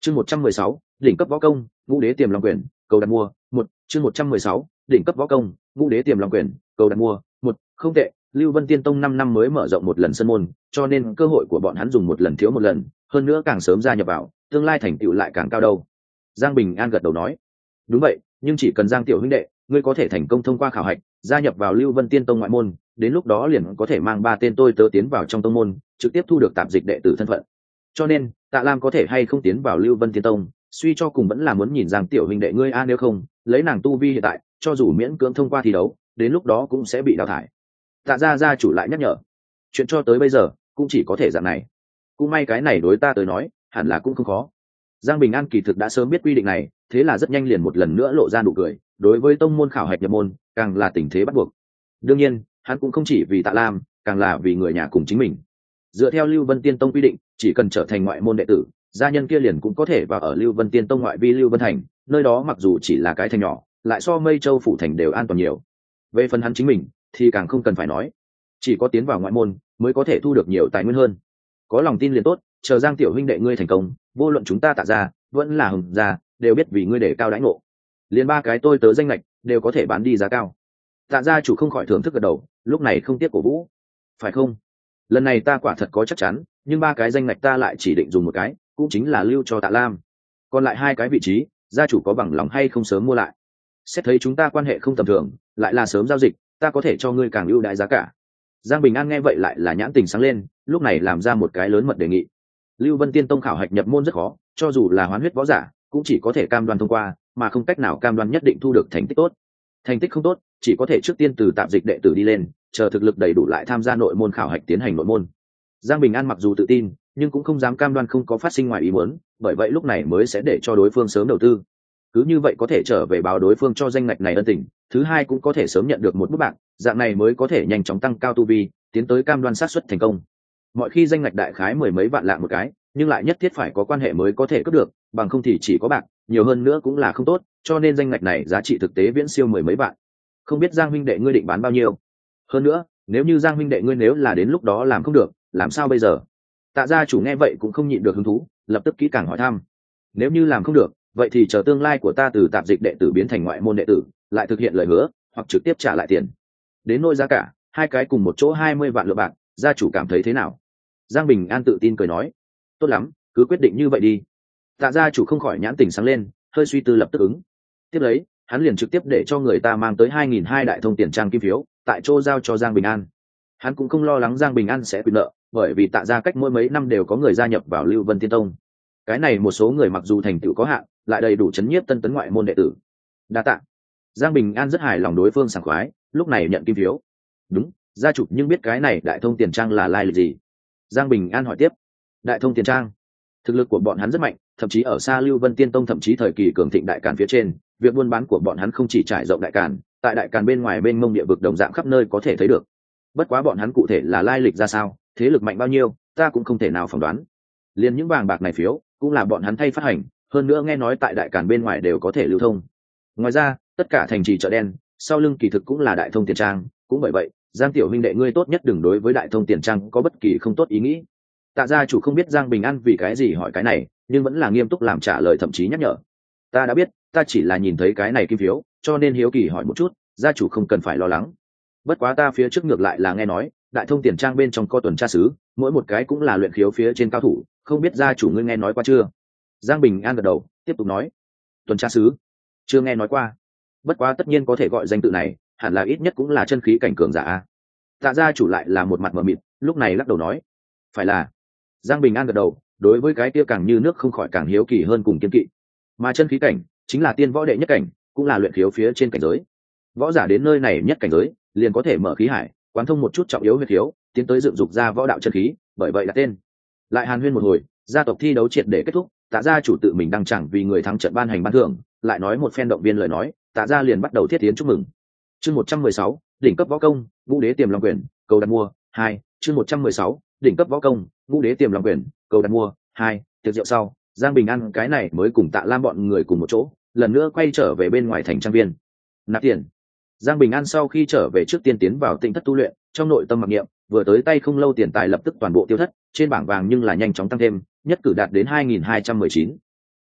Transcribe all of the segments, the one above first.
Chương 116, đỉnh cấp võ công, Ngũ Đế Tiềm Long Quyền, cầu đặt mua. Chương 116, đỉnh cấp võ công, Ngũ Đế Tiềm Long Quyền, cầu đặt mua. Không tệ, Lưu Vân Tiên Tông 5 năm mới mở rộng một lần sân môn, cho nên cơ hội của bọn hắn dùng một lần thiếu một lần, hơn nữa càng sớm gia nhập vào, tương lai thành tựu lại càng cao đâu. Giang Bình An gật đầu nói, đúng vậy, nhưng chỉ cần Giang tiểu huynh đệ, ngươi có thể thành công thông qua khảo hạch, gia nhập vào Lưu Vân Tiên Tông ngoại môn, đến lúc đó liền có thể mang 3 tên tôi tớ tiến vào trong tông môn, trực tiếp thu được tạp dịch đệ tử thân phận. Cho nên, Tạ Lam có thể hay không tiến vào Lưu Vân Tiên Tông, suy cho cùng vẫn là muốn nhìn Giang tiểu huynh đệ ngươi a, nếu không, lấy nàng tu vi hiện tại, cho dù miễn cưỡng thông qua thi đấu, đến lúc đó cũng sẽ bị đào thải. Tạ gia chủ lại nhắc nhở, chuyện cho tới bây giờ cũng chỉ có thể dạng này. Cũng may cái này đối ta tới nói, hẳn là cũng không khó. Giang Bình An kỳ thực đã sớm biết quy định này, thế là rất nhanh liền một lần nữa lộ ra nụ cười, đối với tông môn khảo hạch nhập môn, càng là tình thế bắt buộc. Đương nhiên, hắn cũng không chỉ vì Tạ Lam, càng là vì người nhà cùng chính mình. Dựa theo Lưu Vân Tiên Tông quy định, chỉ cần trở thành ngoại môn đệ tử, gia nhân kia liền cũng có thể vào ở Lưu Vân Tiên Tông ngoại vi Lưu Vân Thành, nơi đó mặc dù chỉ là cái thành nhỏ, lại so Mây Châu phủ thành đều an toàn nhiều. Về phần hắn chính mình, thì càng không cần phải nói, chỉ có tiến vào ngoại môn mới có thể thu được nhiều tài nguyên hơn. Có lòng tin liền tốt, chờ Giang tiểu huynh đệ ngươi thành công, vô luận chúng ta Tạ gia vẫn là Hồng gia, đều biết vì ngươi để cao đãi ngộ. Liên 3 cái tôi tớ danh lệch đều có thể bán đi giá cao. Tạ gia chủ không khỏi thưởng thức gật đầu, lúc này không tiếc cổ vũ. Phải không? Lần này ta quả thật có chắc chắn, nhưng 3 cái danh lệch ta lại chỉ định dùng một cái, cũng chính là lưu cho Tạ Lam. Còn lại 2 cái vị trí, gia chủ có bằng lòng hay không sớm mua lại? Xét thấy chúng ta quan hệ không tầm thường, lại là sớm giao dịch, ta có thể cho ngươi càng ưu đãi giá cả. Giang Bình An nghe vậy lại là nhãn tình sáng lên, lúc này làm ra một cái lớn mật đề nghị. Lưu Vân Tiên Tông khảo hạch nhập môn rất khó, cho dù là hoán huyết võ giả, cũng chỉ có thể cam đoan thông qua, mà không cách nào cam đoan nhất định thu được thành tích tốt. Thành tích không tốt, chỉ có thể trước tiên từ tạp dịch đệ tử đi lên, chờ thực lực đầy đủ lại tham gia nội môn khảo hạch tiến hành nội môn. Giang Bình An mặc dù tự tin, nhưng cũng không dám cam đoan không có phát sinh ngoài ý muốn, bởi vậy lúc này mới sẽ để cho đối phương sớm đầu tư. Cứ như vậy có thể trở về báo đối phương cho danh ngạch này ân tình, thứ hai cũng có thể sớm nhận được một bút bạc, dạng này mới có thể nhanh chóng tăng cao tu vi, tiến tới cam đoan xác suất thành công. Mọi khi danh ngạch đại khái 10 mấy vạn lạng một cái, nhưng lại nhất thiết phải có quan hệ mới có thể cướp được, bằng không thì chỉ có bạc, nhiều hơn nữa cũng là không tốt, cho nên danh ngạch này giá trị thực tế viễn siêu 10 mấy vạn. Không biết Giang huynh đệ ngươi định bán bao nhiêu? Hơn nữa, nếu như Giang huynh đệ ngươi nếu là đến lúc đó làm không được, làm sao bây giờ? Tạ gia chủ nghe vậy cũng không nhịn được hứng thú, lập tức kỹ càng hỏi thăm. Nếu như làm không được, vậy thì chờ tương lai của ta từ tạp dịch đệ tử biến thành ngoại môn đệ tử, lại thực hiện lời hứa, hoặc trực tiếp trả lại tiền. Đến nỗi giá cả, 2 cái cùng một chỗ 20 vạn lượng bạc, gia chủ cảm thấy thế nào? Giang Bình An tự tin cười nói, tốt lắm, cứ quyết định như vậy đi. Tạ gia chủ không khỏi nhãn tình sáng lên, hơi suy tư lập tức ứng. Tiếp lấy, hắn liền trực tiếp để cho người ta mang tới 2.200 đại thông tiền trang kim phiếu, tại chỗ giao cho Giang Bình An. Hắn cũng không lo lắng Giang Bình An sẽ quyền nợ, bởi vì Tạ gia cách mỗi mấy năm đều có người gia nhập vào Lưu Vân Tiên Tông. Cái này một số người mặc dù thành tựu có hạn, lại đầy đủ chấn nhiếp tân tấn ngoại môn đệ tử. Đa tạ. Giang Bình An rất hài lòng đối phương sảng khoái, lúc này nhận kim phiếu. Đúng, gia chủ nhưng biết cái này đại thông tiền trang là lai lịch gì? Giang Bình An hỏi tiếp. Đại thông tiền trang, thực lực của bọn hắn rất mạnh, thậm chí ở xa Lưu Vân Tiên Tông thậm chí thời kỳ cường thịnh đại càn phía trên, việc buôn bán của bọn hắn không chỉ trải rộng đại càn, tại đại càn bên ngoài bên mông địa vực đồng dạng khắp nơi có thể thấy được. Bất quá bọn hắn cụ thể là lai lịch ra sao, thế lực mạnh bao nhiêu, ta cũng không thể nào phỏng đoán. Liên những vàng bạc này phiếu, cũng là bọn hắn thay phát hành, hơn nữa nghe nói tại đại càn bên ngoài đều có thể lưu thông. Ngoài ra, tất cả thành trì chợ đen, sau lưng kỳ thực cũng là đại thông tiền trang, cũng bởi vậy, Giang tiểu huynh đệ ngươi tốt nhất đừng đối với đại thông tiền trang có bất kỳ không tốt ý nghĩ. Tạ gia chủ không biết Giang Bình An vì cái gì hỏi cái này, nhưng vẫn là nghiêm túc làm trả lời, thậm chí nhắc nhở. Ta đã biết, ta chỉ là nhìn thấy cái này kim phiếu, cho nên hiếu kỳ hỏi một chút, gia chủ không cần phải lo lắng. Bất quá ta phía trước ngược lại là nghe nói, đại thông tiền trang bên trong có tuần tra sứ, mỗi một cái cũng là luyện khiếu phía trên cao thủ, không biết gia chủ ngươi nghe nói qua chưa? Giang Bình An gật đầu, tiếp tục nói. Tuần tra sứ? Chưa nghe nói qua. Bất quá tất nhiên có thể gọi danh tự này, hẳn là ít nhất cũng là chân khí cảnh cường giả. Tạ gia chủ lại là một mặt mờ mịt, lúc này lắc đầu nói. Phải là. Giang Bình An gật đầu, đối với cái kia càng như nước không khỏi càng hiếu kỳ hơn cùng kiên kỵ. Mà chân khí cảnh, chính là tiên võ đệ nhất cảnh, cũng là luyện khiếu phía trên cảnh giới. Võ giả đến nơi này nhất cảnh giới, liền có thể mở khí hải, quán thông một chút trọng yếu huyết khiếu, tiến tới dựng dục ra võ đạo chân khí, bởi vậy là tên. Lại hàn huyên một hồi, gia tộc thi đấu triệt để kết thúc, Tạ gia chủ tự mình đăng chẳng vì người thắng trận ban hành ban thưởng, lại nói một phen động viên lời nói, Tạ gia liền bắt đầu thiết tiến chúc mừng. Chương 116, đỉnh cấp võ công, Ngũ Đế Tiềm Long Quyền, cầu đặt mua 2. Chương 116, đỉnh cấp võ công, Ngũ Đế Tiềm Long Quyền, cầu đặt mua 2. Tiệc rượu sau, Giang Bình An cái này mới cùng Tạ Lam bọn người cùng một chỗ, lần nữa quay trở về bên ngoài thành trang viên. Nạp tiền. Giang Bình An sau khi trở về trước tiên tiến vào Tĩnh Thất tu luyện, trong nội tâm mặc niệm, vừa tới tay không lâu tiền tài lập tức toàn bộ tiêu thất, trên bảng vàng nhưng là nhanh chóng tăng thêm, nhất cử đạt đến 2.219.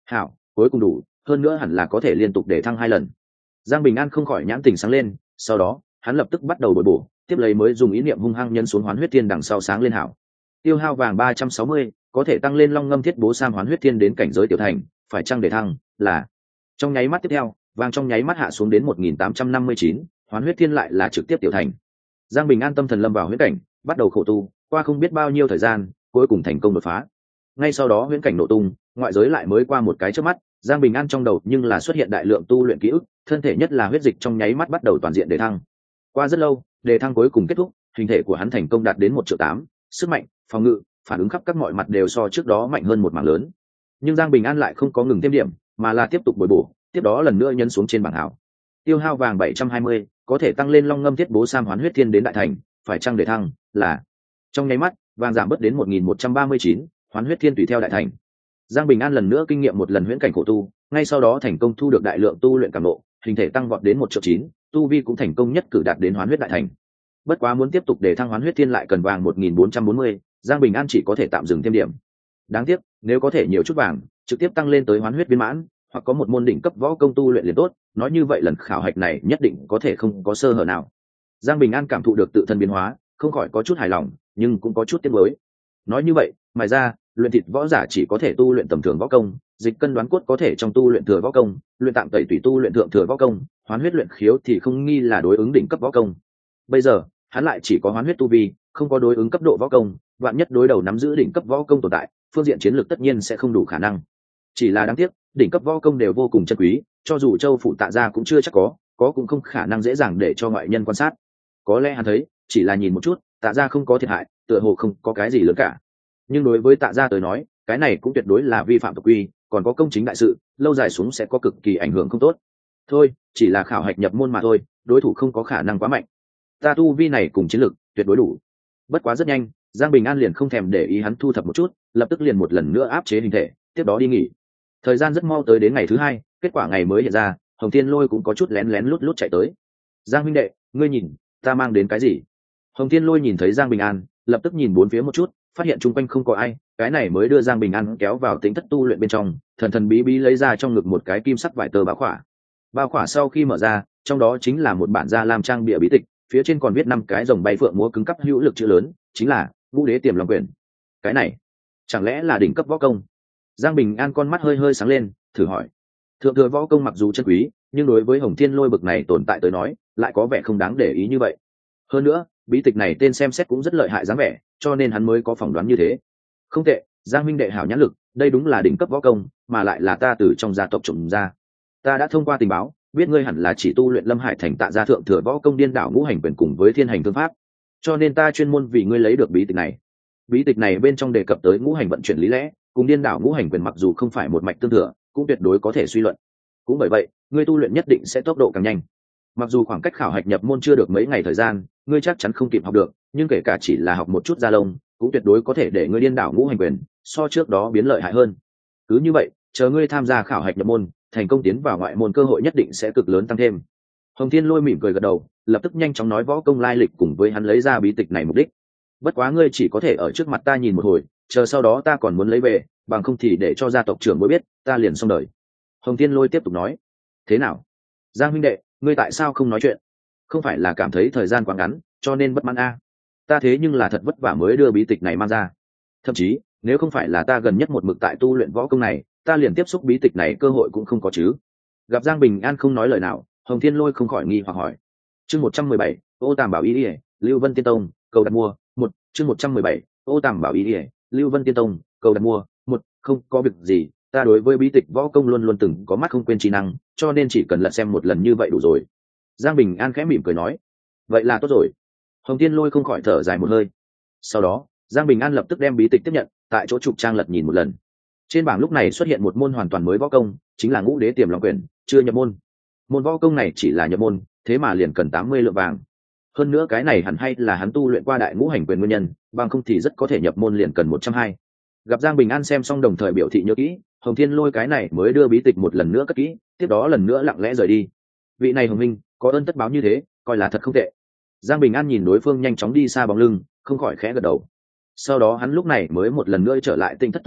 hảo, cuối cùng đủ, hơn nữa hẳn là có thể liên tục để thăng 2 lần. Giang Bình An không khỏi nhãn tình sáng lên, sau đó hắn lập tức bắt đầu bồi bổ, tiếp lấy mới dùng ý niệm hung hăng nhân xuống hoán huyết thiên đằng sau sáng lên hảo. Tiêu hao vàng 360, có thể tăng lên long ngâm thiết bố sam hoán huyết thiên đến cảnh giới tiểu thành, phải chăng để thăng là. Trong nháy mắt tiếp theo, vàng trong nháy mắt hạ xuống đến 1859, hoán huyết thiên lại là trực tiếp tiểu thành. Giang Bình An tâm thần lâm vào huyễn cảnh, bắt đầu khổ tu, qua không biết bao nhiêu thời gian, cuối cùng thành công đột phá. Ngay sau đó huyễn cảnh nổ tung, ngoại giới lại mới qua một cái chớp mắt, Giang Bình An trong đầu nhưng là xuất hiện đại lượng tu luyện ký ức, thân thể nhất là huyết dịch trong nháy mắt bắt đầu toàn diện đề thăng. Qua rất lâu, đề thăng cuối cùng kết thúc, hình thể của hắn thành công đạt đến 1.8 triệu, sức mạnh, phòng ngự, phản ứng khắp các mọi mặt đều so trước đó mạnh hơn một mảng lớn. Nhưng Giang Bình An lại không có ngừng thêm điểm, mà là tiếp tục bồi bổ, tiếp đó lần nữa nhấn xuống trên bảng hảo. Tiêu hao vàng 720, có thể tăng lên long ngâm thiết bố sam hoán huyết thiên đến đại thành, phải chăng để thăng là. Trong nháy mắt, vàng giảm bớt đến 1139, hoán huyết thiên tùy theo đại thành. Giang Bình An lần nữa kinh nghiệm một lần huyễn cảnh khổ tu, ngay sau đó thành công thu được đại lượng tu luyện cảm ngộ, hình thể tăng vọt đến 1.9 triệu, tu vi cũng thành công nhất cử đạt đến hoán huyết đại thành. Bất quá muốn tiếp tục để thăng hoán huyết thiên lại cần vàng 1440, Giang Bình An chỉ có thể tạm dừng thêm điểm. Đáng tiếc, nếu có thể nhiều chút vàng, trực tiếp tăng lên tới hoán huyết viên mãn, hoặc có một môn đỉnh cấp võ công tu luyện liền tốt, nói như vậy lần khảo hạch này nhất định có thể không có sơ hở nào. Giang Bình An cảm thụ được tự thân biến hóa, không khỏi có chút hài lòng, nhưng cũng có chút tiếc nuối. Nói như vậy, ngoài ra, luyện thịt võ giả chỉ có thể tu luyện tầm thường võ công, dịch cân đoán cốt có thể trong tu luyện thừa võ công, luyện tạm tẩy tùy tu luyện thượng thừa võ công, hoán huyết luyện khiếu thì không nghi là đối ứng đỉnh cấp võ công. Bây giờ, hắn lại chỉ có hoán huyết tu vi, không có đối ứng cấp độ võ công, vạn nhất đối đầu nắm giữ đỉnh cấp võ công tồn tại, phương diện chiến lược tất nhiên sẽ không đủ khả năng. Chỉ là đáng tiếc, đỉnh cấp võ công đều vô cùng chân quý, cho dù Châu phụ Tạ gia cũng chưa chắc có cũng không khả năng dễ dàng để cho ngoại nhân quan sát. Có lẽ hắn thấy, chỉ là nhìn một chút, Tạ gia không có thiệt hại, tựa hồ không có cái gì lớn cả. Nhưng đối với Tạ gia tới nói, cái này cũng tuyệt đối là vi phạm tộc quy, còn có công chính đại sự, lâu dài xuống sẽ có cực kỳ ảnh hưởng không tốt. Thôi, chỉ là khảo hạch nhập môn mà thôi, đối thủ không có khả năng quá mạnh. Ta tu vi này cùng chiến lược tuyệt đối đủ. Bất quá rất nhanh, Giang Bình An liền không thèm để ý hắn thu thập một chút, lập tức liền một lần nữa áp chế hình thể, tiếp đó đi nghỉ. Thời gian rất mau tới đến ngày thứ hai, kết quả ngày mới hiện ra, Hồng Thiên Lôi cũng có chút lén lén lút lút chạy tới. Giang huynh đệ, ngươi nhìn, ta mang đến cái gì? Hồng Thiên Lôi nhìn thấy Giang Bình An, lập tức nhìn bốn phía một chút, phát hiện chung quanh không có ai, cái này mới đưa Giang Bình An kéo vào tính thất tu luyện bên trong, thần thần bí bí lấy ra trong ngực một cái kim sắc vải tờ báo khỏa. Bao khỏa sau khi mở ra, trong đó chính là một bản da lam trang bìa bí tịch, phía trên còn viết 5 cái rồng bay phượng múa cứng cắp hữu lực chữ lớn, chính là Ngũ Đế Tiềm Long Quyền. Cái này, chẳng lẽ là đỉnh cấp võ công? Giang Bình An con mắt hơi hơi sáng lên, thử hỏi. Thượng thừa võ công mặc dù chân quý, nhưng đối với Hồng Thiên Lôi bực này tồn tại tới nói, lại có vẻ không đáng để ý như vậy. Hơn nữa, bí tịch này tên xem xét cũng rất lợi hại dáng vẻ, cho nên hắn mới có phỏng đoán như thế. Không tệ, Giang huynh đệ hảo nhãn lực, đây đúng là đỉnh cấp võ công, mà lại là ta từ trong gia tộc trộm ra. Ta đã thông qua tình báo, biết ngươi hẳn là chỉ tu luyện Lâm Hải Thành Tạ gia thượng thừa võ công điên đảo ngũ hành quyền cùng với thiên hành thương pháp, cho nên ta chuyên môn vì ngươi lấy được bí tịch này. Bí tịch này bên trong đề cập tới ngũ hành vận chuyển lý lẽ, cùng điên đảo ngũ hành quyền mặc dù không phải một mạch tương thừa, cũng tuyệt đối có thể suy luận. Cũng bởi vậy, ngươi tu luyện nhất định sẽ tốc độ càng nhanh. Mặc dù khoảng cách khảo hạch nhập môn chưa được mấy ngày thời gian, ngươi chắc chắn không kịp học được, nhưng kể cả chỉ là học một chút gia lông, cũng tuyệt đối có thể để ngươi điên đảo ngũ hành quyền, so trước đó biến lợi hại hơn. Cứ như vậy, chờ ngươi tham gia khảo hạch nhập môn, thành công tiến vào ngoại môn cơ hội nhất định sẽ cực lớn tăng thêm. Hồng Thiên Lôi mỉm cười gật đầu, lập tức nhanh chóng nói võ công lai lịch cùng với hắn lấy ra bí tịch này mục đích. Bất quá ngươi chỉ có thể ở trước mặt ta nhìn một hồi, chờ sau đó ta còn muốn lấy về, bằng không thì để cho gia tộc trưởng mới biết, ta liền xong đời. Hồng Thiên Lôi tiếp tục nói. Thế nào, Giang huynh đệ, ngươi tại sao không nói chuyện? Không phải là cảm thấy thời gian quá ngắn, cho nên bất mãn a? Ta thế nhưng là thật vất vả mới đưa bí tịch này mang ra. Thậm chí, nếu không phải là ta gần nhất một mực tại tu luyện võ công này, ta liền tiếp xúc bí tịch này cơ hội cũng không có chứ. Gặp Giang Bình An không nói lời nào, Hồng Thiên Lôi không khỏi nghi hoặc hỏi. Chương 117, Ô Tàm Bảo Y, Lưu Vân Tiên Tông, cầu đặt mua. Một, chương 117, Ô Tàm Bảo Y, Lưu Vân Tiên Tông, cầu đặt mua. Một, không có việc gì, ta đối với bí tịch võ công luôn luôn từng có mắt không quên trí năng, cho nên chỉ cần lật xem một lần như vậy đủ rồi. Giang Bình An khẽ mỉm cười nói. Vậy là tốt rồi. Hồng Thiên Lôi không khỏi thở dài một hơi. Sau đó, Giang Bình An lập tức đem bí tịch tiếp nhận, tại chỗ trục trang lật nhìn một lần. Trên bảng lúc này xuất hiện một môn hoàn toàn mới võ công, chính là Ngũ Đế Tiềm Long Quyền, chưa nhập môn. Môn võ công này chỉ là nhập môn, thế mà liền cần 80 lượng vàng. Hơn nữa cái này hẳn hay là hắn tu luyện qua đại ngũ hành quyền nguyên nhân, bằng không thì rất có thể nhập môn liền cần 120. Gặp Giang Bình An xem xong đồng thời biểu thị nhớ kỹ, Hồng Thiên Lôi cái này mới đưa bí tịch một lần nữa cất kỹ, tiếp đó lần nữa lặng lẽ rời đi. Vị này Hồng minh, có ơn tất báo như thế, coi là thật không tệ. Giang Bình An nhìn đối phương nhanh chóng đi xa bóng lưng, không khỏi khẽ gật đầu. Sau đó hắn lúc này mới một lần nữa trở lại tinh thất tu luyện,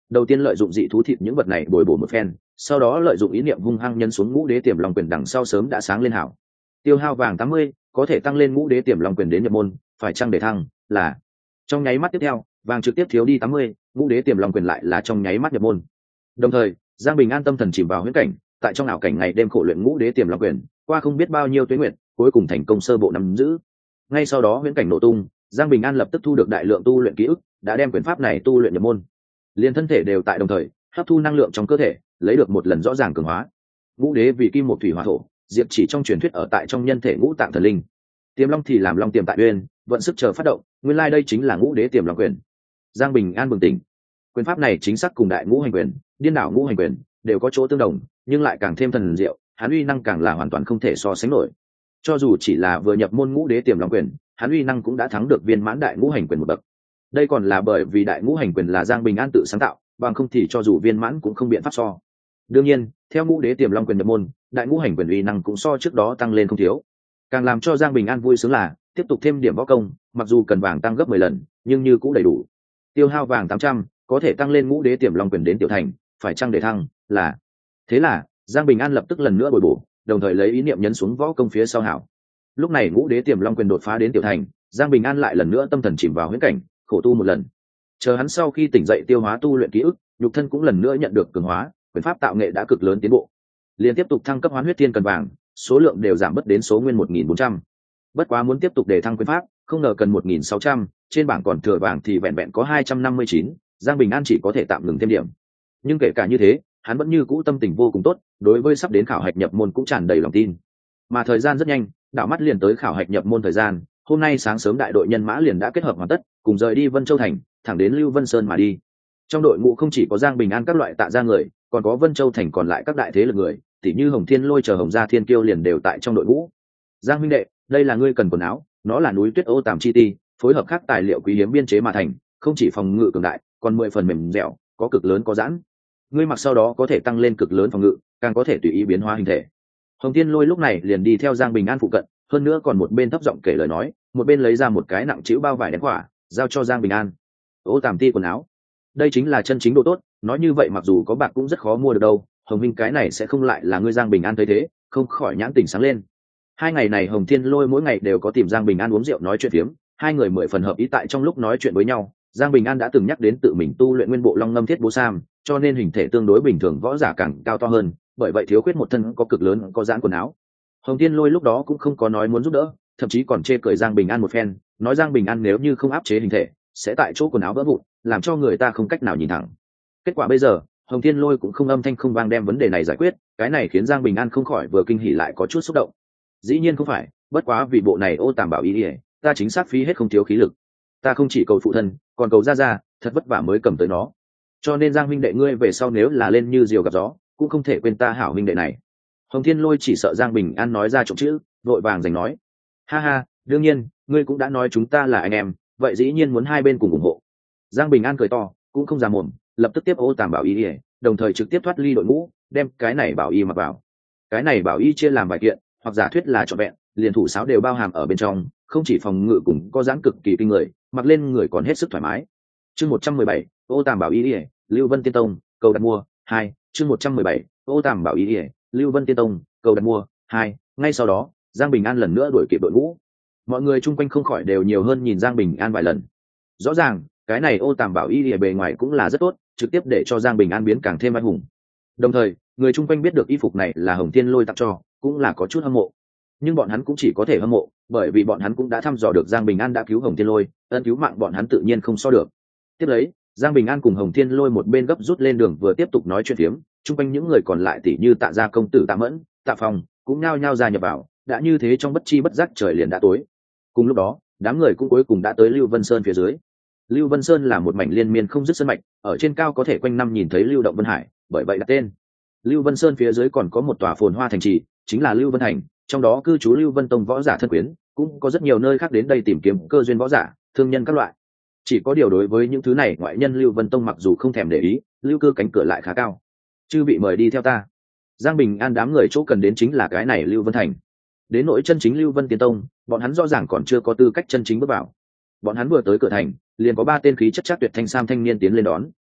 đầu tiên lợi dụng dị thú thịt những vật này bồi bổ một phen, sau đó lợi dụng ý niệm hung hăng nhân xuống ngũ đế tiềm long quyền đằng sau sớm đã sáng lên hảo. Tiêu hao vàng 80, có thể tăng lên ngũ đế tiềm long quyền đến nhập môn, phải chăng để thăng, là. Trong nháy mắt tiếp theo, vàng trực tiếp thiếu đi 80, ngũ đế tiềm long quyền lại là trong nháy mắt nhập môn. Đồng thời, Giang Bình an tâm thần chìm vào huyễn cảnh, tại trong ảo cảnh ngày đêm khổ luyện ngũ đế tiềm long quyền, qua không biết bao nhiêu tuế nguyện, cuối cùng thành công sơ bộ nắm giữ. Ngay sau đó huyễn cảnh nổ tung, Giang Bình an lập tức thu được đại lượng tu luyện ký ức, đã đem quyền pháp này tu luyện nhập môn. Liên thân thể đều tại đồng thời hấp thu năng lượng trong cơ thể, lấy được một lần rõ ràng cường hóa. Ngũ đế vì kim một thủy hỏa thổ, diệp chỉ trong truyền thuyết ở tại trong nhân thể ngũ tạng thần linh. Tiềm long thì làm long tiềm tại uyên, vận sức chờ phát động, nguyên lai đây chính là ngũ đế tiềm long quyền. Giang Bình an bừng tỉnh. Quyền pháp này chính xác cùng đại ngũ hành quyền, điên đảo ngũ hành quyền đều có chỗ tương đồng, nhưng lại càng thêm thần diệu, hắn uy năng càng là hoàn toàn không thể so sánh nổi. Cho dù chỉ là vừa nhập môn ngũ đế tiềm long quyền, hắn uy năng cũng đã thắng được viên mãn đại ngũ hành quyền một bậc. Đây còn là bởi vì đại ngũ hành quyền là Giang Bình an tự sáng tạo, bằng không thì cho dù viên mãn cũng không biện pháp so. Đương nhiên, theo ngũ đế tiềm long quyền nhập môn, đại ngũ hành quyền uy năng cũng so trước đó tăng lên không thiếu. Càng làm cho Giang Bình an vui sướng là tiếp tục thêm điểm võ công, mặc dù cần vàng tăng gấp 10 lần, nhưng như cũng đầy đủ. Tiêu hao vàng 800, có thể tăng lên ngũ đế tiềm long quyền đến tiểu thành, phải chăng để thăng, là. Thế là, Giang Bình an lập tức lần nữa bồi bổ, đồng thời lấy ý niệm nhấn xuống võ công phía sau hảo. Lúc này ngũ đế tiềm long quyền đột phá đến tiểu thành, Giang Bình an lại lần nữa tâm thần chìm vào huyễn cảnh, khổ tu một lần. Chờ hắn sau khi tỉnh dậy tiêu hóa tu luyện ký ức, nhục thân cũng lần nữa nhận được cường hóa, quyền pháp tạo nghệ đã cực lớn tiến bộ. Liên tiếp tục thăng cấp hoán huyết thiên cần vàng, số lượng đều giảm bớt đến số nguyên 1400. Bất quá muốn tiếp tục để thăng quyền pháp, không ngờ cần 1600, trên bảng còn thừa vàng thì vẹn vẹn có 259, Giang Bình an chỉ có thể tạm ngừng thêm điểm. Nhưng kể cả như thế, hắn vẫn như cũ tâm tình vô cùng tốt, đối với sắp đến khảo hạch nhập môn cũng tràn đầy lòng tin. Mà thời gian rất nhanh, đảo mắt liền tới khảo hạch nhập môn thời gian, hôm nay sáng sớm đại đội nhân mã liền đã kết hợp hoàn tất, cùng rời đi Vân Châu thành, thẳng đến Lưu Vân Sơn mà đi. Trong đội ngũ không chỉ có Giang Bình an các loại tạ gia người, còn có Vân Châu thành còn lại các đại thế lực người, tỉ như Hồng Thiên Lôi chờ Hồng Gia Thiên Kiêu liền đều tại trong đội ngũ. Giang huynh đệ, đây là ngươi cần quần áo, nó là núi tuyết ô tàm chi ti, phối hợp các tài liệu quý hiếm biên chế mà thành, không chỉ phòng ngự cường đại, còn 10 phần mềm dẻo, có cực lớn có giãn. Ngươi mặc sau đó có thể tăng lên cực lớn phòng ngự, càng có thể tùy ý biến hóa hình thể. Hồng Thiên Lôi lúc này liền đi theo Giang Bình an phụ cận, hơn nữa còn một bên thấp giọng kể lời nói, một bên lấy ra một cái nặng trĩu bao vải đen quả, giao cho Giang Bình an. Ô tàm ti quần áo, đây chính là chân chính độ tốt, nói như vậy mặc dù có bạc cũng rất khó mua được đâu. Hồng minh cái này sẽ không lại là ngươi. Giang Bình an thấy thế, không khỏi nhãn tỉnh sáng lên. 2 ngày này Hồng Thiên Lôi mỗi ngày đều có tìm Giang Bình an uống rượu nói chuyện phiếm, hai người 10 phần hợp ý. Tại trong lúc nói chuyện với nhau, Giang Bình an đã từng nhắc đến tự mình tu luyện nguyên bộ long ngâm thiết bố sam, cho nên hình thể tương đối bình thường võ giả càng cao to hơn, bởi vậy thiếu khuyết một thân có cực lớn có giãn quần áo. Hồng Thiên Lôi lúc đó cũng không có nói muốn giúp đỡ, thậm chí còn chê cười Giang Bình an một phen, nói Giang Bình an nếu như không áp chế hình thể, sẽ tại chỗ quần áo vỡ vụn, làm cho người ta không cách nào nhìn thẳng. Kết quả bây giờ, Hồng Thiên Lôi cũng không âm thanh không vang đem vấn đề này giải quyết, cái này khiến Giang Bình an không khỏi vừa kinh hỉ lại có chút xúc động. Dĩ nhiên không phải, bất quá vì bộ này ô tàm bảo ý, ta chính xác phí hết không thiếu khí lực. Ta không chỉ cầu phụ thân, còn cầu ra, thật vất vả mới cầm tới nó. Cho nên Giang huynh đệ ngươi về sau nếu là lên như diều gặp gió, cũng không thể quên ta hảo huynh đệ này. Hồng Thiên Lôi chỉ sợ Giang Bình an nói ra trộm chữ, vội vàng giành nói: ha ha, đương nhiên, ngươi cũng đã nói chúng ta là anh em, vậy dĩ nhiên muốn hai bên cùng ủng hộ. Giang Bình an cười to, cũng không già mồm, lập tức tiếp ô tàm bảo y, đồng thời trực tiếp thoát ly đội ngũ, đem cái này bảo y mặc vào. Cái này bảo y chia làm vài kiện, hoặc giả thuyết là trọn vẹn, liền thủ sáo đều bao hàm ở bên trong, không chỉ phòng ngự cùng có dáng cực kỳ kinh người, mặc lên người còn hết sức thoải mái. Chương 117, ô tàm bảo y, Lưu Vân Tiên Tông, cầu đặt mua 2. Chương 117, ô tàm bảo y, Lưu Vân Tiên Tông, cầu đặt mua 2. Ngay sau đó, Giang Bình an lần nữa đuổi kịp đội ngũ. Mọi người chung quanh không khỏi đều nhiều hơn nhìn Giang Bình an vài lần. Rõ ràng, cái này ô tàm bảo y bề ngoài cũng là rất tốt, trực tiếp để cho Giang Bình an biến càng thêm anh hùng. Đồng thời, người chung quanh biết được y phục này là Hồng Thiên Lôi tặng cho, cũng là có chút hâm mộ. Nhưng bọn hắn cũng chỉ có thể hâm mộ, bởi vì bọn hắn cũng đã thăm dò được Giang Bình an đã cứu Hồng Thiên Lôi, ân cứu mạng bọn hắn tự nhiên không so được. Tiếp lấy, Giang Bình an cùng Hồng Thiên Lôi một bên gấp rút lên đường vừa tiếp tục nói chuyện phiếm, chung quanh những người còn lại tỷ như Tạ gia công tử Tạ Mẫn, Tạ Phong cũng nhao nhao gia nhập vào, đã như thế trong bất chi bất giác trời liền đã tối. Cùng lúc đó, đám người cũng cuối cùng đã tới Lưu Vân Sơn phía dưới. Lưu Vân Sơn là một mảnh liên miên không dứt sơn mạch, ở trên cao có thể quanh năm nhìn thấy lưu động vân hải, bởi vậy đặt tên. Lưu Vân Sơn phía dưới còn có một tòa phồn hoa thành trì, chính là Lưu Vân Thành, trong đó cư trú Lưu Vân Tông võ giả thân quyến, cũng có rất nhiều nơi khác đến đây tìm kiếm cơ duyên võ giả, thương nhân các loại. Chỉ có điều đối với những thứ này, ngoại nhân Lưu Vân Tông mặc dù không thèm để ý, lưu cư cánh cửa lại khá cao. Chư bị mời đi theo ta. Giang Bình an đám người chỗ cần đến chính là cái này Lưu Vân Thành. Đến nỗi chân chính Lưu Vân Tiên Tông, bọn hắn rõ ràng còn chưa có tư cách chân chính bước vào. Bọn hắn vừa tới cửa thành, liền có 3 tên khí chất chắc tuyệt thanh sam thanh niên tiến lên đón.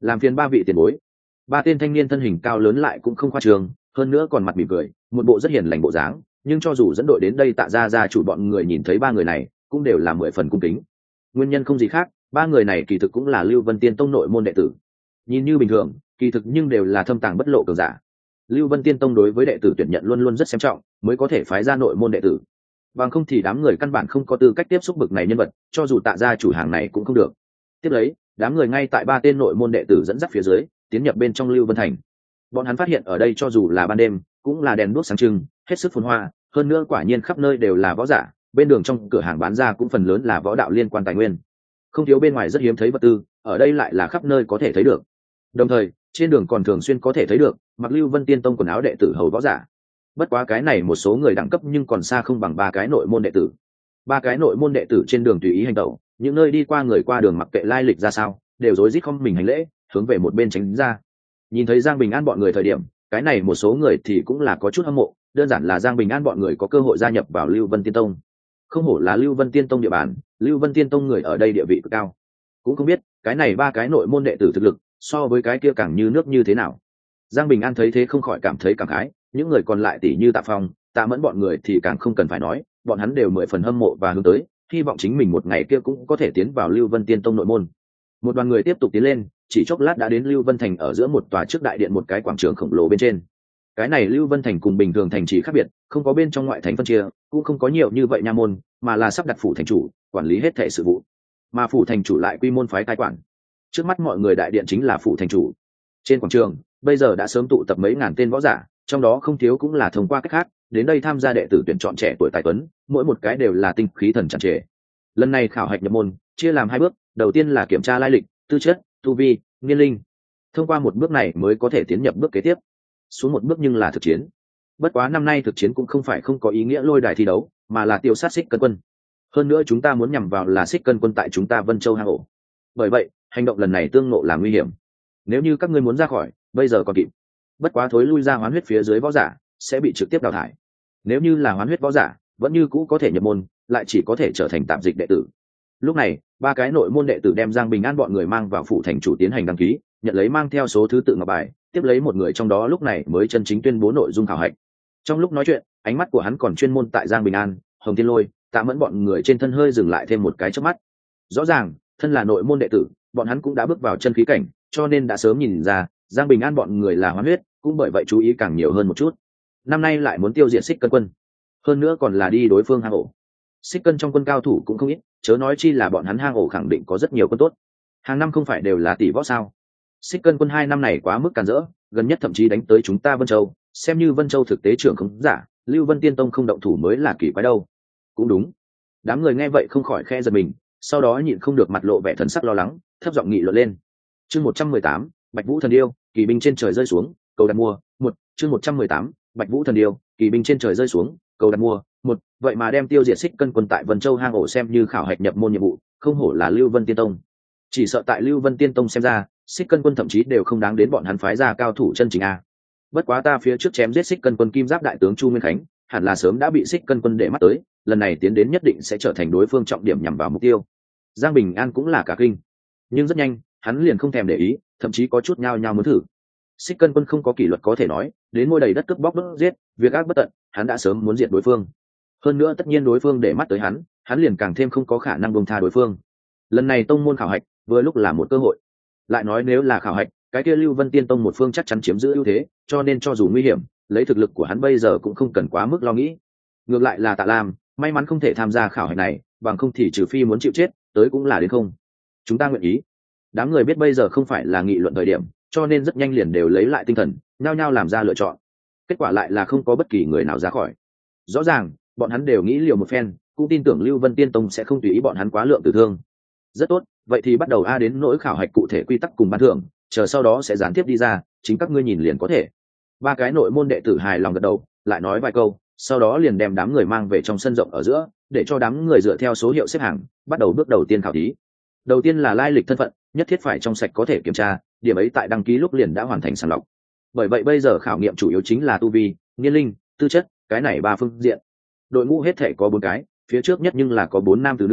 Làm phiền ba vị tiền bối. Ba tên thanh niên thân hình cao lớn lại cũng không khoa trương, hơn nữa còn mặt mỉm cười, một bộ rất hiền lành bộ dáng, nhưng cho dù dẫn đội đến đây Tạ gia chủ bọn người nhìn thấy ba người này cũng đều là 10 phần cung kính. Nguyên nhân không gì khác, ba người này kỳ thực cũng là Lưu Vân Tiên Tông nội môn đệ tử. Nhìn như bình thường, kỳ thực nhưng đều là thâm tàng bất lộ cường giả. Lưu Vân Tiên Tông đối với đệ tử tuyển nhận luôn luôn rất xem trọng, mới có thể phái ra nội môn đệ tử. Bằng không thì đám người căn bản không có tư cách tiếp xúc bực này nhân vật, cho dù Tạ gia chủ hàng này cũng không được. Tiếp lấy, đám người ngay tại ba tên nội môn đệ tử dẫn dắt phía dưới, tiến nhập bên trong Lưu Vân Thành. Bọn hắn phát hiện ở đây cho dù là ban đêm, cũng là đèn đuốc sáng trưng, hết sức phồn hoa, hơn nữa quả nhiên khắp nơi đều là võ giả, bên đường trong cửa hàng bán ra cũng phần lớn là võ đạo liên quan tài nguyên. Không thiếu bên ngoài rất hiếm thấy vật tư, ở đây lại là khắp nơi có thể thấy được. Đồng thời, trên đường còn thường xuyên có thể thấy được mặc Lưu Vân Tiên Tông quần áo đệ tử hầu võ giả. Bất quá cái này một số người đẳng cấp nhưng còn xa không bằng ba cái nội môn đệ tử. Ba cái nội môn đệ tử trên đường tùy ý hành động, những nơi đi qua người qua đường mặc kệ lai lịch ra sao, đều rối rít không mình hành lễ, hướng về một bên tránh ra. Nhìn thấy Giang Bình An bọn người thời điểm, cái này một số người thì cũng là có chút hâm mộ, đơn giản là Giang Bình An bọn người có cơ hội gia nhập vào Lưu Vân Tiên Tông. Không hổ là Lưu Vân Tiên Tông địa bàn, Lưu Vân Tiên Tông người ở đây địa vị cực cao. Cũng không biết cái này ba cái nội môn đệ tử thực lực so với cái kia càng như nước như thế nào. Giang Bình An thấy thế không khỏi cảm thấy cảm khái, những người còn lại tỷ như Tạ Phong, Tạ Mẫn bọn người thì càng không cần phải nói, bọn hắn đều 10 phần hâm mộ và hướng tới, hy vọng chính mình một ngày kia cũng có thể tiến vào Lưu Vân Tiên Tông nội môn. Một đoàn người tiếp tục tiến lên, chỉ chốc lát đã đến Lưu Vân Thành ở giữa một tòa trước đại điện một cái quảng trường khổng lồ bên trên. Cái này Lưu Vân Thành cùng bình thường thành trì khác biệt, không có bên trong ngoại thành phân chia, cũng không có nhiều như vậy nha môn, mà là sắp đặt phủ thành chủ quản lý hết thảy sự vụ, mà phủ thành chủ lại quy môn phái cai quản. Trước mắt mọi người đại điện chính là phủ thành chủ. Trên quảng trường bây giờ đã sớm tụ tập mấy ngàn tên võ giả, trong đó không thiếu cũng là thông qua cách khác đến đây tham gia đệ tử tuyển chọn trẻ tuổi tài tuấn, mỗi một cái đều là tinh khí thần tràn trề. Lần này khảo hạch nhập môn chia làm 2 bước, đầu tiên là kiểm tra lai lịch, tư chất, tu vi, niên linh. Thông qua một bước này mới có thể tiến nhập bước kế tiếp. Xuống một bước nhưng là thực chiến. Bất quá năm nay thực chiến cũng không phải không có ý nghĩa lôi đài thi đấu, mà là tiêu sát Xích Cân Quân. Hơn nữa chúng ta muốn nhằm vào là Xích Cân Quân tại chúng ta Vân Châu hang ổ. Bởi vậy, hành động lần này tương ngộ là nguy hiểm. Nếu như các ngươi muốn ra khỏi, bây giờ còn kịp. Bất quá thối lui ra hoán huyết phía dưới võ giả sẽ bị trực tiếp đào thải. Nếu như là hoán huyết võ giả, vẫn như cũ có thể nhập môn, lại chỉ có thể trở thành tạm dịch đệ tử. Lúc này, ba cái nội môn đệ tử đem Giang Bình An bọn người mang vào phủ thành chủ tiến hành đăng ký, nhận lấy mang theo số thứ tự ngọc bài, tiếp lấy một người trong đó lúc này mới chân chính tuyên bố nội dung khảo hạch. Trong lúc nói chuyện, ánh mắt của hắn còn chuyên môn tại Giang Bình An, Hồng Thiên Lôi, Tạ Mẫn bọn người trên thân hơi dừng lại thêm một cái chớp mắt. Rõ ràng, thân là nội môn đệ tử, bọn hắn cũng đã bước vào chân khí cảnh, cho nên đã sớm nhìn ra Giang Bình An bọn người là hoán huyết, cũng bởi vậy chú ý càng nhiều hơn một chút. Năm nay lại muốn tiêu diệt Xích Cân Quân, hơn nữa còn là đi đối phương hang ổ. Xích Cân trong quân cao thủ cũng không ít, chớ nói chi là bọn hắn hang ổ khẳng định có rất nhiều quân tốt. Hàng năm không phải đều là tỷ võ sao? Xích Cân Quân 2 năm này quá mức càn rỡ, gần nhất thậm chí đánh tới chúng ta Vân Châu, xem như Vân Châu thực tế trưởng không giả, Lưu Vân Tiên Tông không động thủ mới là kỳ quái đâu. Cũng đúng. Đám người nghe vậy không khỏi khe giật mình, sau đó nhịn không được mặt lộ vẻ thần sắc lo lắng, thấp giọng nghị luận lên. Chương 118, Bạch Vũ thần điêu, kỳ binh trên trời rơi xuống, cầu đặt mua. Chương 118, Bạch Vũ thần điêu, kỳ binh trên trời rơi xuống, cầu đặt mua. Vậy mà đem tiêu diệt Xích Cân Quân tại Vân Châu hang ổ xem như khảo hạch nhập môn nhiệm vụ, không hổ là Lưu Vân Tiên Tông. Chỉ sợ tại Lưu Vân Tiên Tông xem ra, Xích Cân Quân thậm chí đều không đáng đến bọn hắn phái ra cao thủ chân chính a. Bất quá ta phía trước chém giết Xích Cân Quân kim giáp đại tướng Chu Nguyên Khánh, hẳn là sớm đã bị Xích Cân Quân để mắt tới, lần này tiến đến nhất định sẽ trở thành đối phương trọng điểm nhằm vào mục tiêu. Giang Bình An cũng là cả kinh, nhưng rất nhanh hắn liền không thèm để ý, thậm chí có chút nhao nhao muốn thử. Xích Cân Quân không có kỷ luật có thể nói, đến môi đầy đất cướp bóc đốt giết, việc ác bất tận, hắn đã sớm muốn diệt đối phương. Hơn nữa tất nhiên đối phương để mắt tới hắn liền càng thêm không có khả năng buông tha đối phương. Lần này tông môn khảo hạch vừa lúc là một cơ hội. Lại nói nếu là khảo hạch, cái kia Lưu Vân Tiên Tông một phương chắc chắn chiếm giữ ưu thế, cho nên cho dù nguy hiểm, lấy thực lực của hắn bây giờ cũng không cần quá mức lo nghĩ. Ngược lại là Tạ Lam, may mắn không thể tham gia khảo hạch này, bằng không thì trừ phi muốn chịu chết, tới cũng là đến không. Chúng ta nguyện ý. Đám người biết bây giờ không phải là nghị luận thời điểm, cho nên rất nhanh liền đều lấy lại tinh thần, nhao nhao làm ra lựa chọn. Kết quả lại là không có bất kỳ người nào ra khỏi. Rõ ràng, bọn hắn đều nghĩ liều một phen, cũng tin tưởng Lưu Vân Tiên Tông sẽ không tùy ý bọn hắn quá lượng tử thương. Rất tốt, vậy thì bắt đầu đến nỗi khảo hạch cụ thể quy tắc cùng ban thưởng, chờ sau đó sẽ gián tiếp đi ra, chính các ngươi nhìn liền có thể. Ba cái nội môn đệ tử hài lòng gật đầu, lại nói vài câu, sau đó liền đem đám người mang về trong sân rộng ở giữa, để cho đám người dựa theo số hiệu xếp hàng, bắt đầu bước đầu tiên khảo thí. Đầu tiên là lai lịch thân phận, nhất thiết phải trong sạch có thể kiểm tra, điểm ấy tại đăng ký lúc liền đã hoàn thành sàng lọc. Bởi vậy bây giờ khảo nghiệm chủ yếu chính là tu vi, niên linh, tư chất, cái này 3 phương diện. Đội ngũ hết thể có 4 cái, phía trước nhất nhưng là có 4 nam 4 nữ,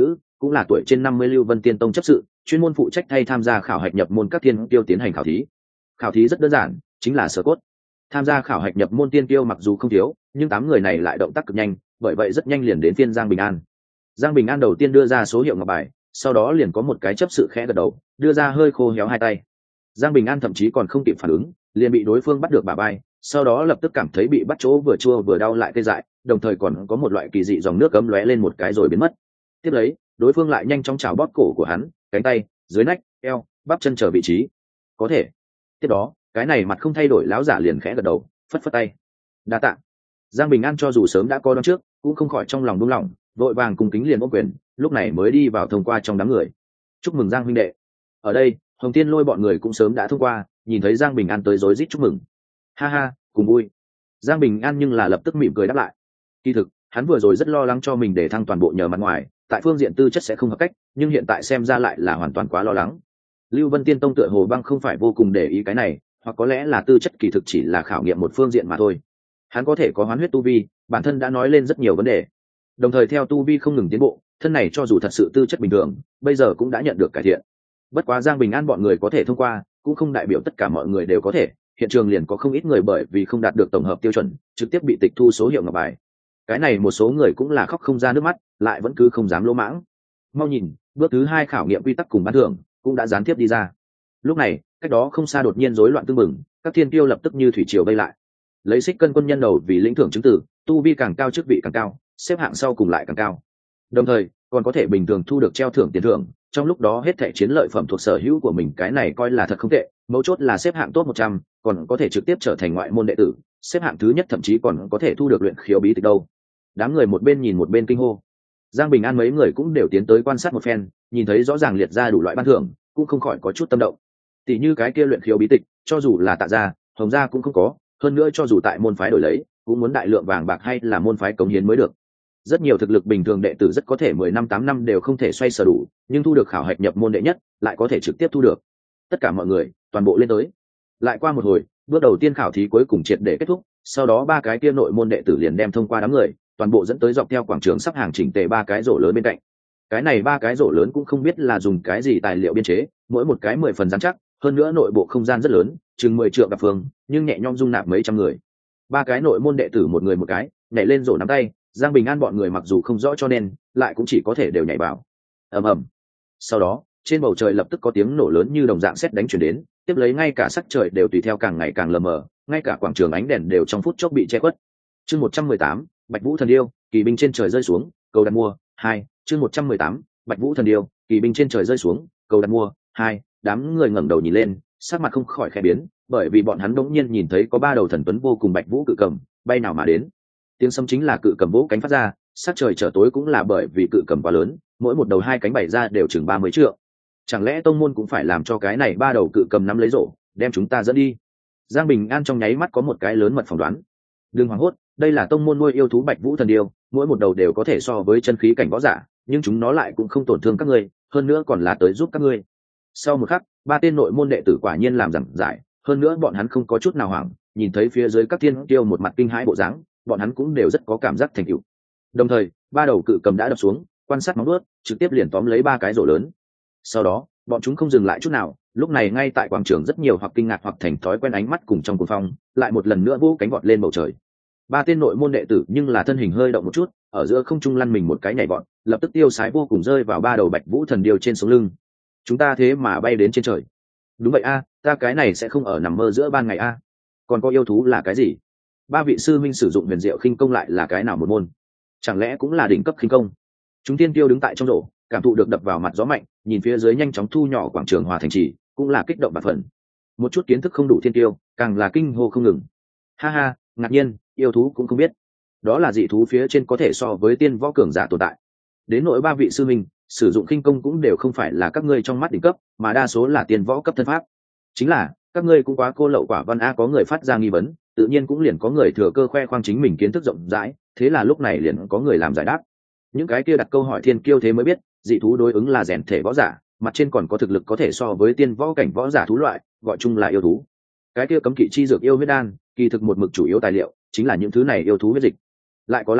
cũng là tuổi trên 50 Lưu Vân Tiên Tông chấp sự, chuyên môn phụ trách thay tham gia khảo hạch nhập môn các thiên tiêu tiến hành khảo thí. Khảo thí rất đơn giản, chính là sở cốt. Tham gia khảo hạch nhập môn tiên tiêu mặc dù không thiếu, nhưng 8 người này lại động tác cực nhanh, bởi vậy rất nhanh liền đến phiên Giang Bình An. Giang Bình An đầu tiên đưa ra số hiệu ngọc bài, sau đó liền có một cái chấp sự khẽ gật đầu, đưa ra hơi khô héo hai tay. Giang Bình An thậm chí còn không kịp phản ứng, liền bị đối phương bắt được bả vai, sau đó lập tức cảm thấy bị bắt chỗ vừa chua vừa đau lại tê dại, đồng thời còn có một loại kỳ dị dòng nước ấm lóe lên một cái rồi biến mất. Tiếp lấy, đối phương lại nhanh chóng chảo bóp cổ của hắn, cánh tay, dưới nách, eo, bắp chân chờ vị trí. Có thể. Tiếp đó, cái này mặt không thay đổi lão giả liền khẽ gật đầu, phất phất tay. Đa tạ. Giang Bình An cho dù sớm đã coi đoán trước, cũng không khỏi trong lòng buông lỏng, vội vàng cùng kính liền ôm quyền, lúc này mới đi vào thông qua trong đám người. Chúc mừng Giang huynh đệ. Ở đây, Hồng Tiên Lôi bọn người cũng sớm đã thông qua, nhìn thấy Giang Bình An tới rối rít chúc mừng. Ha ha, cùng vui. Giang Bình An nhưng là lập tức mỉm cười đáp lại. Kỳ thực, hắn vừa rồi rất lo lắng cho mình để thăng toàn bộ nhờ mặt ngoài, tại phương diện tư chất sẽ không hợp cách, nhưng hiện tại xem ra lại là hoàn toàn quá lo lắng. Lưu Vân Tiên Tông tựa hồ băng không phải vô cùng để ý cái này, hoặc có lẽ là tư chất kỳ thực chỉ là khảo nghiệm một phương diện mà thôi. Hắn có thể có hoán huyết tu vi, bản thân đã nói lên rất nhiều vấn đề. Đồng thời theo tu vi không ngừng tiến bộ, thân này cho dù thật sự tư chất bình thường, bây giờ cũng đã nhận được cải thiện. Bất quá Giang Bình An bọn người có thể thông qua, cũng không đại biểu tất cả mọi người đều có thể, hiện trường liền có không ít người bởi vì không đạt được tổng hợp tiêu chuẩn, trực tiếp bị tịch thu số hiệu ngọc bài. Cái này một số người cũng là khóc không ra nước mắt, lại vẫn cứ không dám lỗ mãng. Mau nhìn, bước thứ 2 khảo nghiệm quy tắc cùng ban thưởng cũng đã gián tiếp đi ra. Lúc này, cách đó không xa đột nhiên rối loạn tương mừng, các thiên tiêu lập tức như thủy triều vây lại. Lấy Xích Cân quân nhân đầu vì lĩnh thưởng chứng tử, tu vi càng cao chức vị càng cao, xếp hạng sau cùng lại càng cao. Đồng thời, còn có thể bình thường thu được treo thưởng tiền thưởng, trong lúc đó hết thảy chiến lợi phẩm thuộc sở hữu của mình, cái này coi là thật không tệ, mấu chốt là xếp hạng top 100, còn có thể trực tiếp trở thành ngoại môn đệ tử, xếp hạng thứ nhất thậm chí còn có thể thu được luyện khiếu bí tịch đâu. Đám người một bên nhìn một bên kinh hô. Giang Bình An mấy người cũng đều tiến tới quan sát một phen, nhìn thấy rõ ràng liệt ra đủ loại ban thưởng, cũng không khỏi có chút tâm động. Tỷ như cái kia luyện khiếu bí tịch, cho dù là Tạ gia, Hồng gia cũng không có, hơn nữa cho dù tại môn phái đổi lấy, cũng muốn đại lượng vàng bạc hay là môn phái cống hiến mới được. Rất nhiều thực lực bình thường đệ tử rất có thể 10 năm 8 năm đều không thể xoay sở đủ, nhưng thu được khảo hạch nhập môn đệ nhất, lại có thể trực tiếp thu được. Tất cả mọi người, toàn bộ lên tới. Lại qua một hồi, bước đầu tiên khảo thí cuối cùng triệt để kết thúc, sau đó 3 cái kia nội môn đệ tử liền đem thông qua đám người, toàn bộ dẫn tới dọc theo quảng trường sắp hàng chỉnh tề 3 cái rổ lớn bên cạnh. Cái này 3 cái rổ lớn cũng không biết là dùng cái gì tài liệu biên chế, mỗi một cái 10 phần rắn chắc, hơn nữa nội bộ không gian rất lớn, chừng 10 trượng gặp phương, nhưng nhẹ nhõm dung nạp mấy trăm người. 3 cái nội môn đệ tử một người một cái, nhảy lên rổ nắm tay, Giang Bình An bọn người mặc dù không rõ cho nên, lại cũng chỉ có thể đều nhảy vào. Ầm ầm. Sau đó, trên bầu trời lập tức có tiếng nổ lớn như đồng dạng sét đánh truyền đến, tiếp lấy ngay cả sắc trời đều tùy theo càng ngày càng lờ mờ, ngay cả quảng trường ánh đèn đều trong phút chốc bị che khuất. Chương 118, Bạch Vũ thần điêu, kỳ binh trên trời rơi xuống, cầu đặt mua. 2, chương 118, Bạch Vũ thần điêu, kỳ binh trên trời rơi xuống, cầu đặt mua. 2, đám người ngẩng đầu nhìn lên, sắc mặt không khỏi khẽ biến, bởi vì bọn hắn đống nhiên nhìn thấy có 3 đầu thần tuấn vô cùng Bạch Vũ cự cầm bay nào mà đến. Tiếng sấm chính là cự cầm vỗ cánh phát ra, sắc trời trở tối cũng là bởi vì cự cầm quá lớn, mỗi một đầu 2 cánh bày ra đều chừng 30 trượng. Chẳng lẽ tông môn cũng phải làm cho cái này 3 đầu cự cầm nắm lấy rổ, đem chúng ta dẫn đi? Giang Bình An trong nháy mắt có một cái lớn mật phỏng đoán. Đừng hoảng hốt, đây là tông môn nuôi yêu thú Bạch Vũ thần điêu, mỗi một đầu đều có thể so với chân khí cảnh võ giả, nhưng chúng nó lại cũng không tổn thương các ngươi, hơn nữa còn là tới giúp các ngươi. Sau một khắc, 3 tên nội môn đệ tử quả nhiên làm giảng giải, hơn nữa bọn hắn không có chút nào hoảng, nhìn thấy phía dưới các thiên kiêu một mặt kinh hãi bộ dáng, bọn hắn cũng đều rất có cảm giác thành tựu. Đồng thời, 3 đầu cự cầm đã đập xuống, quan sát móng vuốt, trực tiếp liền tóm lấy 3 cái rổ lớn. Sau đó, bọn chúng không dừng lại chút nào, lúc này ngay tại quảng trường rất nhiều hoặc kinh ngạc hoặc thành thói quen ánh mắt cùng trong cuồng phong, lại một lần nữa vỗ cánh vọt lên bầu trời. 3 tên nội môn đệ tử nhưng là thân hình hơi động một chút, ở giữa không trung lăn mình một cái nhảy vọt, lập tức tiêu sái vô cùng rơi vào 3 đầu Bạch Vũ thần điêu trên sống lưng. Chúng ta thế mà bay đến trên trời. Đúng vậy a, ta cái này sẽ không ở nằm mơ giữa ban ngày a. Còn có yêu thú là cái gì? 3 vị sư minh sử dụng huyền diệu khinh công lại là cái nào một môn? Chẳng lẽ cũng là đỉnh cấp khinh công? Chúng tiên tiêu đứng tại trong rổ, cảm thụ được đập vào mặt gió mạnh, nhìn phía dưới nhanh chóng thu nhỏ quảng trường hòa thành trì, cũng là kích động bạc phần. Một chút kiến thức không đủ thiên tiêu, càng là kinh hô không ngừng. Ha ha, ngạc nhiên, yêu thú cũng không biết. Đó là dị thú phía trên có thể so với tiên võ cường giả tồn tại. Đến nỗi 3 vị sư minh, sử dụng khinh công cũng đều không phải là các ngươi trong mắt đỉnh cấp, mà đa số là tiên võ cấp thân pháp. Chính là, các ngươi cũng quá cô lậu quả văn a, có người phát ra nghi vấn, tự nhiên cũng liền có người thừa cơ khoe khoang chính mình kiến thức rộng rãi, thế là lúc này liền có người làm giải đáp. Những cái kia đặt câu hỏi thiên kiêu thế mới biết, dị thú đối ứng là rèn thể võ giả, mặt trên còn có thực lực có thể so với tiên võ cảnh võ giả thú loại, gọi chung là yêu thú. Cái kia cấm kỵ chi dược yêu huyết đan, kỳ thực một mực chủ yếu tài liệu chính là những thứ này yêu thú huyết dịch. Lại có là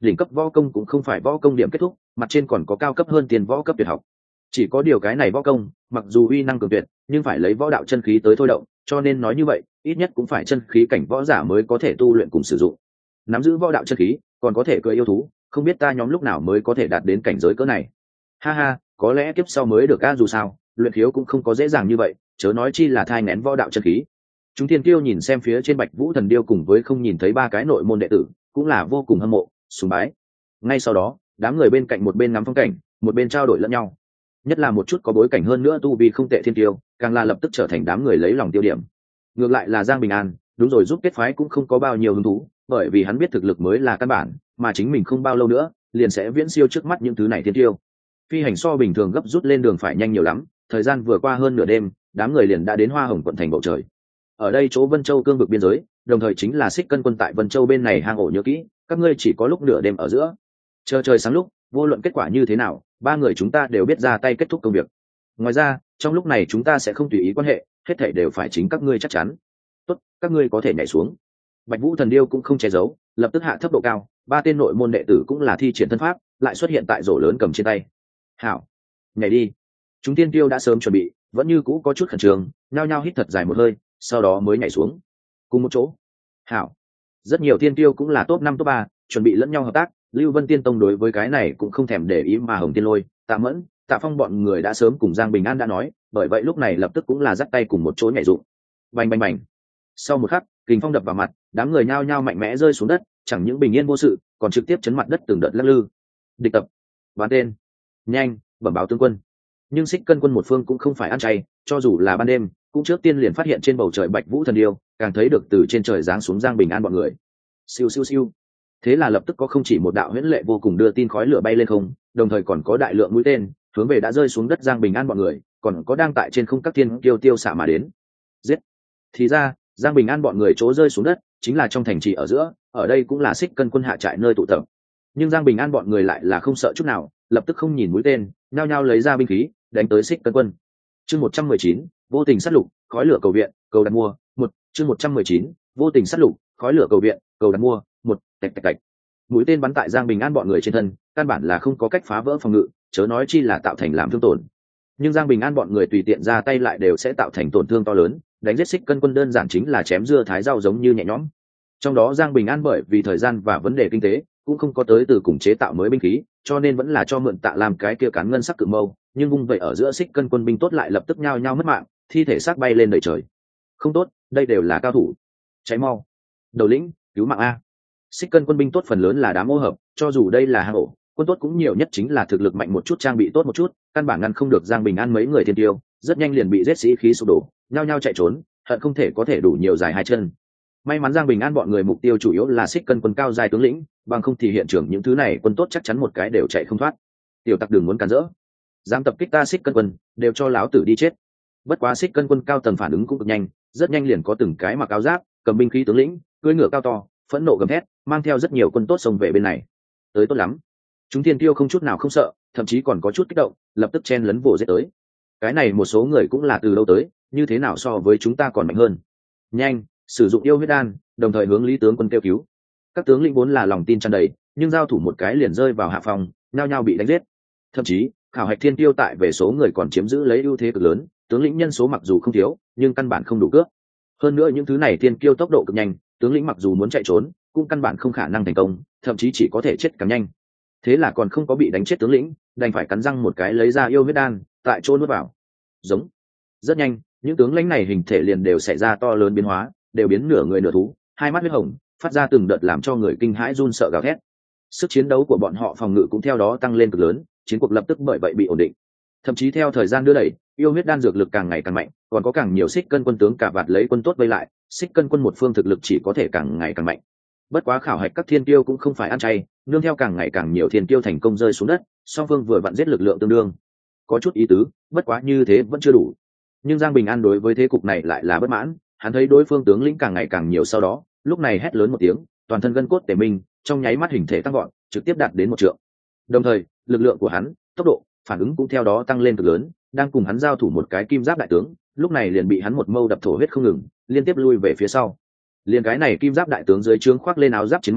đỉnh cấp võ công cũng không phải võ công điểm kết thúc, mặt trên còn có cao cấp hơn tiền võ cấp tuyệt học. Chỉ có điều cái này võ công mặc dù uy năng cường tuyệt, nhưng phải lấy võ đạo chân khí tới thôi động, cho nên nói như vậy ít nhất cũng phải chân khí cảnh võ giả mới có thể tu luyện cùng sử dụng. Nắm giữ võ đạo chân khí còn có thể cưỡi yêu thú, không biết ta nhóm lúc nào mới có thể đạt đến cảnh giới cỡ này. Ha ha, có lẽ kiếp sau mới được a, dù sao luyện khiếu cũng không có dễ dàng như vậy, chớ nói chi là thai nén võ đạo chân khí. Chúng thiên tiêu nhìn xem phía trên Bạch Vũ Thần Điêu cùng với không nhìn thấy ba cái nội môn đệ tử, cũng là vô cùng hâm mộ, sùng bái. Ngay sau đó, đám người bên cạnh một bên ngắm phong cảnh, một bên trao đổi lẫn nhau. Nhất là một chút có bối cảnh hơn nữa tu vi không tệ thiên tiêu, càng là lập tức trở thành đám người lấy lòng tiêu điểm. Ngược lại là Giang Bình An, đúng rồi, giúp kết phái cũng không có bao nhiêu hứng thú, bởi vì hắn biết thực lực mới là căn bản, mà chính mình không bao lâu nữa liền sẽ viễn siêu trước mắt những thứ này thiên tiêu. Phi hành so bình thường gấp rút lên đường phải nhanh nhiều lắm, thời gian vừa qua hơn nửa đêm, đám người liền đã đến Hoa Hồng quận thành bầu trời. Ở đây chỗ Vân Châu cương vực biên giới, đồng thời chính là Xích Cân quân tại Vân Châu bên này hang ổ, nhớ kỹ, các ngươi chỉ có lúc nửa đêm ở giữa. Chờ trời sáng lúc, vô luận kết quả như thế nào, ba người chúng ta đều biết ra tay kết thúc công việc. Ngoài ra, trong lúc này chúng ta sẽ không tùy ý quan hệ, hết thảy đều phải chính các ngươi chắc chắn. Tốt, các ngươi có thể nhảy xuống. Bạch Vũ Thần Điêu cũng không che giấu, lập tức hạ thấp độ cao, ba tên nội môn đệ tử cũng là thi triển thân pháp, lại xuất hiện tại rổ lớn cầm trên tay. Hảo, nhảy đi. Chúng tiên tiêu đã sớm chuẩn bị, vẫn như cũ có chút khẩn trương, nhao nhao hít thật dài một hơi, sau đó mới nhảy xuống cùng một chỗ. Hảo, rất nhiều tiên tiêu cũng là top 5 top 3, chuẩn bị lẫn nhau hợp tác. Lưu Vân Tiên Tông đối với cái này cũng không thèm để ý, mà Hồng Tiên Lôi, Tạ Mẫn, Tạ Phong bọn người đã sớm cùng Giang Bình An đã nói, bởi vậy lúc này lập tức cũng là dắt tay cùng một chỗ nhảy dụng. Bành bành bành. Sau một khắc, kình phong đập vào mặt, đám người nhao nhao mạnh mẽ rơi xuống đất, chẳng những bình yên vô sự, còn trực tiếp chấn mặt đất từng đợt lắc lư. Địch tập, bán tên, nhanh, bẩm báo tướng quân. Nhưng Xích Cân quân một phương cũng không phải ăn chay, cho dù là ban đêm, cũng trước tiên liền phát hiện trên bầu trời Bạch Vũ Thần Điêu, càng thấy được từ trên trời giáng xuống Giang Bình An bọn người. Siêu siêu siêu. Thế là lập tức có không chỉ một đạo huyễn lệ vô cùng đưa tin khói lửa bay lên không, đồng thời còn có đại lượng mũi tên hướng về đã rơi xuống đất Giang Bình An bọn người, còn có đang tại trên không các thiên kiêu tiêu xạ mà đến. Giết. Thì ra, Giang Bình An bọn người chỗ rơi xuống đất chính là trong thành trì ở giữa, ở đây cũng là Xích Cân quân hạ trại nơi tụ tập. Nhưng Giang Bình An bọn người lại là không sợ chút nào, lập tức không nhìn mũi tên, nhao nhao lấy ra binh khí, đánh tới Xích Cân quân. Chương 119, vô tình sát lục, khói lửa cầu viện, cầu đặt mua, một. Chương 119, vô tình sát lục, khói lửa cầu viện, cầu đặt mua, một. Tạch tạch tạch. Mũi tên bắn tại Giang Bình An bọn người trên thân, căn bản là không có cách phá vỡ phòng ngự, chớ nói chi là tạo thành làm thương tổn. Nhưng Giang Bình An bọn người tùy tiện ra tay lại đều sẽ tạo thành tổn thương to lớn, đánh giết Xích Cân quân đơn giản chính là chém dưa thái rau giống như nhẹ nhõm. Trong đó Giang Bình An bởi vì thời gian và vấn đề kinh tế, cũng không có tới từ cùng chế tạo mới binh khí, cho nên vẫn là cho mượn Tạ làm cái kia cán ngân sắc cự mâu, nhưng vung vậy ở giữa Xích Cân quân binh tốt lại lập tức nhao nhao mất mạng, thi thể xác bay lên đầy trời. Không tốt, đây đều là cao thủ. Cháy mau. Đầu lĩnh, cứu mạng a. Xích Cân quân binh tốt phần lớn là đám ô hợp, cho dù đây là hang ổ, quân tốt cũng nhiều nhất chính là thực lực mạnh một chút, trang bị tốt một chút, căn bản ngăn không được Giang Bình An mấy người thiên tiêu, rất nhanh liền bị giết sĩ khí sụp đổ, nhao nhao chạy trốn, hận không thể có thể đủ nhiều dài hai chân. May mắn Giang Bình An bọn người mục tiêu chủ yếu là Xích Cân quân cao giai tướng lĩnh, bằng không thì hiện trường những thứ này quân tốt chắc chắn một cái đều chạy không thoát. Tiểu tặc đừng muốn cản rỡ, dám tập kích ta Xích Cân quân, đều cho láo tử đi chết. Bất quá Xích Cân quân cao tầng phản ứng cũng cực nhanh, rất nhanh liền có từng cái mặc áo giáp, cầm binh khí tướng lĩnh, cưỡi ngựa cao to, phẫn nộ gầm thét, mang theo rất nhiều quân tốt xông về bên này. Tới tốt lắm. Chúng thiên tiêu không chút nào không sợ, thậm chí còn có chút kích động, lập tức chen lấn vồ giết tới. Cái này một số người cũng là từ đâu tới, như thế nào so với chúng ta còn mạnh hơn. Nhanh, sử dụng yêu huyết đan, đồng thời hướng Lý tướng quân kêu cứu. Các tướng lĩnh vốn là lòng tin tràn đầy, nhưng giao thủ một cái liền rơi vào hạ phòng, nhao nhao bị đánh giết. Thậm chí, khảo hạch thiên tiêu tại về số người còn chiếm giữ lấy ưu thế cực lớn, tướng lĩnh nhân số mặc dù không thiếu, nhưng căn bản không đủ cướp. Hơn nữa những thứ này thiên kiêu tốc độ cực nhanh, tướng lĩnh mặc dù muốn chạy trốn, cũng căn bản không khả năng thành công, thậm chí chỉ có thể chết càng nhanh. Thế là còn không có bị đánh chết tướng lĩnh, đành phải cắn răng một cái lấy ra yêu huyết đan, tại chỗ nuốt vào. Giống. Rất nhanh, những tướng lãnh này hình thể liền đều xảy ra to lớn biến hóa, đều biến nửa người nửa thú, hai mắt huyết hồng, phát ra từng đợt làm cho người kinh hãi run sợ gào thét. Sức chiến đấu của bọn họ phòng ngự cũng theo đó tăng lên cực lớn, chiến cuộc lập tức bởi vậy bị ổn định. Thậm chí theo thời gian đưa đẩy, yêu huyết đan dược lực càng ngày càng mạnh, còn có càng nhiều Xích Cân quân tướng cả vạt lấy quân tốt vây lại, Xích Cân quân một phương thực lực chỉ có thể càng ngày càng mạnh. Bất quá khảo hạch các thiên tiêu cũng không phải ăn chay, nương theo càng ngày càng nhiều thiên tiêu thành công rơi xuống đất, song phương vừa vặn giết lực lượng tương đương. Có chút ý tứ, bất quá như thế vẫn chưa đủ. Nhưng Giang Bình An đối với thế cục này lại là bất mãn, hắn thấy đối phương tướng lĩnh càng ngày càng nhiều, sau đó, lúc này hét lớn một tiếng, toàn thân gân cốt tề minh, trong nháy mắt hình thể tăng vọt, trực tiếp đạt đến 1 trượng. Đồng thời, lực lượng của hắn, tốc độ, phản ứng cũng theo đó tăng lên cực lớn, đang cùng hắn giao thủ một cái kim giáp đại tướng, lúc này liền bị hắn một mâu đập thổ huyết không ngừng, liên tiếp lui về phía sau. Liền cái này kim giáp đại tướng dưới trướng khoác lên áo giáp chiến mã,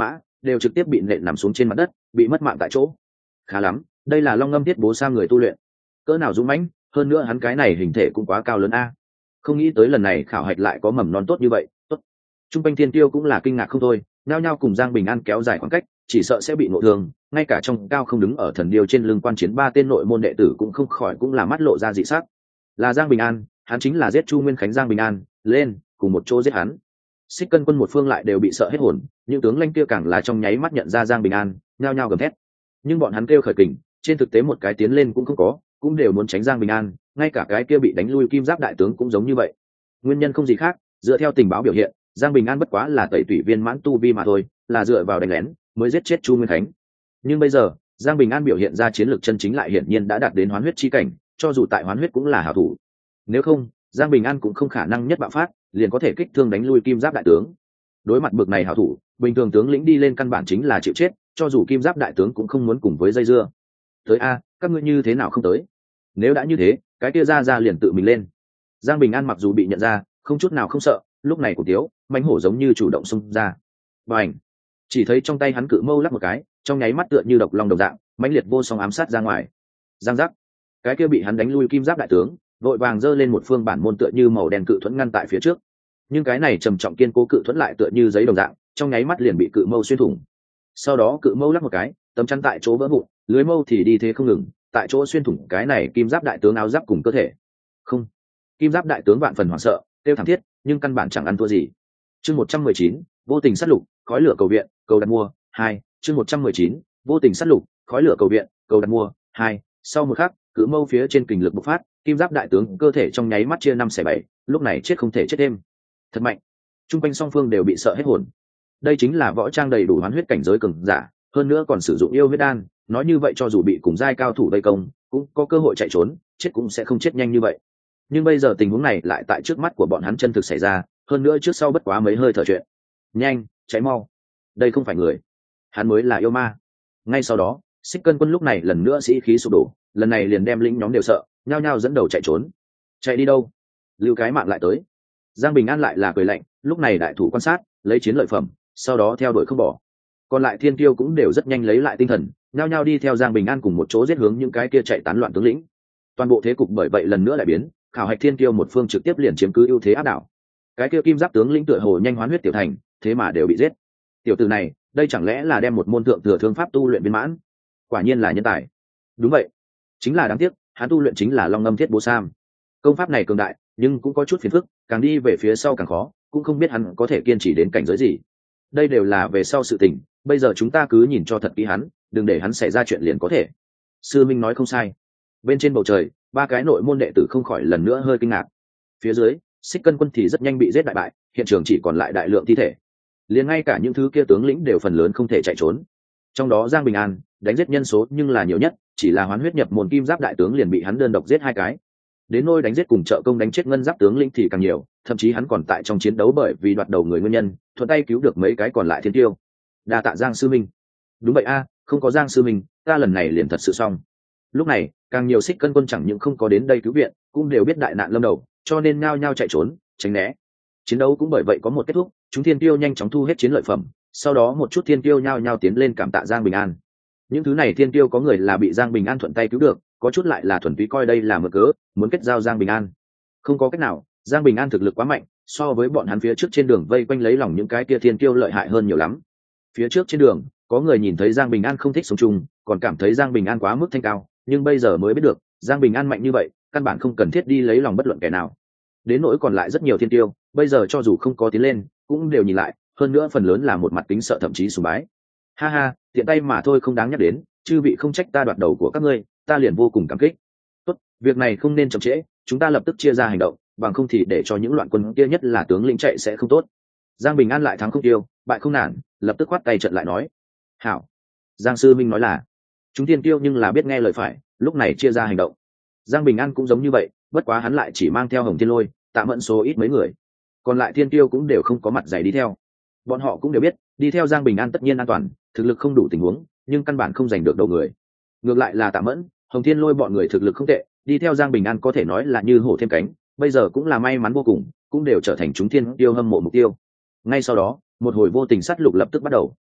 đều trực tiếp bị nện nằm xuống trên mặt đất, bị mất mạng tại chỗ. Khá lắm, đây là Long Ngâm Thiết Bố Sa người tu luyện, cỡ nào dũng mãnh, hơn nữa hắn cái này hình thể cũng quá cao lớn a. Không nghĩ tới lần này khảo hạch lại có mầm non tốt như vậy. Tốt. Trung quanh thiên tiêu cũng là kinh ngạc không thôi, nhao nhao cùng Giang Bình An kéo dài khoảng cách, chỉ sợ sẽ bị ngộ thương, ngay cả trong cao không đứng ở thần điêu trên lưng quan chiến 3 tên nội môn đệ tử cũng không khỏi cũng là mắt lộ ra dị sắc. Là Giang Bình An, hắn chính là giết Chu Nguyên Khánh Giang Bình An, lên, cùng một chỗ giết hắn. Xích Cân quân một phương lại đều bị sợ hết hồn, những tướng lãnh kia càng là trong nháy mắt nhận ra Giang Bình An, nhao nhao gầm thét. Nhưng bọn hắn kêu khởi kình, trên thực tế một cái tiến lên cũng không có, cũng đều muốn tránh Giang Bình An, ngay cả cái kia bị đánh lui Kim Giáp đại tướng cũng giống như vậy. Nguyên nhân không gì khác, dựa theo tình báo biểu hiện, Giang Bình An bất quá là tẩy tủy viên mãn tu vi mà thôi, là dựa vào đánh lén mới giết chết Chu Nguyên Khánh. Nhưng bây giờ, Giang Bình An biểu hiện ra chiến lược chân chính lại hiển nhiên đã đạt đến hoán huyết chi cảnh, cho dù tại hoán huyết cũng là hảo thủ. Nếu không, Giang Bình An cũng không khả năng nhất bạo phát, liền có thể kích thương đánh lui Kim Giáp đại tướng. Đối mặt bực này hảo thủ, bình thường tướng lĩnh đi lên căn bản chính là chịu chết, cho dù Kim Giáp đại tướng cũng không muốn cùng với dây dưa. Tới a, các ngươi như thế nào không tới? Nếu đã như thế, cái kia ra liền tự mình lên. Giang Bình An mặc dù bị nhận ra, không chút nào không sợ, lúc này của tiếu mãnh hổ giống như chủ động xông ra. Bành! Chỉ thấy trong tay hắn cự mâu lắc một cái, trong nháy mắt tựa như độc long đồng dạng, mãnh liệt vô song ám sát ra ngoài. Giang giác! Cái kia bị hắn đánh lui Kim Giáp đại tướng, vội vàng giơ lên một phương bản môn tựa như màu đen cự thuẫn ngăn tại phía trước. Nhưng cái này trầm trọng kiên cố cự thuẫn lại tựa như giấy đồng dạng, trong nháy mắt liền bị cự mâu xuyên thủng. Sau đó cự mâu lắc một cái, tấm chắn tại chỗ vỡ vụn, lưới mâu thì đi thế không ngừng, tại chỗ xuyên thủng cái này Kim Giáp đại tướng áo giáp cùng cơ thể. Không! Kim Giáp đại tướng vạn phần hoảng sợ, kêu thảm thiết, nhưng căn bản chẳng ăn thua gì. Chương 119, vô tình sát lục, khói lửa cầu viện, cầu đặt mua 2. Chương 119, vô tình sát lục, khói lửa cầu viện, cầu đặt mua 2. Sau một khắc, cự mâu phía trên kình lực bộc phát, Kim Giáp đại tướng cơ thể trong nháy mắt chia 5/7, lúc này chết không thể chết thêm. Thật mạnh. Trung quanh song phương đều bị sợ hết hồn. Đây chính là võ trang đầy đủ hoán huyết cảnh giới cường giả, hơn nữa còn sử dụng yêu huyết đan, nói như vậy cho dù bị cùng giai cao thủ vây công, cũng có cơ hội chạy trốn, chết cũng sẽ không chết nhanh như vậy. Nhưng bây giờ tình huống này lại tại trước mắt của bọn hắn chân thực xảy ra, hơn nữa trước sau bất quá mấy hơi thở chuyện. Nhanh, cháy mau. Đây không phải người, hắn mới là yêu ma. Ngay sau đó, Xích Cân quân lúc này lần nữa sĩ khí sụp đổ, lần này liền đem lĩnh nhóm đều sợ, nhao nhao dẫn đầu chạy trốn. Chạy đi đâu? Lưu cái mạng lại tới. Giang Bình An lại là cười lạnh, lúc này đại thủ quan sát, lấy chiến lợi phẩm, sau đó theo đuổi không bỏ. Còn lại thiên tiêu cũng đều rất nhanh lấy lại tinh thần, nhao nhao đi theo Giang Bình An cùng một chỗ giết hướng những cái kia chạy tán loạn tướng lĩnh. Toàn bộ thế cục bởi vậy lần nữa lại biến, khảo hạch thiên tiêu một phương trực tiếp liền chiếm cứ ưu thế áp đảo. Cái kia Kim Giáp tướng lĩnh tựa hồ nhanh hoán huyết tiểu thành, thế mà đều bị giết. Tiểu tử này, đây chẳng lẽ là đem một môn thượng thừa thương pháp tu luyện viên mãn? Quả nhiên là nhân tài. Đúng vậy, chính là đáng tiếc, hắn tu luyện chính là Long Ngâm Thiết Bố Sam. Công pháp này cường đại, nhưng cũng có chút phiền phức, càng đi về phía sau càng khó, cũng không biết hắn có thể kiên trì đến cảnh giới gì. Đây đều là về sau sự tình, bây giờ chúng ta cứ nhìn cho thật kỹ hắn, đừng để hắn xảy ra chuyện liền có thể. Sư Minh nói không sai. Bên trên bầu trời, 3 cái nội môn đệ tử không khỏi lần nữa hơi kinh ngạc. Phía dưới, Xích Cân quân thì rất nhanh bị giết đại bại, hiện trường chỉ còn lại đại lượng thi thể. Liền ngay cả những thứ kia tướng lĩnh đều phần lớn không thể chạy trốn. Trong đó Giang Bình An đánh giết nhân số nhưng là nhiều nhất, chỉ là hoán huyết nhập môn Kim Giáp đại tướng liền bị hắn đơn độc giết 2 cái. Đến nôi đánh giết cùng trợ công đánh chết ngân giáp tướng lĩnh thì càng nhiều, thậm chí hắn còn tại trong chiến đấu bởi vì đoạt đầu người nguyên nhân, thuận tay cứu được mấy cái còn lại thiên tiêu. Đa tạ Giang sư minh. Đúng vậy a, không có Giang sư minh, ta lần này liền thật sự xong. Lúc này, càng nhiều Xích Cân quân chẳng những không có đến đây cứu viện, cũng đều biết đại nạn lâm đầu, cho nên nhao nhao chạy trốn, tránh né. Chiến đấu cũng bởi vậy có một kết thúc, chúng thiên tiêu nhanh chóng thu hết chiến lợi phẩm, sau đó một chút thiên tiêu nhao nhao tiến lên cảm tạ Giang Bình An. Những thứ này thiên tiêu có người là bị Giang Bình An thuận tay cứu được, có chút lại là thuần túy coi đây là mượn cớ, muốn kết giao Giang Bình An. Không có cách nào, Giang Bình An thực lực quá mạnh, so với bọn hắn phía trước trên đường vây quanh lấy lòng những cái kia thiên tiêu lợi hại hơn nhiều lắm. Phía trước trên đường, có người nhìn thấy Giang Bình An không thích sống chung, còn cảm thấy Giang Bình An quá mức thanh cao, nhưng bây giờ mới biết được, Giang Bình An mạnh như vậy, căn bản không cần thiết đi lấy lòng bất luận kẻ nào. Đến nỗi còn lại rất nhiều thiên tiêu, bây giờ cho dù không có tiến lên, cũng đều nhìn lại, hơn nữa phần lớn là một mặt kính sợ thậm chí sùng bái. Ha ha, tiện tay mà thôi không đáng nhắc đến, chư vị không trách ta đoạt đầu của các ngươi, ta liền vô cùng cảm kích. Tốt, việc này không nên chậm trễ, chúng ta lập tức chia ra hành động, bằng không thì để cho những loạn quân kia nhất là tướng lĩnh chạy sẽ không tốt. Giang Bình An lại thắng không tiêu, bại không nản, lập tức khoát tay trận lại nói. Hảo. Giang sư minh nói là, chúng tiên tiêu nhưng là biết nghe lời phải, lúc này chia ra hành động. Giang Bình An cũng giống như vậy, bất quá hắn lại chỉ mang theo Hồng Thiên Lôi, Tạ Mẫn số ít mấy người, còn lại thiên tiêu cũng đều không có mặt dày đi theo. Bọn họ cũng đều biết, đi theo Giang Bình An tất nhiên an toàn, thực lực không đủ tình huống, nhưng căn bản không giành được đầu người. Ngược lại là Tạ Mẫn, Hồng Thiên Lôi bọn người thực lực không tệ, đi theo Giang Bình An có thể nói là như hổ thêm cánh, bây giờ cũng là may mắn vô cùng, cũng đều trở thành chúng thiên tiêu hâm mộ mục tiêu. Ngay sau đó, một hồi vô tình sát lục lập tức bắt đầu.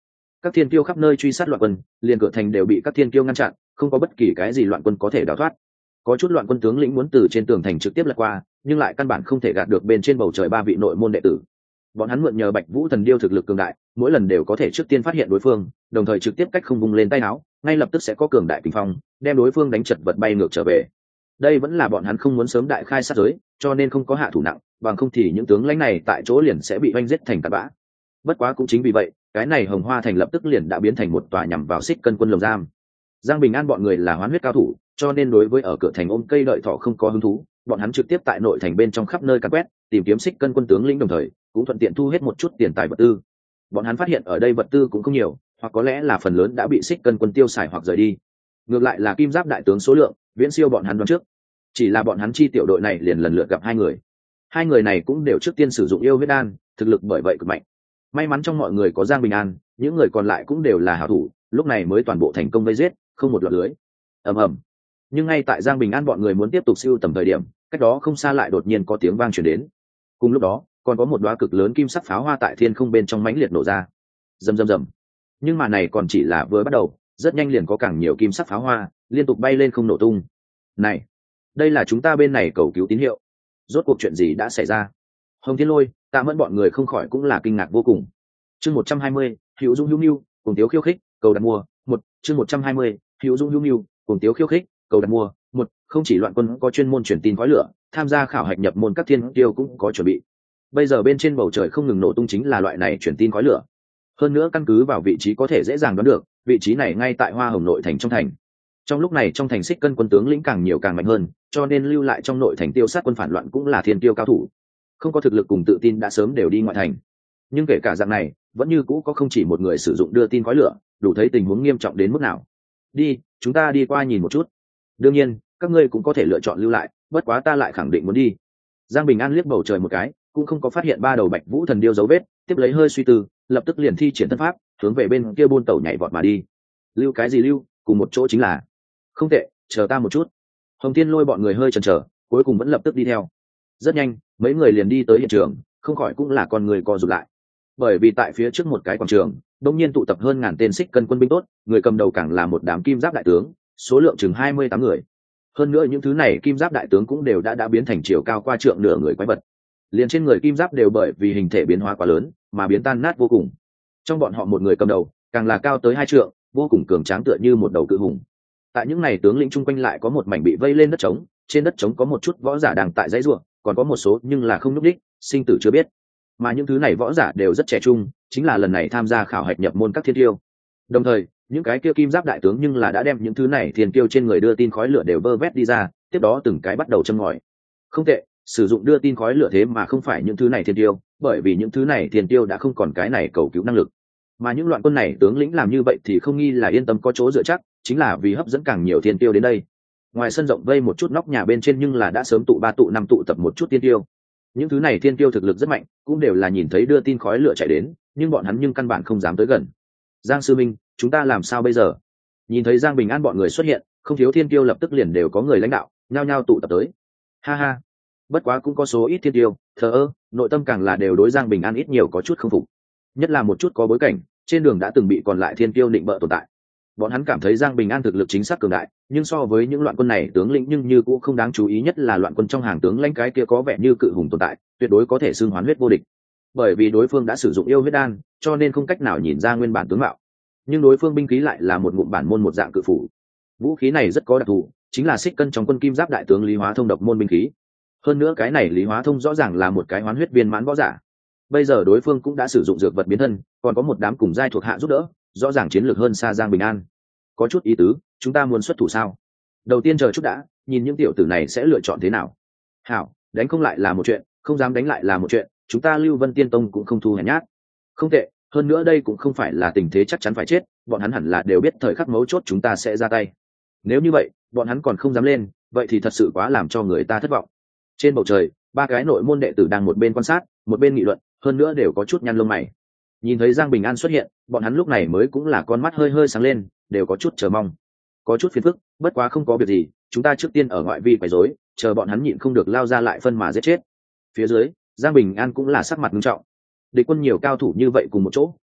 Các thiên kiêu khắp nơi truy sát loạn quân, liền cửa thành đều bị các thiên kiêu ngăn chặn, không có bất kỳ cái gì loạn quân có thể đào thoát. Có chút loạn quân tướng lĩnh muốn từ trên tường thành trực tiếp lật qua, nhưng lại căn bản không thể gạt được bên trên bầu trời ba vị nội môn đệ tử. Bọn hắn mượn nhờ Bạch Vũ thần điêu thực lực cường đại, mỗi lần đều có thể trước tiên phát hiện đối phương, đồng thời trực tiếp cách không vung lên tay áo, ngay lập tức sẽ có cường đại kình phong, đem đối phương đánh chật vật bay ngược trở về. Đây vẫn là bọn hắn không muốn sớm đại khai sát giới, cho nên không có hạ thủ nặng, bằng không thì những tướng lãnh này tại chỗ liền sẽ bị oanh giết thành tạt bã. Bất quá cũng chính vì vậy, cái này Hồng Hoa thành lập tức liền đã biến thành một tòa nhằm vào Xích Cân quân lồng giam. Giang Bình An bọn người là hoán huyết cao thủ, cho nên đối với ở cửa thành ôm cây đợi thỏ không có hứng thú, bọn hắn trực tiếp tại nội thành bên trong khắp nơi càn quét, tìm kiếm Xích Cân quân tướng lĩnh, đồng thời cũng thuận tiện thu hết một chút tiền tài vật tư. Bọn hắn phát hiện ở đây vật tư cũng không nhiều, hoặc có lẽ là phần lớn đã bị Xích Cân quân tiêu xài hoặc rời đi. Ngược lại là kim giáp đại tướng số lượng viễn siêu bọn hắn đoán trước. Chỉ là bọn hắn chi tiểu đội này liền lần lượt gặp hai người này cũng đều trước tiên sử dụng yêu huyết đan, thực lực bởi vậy cực mạnh. May mắn trong mọi người có Giang Bình An, những người còn lại cũng đều là hảo thủ, lúc này mới toàn bộ thành công vây giết, không một lọt lưới. Ầm ầm. Nhưng ngay tại Giang Bình An bọn người muốn tiếp tục siêu tầm thời điểm, cách đó không xa lại đột nhiên có tiếng vang truyền đến. Cùng lúc đó, còn có một đóa cực lớn kim sắc pháo hoa tại thiên không bên trong mãnh liệt nổ ra. Rầm rầm rầm. Nhưng mà này còn chỉ là vừa bắt đầu, rất nhanh liền có càng nhiều kim sắc pháo hoa liên tục bay lên không nổ tung. Này, đây là chúng ta bên này cầu cứu tín hiệu. Rốt cuộc chuyện gì đã xảy ra? Hồng Thiên Lôi, Tạ Mẫn bọn người không khỏi cũng là kinh ngạc vô cùng. Chương 120, Hữu Dung Hữu Nưu, cùng Tiếu khiêu khích, cầu đặt mua, một. Chương 120, Hữu Dung Hữu Nưu, cùng Tiếu khiêu khích, cầu đặt mua, một. Không chỉ loạn quân có chuyên môn truyền tin khói lửa, tham gia khảo hạch nhập môn các thiên tiêu cũng có chuẩn bị. Bây giờ bên trên bầu trời không ngừng nổ tung chính là loại này truyền tin khói lửa. Hơn nữa căn cứ vào vị trí có thể dễ dàng đoán được, vị trí này ngay tại Hoa Hồng nội thành trong thành. Trong lúc này trong thành Xích Cân quân tướng lĩnh càng nhiều càng mạnh hơn, cho nên lưu lại trong nội thành tiêu sát quân phản loạn cũng là thiên tiêu cao thủ. Không có thực lực cùng tự tin đã sớm đều đi ngoại thành. Nhưng kể cả dạng này, vẫn như cũ có không chỉ một người sử dụng đưa tin khói lửa, đủ thấy tình huống nghiêm trọng đến mức nào. Đi, chúng ta đi qua nhìn một chút. Đương nhiên, các ngươi cũng có thể lựa chọn lưu lại, bất quá ta lại khẳng định muốn đi. Giang Bình An liếc bầu trời một cái, cũng không có phát hiện ba đầu Bạch Vũ thần điêu dấu vết, tiếp lấy hơi suy tư, lập tức liền thi triển thân pháp, hướng về bên kia buôn tàu nhảy vọt mà đi. Lưu cái gì lưu, cùng một chỗ chính là. Không tệ, chờ ta một chút. Hồng Thiên Lôi bọn người hơi chần chờ, cuối cùng vẫn lập tức đi theo. Rất nhanh, mấy người liền đi tới hiện trường, không khỏi cũng là con người co rụt lại. Bởi vì tại phía trước một cái quảng trường, đột nhiên tụ tập hơn ngàn tên Xích Cân quân binh tốt, người cầm đầu càng là một đám kim giáp đại tướng, số lượng chừng 28 người. Hơn nữa những thứ này kim giáp đại tướng cũng đều đã biến thành chiều cao qua trượng nửa người quái vật. Liền trên người kim giáp đều bởi vì hình thể biến hóa quá lớn, mà biến tan nát vô cùng. Trong bọn họ một người cầm đầu, càng là cao tới 2 trượng, vô cùng cường tráng tựa như một đầu cự hùng. Tại những này tướng lĩnh chung quanh lại có một mảnh bị vây lên đất trống, trên đất trống có một chút võ giả đang tại dãy rủa, còn có một số nhưng là không nhúc đích, sinh tử chưa biết. Mà những thứ này võ giả đều rất trẻ trung, chính là lần này tham gia khảo hạch nhập môn các thiên tiêu. Đồng thời, những cái kia kim giáp đại tướng nhưng là đã đem những thứ này thiên tiêu trên người đưa tin khói lửa đều vơ vét đi ra, tiếp đó từng cái bắt đầu châm ngòi. Không tệ, sử dụng đưa tin khói lửa thế mà không phải những thứ này thiên tiêu, bởi vì những thứ này thiên tiêu đã không còn cái này cầu cứu năng lực. Mà những loạn quân này tướng lĩnh làm như vậy thì không nghi là yên tâm có chỗ dựa chắc, chính là vì hấp dẫn càng nhiều thiên tiêu đến đây. Ngoài sân rộng vây một chút nóc nhà bên trên nhưng là đã sớm tụ 3 tụ 5 tụ tập một chút thiên tiêu. Những thứ này thiên tiêu thực lực rất mạnh, cũng đều là nhìn thấy đưa tin khói lửa chạy đến, nhưng bọn hắn nhưng căn bản không dám tới gần. Giang sư minh, chúng ta làm sao bây giờ? Nhìn thấy Giang Bình An bọn người xuất hiện, không thiếu thiên tiêu lập tức liền đều có người lãnh đạo, nhao nhao tụ tập tới. Ha ha, bất quá cũng có số ít thiên tiêu thờ ơ, nội tâm càng là đều đối Giang Bình An ít nhiều có chút không phục. Nhất là một chút có bối cảnh, trên đường đã từng bị còn lại thiên tiêu định bợ tồn tại. Bọn hắn cảm thấy Giang Bình An thực lực chính xác cường đại, nhưng so với những loạn quân này tướng lĩnh nhưng như cũng không đáng chú ý, nhất là loạn quân trong hàng tướng lãnh cái kia có vẻ như cự hùng tồn tại, tuyệt đối có thể xưng hoán huyết vô địch. Bởi vì đối phương đã sử dụng yêu huyết đan, cho nên không cách nào nhìn ra nguyên bản tướng mạo. Nhưng đối phương binh khí lại là một ngụm bản môn một dạng cự phủ. Vũ khí này rất có đặc thù, chính là Xích Cân trong quân kim giáp đại tướng Lý Hóa Thông độc môn binh khí. Hơn nữa cái này Lý Hóa Thông rõ ràng là một cái hoán huyết viên mãn võ giả. Bây giờ đối phương cũng đã sử dụng dược vật biến thân, còn có một đám cùng giai thuộc hạ giúp đỡ, rõ ràng chiến lược hơn xa Giang Bình An. Có chút ý tứ, chúng ta muốn xuất thủ sao? Đầu tiên chờ chút đã, nhìn những tiểu tử này sẽ lựa chọn thế nào. Hảo, đánh không lại là một chuyện, không dám đánh lại là một chuyện, chúng ta Lưu Vân Tiên Tông cũng không thu hèn nhát. Không tệ, hơn nữa đây cũng không phải là tình thế chắc chắn phải chết, bọn hắn hẳn là đều biết thời khắc mấu chốt chúng ta sẽ ra tay. Nếu như vậy, bọn hắn còn không dám lên, vậy thì thật sự quá làm cho người ta thất vọng. Trên bầu trời, 3 cái nội môn đệ tử đang một bên quan sát, một bên nghị luận, hơn nữa đều có chút nhăn lông mày. Nhìn thấy Giang Bình An xuất hiện, bọn hắn lúc này mới cũng là con mắt hơi hơi sáng lên, đều có chút chờ mong. Có chút phiền phức, bất quá không có việc gì, chúng ta trước tiên ở ngoại vi quấy rối, chờ bọn hắn nhịn không được lao ra lại phân mà giết chết. Phía dưới, Giang Bình An cũng là sắc mặt nghiêm trọng. Địch quân nhiều cao thủ như vậy cùng một chỗ,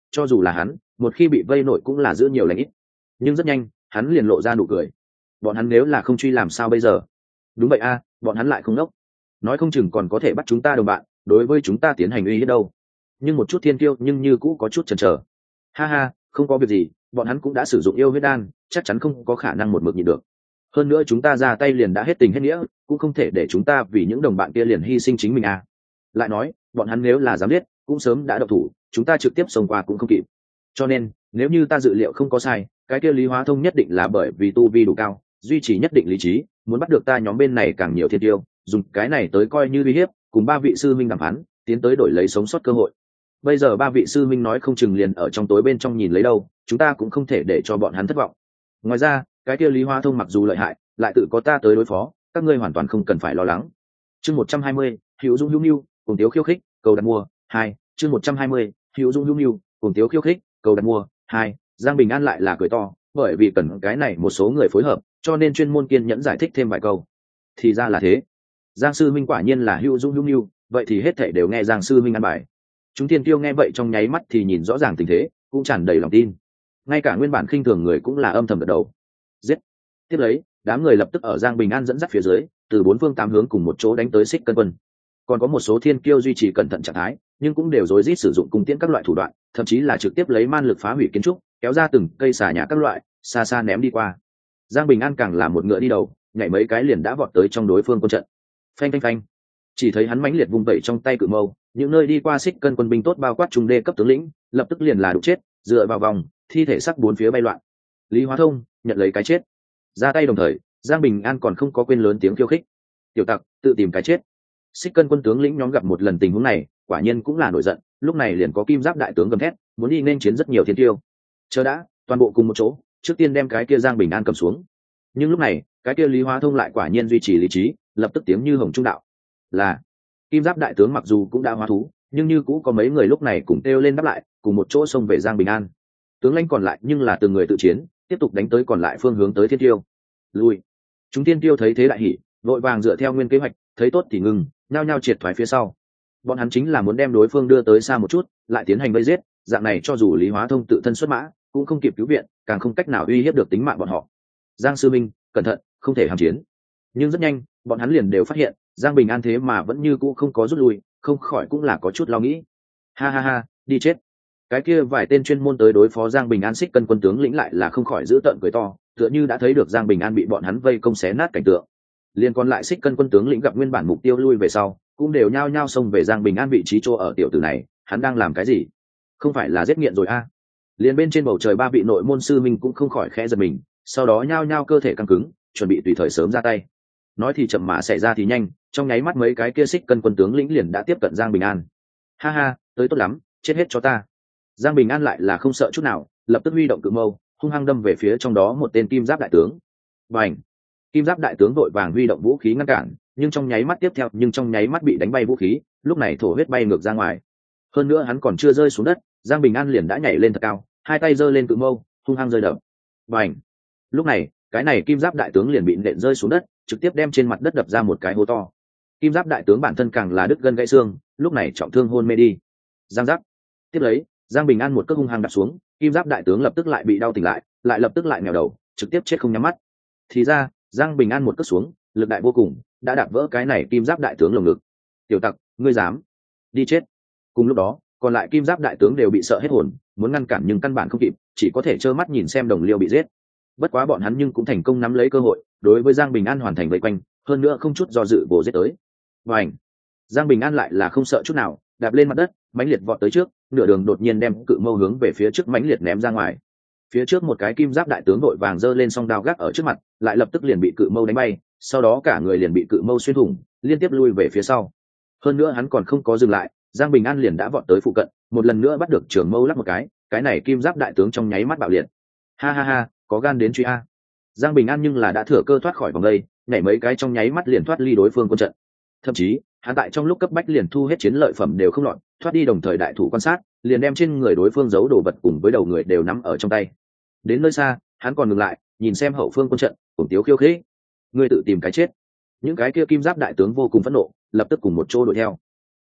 cho dù là hắn một khi bị vây nội cũng là giữ nhiều lãnh ít. Nhưng rất nhanh hắn liền lộ ra nụ cười. Bọn hắn nếu là không truy làm sao bây giờ? Đúng vậy a, bọn hắn lại không nốc, nói không chừng còn có thể bắt chúng ta đồng bạn đối với chúng ta tiến hành uy hiếp đâu. Nhưng một chút thiên kiêu nhưng như cũ có chút chần chờ. Ha ha, không có việc gì, bọn hắn cũng đã sử dụng yêu huyết đan, chắc chắn không có khả năng một mực nhịn được. Hơn nữa chúng ta ra tay liền đã hết tình hết nghĩa, cũng không thể để chúng ta vì những đồng bạn kia liền hy sinh chính mình à. Lại nói bọn hắn nếu là dám giết cũng sớm đã độc thủ, chúng ta trực tiếp xông qua cũng không kịp. Cho nên nếu như ta dự liệu không có sai, cái kia Lý Hóa Thông nhất định là bởi vì tu vi đủ cao, duy trì nhất định lý trí, muốn bắt được ta nhóm bên này càng nhiều thiên tiêu, dùng cái này tới coi như uy hiếp, cùng ba vị sư minh đàm phán, tiến tới đổi lấy sống sót cơ hội. Bây giờ ba vị sư minh nói không chừng liền ở trong tối bên trong nhìn lấy đâu, chúng ta cũng không thể để cho bọn hắn thất vọng. Ngoài ra cái kia Lý Hóa Thông mặc dù lợi hại, lại tự có ta tới đối phó, các ngươi hoàn toàn không cần phải lo lắng. Chương 120, Hữu Dung Hữu Nưu, cùng Tiếu khiêu khích, cầu đặt mua 2. Chương 120, Hữu Dung Hữu Nưu, cùng Tiếu khiêu khích, cầu đặt mua 2. Giang Bình An lại là cười to, bởi vì cần cái này một số người phối hợp, cho nên chuyên môn kiên nhẫn giải thích thêm vài câu. Thì ra là thế, Giang sư minh quả nhiên là Hữu Dung Hữu Nưu, vậy thì hết thảy đều nghe Giang sư minh ăn bài. Chúng thiên tiêu nghe vậy trong nháy mắt thì nhìn rõ ràng tình thế, cũng tràn đầy lòng tin. Ngay cả nguyên bản khinh thường người cũng là âm thầm gật đầu. Giết. Tiếp lấy đám người lập tức ở Giang Bình An dẫn dắt phía dưới, từ bốn phương tám hướng cùng một chỗ đánh tới Xích Cân Quân. Còn có một số thiên kiêu duy trì cẩn thận trạng thái, nhưng cũng đều rối rít sử dụng cung tiễn các loại thủ đoạn, thậm chí là trực tiếp lấy man lực phá hủy kiến trúc, kéo ra từng cây xà nhà các loại, xa xa ném đi qua. Giang Bình An càng là một ngựa đi đầu, nhảy mấy cái liền đã vọt tới trong đối phương quân trận. Phanh phanh phanh, chỉ thấy hắn mãnh liệt vung vẩy trong tay cự mâu, những nơi đi qua Xích Cân Quân binh tốt bao quát trung đê cấp tướng lĩnh, lập tức liền là đụng chết, dựa vào vòng, thi thể sắc bốn phía bay loạn. Lý Hóa Thông nhận lấy cái chết, ra tay đồng thời Giang Bình An còn không có quên lớn tiếng khiêu khích: tiểu tặc, tự tìm cái chết. Xích Cân Quân tướng lĩnh nhóm gặp một lần tình huống này, quả nhiên cũng là nổi giận, lúc này liền có Kim Giáp đại tướng gầm thét, muốn đi nên chiến rất nhiều thiên tiêu. Chờ đã, toàn bộ cùng một chỗ, trước tiên đem cái kia Giang Bình An cầm xuống. Nhưng lúc này cái kia Lý Hóa Thông lại quả nhiên duy trì lý trí, lập tức tiếng như hồng trung đạo: là. Kim Giáp đại tướng mặc dù cũng đã hóa thú, nhưng như cũ có mấy người lúc này cũng kêu lên đáp lại, cùng một chỗ xông về Giang Bình An. Tướng lãnh còn lại nhưng là từng người tự chiến, tiếp tục đánh tới còn lại phương hướng tới thiên tiêu. Lui. Chúng thiên tiêu thấy thế đại hỉ, vội vàng dựa theo nguyên kế hoạch, thấy tốt thì ngừng, nhao nhao triệt thoái phía sau. Bọn hắn chính là muốn đem đối phương đưa tới xa một chút, lại tiến hành vây giết, dạng này cho dù Lý Hóa Thông tự thân xuất mã, cũng không kịp cứu viện, càng không cách nào uy hiếp được tính mạng bọn họ. Giang sư minh, cẩn thận, không thể hàm chiến. Nhưng rất nhanh bọn hắn liền đều phát hiện Giang Bình An thế mà vẫn như cũ không có rút lui, không khỏi cũng là có chút lo nghĩ. Ha ha ha, đi chết. Cái kia vài tên chuyên môn tới đối phó Giang Bình An Xích Cân Quân tướng lĩnh lại là không khỏi giữ tợn cười to, tựa như đã thấy được Giang Bình An bị bọn hắn vây công xé nát cảnh tượng. Liên còn lại Xích Cân Quân tướng lĩnh gặp nguyên bản mục tiêu lui về sau, cũng đều nhao nhao xông về Giang Bình An vị trí chỗ ở. Tiểu tử này, hắn đang làm cái gì? Không phải là giết nghiện rồi a? Liên bên trên bầu trời ba vị nội môn sư minh cũng không khỏi khẽ giật mình, sau đó nhao nhao cơ thể căng cứng, chuẩn bị tùy thời sớm ra tay. Nói thì chậm mà xảy ra thì nhanh, trong nháy mắt mấy cái kia Xích Cân Quân tướng lĩnh liền đã tiếp cận Giang Bình An. Ha ha, tới tốt lắm, chết hết cho ta. Giang Bình An lại là không sợ chút nào, lập tức huy động cự mâu, hung hăng đâm về phía trong đó một tên Kim Giáp đại tướng. Bành! Kim Giáp đại tướng vội vàng huy động vũ khí ngăn cản, nhưng trong nháy mắt tiếp theo, trong nháy mắt bị đánh bay vũ khí, lúc này thổ huyết bay ngược ra ngoài. Hơn nữa hắn còn chưa rơi xuống đất, Giang Bình An liền đã nhảy lên thật cao, hai tay giơ lên cự mâu, hung hăng rơi đập. Bành! Lúc này, cái này Kim Giáp đại tướng liền bị nện rơi xuống đất, trực tiếp đem trên mặt đất đập ra một cái hố to. Kim Giáp đại tướng bản thân càng là đứt gân gãy xương, lúc này trọng thương hôn mê đi. Giang Giáp! Tiếp lấy, Giang Bình An một cước hung hăng đạp xuống, Kim Giáp đại tướng lập tức lại bị đau tỉnh lại, lại lập tức lại nghèo đầu, trực tiếp chết không nhắm mắt. Thì ra, Giang Bình An một cước xuống, lực đại vô cùng, đã đạp vỡ cái này Kim Giáp đại tướng lồng ngực. Tiểu tặc, ngươi dám đi chết. Cùng lúc đó, còn lại Kim Giáp đại tướng đều bị sợ hết hồn, muốn ngăn cản nhưng căn bản không kịp, chỉ có thể trơ mắt nhìn xem đồng liêu bị giết. Bất quá bọn hắn nhưng cũng thành công nắm lấy cơ hội, đối với Giang Bình An hoàn thành vây quanh, hơn nữa không chút do dự bổ giết tới. Bành! Giang Bình An lại là không sợ chút nào, đạp lên mặt đất, mãnh liệt vọt tới trước, nửa đường đột nhiên đem cự mâu hướng về phía trước mãnh liệt ném ra ngoài. Phía trước một cái Kim Giáp đại tướng đội vàng giơ lên song đao gác ở trước mặt, lại lập tức liền bị cự mâu đánh bay, sau đó cả người liền bị cự mâu xuyên thủng, liên tiếp lui về phía sau. Hơn nữa hắn còn không có dừng lại, Giang Bình An liền đã vọt tới phụ cận, một lần nữa bắt được trường mâu lắp một cái này Kim Giáp đại tướng trong nháy mắt bạo liệt. Ha ha ha, có gan đến truy a. Giang Bình An nhưng là đã thừa cơ thoát khỏi vòng đây, nhảy mấy cái trong nháy mắt liền thoát ly đối phương quân trận. Thậm chí hắn tại trong lúc cấp bách liền thu hết chiến lợi phẩm đều không lọt, thoát đi đồng thời đại thủ quan sát, liền đem trên người đối phương giấu đồ vật cùng với đầu người đều nắm ở trong tay. Đến nơi xa, hắn còn ngừng lại, nhìn xem hậu phương quân trận, cùng tiếu khiêu khích: ngươi tự tìm cái chết. Những cái kia Kim Giáp đại tướng vô cùng phẫn nộ, lập tức cùng một chỗ đuổi theo.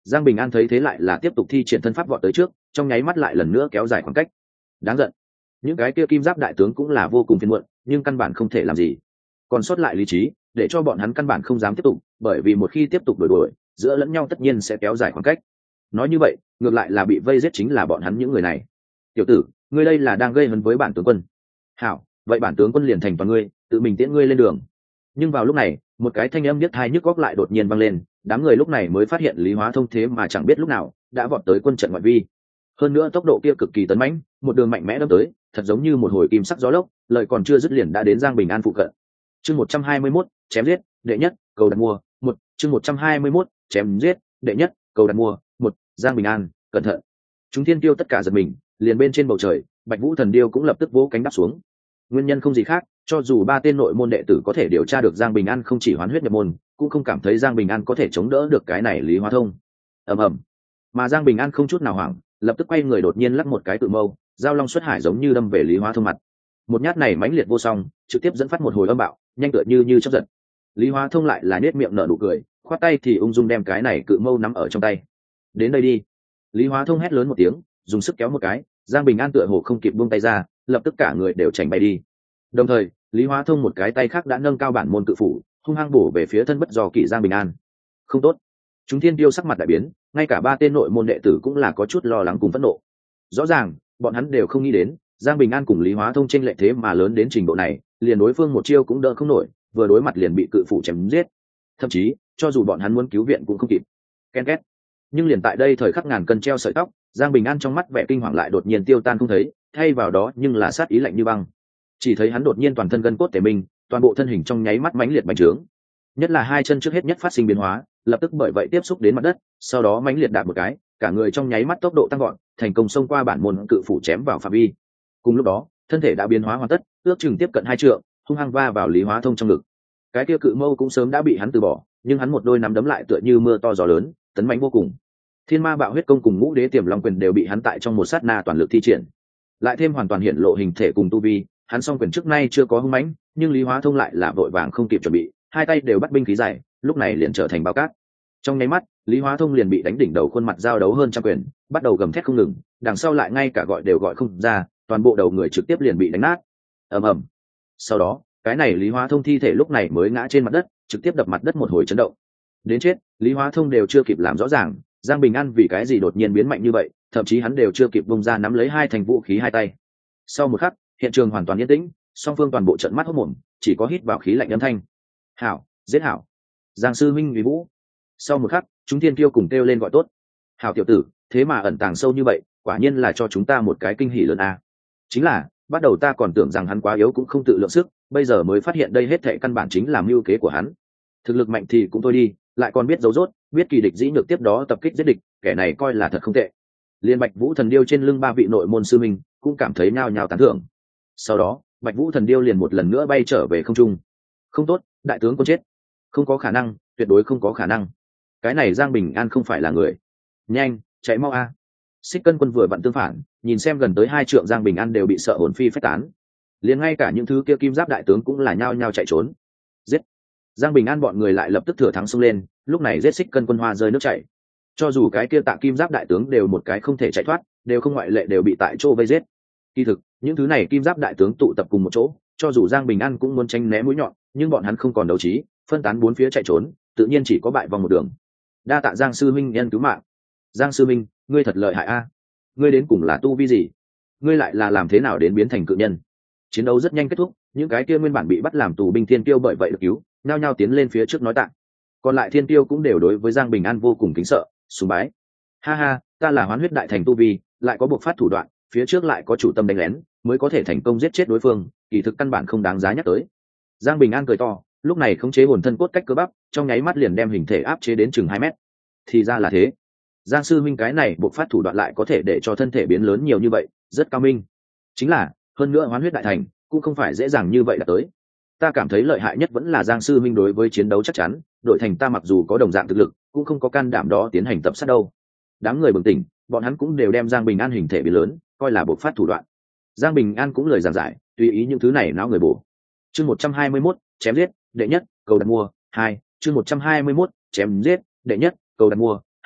Giang Bình An thấy thế lại là tiếp tục thi triển thân pháp vọt tới trước, trong nháy mắt lại lần nữa kéo dài khoảng cách. Đáng giận, những cái kia kim giáp đại tướng cũng là vô cùng phiền muộn, nhưng căn bản không thể làm gì. Còn sót lại lý trí, để cho bọn hắn căn bản không dám tiếp tục, bởi vì một khi tiếp tục đuổi giữa lẫn nhau tất nhiên sẽ kéo dài khoảng cách. Nói như vậy, ngược lại là bị vây giết chính là bọn hắn những người này. Tiểu tử, ngươi đây là đang gây hấn với bản tướng quân. Hảo, vậy bản tướng quân liền thành toàn ngươi, tự mình tiễn ngươi lên đường. Nhưng vào lúc này, một cái thanh âm biết tai nhức góc lại đột nhiên vang lên, đám người lúc này mới phát hiện Lý Hóa Thông thế mà chẳng biết lúc nào đã vọt tới quân trận ngoại vi. Hơn nữa tốc độ kia cực kỳ tấn mãnh, một đường mạnh mẽ đâm tới, thật giống như một hồi kim sắc gió lốc, lời còn chưa dứt liền đã đến Giang Bình An phụ cận. Chương 121, chém giết, đệ nhất, cầu đặt mua, một chương 121, chém giết, đệ nhất, cầu đặt mua, một Giang Bình An, cẩn thận. Chúng thiên tiêu tất cả giật mình, liền bên trên bầu trời, Bạch Vũ Thần Điêu cũng lập tức vỗ cánh đáp xuống. Nguyên nhân không gì khác, cho dù ba tên nội môn đệ tử có thể điều tra được Giang Bình An không chỉ hoán huyết nhập môn, cũng không cảm thấy Giang Bình An có thể chống đỡ được cái này Lý Hóa Thông. Ầm ầm. Mà Giang Bình An không chút nào hoảng, lập tức quay người đột nhiên lắc một cái cự mâu, giao long xuất hải giống như đâm về Lý Hóa Thông mặt. Một nhát này mãnh liệt vô song, trực tiếp dẫn phát một hồi âm bạo, nhanh tựa như chớp giật. Lý Hóa Thông lại là nét miệng nở nụ cười, khoát tay thì ung dung đem cái này cự mâu nắm ở trong tay. Đến đây đi. Lý Hóa Thông hét lớn một tiếng, dùng sức kéo một cái, Giang Bình An tựa hồ không kịp buông tay ra, lập tức cả người đều chảnh bay đi. Đồng thời, Lý Hóa Thông một cái tay khác đã nâng cao bản môn cự phủ, hung hăng bổ về phía thân bất do kỵ Giang Bình An. Không tốt. Chúng thiên tiêu sắc mặt đại biến, ngay cả ba tên nội môn đệ tử cũng là có chút lo lắng cùng phẫn nộ. Rõ ràng, bọn hắn đều không nghĩ đến, Giang Bình An cùng Lý Hóa Thông chênh lệch thế mà lớn đến trình độ này, liền đối phương một chiêu cũng đỡ không nổi, vừa đối mặt liền bị cự phủ chém giết. Thậm chí, cho dù bọn hắn muốn cứu viện cũng không kịp. Ken két. Nhưng liền tại đây thời khắc ngàn cân treo sợi tóc, Giang Bình An trong mắt vẻ kinh hoàng lại đột nhiên tiêu tan không thấy, thay vào đó nhưng là sát ý lạnh như băng. Chỉ thấy hắn đột nhiên toàn thân gân cốt tề minh, toàn bộ thân hình trong nháy mắt mãnh liệt bành trướng. Nhất là hai chân trước hết nhất phát sinh biến hóa, lập tức bởi vậy tiếp xúc đến mặt đất, sau đó mãnh liệt đạp một cái, cả người trong nháy mắt tốc độ tăng gọn, thành công xông qua bản môn cự phủ chém vào phạm vi. Cùng lúc đó, thân thể đã biến hóa hoàn tất, ước chừng tiếp cận 2 trượng, hung hăng va vào Lý Hóa Thông trong ngực. Cái kia cự mâu cũng sớm đã bị hắn từ bỏ, nhưng hắn một đôi nắm đấm lại tựa như mưa to gió lớn, tấn mãnh vô cùng. Thiên Ma Bạo Huyết Công cùng Ngũ Đế Tiềm Long Quyền đều bị hắn tại trong một sát na toàn lực thi triển. Lại thêm hoàn toàn hiện lộ hình thể cùng tu vi, hắn song quyền trước nay chưa có hung mãnh, nhưng Lý Hóa Thông lại là vội vàng không kịp chuẩn bị, hai tay đều bắt binh khí dài, lúc này liền trở thành bao cát. Trong nháy mắt, Lý Hóa Thông liền bị đánh đỉnh đầu khuôn mặt giao đấu hơn trăm quyền, bắt đầu gầm thét không ngừng, đằng sau lại ngay cả gọi đều gọi không ra, toàn bộ đầu người trực tiếp liền bị đánh nát. Ầm ầm. Sau đó, cái này Lý Hóa Thông thi thể lúc này mới ngã trên mặt đất, trực tiếp đập mặt đất một hồi chấn động. Đến chết, Lý Hóa Thông đều chưa kịp làm rõ ràng, Giang Bình An vì cái gì đột nhiên biến mạnh như vậy, thậm chí hắn đều chưa kịp bung ra nắm lấy hai thành vũ khí hai tay. Sau một khắc, hiện trường hoàn toàn yên tĩnh, song phương toàn bộ trợn mắt hốt mồm, chỉ có hít vào khí lạnh âm thanh. Hảo, giết hảo. Giang sư minh uy vũ. Sau một khắc, chúng thiên kiêu cùng kêu lên gọi tốt. Hảo tiểu tử, thế mà ẩn tàng sâu như vậy, quả nhiên là cho chúng ta một cái kinh hỉ lớn a. Chính là, bắt đầu ta còn tưởng rằng hắn quá yếu cũng không tự lượng sức, bây giờ mới phát hiện đây hết thảy căn bản chính là mưu kế của hắn. Thực lực mạnh thì cũng thôi đi, lại còn biết giấu rốt, biết kỳ địch dĩ nhược tiếp đó tập kích giết địch, kẻ này coi là thật không tệ. Liên Bạch Vũ Thần Điêu trên lưng ba vị nội môn sư minh cũng cảm thấy nhao nhao tán thưởng. Sau đó, Bạch Vũ Thần Điêu liền một lần nữa bay trở về không trung. Không tốt, đại tướng có chết. Không có khả năng, tuyệt đối không có khả năng. Cái này Giang Bình An không phải là người. Nhanh, chạy mau a. Xích Cân Quân vừa vặn tương phản, nhìn xem gần tới 2 trượng Giang Bình An đều bị sợ hồn phi phách tán. Liền ngay cả những thứ kia kim giáp đại tướng cũng là nhao nhao chạy trốn. Giết. Giang Bình An bọn người lại lập tức thừa thắng xông lên, lúc này giết Xích Cân Quân hoa rơi nước chảy. Cho dù cái kia Tạ kim giáp đại tướng đều một cái không thể chạy thoát, đều không ngoại lệ đều bị tại chỗ vây giết. Kỳ thực, những thứ này kim giáp đại tướng tụ tập cùng một chỗ, cho dù Giang Bình An cũng muốn tránh né mũi nhọn, nhưng bọn hắn không còn đấu trí, phân tán bốn phía chạy trốn, tự nhiên chỉ có bại vòng một đường. Đa tạ Giang sư minh nhân cứu mạng. Giang sư minh, ngươi thật lợi hại a. Ngươi đến cùng là tu vi gì? Ngươi lại là làm thế nào đến biến thành cự nhân? Chiến đấu rất nhanh kết thúc, những cái kia nguyên bản bị bắt làm tù binh thiên tiêu bởi vậy được cứu, nhao nhao tiến lên phía trước nói tạ. Còn lại thiên tiêu cũng đều đối với Giang Bình An vô cùng kính sợ, sùng bái. Ha ha, ta là Hoán Huyết đại thành tu vi, lại có buộc phát thủ đoạn, phía trước lại có chủ tâm đánh lén, mới có thể thành công giết chết đối phương, kỳ thực căn bản không đáng giá nhắc tới. Giang Bình An cười to, lúc này khống chế hồn thân cốt cách cơ bắp, trong nháy mắt liền đem hình thể áp chế đến chừng 2 mét. Thì ra là thế. Giang sư minh cái này buộc phát thủ đoạn lại có thể để cho thân thể biến lớn nhiều như vậy, rất cao minh. Chính là, hơn nữa Hoán Huyết đại thành cũng không phải dễ dàng như vậy là tới. Ta cảm thấy lợi hại nhất vẫn là Giang sư minh đối với chiến đấu chắc chắn, đội thành ta mặc dù có đồng dạng thực lực, cũng không có can đảm đó tiến hành tập sát đâu. Đám người bừng tỉnh, bọn hắn cũng đều đem Giang Bình An hình thể biến lớn coi là buộc phát thủ đoạn. Giang Bình An cũng lời giảng giải, tùy ý những thứ này não người bổ. Chương 121, chém giết, đệ nhất, cầu đặt mua, 2, chương 121, chém giết, đệ nhất, cầu đặt mua, 2,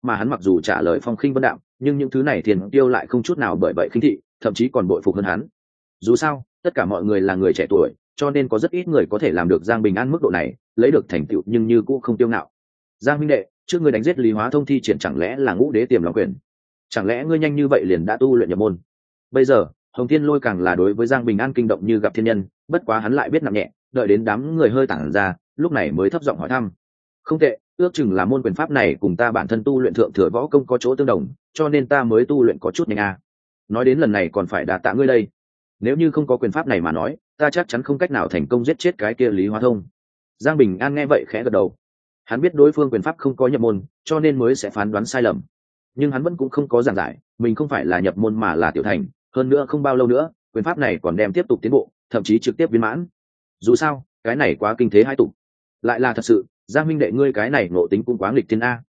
mà hắn mặc dù trả lời phong khinh vân đạm, nhưng những thứ này thiên tiêu lại không chút nào bởi vậy khinh thị, thậm chí còn bội phục hơn hắn. Dù sao tất cả mọi người là người trẻ tuổi, cho nên có rất ít người có thể làm được Giang Bình An mức độ này, lấy được thành tựu nhưng như cũng không tiêu ngạo. Giang huynh đệ, trước ngươi đánh giết Lý Hóa Thông thi triển chẳng lẽ là Ngũ Đế Tiềm Long Quyền? Chẳng lẽ ngươi nhanh như vậy liền đã tu luyện nhập môn? Bây giờ Hồng Thiên Lôi càng là đối với Giang Bình An kinh động như gặp thiên nhân, bất quá hắn lại biết nặng nhẹ, đợi đến đám người hơi tản ra, lúc này mới thấp giọng hỏi thăm. Không tệ, ước chừng là môn quyền pháp này cùng ta bản thân tu luyện thượng thừa võ công có chỗ tương đồng, cho nên ta mới tu luyện có chút nhanh a. Nói đến lần này còn phải đả tạ ngươi đây. Nếu như không có quyền pháp này mà nói, ta chắc chắn không cách nào thành công giết chết cái kia Lý Hóa Thông. Giang Bình An nghe vậy khẽ gật đầu. Hắn biết đối phương quyền pháp không có nhập môn, cho nên mới sẽ phán đoán sai lầm. Nhưng hắn vẫn cũng không có giảng giải, mình không phải là nhập môn mà là tiểu thành, hơn nữa không bao lâu nữa, quyền pháp này còn đem tiếp tục tiến bộ, thậm chí trực tiếp viên mãn. Dù sao, cái này quá kinh thế hai tục. Lại là thật sự, Giang minh đệ ngươi cái này ngộ tính cũng quá nghịch thiên a.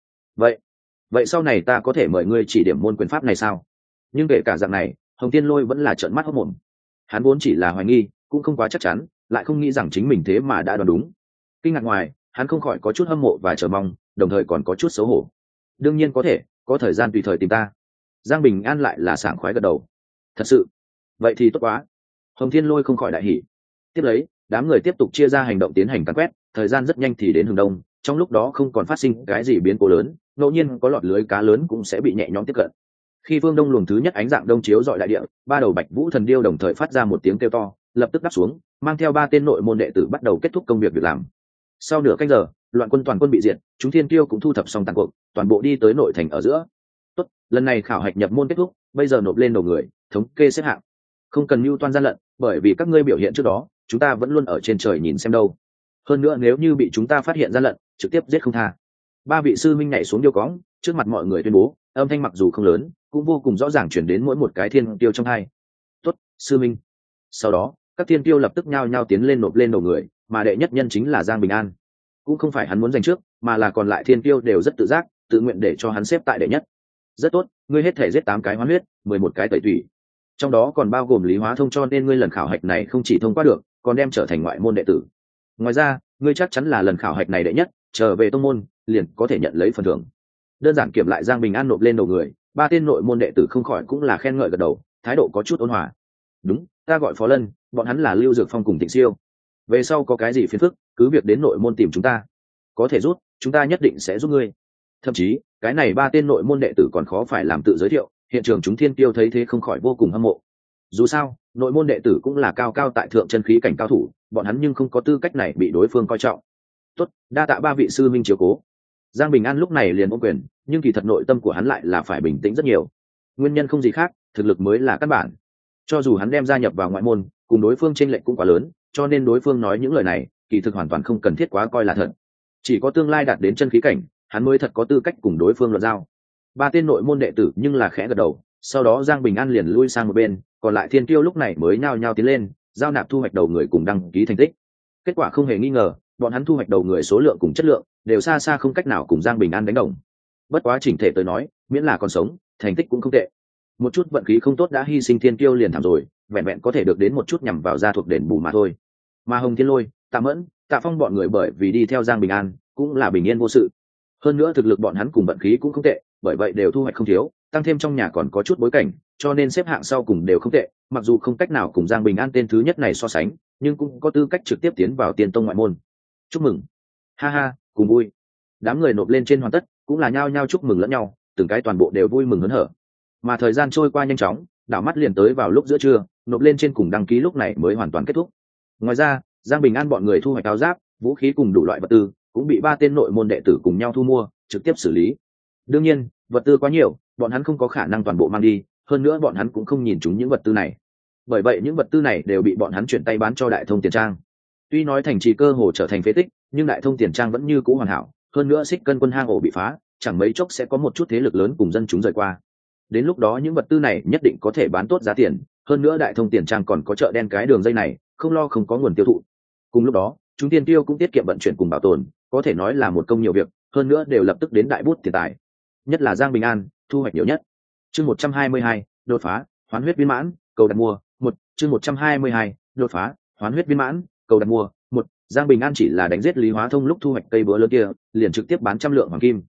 Vậy sau này ta có thể mời ngươi chỉ điểm môn quyền pháp này sao? Nhưng kể cả dạng này, Hồng Tiên Lôi vẫn là trợn mắt hốt mồm. Hắn vốn chỉ là hoài nghi, cũng không quá chắc chắn, lại không nghĩ rằng chính mình thế mà đã đoán đúng. Kinh ngạc ngoài, hắn không khỏi có chút hâm mộ và chờ mong, đồng thời còn có chút xấu hổ. Đương nhiên có thể, có thời gian tùy thời tìm ta. Giang Bình An lại là sảng khoái gật đầu. Thật sự? Vậy thì tốt quá. Hồng Thiên Lôi không khỏi đại hỉ. Tiếp lấy, đám người tiếp tục chia ra hành động tiến hành càn quét, thời gian rất nhanh thì đến hướng đông, trong lúc đó không còn phát sinh cái gì biến cố lớn, ngẫu nhiên có lọt lưới cá lớn cũng sẽ bị nhẹ nhõm tiếp cận. Khi phương đông luồng thứ nhất ánh dạng đông chiếu rọi đại địa, ba đầu bạch vũ thần điêu đồng thời phát ra một tiếng kêu to, lập tức đáp xuống, mang theo ba tên nội môn đệ tử bắt đầu kết thúc công việc việc làm. Sau nửa canh giờ, loạn quân toàn quân bị diệt, chúng thiên tiêu cũng thu thập xong tàn cuộc, toàn bộ đi tới nội thành ở giữa. Tốt, lần này khảo hạch nhập môn kết thúc, bây giờ nộp lên đầu người, thống kê xếp hạng. Không cần mưu toan gian lận, bởi vì các ngươi biểu hiện trước đó, chúng ta vẫn luôn ở trên trời nhìn xem đâu. Hơn nữa nếu như bị chúng ta phát hiện gian lận, trực tiếp giết không tha. Ba vị sư minh nhảy xuống điêu cõng, trước mặt mọi người tuyên bố, âm thanh mặc dù không lớn, cũng vô cùng rõ ràng chuyển đến mỗi một cái thiên tiêu trong hai. Tốt, sư minh. Sau đó, các thiên tiêu lập tức nhao nhao tiến lên nộp lên đầu người, mà đệ nhất nhân chính là Giang Bình An. Cũng không phải hắn muốn giành trước, mà là còn lại thiên tiêu đều rất tự giác, tự nguyện để cho hắn xếp tại đệ nhất. Rất tốt, ngươi hết thể giết 8 cái hoán huyết, 11 cái tẩy tủy. Trong đó còn bao gồm Lý Hóa Thông, cho nên ngươi lần khảo hạch này không chỉ thông qua được, còn đem trở thành ngoại môn đệ tử. Ngoài ra, ngươi chắc chắn là lần khảo hạch này đệ nhất, trở về tông môn, liền có thể nhận lấy phần thưởng. Đơn giản kiểm lại Giang Bình An nộp lên đầu người, ba tên nội môn đệ tử không khỏi cũng là khen ngợi gật đầu, thái độ có chút ôn hòa. Đúng, ta gọi Phó Lân, bọn hắn là Lưu Dược Phong cùng Tịnh Siêu. Về sau có cái gì phiền phức, cứ việc đến nội môn tìm chúng ta. Có thể rút, chúng ta nhất định sẽ giúp ngươi. Thậm chí, cái này ba tên nội môn đệ tử còn khó phải làm tự giới thiệu, hiện trường chúng thiên kiêu thấy thế không khỏi vô cùng hâm mộ. Dù sao, nội môn đệ tử cũng là cao cao tại thượng chân khí cảnh cao thủ, bọn hắn nhưng không có tư cách này bị đối phương coi trọng. Tốt, đa tạ ba vị sư minh chiếu cố. Giang Bình An lúc này liền ôm quyền, nhưng kỳ thật nội tâm của hắn lại là phải bình tĩnh rất nhiều. Nguyên nhân không gì khác, thực lực mới là căn bản. Cho dù hắn đem gia nhập vào ngoại môn, cùng đối phương chênh lệch cũng quá lớn, cho nên đối phương nói những lời này, kỳ thực hoàn toàn không cần thiết quá coi là thật. Chỉ có tương lai đạt đến chân khí cảnh, hắn mới thật có tư cách cùng đối phương luận giao. Ba tên nội môn đệ tử nhưng là khẽ gật đầu, sau đó Giang Bình An liền lui sang một bên, còn lại thiên tiêu lúc này mới nhao nhao tiến lên, giao nạp thu hoạch đầu người cùng đăng ký thành tích. Kết quả không hề nghi ngờ, bọn hắn thu hoạch đầu người số lượng cùng chất lượng đều xa xa không cách nào cùng Giang Bình An đánh đồng. Bất quá chỉnh thể tới nói, miễn là còn sống, thành tích cũng không tệ. Một chút vận khí không tốt đã hy sinh thiên kiêu liền thảm rồi, vẹn vẹn có thể được đến một chút nhằm vào gia thuộc đền bù mà thôi. Mà Hồng Thiên Lôi, Tạ Mẫn, Tạ Phong bọn người bởi vì đi theo Giang Bình An, cũng là bình yên vô sự. Hơn nữa thực lực bọn hắn cùng vận khí cũng không tệ, bởi vậy đều thu hoạch không thiếu, tăng thêm trong nhà còn có chút bối cảnh, cho nên xếp hạng sau cùng đều không tệ, mặc dù không cách nào cùng Giang Bình An tên thứ nhất này so sánh, nhưng cũng có tư cách trực tiếp tiến vào Tiên Tông ngoại môn. Chúc mừng. Ha ha, cùng vui. Đám người nộp lên trên hoàn tất, cũng là nhao nhao chúc mừng lẫn nhau, từng cái toàn bộ đều vui mừng hớn hở. Mà thời gian trôi qua nhanh chóng, đảo mắt liền tới vào lúc giữa trưa, nộp lên trên cùng đăng ký lúc này mới hoàn toàn kết thúc. Ngoài ra, Giang Bình An bọn người thu hoạch áo giáp, vũ khí cùng đủ loại vật tư, cũng bị ba tên nội môn đệ tử cùng nhau thu mua, trực tiếp xử lý. Đương nhiên, vật tư quá nhiều, bọn hắn không có khả năng toàn bộ mang đi, hơn nữa bọn hắn cũng không nhìn chúng những vật tư này. Bởi vậy những vật tư này đều bị bọn hắn chuyển tay bán cho Đại Thông Tiền Trang. Tuy nói thành trì cơ hồ trở thành phế tích, nhưng Đại Thông Tiền Trang vẫn như cũ hoàn hảo, hơn nữa Xích Cân Quân hang ổ bị phá, chẳng mấy chốc sẽ có một chút thế lực lớn cùng dân chúng rời qua. Đến lúc đó những vật tư này nhất định có thể bán tốt giá tiền, hơn nữa Đại Thông Tiền Trang còn có chợ đen cái đường dây này, không lo không có nguồn tiêu thụ. Cùng lúc đó, chúng tiên tiêu cũng tiết kiệm vận chuyển cùng bảo tồn, có thể nói là một công nhiều việc, hơn nữa đều lập tức đến đại bút tiền tài. Nhất là Giang Bình An, thu hoạch nhiều nhất. Chương 122, đột phá, hoán huyết viên mãn, cầu đặt mua, chương 122, đột phá, hoán huyết viên mãn, cầu đặt mua, Giang Bình An chỉ là đánh giết Lý Hóa Thông lúc thu hoạch cây búa lớn kia, liền trực tiếp bán trăm lượng hoàng kim.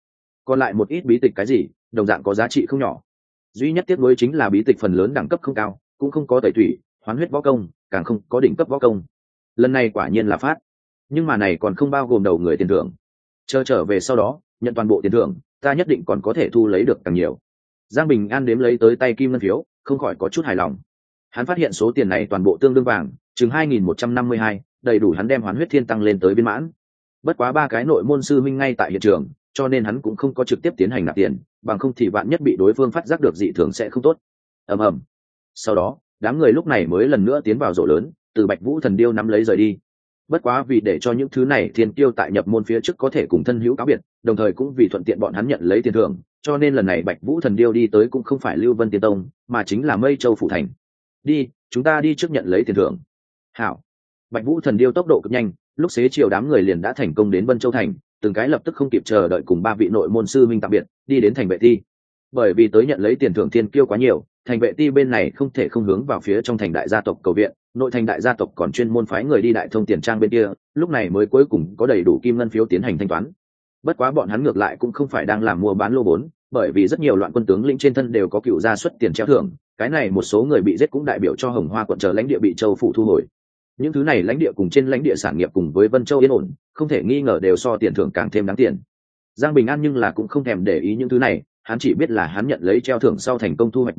còn lại một ít bí tịch cái gì đồng dạng có giá trị không nhỏ. Duy nhất tiếc nuối chính là bí tịch phần lớn đẳng cấp không cao, cũng không có tẩy thủy hoán huyết võ công, càng không có đỉnh cấp võ công. Lần này quả nhiên là phát, nhưng mà này còn không bao gồm đầu người tiền thưởng. Chờ trở về sau đó nhận toàn bộ tiền thưởng, ta nhất định còn có thể thu lấy được càng nhiều. Giang Bình An đếm lấy tới tay kim ngân phiếu, không khỏi có chút hài lòng. Hắn phát hiện số tiền này toàn bộ tương đương vàng, chừng 2152, đầy đủ hắn đem hoán huyết thiên tăng lên tới viên mãn. Bất quá ba cái nội môn sư minh ngay tại hiện trường, cho nên hắn cũng không có trực tiếp tiến hành nạp tiền, bằng không thì vạn nhất bị đối phương phát giác được dị thường sẽ không tốt. Ầm ầm. Sau đó, đám người lúc này mới lần nữa tiến vào rổ lớn, từ Bạch Vũ Thần Điêu nắm lấy rời đi. Bất quá vì để cho những thứ này thiên kiêu tại nhập môn phía trước có thể cùng thân hữu cáo biệt, đồng thời cũng vì thuận tiện bọn hắn nhận lấy tiền thưởng, cho nên lần này Bạch Vũ Thần Điêu đi tới cũng không phải Lưu Vân Tiên Tông, mà chính là Mây Châu phủ thành. Đi, chúng ta đi trước nhận lấy tiền thưởng. Hảo. Bạch Vũ Thần Điêu tốc độ cực nhanh, lúc xế chiều đám người liền đã thành công đến Vân Châu thành, từng cái lập tức không kịp chờ đợi cùng ba vị nội môn sư minh tạm biệt, đi đến thành vệ ti. Bởi vì tới nhận lấy tiền thưởng thiên kiêu quá nhiều, thành vệ ti bên này không thể không hướng vào phía trong thành đại gia tộc cầu viện, nội thành đại gia tộc còn chuyên môn phái người đi đại thông tiền trang bên kia, lúc này mới cuối cùng có đầy đủ kim ngân phiếu tiến hành thanh toán. Bất quá bọn hắn ngược lại cũng không phải đang làm mua bán lô vốn, bởi vì rất nhiều loạn quân tướng lĩnh trên thân đều có cựu gia xuất tiền treo thưởng, cái này một số người bị giết cũng đại biểu cho Hồng Hoa quận chờ lãnh địa bị Châu phủ thu hồi. Những thứ này lãnh địa cùng trên lãnh địa sản nghiệp cùng với Vân Châu yên ổn, không thể nghi ngờ đều so tiền thưởng càng thêm đáng tiền. Giang Bình An nhưng là cũng không thèm để ý những thứ này, hắn chỉ biết là hắn nhận lấy treo thưởng sau thành công thu hoạch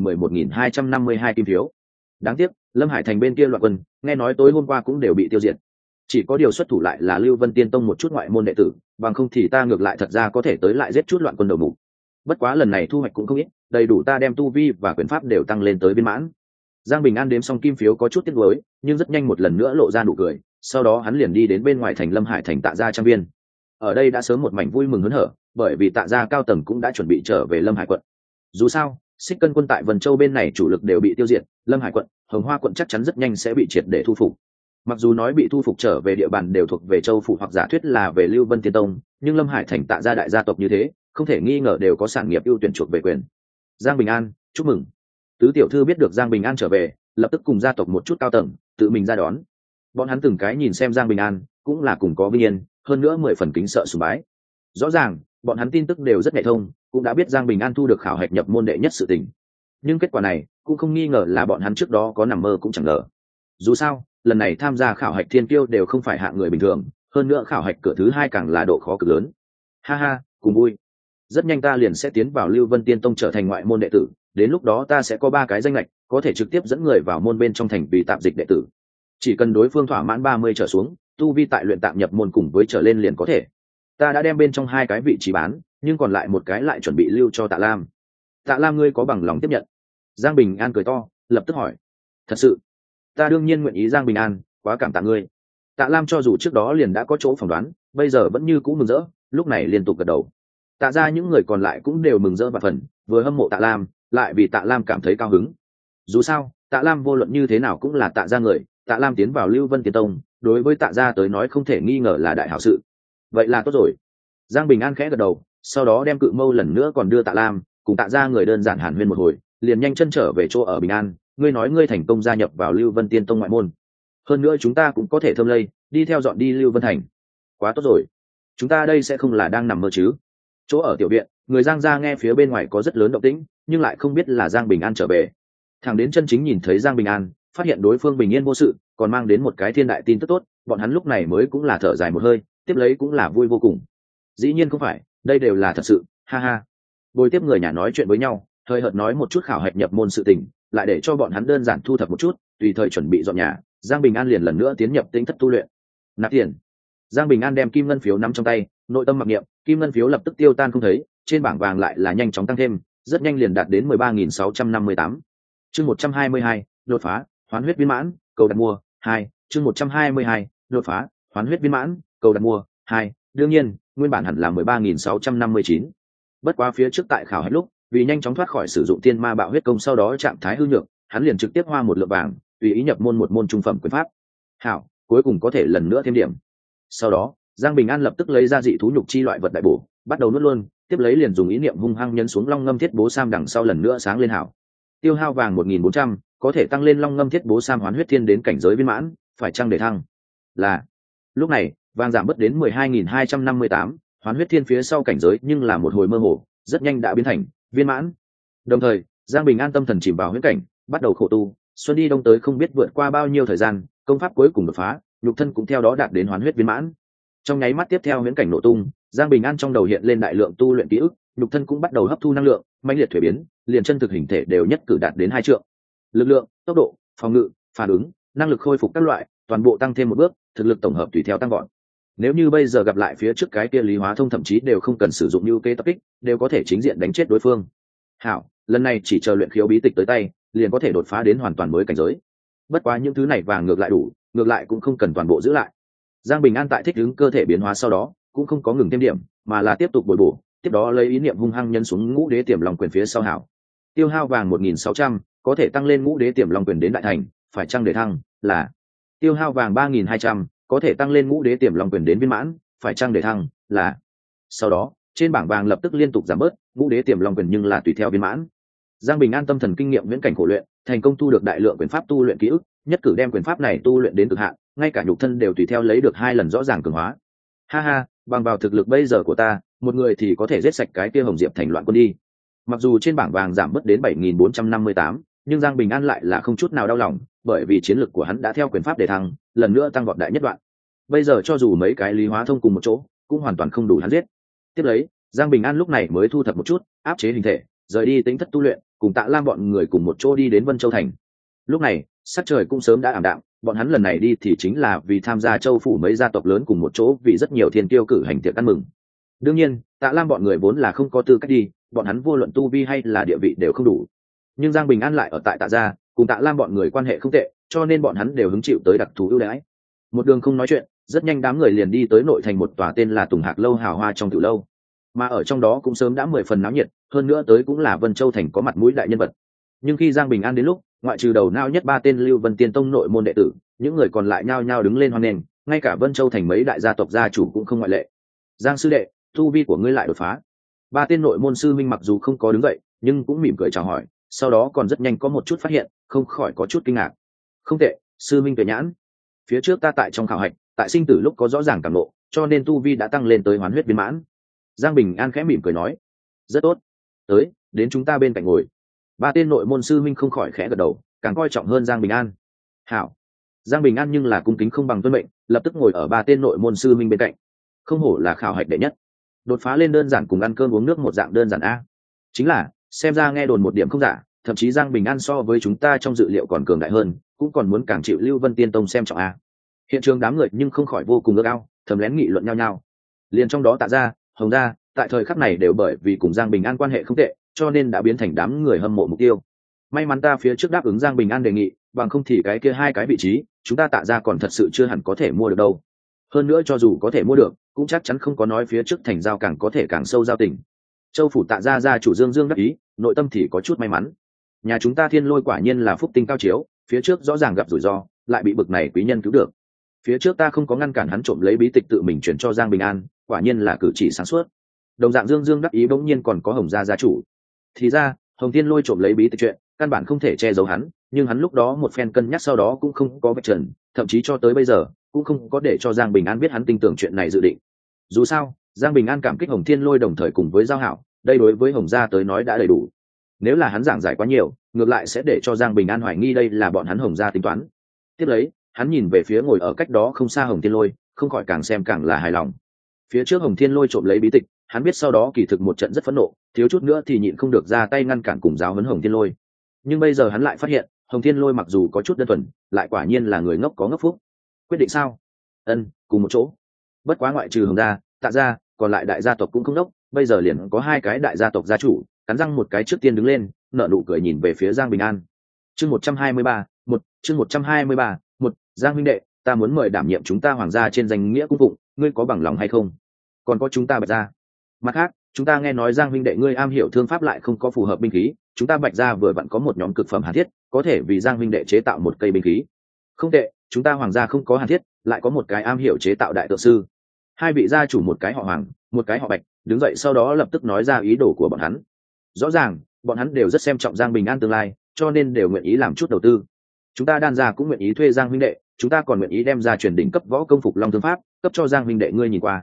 11.252 kim phiếu. Đáng tiếc, Lâm Hải thành bên kia loạn quân, nghe nói tối hôm qua cũng đều bị tiêu diệt. Chỉ có điều xuất thủ lại là Lưu Vân Tiên Tông một chút ngoại môn đệ tử, bằng không thì ta ngược lại thật ra có thể tới lại giết chút loạn quân đầu mục. Bất quá lần này thu hoạch cũng không ít, đầy đủ ta đem tu vi và quyền pháp đều tăng lên tới viên mãn. Giang Bình An đếm xong kim phiếu có chút tiếc nuối, nhưng rất nhanh một lần nữa lộ ra nụ cười, sau đó hắn liền đi đến bên ngoài thành Lâm Hải thành Tạ gia trang viên. Ở đây đã sớm một mảnh vui mừng hớn hở, bởi vì Tạ gia cao tầng cũng đã chuẩn bị trở về Lâm Hải quận. Dù sao, Xích Cân quân tại Vân Châu bên này chủ lực đều bị tiêu diệt, Lâm Hải quận, Hồng Hoa quận chắc chắn rất nhanh sẽ bị triệt để thu phục. Mặc dù nói bị thu phục trở về địa bàn đều thuộc về Châu phủ hoặc giả thuyết là về Lưu Vân Tiên Tông, nhưng Lâm Hải thành Tạ gia đại gia tộc như thế, không thể nghi ngờ đều có sản nghiệp ưu tuyển chuộc về quyền. Giang Bình An, chúc mừng. Tứ tiểu thư biết được Giang Bình An trở về, lập tức cùng gia tộc một chút cao tầng tự mình ra đón. Bọn hắn từng cái nhìn xem Giang Bình An, cũng là cùng có vinh yên, hơn nữa 10 phần kính sợ sùng bái. Rõ ràng, bọn hắn tin tức đều rất nhạy thông, cũng đã biết Giang Bình An thu được khảo hạch nhập môn đệ nhất sự tình. Nhưng kết quả này, cũng không nghi ngờ là bọn hắn trước đó có nằm mơ cũng chẳng ngờ. Dù sao, lần này tham gia khảo hạch thiên kiêu đều không phải hạng người bình thường, hơn nữa khảo hạch cửa thứ 2 càng là độ khó cực lớn. Ha ha, cùng vui. Rất nhanh ta liền sẽ tiến vào Lưu Vân Tiên Tông trở thành ngoại môn đệ tử, đến lúc đó ta sẽ có 3 cái danh lệch, có thể trực tiếp dẫn người vào môn bên trong thành vì tạm dịch đệ tử. Chỉ cần đối phương thỏa mãn 30 trở xuống, tu vi tại luyện tạm nhập môn cùng với trở lên liền có thể. Ta đã đem bên trong 2 cái vị trí bán, nhưng còn lại một cái lại chuẩn bị lưu cho Tạ Lam. Tạ Lam ngươi có bằng lòng tiếp nhận? Giang Bình An cười to, lập tức hỏi. Thật sự? Ta đương nhiên nguyện ý Giang Bình An, quá cảm tạ ngươi. Tạ Lam cho dù trước đó liền đã có chỗ phỏng đoán, bây giờ vẫn như cũ mừng rỡ, lúc này liên tục gật đầu. Tạ ra những người còn lại cũng đều mừng rỡ và phần, vừa hâm mộ Tạ Lam, lại vì Tạ Lam cảm thấy cao hứng. Dù sao, Tạ Lam vô luận như thế nào cũng là Tạ ra người, Tạ Lam tiến vào Lưu Vân Tiên Tông, đối với Tạ ra tới nói không thể nghi ngờ là đại hảo sự. Vậy là tốt rồi. Giang Bình An khẽ gật đầu, sau đó đem cự mâu lần nữa còn đưa Tạ Lam, cùng Tạ ra người đơn giản hàn huyên một hồi, liền nhanh chân trở về chỗ ở Bình An. Ngươi nói ngươi thành công gia nhập vào Lưu Vân Tiên Tông ngoại môn, hơn nữa chúng ta cũng có thể thơm lây, đi theo dọn đi Lưu Vân thành. Quá tốt rồi. Chúng ta đây sẽ không là đang nằm mơ chứ? Chỗ ở tiểu viện, người Giang gia nghe phía bên ngoài có rất lớn động tĩnh, nhưng lại không biết là Giang Bình An trở về. Thằng đến chân chính nhìn thấy Giang Bình An, phát hiện đối phương bình yên vô sự, còn mang đến một cái thiên đại tin tức tốt, bọn hắn lúc này mới cũng là thở dài một hơi, tiếp lấy cũng là vui vô cùng. Dĩ nhiên không phải, đây đều là thật sự, ha ha. Bồi tiếp người nhà nói chuyện với nhau, hơi hợt nói một chút khảo hạch nhập môn sự tình, lại để cho bọn hắn đơn giản thu thập một chút, tùy thời chuẩn bị dọn nhà. Giang Bình An liền lần nữa tiến nhập tĩnh thất tu luyện. Nạp tiền. Giang Bình An đem kim ngân phiếu nắm trong tay, nội tâm mặc niệm, kim ngân phiếu lập tức tiêu tan không thấy, trên bảng vàng lại là nhanh chóng tăng thêm, rất nhanh liền đạt đến 13.658. Chương 122, đột phá, hoán huyết viên mãn, cầu đặt mua 2. Chương 122, đột phá, hoán huyết viên mãn, cầu đặt mua 2. Đương nhiên, nguyên bản hẳn là 13.659. Bất quá phía trước tại khảo hạch lúc, vì nhanh chóng thoát khỏi sử dụng tiên ma bạo huyết công sau đó trạng thái hư nhược, hắn liền trực tiếp hoa một lượng vàng, tùy ý nhập môn một môn trung phẩm quyền pháp. Hảo, cuối cùng có thể lần nữa thêm điểm. Sau đó, Giang Bình An lập tức lấy ra dị thú nhục chi loại vật đại bổ, bắt đầu nuốt luôn, tiếp lấy liền dùng ý niệm hung hăng nhấn xuống long ngâm thiết bố sam đằng sau lần nữa sáng lên hảo. Tiêu hao vàng 1.400, có thể tăng lên long ngâm thiết bố sam hoán huyết thiên đến cảnh giới viên mãn, phải chăng để thăng? Là. Lúc này, vàng giảm bớt đến 12.258, Hoán huyết thiên phía sau cảnh giới nhưng là một hồi mơ hồ, rất nhanh đã biến thành viên mãn. Đồng thời Giang Bình An tâm thần chìm vào huyễn cảnh, bắt đầu khổ tu. Xuân đi đông tới không biết vượt qua bao nhiêu thời gian, công pháp cuối cùng đột phá, nhục thân cũng theo đó đạt đến hoán huyết viên mãn. Trong nháy mắt tiếp theo huyễn cảnh nổ tung, Giang Bình An trong đầu hiện lên đại lượng tu luyện ký ức, nhục thân cũng bắt đầu hấp thu năng lượng, mãnh liệt thuế biến, liền chân thực hình thể đều nhất cử đạt đến 2 trượng. Lực lượng, tốc độ, phòng ngự, phản ứng, năng lực khôi phục các loại, toàn bộ tăng thêm một bước, thực lực tổng hợp tùy theo tăng vọt. Nếu như bây giờ gặp lại phía trước cái kia Lý Hóa Thông, thậm chí đều không cần sử dụng như kế tập kích, đều có thể chính diện đánh chết đối phương. Hảo, lần này chỉ chờ luyện khiếu bí tịch tới tay, liền có thể đột phá đến hoàn toàn mới cảnh giới. Bất quá những thứ này vàng ngược lại đủ, ngược lại cũng không cần toàn bộ giữ lại. Giang Bình An tại thích ứng cơ thể biến hóa sau đó, cũng không có ngừng thêm điểm, mà là tiếp tục bồi bổ, tiếp đó lấy ý niệm hung hăng nhân xuống Ngũ Đế Tiềm Long Quyền phía sau hảo. Tiêu hao vàng 1.600, có thể tăng lên Ngũ Đế Tiềm Long Quyền đến đại thành, phải chăng để thăng là tiêu hao vàng 3.200, có thể tăng lên Ngũ Đế Tiềm Long Quyền đến viên mãn, phải chăng để thăng là. Sau đó trên bảng vàng lập tức liên tục giảm bớt, Ngũ Đế Tiềm Long Quyền nhưng là tùy theo viên mãn. Giang Bình An tâm thần kinh nghiệm viễn cảnh khổ luyện, thành công thu được đại lượng quyền pháp tu luyện ký ức, nhất cử đem quyền pháp này tu luyện đến cực hạn, ngay cả nhục thân đều tùy theo lấy được 2 lần rõ ràng cường hóa. Ha ha, bằng vào thực lực bây giờ của ta, một người thì có thể giết sạch cái kia Hồng Diệp thành loạn quân đi. Mặc dù trên bảng vàng giảm bớt đến 7.458, nhưng Giang Bình An lại là không chút nào đau lòng, bởi vì chiến lực của hắn đã theo quyền pháp để thăng, lần nữa tăng vọt đại nhất đoạn. Bây giờ cho dù mấy cái Lý Hóa Thông cùng một chỗ, cũng hoàn toàn không đủ hắn giết. Tiếp lấy, Giang Bình An lúc này mới thu thập một chút, áp chế hình thể, rời đi tính thất tu luyện, cùng Tạ Lam bọn người cùng một chỗ đi đến Vân Châu thành. Lúc này sắc trời cũng sớm đã ảm đạm, bọn hắn lần này đi thì chính là vì tham gia châu phủ mấy gia tộc lớn cùng một chỗ, vì rất nhiều thiên kiêu cử hành tiệc ăn mừng. Đương nhiên Tạ Lam bọn người vốn là không có tư cách đi, bọn hắn vô luận tu vi hay là địa vị đều không đủ, nhưng Giang Bình An lại ở tại Tạ gia, cùng Tạ Lam bọn người quan hệ không tệ, cho nên bọn hắn đều hứng chịu tới đặc thù ưu đãi. Một đường không nói chuyện, rất nhanh đám người liền đi tới nội thành một tòa tên là Tùng Hạc lâu hào hoa trong tiểu lâu, mà ở trong đó cũng sớm đã 10 phần náo nhiệt, hơn nữa tới cũng là Vân Châu thành có mặt mũi đại nhân vật. Nhưng khi Giang Bình An đến lúc, ngoại trừ đầu nao nhất 3 tên Lưu Vân Tiên Tông nội môn đệ tử, những người còn lại nhao nhao đứng lên hoan nghênh, ngay cả Vân Châu thành mấy đại gia tộc gia chủ cũng không ngoại lệ. Giang sư đệ, tu vi của ngươi lại đột phá. 3 tên nội môn sư minh mặc dù không có đứng dậy, nhưng cũng mỉm cười chào hỏi, sau đó còn rất nhanh có một chút phát hiện, không khỏi có chút kinh ngạc. Không tệ, sư minh tuệ nhãn. Phía trước ta tại trong khảo hạch, tại sinh tử lúc có rõ ràng cảm ngộ, cho nên tu vi đã tăng lên tới hoán huyết viên mãn. Giang Bình An khẽ mỉm cười nói, rất tốt, tới, đến chúng ta bên cạnh ngồi. 3 tên nội môn sư minh không khỏi khẽ gật đầu, càng coi trọng hơn Giang Bình An. Hảo. Giang Bình An nhưng là cung kính không bằng tuân mệnh, lập tức ngồi ở 3 tên nội môn sư minh bên cạnh. Không hổ là khảo hạch đệ nhất, đột phá lên đơn giản cùng ăn cơm uống nước một dạng đơn giản a. Chính là, xem ra nghe đồn một điểm không giả, thậm chí Giang Bình An so với chúng ta trong dự liệu còn cường đại hơn, cũng còn muốn càng chịu Lưu Vân Tiên Tông xem trọng a. Hiện trường đám người nhưng không khỏi vô cùng ước ao, thầm lén nghị luận nhau nhau. Liền trong đó Tạ gia, Hồng gia, tại thời khắc này đều bởi vì cùng Giang Bình An quan hệ không tệ, cho nên đã biến thành đám người hâm mộ mục tiêu. May mắn ta phía trước đáp ứng Giang Bình An đề nghị, bằng không thì cái kia 2 cái vị trí, chúng ta Tạ gia còn thật sự chưa hẳn có thể mua được đâu. Hơn nữa cho dù có thể mua được, cũng chắc chắn không có nói phía trước thành giao càng có thể càng sâu giao tình. Châu phủ Tạ gia gia chủ Dương Dương đắc ý, nội tâm thì có chút may mắn. Nhà chúng ta Thiên Lôi quả nhiên là phúc tinh cao chiếu, phía trước rõ ràng gặp rủi ro, lại bị bực này quý nhân cứu được. Phía trước ta không có ngăn cản hắn trộm lấy bí tịch tự mình chuyển cho Giang Bình An, quả nhiên là cử chỉ sáng suốt. Đồng dạng Dương Dương đắc ý bỗng nhiên còn có Hồng gia gia chủ. Thì ra Hồng Thiên Lôi trộm lấy bí tịch chuyện, căn bản không thể che giấu hắn, nhưng hắn lúc đó một phen cân nhắc sau đó cũng không có vạch trần, thậm chí cho tới bây giờ cũng không có để cho Giang Bình An biết hắn tin tưởng chuyện này dự định. Dù sao Giang Bình An cảm kích Hồng Thiên Lôi đồng thời cùng với giao hảo, đây đối với Hồng gia tới nói đã đầy đủ. Nếu là hắn giảng giải quá nhiều, ngược lại sẽ để cho Giang Bình An hoài nghi đây là bọn hắn Hồng gia tính toán. Tiếp lấy hắn nhìn về phía ngồi ở cách đó không xa Hồng Thiên Lôi, không khỏi càng xem càng là hài lòng. Phía trước Hồng Thiên Lôi trộm lấy bí tịch, hắn biết sau đó kỳ thực một trận rất phẫn nộ, thiếu chút nữa thì nhịn không được ra tay ngăn cản cùng giáo huấn Hồng Thiên Lôi. Nhưng bây giờ hắn lại phát hiện, Hồng Thiên Lôi mặc dù có chút đơn thuần, lại quả nhiên là người ngốc có ngốc phúc. Quyết định sao? Ân, cùng một chỗ. Bất quá ngoại trừ Hồng gia, Tạ gia, còn lại đại gia tộc cũng không ngốc, bây giờ liền có 2 cái đại gia tộc gia chủ, cắn răng một cái trước tiên đứng lên, nở nụ cười nhìn về phía Giang Bình An. Chương 123, chương 123, Giang huynh đệ, ta muốn mời đảm nhiệm chúng ta Hoàng gia trên danh nghĩa cung phụng, ngươi có bằng lòng hay không? Còn có chúng ta Bạch gia. Mặt khác, chúng ta nghe nói Giang huynh đệ ngươi am hiểu thương pháp lại không có phù hợp binh khí, chúng ta Bạch gia vừa vặn có một nhóm cực phẩm hàn thiết, có thể vì Giang huynh đệ chế tạo một cây binh khí. Không tệ, chúng ta Hoàng gia không có hàn thiết, lại có một cái am hiểu chế tạo đại tượng sư. 2 vị gia chủ, một cái họ Hoàng, một cái họ Bạch, đứng dậy sau đó lập tức nói ra ý đồ của bọn hắn. Rõ ràng bọn hắn đều rất xem trọng Giang Bình An tương lai, cho nên đều nguyện ý làm chút đầu tư. Chúng ta Đan gia cũng nguyện ý thuê Giang huynh đệ, chúng ta còn nguyện ý đem ra truyền đỉnh cấp võ công Phục Long thương pháp cấp cho Giang huynh đệ ngươi nhìn qua.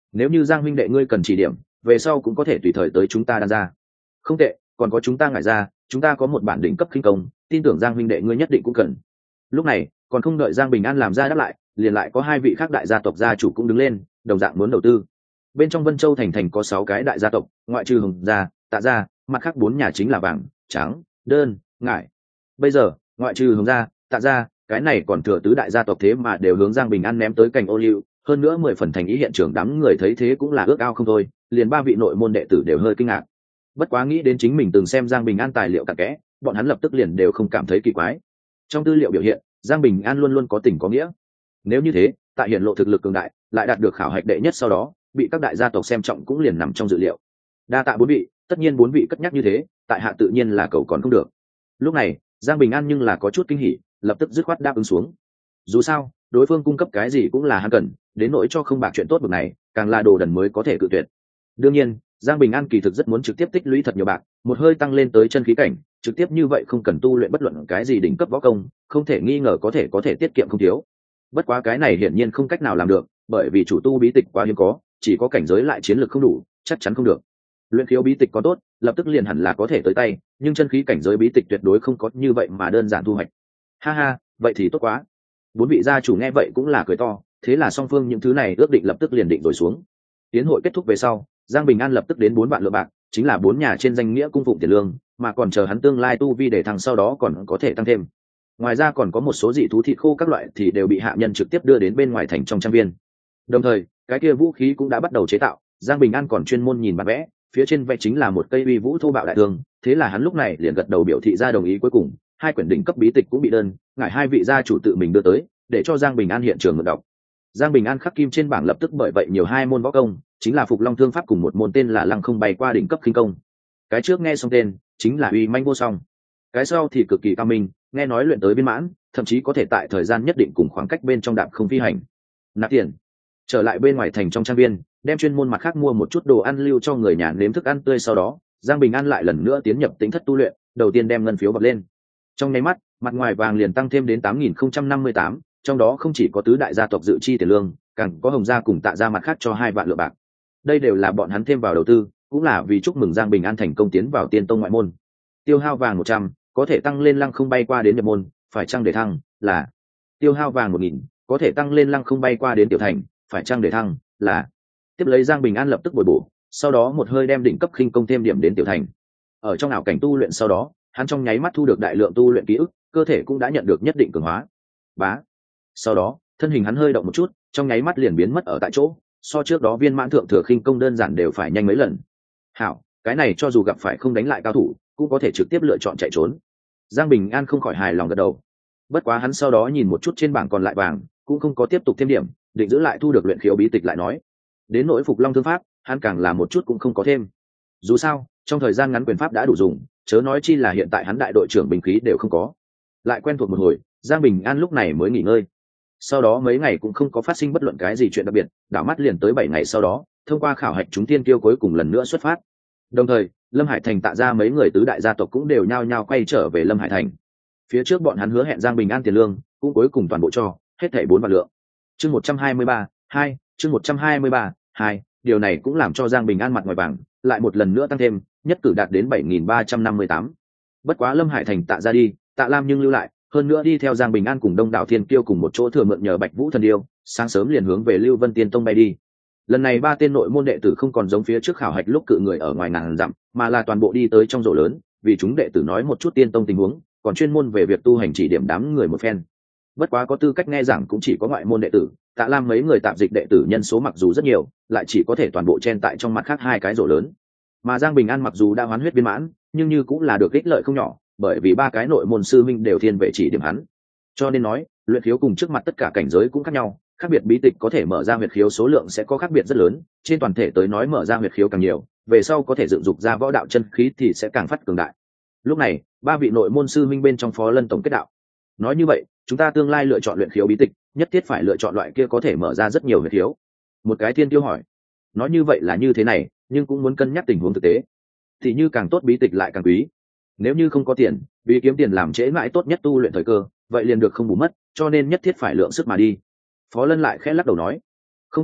nếu như Giang huynh đệ ngươi cần chỉ điểm, về sau cũng có thể tùy thời tới chúng ta đan ra. Không tệ, còn có chúng ta ngại ra, chúng ta có một bản đỉnh cấp khinh công, tin tưởng Giang huynh đệ ngươi nhất định cũng cần. Lúc này còn không đợi Giang Bình An làm ra đáp lại, liền lại có hai vị khác đại gia tộc gia chủ cũng đứng lên, đồng dạng muốn đầu tư. Bên trong Vân Châu thành có 6 cái đại gia tộc, ngoại trừ Hồng gia, Tạ gia, mặt khác 4 nhà chính là Vàng, Trắng, Đơn, Ngải. Bây giờ ngoại trừ Hồng gia, Tạ gia, cái này còn thừa tứ đại gia tộc thế mà đều hướng Giang Bình An ném tới cành ô liu, hơn nữa 10 phần thành ý hiện trường đám người thấy thế cũng là ước ao không thôi, liền 3 vị nội môn đệ tử đều hơi kinh ngạc. Bất quá nghĩ đến chính mình từng xem Giang Bình An tài liệu cặn kẽ, bọn hắn lập tức liền đều không cảm thấy kỳ quái. Trong tư liệu biểu hiện, Giang Bình An luôn luôn có tình có nghĩa. Nếu như thế, tại hiện lộ thực lực cường đại, lại đạt được khảo hạch đệ nhất sau đó, bị các đại gia tộc xem trọng cũng liền nằm trong dự liệu. Đa tạ 4 vị, tất nhiên 4 vị cất nhắc như thế, tại hạ tự nhiên là cầu còn không được. Lúc này, Giang Bình An nhưng là có chút kinh hỉ, lập tức dứt khoát đáp ứng xuống. Dù sao, đối phương cung cấp cái gì cũng là hắn cần, đến nỗi cho không bạc chuyện tốt bực này, càng là đồ đần mới có thể cự tuyệt. Đương nhiên, Giang Bình An kỳ thực rất muốn trực tiếp tích lũy thật nhiều bạc, một hơi tăng lên tới chân khí cảnh, trực tiếp như vậy không cần tu luyện bất luận cái gì đỉnh cấp võ công, không thể nghi ngờ có thể tiết kiệm không thiếu. Bất quá cái này hiển nhiên không cách nào làm được, bởi vì chủ tu bí tịch quá hiếm có, chỉ có cảnh giới lại chiến lược không đủ, chắc chắn không được. Luyện khiếu bí tịch có tốt, lập tức liền hẳn là có thể tới tay, nhưng chân khí cảnh giới bí tịch tuyệt đối không có như vậy mà đơn giản thu hoạch. Ha ha, vậy thì tốt quá. 4 vị gia chủ nghe vậy cũng là cười to, thế là song phương những thứ này ước định lập tức liền định rồi xuống. Tiến hội kết thúc về sau, Giang Bình An lập tức đến 4 vạn lượng bạc, chính là 4 nhà trên danh nghĩa cung phụng tiền lương, mà còn chờ hắn tương lai tu vi để thăng sau đó còn có thể tăng thêm. Ngoài ra còn có một số dị thú thịt khô các loại thì đều bị hạ nhân trực tiếp đưa đến bên ngoài thành trong trang viên. Đồng thời, cái kia vũ khí cũng đã bắt đầu chế tạo, Giang Bình An còn chuyên môn nhìn bản vẽ, phía trên vẽ chính là một cây uy vũ thô bạo đại thương, thế là hắn lúc này liền gật đầu biểu thị ra đồng ý. Cuối cùng, 2 quyển đỉnh cấp bí tịch cũng bị đơn, ngài 2 vị gia chủ tự mình đưa tới, để cho Giang Bình An hiện trường mượn đọc. Giang Bình An khắc kim trên bảng lập tức bởi vậy nhiều 2 môn võ công, chính là Phục Long Thương Pháp cùng một môn tên là Lăng Không Bay Qua đỉnh cấp khinh công. Cái trước nghe xong tên, chính là uy manh vô song. Cái sau thì cực kỳ cao minh, nghe nói luyện tới viên mãn, thậm chí có thể tại thời gian nhất định cùng khoảng cách bên trong đạp không phi hành. Nạp tiền, trở lại bên ngoài thành trong trang viên, đem chuyên môn mặt khác mua một chút đồ ăn lưu cho người nhà nếm thức ăn tươi, sau đó Giang Bình An lại lần nữa tiến nhập tính thất tu luyện, đầu tiên đem ngân phiếu bật lên. Trong nháy mắt, mặt ngoài vàng liền tăng thêm đến 8058, trong đó không chỉ có tứ đại gia tộc dự chi tiền lương, càng có Hồng gia cùng Tạ gia mặt khác cho 2 vạn lượng bạc. Đây đều là bọn hắn thêm vào đầu tư, cũng là vì chúc mừng Giang Bình An thành công tiến vào Tiên Tông ngoại môn. Tiêu hao vàng 100, có thể tăng lên Lăng Không Bay Qua đến nhập môn, phải chăng để thăng là tiêu hao vàng 1000, có thể tăng lên Lăng Không Bay Qua đến tiểu thành, phải chăng để thăng là tiếp lấy. Giang Bình An lập tức bồi bổ, sau đó một hơi đem đỉnh cấp khinh công thêm điểm đến tiểu thành. Ở trong ảo cảnh tu luyện sau đó, hắn trong nháy mắt thu được đại lượng tu luyện ký ức, cơ thể cũng đã nhận được nhất định cường hóa. Bá. Sau đó, thân hình hắn hơi động một chút, trong nháy mắt liền biến mất ở tại chỗ, so trước đó viên mãn thượng thừa khinh công đơn giản đều phải nhanh mấy lần. Hảo, cái này cho dù gặp phải không đánh lại cao thủ, cũng có thể trực tiếp lựa chọn chạy trốn. Giang Bình An không khỏi hài lòng gật đầu. Bất quá hắn sau đó nhìn một chút trên bảng còn lại vàng, cũng không có tiếp tục thêm điểm, định giữ lại thu được luyện khiếu bí tịch lại nói. Đến nỗi Phục Long Thương Pháp, hắn càng là một chút cũng không có thêm. Dù sao, trong thời gian ngắn quyền pháp đã đủ dùng, chớ nói chi là hiện tại hắn đại đội trưởng binh khí đều không có. Lại quen thuộc một hồi, Giang Bình An lúc này mới nghỉ ngơi. Sau đó mấy ngày cũng không có phát sinh bất luận cái gì chuyện đặc biệt, đảo mắt liền tới 7 ngày sau đó, thông qua khảo hạch chúng tiên kiêu cuối cùng lần nữa xuất phát. Đồng thời, Lâm Hải Thành Tạ ra mấy người tứ đại gia tộc cũng đều nhao nhao quay trở về Lâm Hải Thành. Phía trước bọn hắn hứa hẹn Giang Bình An tiền lương, cũng cuối cùng toàn bộ cho, hết thảy 4 vạn lượng. Chương 123, 2, chương 123, 2, điều này cũng làm cho Giang Bình An mặt ngoài bảng lại một lần nữa tăng thêm, nhất cử đạt đến 7358. Bất quá Lâm Hải Thành Tạ ra đi, Tạ Lam nhưng lưu lại, hơn nữa đi theo Giang Bình An cùng Đông đảo Thiên Kiêu cùng một chỗ thừa mượn nhờ Bạch Vũ thần điêu, sáng sớm liền hướng về Lưu Vân Tiên Tông bay đi. Lần này 3 tên nội môn đệ tử không còn giống phía trước khảo hạch lúc cự người ở ngoài ngàn dặm, mà là toàn bộ đi tới trong rổ lớn, vì chúng đệ tử nói một chút Tiên Tông tình huống, còn chuyên môn về việc tu hành chỉ điểm đám người một phen. Bất quá có tư cách nghe giảng cũng chỉ có ngoại môn đệ tử, Tạ Lam mấy người tạp dịch đệ tử nhân số mặc dù rất nhiều, lại chỉ có thể toàn bộ chen tại trong mặt khác 2 cái rổ lớn. Mà Giang Bình An mặc dù đã hoán huyết viên mãn, nhưng như cũng là được ích lợi không nhỏ, bởi vì 3 cái nội môn sư minh đều thiên về chỉ điểm hắn. Cho nên nói, luyện khiếu cùng trước mặt tất cả cảnh giới cũng khác nhau, khác biệt bí tịch có thể mở ra huyệt khiếu số lượng sẽ có khác biệt rất lớn, trên toàn thể tới nói mở ra huyệt khiếu càng nhiều, về sau có thể dựng dục ra võ đạo chân khí thì sẽ càng phát cường đại. Lúc này, 3 vị nội môn sư minh bên trong Phó Lân tổng kết đạo. Nói như vậy, chúng ta tương lai lựa chọn luyện khiếu bí tịch, nhất thiết phải lựa chọn loại kia có thể mở ra rất nhiều huyệt khiếu. Một cái Thiên Tiêu hỏi. Nói như vậy là như thế này, nhưng cũng muốn cân nhắc tình huống thực tế. Thì như càng tốt bí tịch lại càng quý. Nếu như không có tiền, vì kiếm tiền làm trễ mãi tốt nhất tu luyện thời cơ, vậy liền được không bù mất, cho nên nhất thiết phải lượng sức mà đi. Phó Lân lại khẽ lắc đầu nói. Không tệ,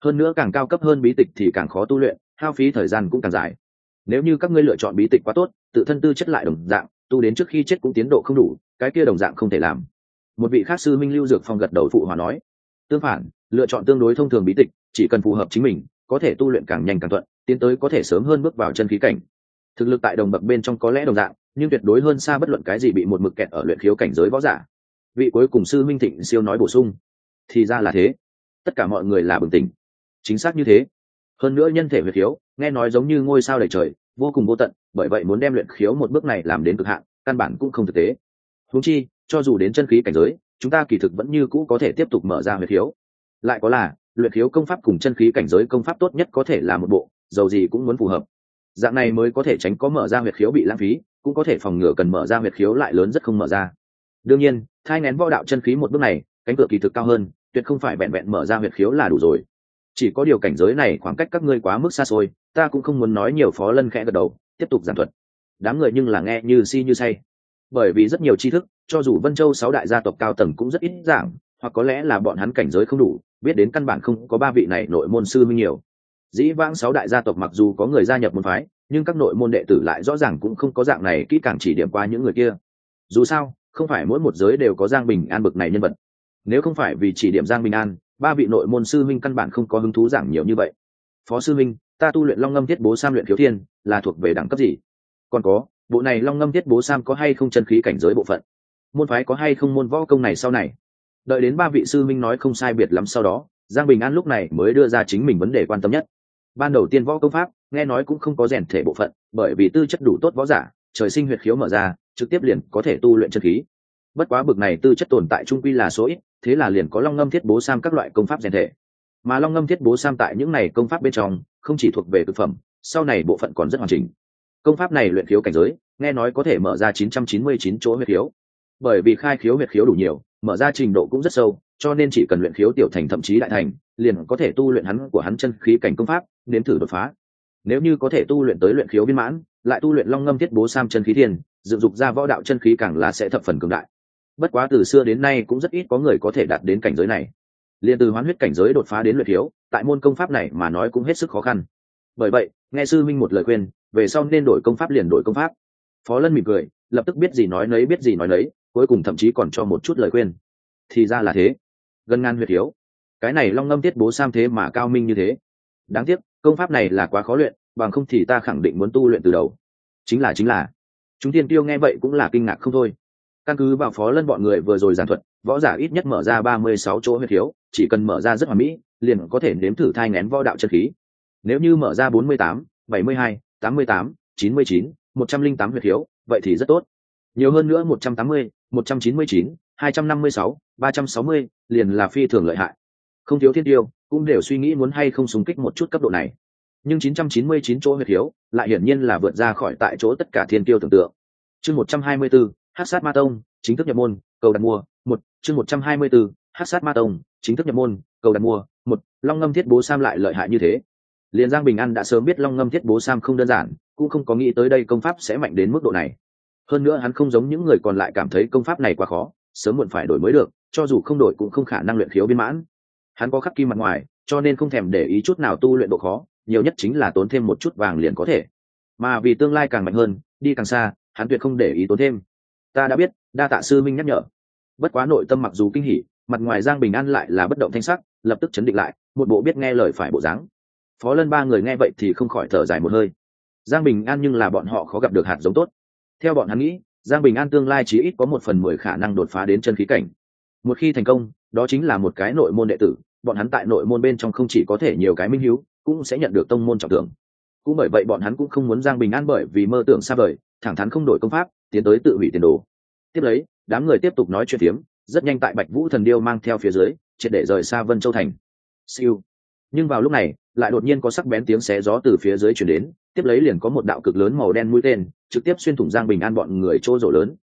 hơn nữa càng cao cấp hơn bí tịch thì càng khó tu luyện, hao phí thời gian cũng càng dài. Nếu như các ngươi lựa chọn bí tịch quá tốt, tự thân tư chất lại đồng dạng, tu đến trước khi chết cũng tiến độ không đủ, cái kia đồng dạng không thể làm. Một vị khác sư minh Lưu Dược Phong gật đầu phụ hòa nói, tương phản, lựa chọn tương đối thông thường bí tịch, chỉ cần phù hợp chính mình, có thể tu luyện càng nhanh càng thuận, tiến tới có thể sớm hơn bước vào chân khí cảnh. Thực lực tại đồng bậc bên trong có lẽ đồng dạng, nhưng tuyệt đối hơn xa bất luận cái gì bị một mực kẹt ở luyện khiếu cảnh giới võ giả. Vị cuối cùng sư minh Thịnh Siêu nói bổ sung, thì ra là thế, tất cả mọi người là bừng tỉnh. Chính xác như thế. Hơn nữa nhân thể huyết khiếu, nghe nói giống như ngôi sao đầy trời, vô cùng vô tận, bởi vậy muốn đem luyện khiếu một bước này làm đến cực hạn, căn bản cũng không thực tế. Huống chi, cho dù đến chân khí cảnh giới, chúng ta kỳ thực vẫn như cũ có thể tiếp tục mở ra huyết khiếu. Lại có là, luyện khiếu công pháp cùng chân khí cảnh giới công pháp tốt nhất có thể là một bộ, dầu gì cũng muốn phù hợp. Dạng này mới có thể tránh có mở ra huyết khiếu bị lãng phí, cũng có thể phòng ngừa cần mở ra huyết khiếu lại lớn rất không mở ra. Đương nhiên, thai nghén võ đạo chân khí một bước này, cánh cửa kỳ thực cao hơn, tuyệt không phải vẹn vẹn mở ra huyết khiếu là đủ rồi. Chỉ có điều cảnh giới này khoảng cách các ngươi quá mức xa xôi, ta cũng không muốn nói nhiều. Phó Lân khẽ gật đầu, tiếp tục giảng thuật. Đám người nhưng là nghe như si như say, bởi vì rất nhiều tri thức, cho dù Vân Châu 6 đại gia tộc cao tầng cũng rất ít giảng, hoặc có lẽ là bọn hắn cảnh giới không đủ, biết đến căn bản không có ba vị này nội môn sư minh nhiều. Dĩ vãng 6 đại gia tộc mặc dù có người gia nhập môn phái, nhưng các nội môn đệ tử lại rõ ràng cũng không có dạng này kỹ càng chỉ điểm qua những người kia. Dù sao, không phải mỗi một giới đều có Giang Bình An bực này nhân vật. Nếu không phải vì chỉ điểm Giang Bình An, ba vị nội môn sư minh căn bản không có hứng thú giảng nhiều như vậy. Phó sư minh, ta tu luyện Long Ngâm Thiết Bố Sam luyện khiếu thiên, là thuộc về đẳng cấp gì? Còn có, bộ này Long Ngâm Thiết Bố Sam có hay không chân khí cảnh giới bộ phận? Môn phái có hay không môn võ công này sau này? Đợi đến ba vị sư minh nói không sai biệt lắm sau đó, Giang Bình An lúc này mới đưa ra chính mình vấn đề quan tâm nhất. Ban đầu tiên võ công pháp, nghe nói cũng không có rèn thể bộ phận, bởi vì tư chất đủ tốt võ giả, trời sinh huyệt khiếu mở ra, trực tiếp liền có thể tu luyện chân khí. Bất quá bực này tư chất tồn tại trung quy là số ít, thế là liền có Long Ngâm Thiết Bố Sam các loại công pháp rèn thể. Mà Long Ngâm Thiết Bố Sam tại những này công pháp bên trong, không chỉ thuộc về thực phẩm, sau này bộ phận còn rất hoàn chỉnh. Công pháp này luyện khiếu cảnh giới, nghe nói có thể mở ra 999 chỗ huyệt khiếu. Bởi vì khai khiếu huyệt khiếu đủ nhiều, mở ra trình độ cũng rất sâu, cho nên chỉ cần luyện khiếu tiểu thành thậm chí đại thành, liền có thể tu luyện hắn chân khí cảnh công pháp, nếm thử đột phá. Nếu như có thể tu luyện tới luyện khiếu viên mãn, lại tu luyện Long Ngâm Thiết Bố Sam chân khí thiên, dựng dục ra võ đạo chân khí càng là sẽ thập phần cường đại. Bất quá từ xưa đến nay cũng rất ít có người có thể đạt đến cảnh giới này. Liên từ hoán huyết cảnh giới đột phá đến luyện khiếu, tại môn công pháp này mà nói cũng hết sức khó khăn. Bởi vậy, nghe sư minh một lời khuyên, về sau nên đổi công pháp liền đổi công pháp. Phó Lân mỉm cười, lập tức biết gì nói nấy, cuối cùng thậm chí còn cho một chút lời khuyên. Thì ra là thế, gần ngàn huyệt khiếu, cái này Long Ngâm Thiết Bố Sam thế mà cao minh như thế. Đáng tiếc, công pháp này là quá khó luyện, bằng không thì ta khẳng định muốn tu luyện từ đầu. Chính là. Chúng tiên tiêu nghe vậy cũng là kinh ngạc không thôi. Căn cứ vào Phó Lân bọn người vừa rồi giảng thuật, võ giả ít nhất mở ra 36 chỗ huyệt khiếu, chỉ cần mở ra rất hoàn mỹ, liền có thể nếm thử thai nghén võ đạo chân khí. Nếu như mở ra 48, 72, 88, 99, 108 huyệt khiếu, vậy thì rất tốt. Nhiều hơn nữa 180, 199, 256, 360, liền là phi thường lợi hại. Không thiếu thiên tiêu, cũng đều suy nghĩ muốn hay không xung kích một chút cấp độ này. Nhưng 999 chỗ huyệt khiếu, lại hiển nhiên là vượt ra khỏi tại chỗ tất cả thiên tiêu tưởng tượng. Chương 124, Hắc Sát Ma Tông, chính thức nhập môn, cầu đặt mua, 1, chương 124, Hắc Sát Ma Tông, chính thức nhập môn, cầu đặt mua, 1, Long Ngâm Thiết Bố Sam lại lợi hại như thế. Liên Giang Bình An đã sớm biết Long Ngâm Thiết Bố Sam không đơn giản, cũng không có nghĩ tới đây công pháp sẽ mạnh đến mức độ này. Hơn nữa hắn không giống những người còn lại cảm thấy công pháp này quá khó, sớm muộn phải đổi mới được, cho dù không đổi cũng không khả năng luyện khiếu viên mãn. Hắn có khắc kim mặt ngoài, cho nên không thèm để ý chút nào tu luyện độ khó, nhiều nhất chính là tốn thêm một chút vàng liền có thể. Mà vì tương lai càng mạnh hơn, đi càng xa, hắn tuyệt không để ý tốn thêm. Ta đã biết, đa tạ sư minh nhắc nhở. Bất quá nội tâm mặc dù kinh hỉ, mặt ngoài Giang Bình An lại là bất động thanh sắc, lập tức chấn định lại, một bộ biết nghe lời phải bộ dáng. Phó Lân ba người nghe vậy thì không khỏi thở dài một hơi. Giang Bình An nhưng là bọn họ khó gặp được hạt giống tốt. Theo bọn hắn nghĩ, Giang Bình An tương lai chí ít có 1/10 khả năng đột phá đến chân khí cảnh. Một khi thành công, đó chính là một cái nội môn đệ tử, bọn hắn tại nội môn bên trong không chỉ có thể nhiều cái minh hiếu, cũng sẽ nhận được tông môn trọng thưởng. Cũng bởi vậy bọn hắn cũng không muốn Giang Bình An bởi vì mơ tưởng xa vời, thẳng thắn không đổi công pháp, tiến tới tự hủy tiền đồ. Tiếp lấy, đám người tiếp tục nói chuyện phiếm, rất nhanh tại Bạch Vũ Thần Điêu mang theo phía dưới, triệt để rời xa Vân Châu thành. Siêu. Nhưng vào lúc này, lại đột nhiên có sắc bén tiếng xé gió từ phía dưới truyền đến, tiếp lấy liền có một đạo cực lớn màu đen mũi tên, trực tiếp xuyên thủng Giang Bình An bọn người chỗ rổ lớn.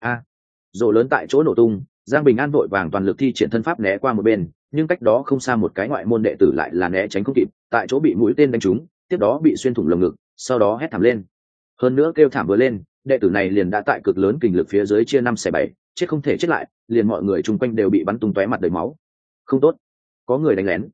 Rổ lớn tại chỗ nổ tung, Giang Bình An vội vàng toàn lực thi triển thân pháp né qua một bên, nhưng cách đó không xa một cái ngoại môn đệ tử lại là né tránh không kịp, tại chỗ bị mũi tên đánh trúng, tiếp đó bị xuyên thủng lồng ngực, sau đó hét thảm lên. Hơn nữa kêu thảm vừa lên, đệ tử này liền đã tại cực lớn kình lực phía dưới chia 5/7, chết không thể chết lại, liền mọi người chung quanh đều bị bắn tung tóe mặt đầy máu. Không tốt, có người đánh lén.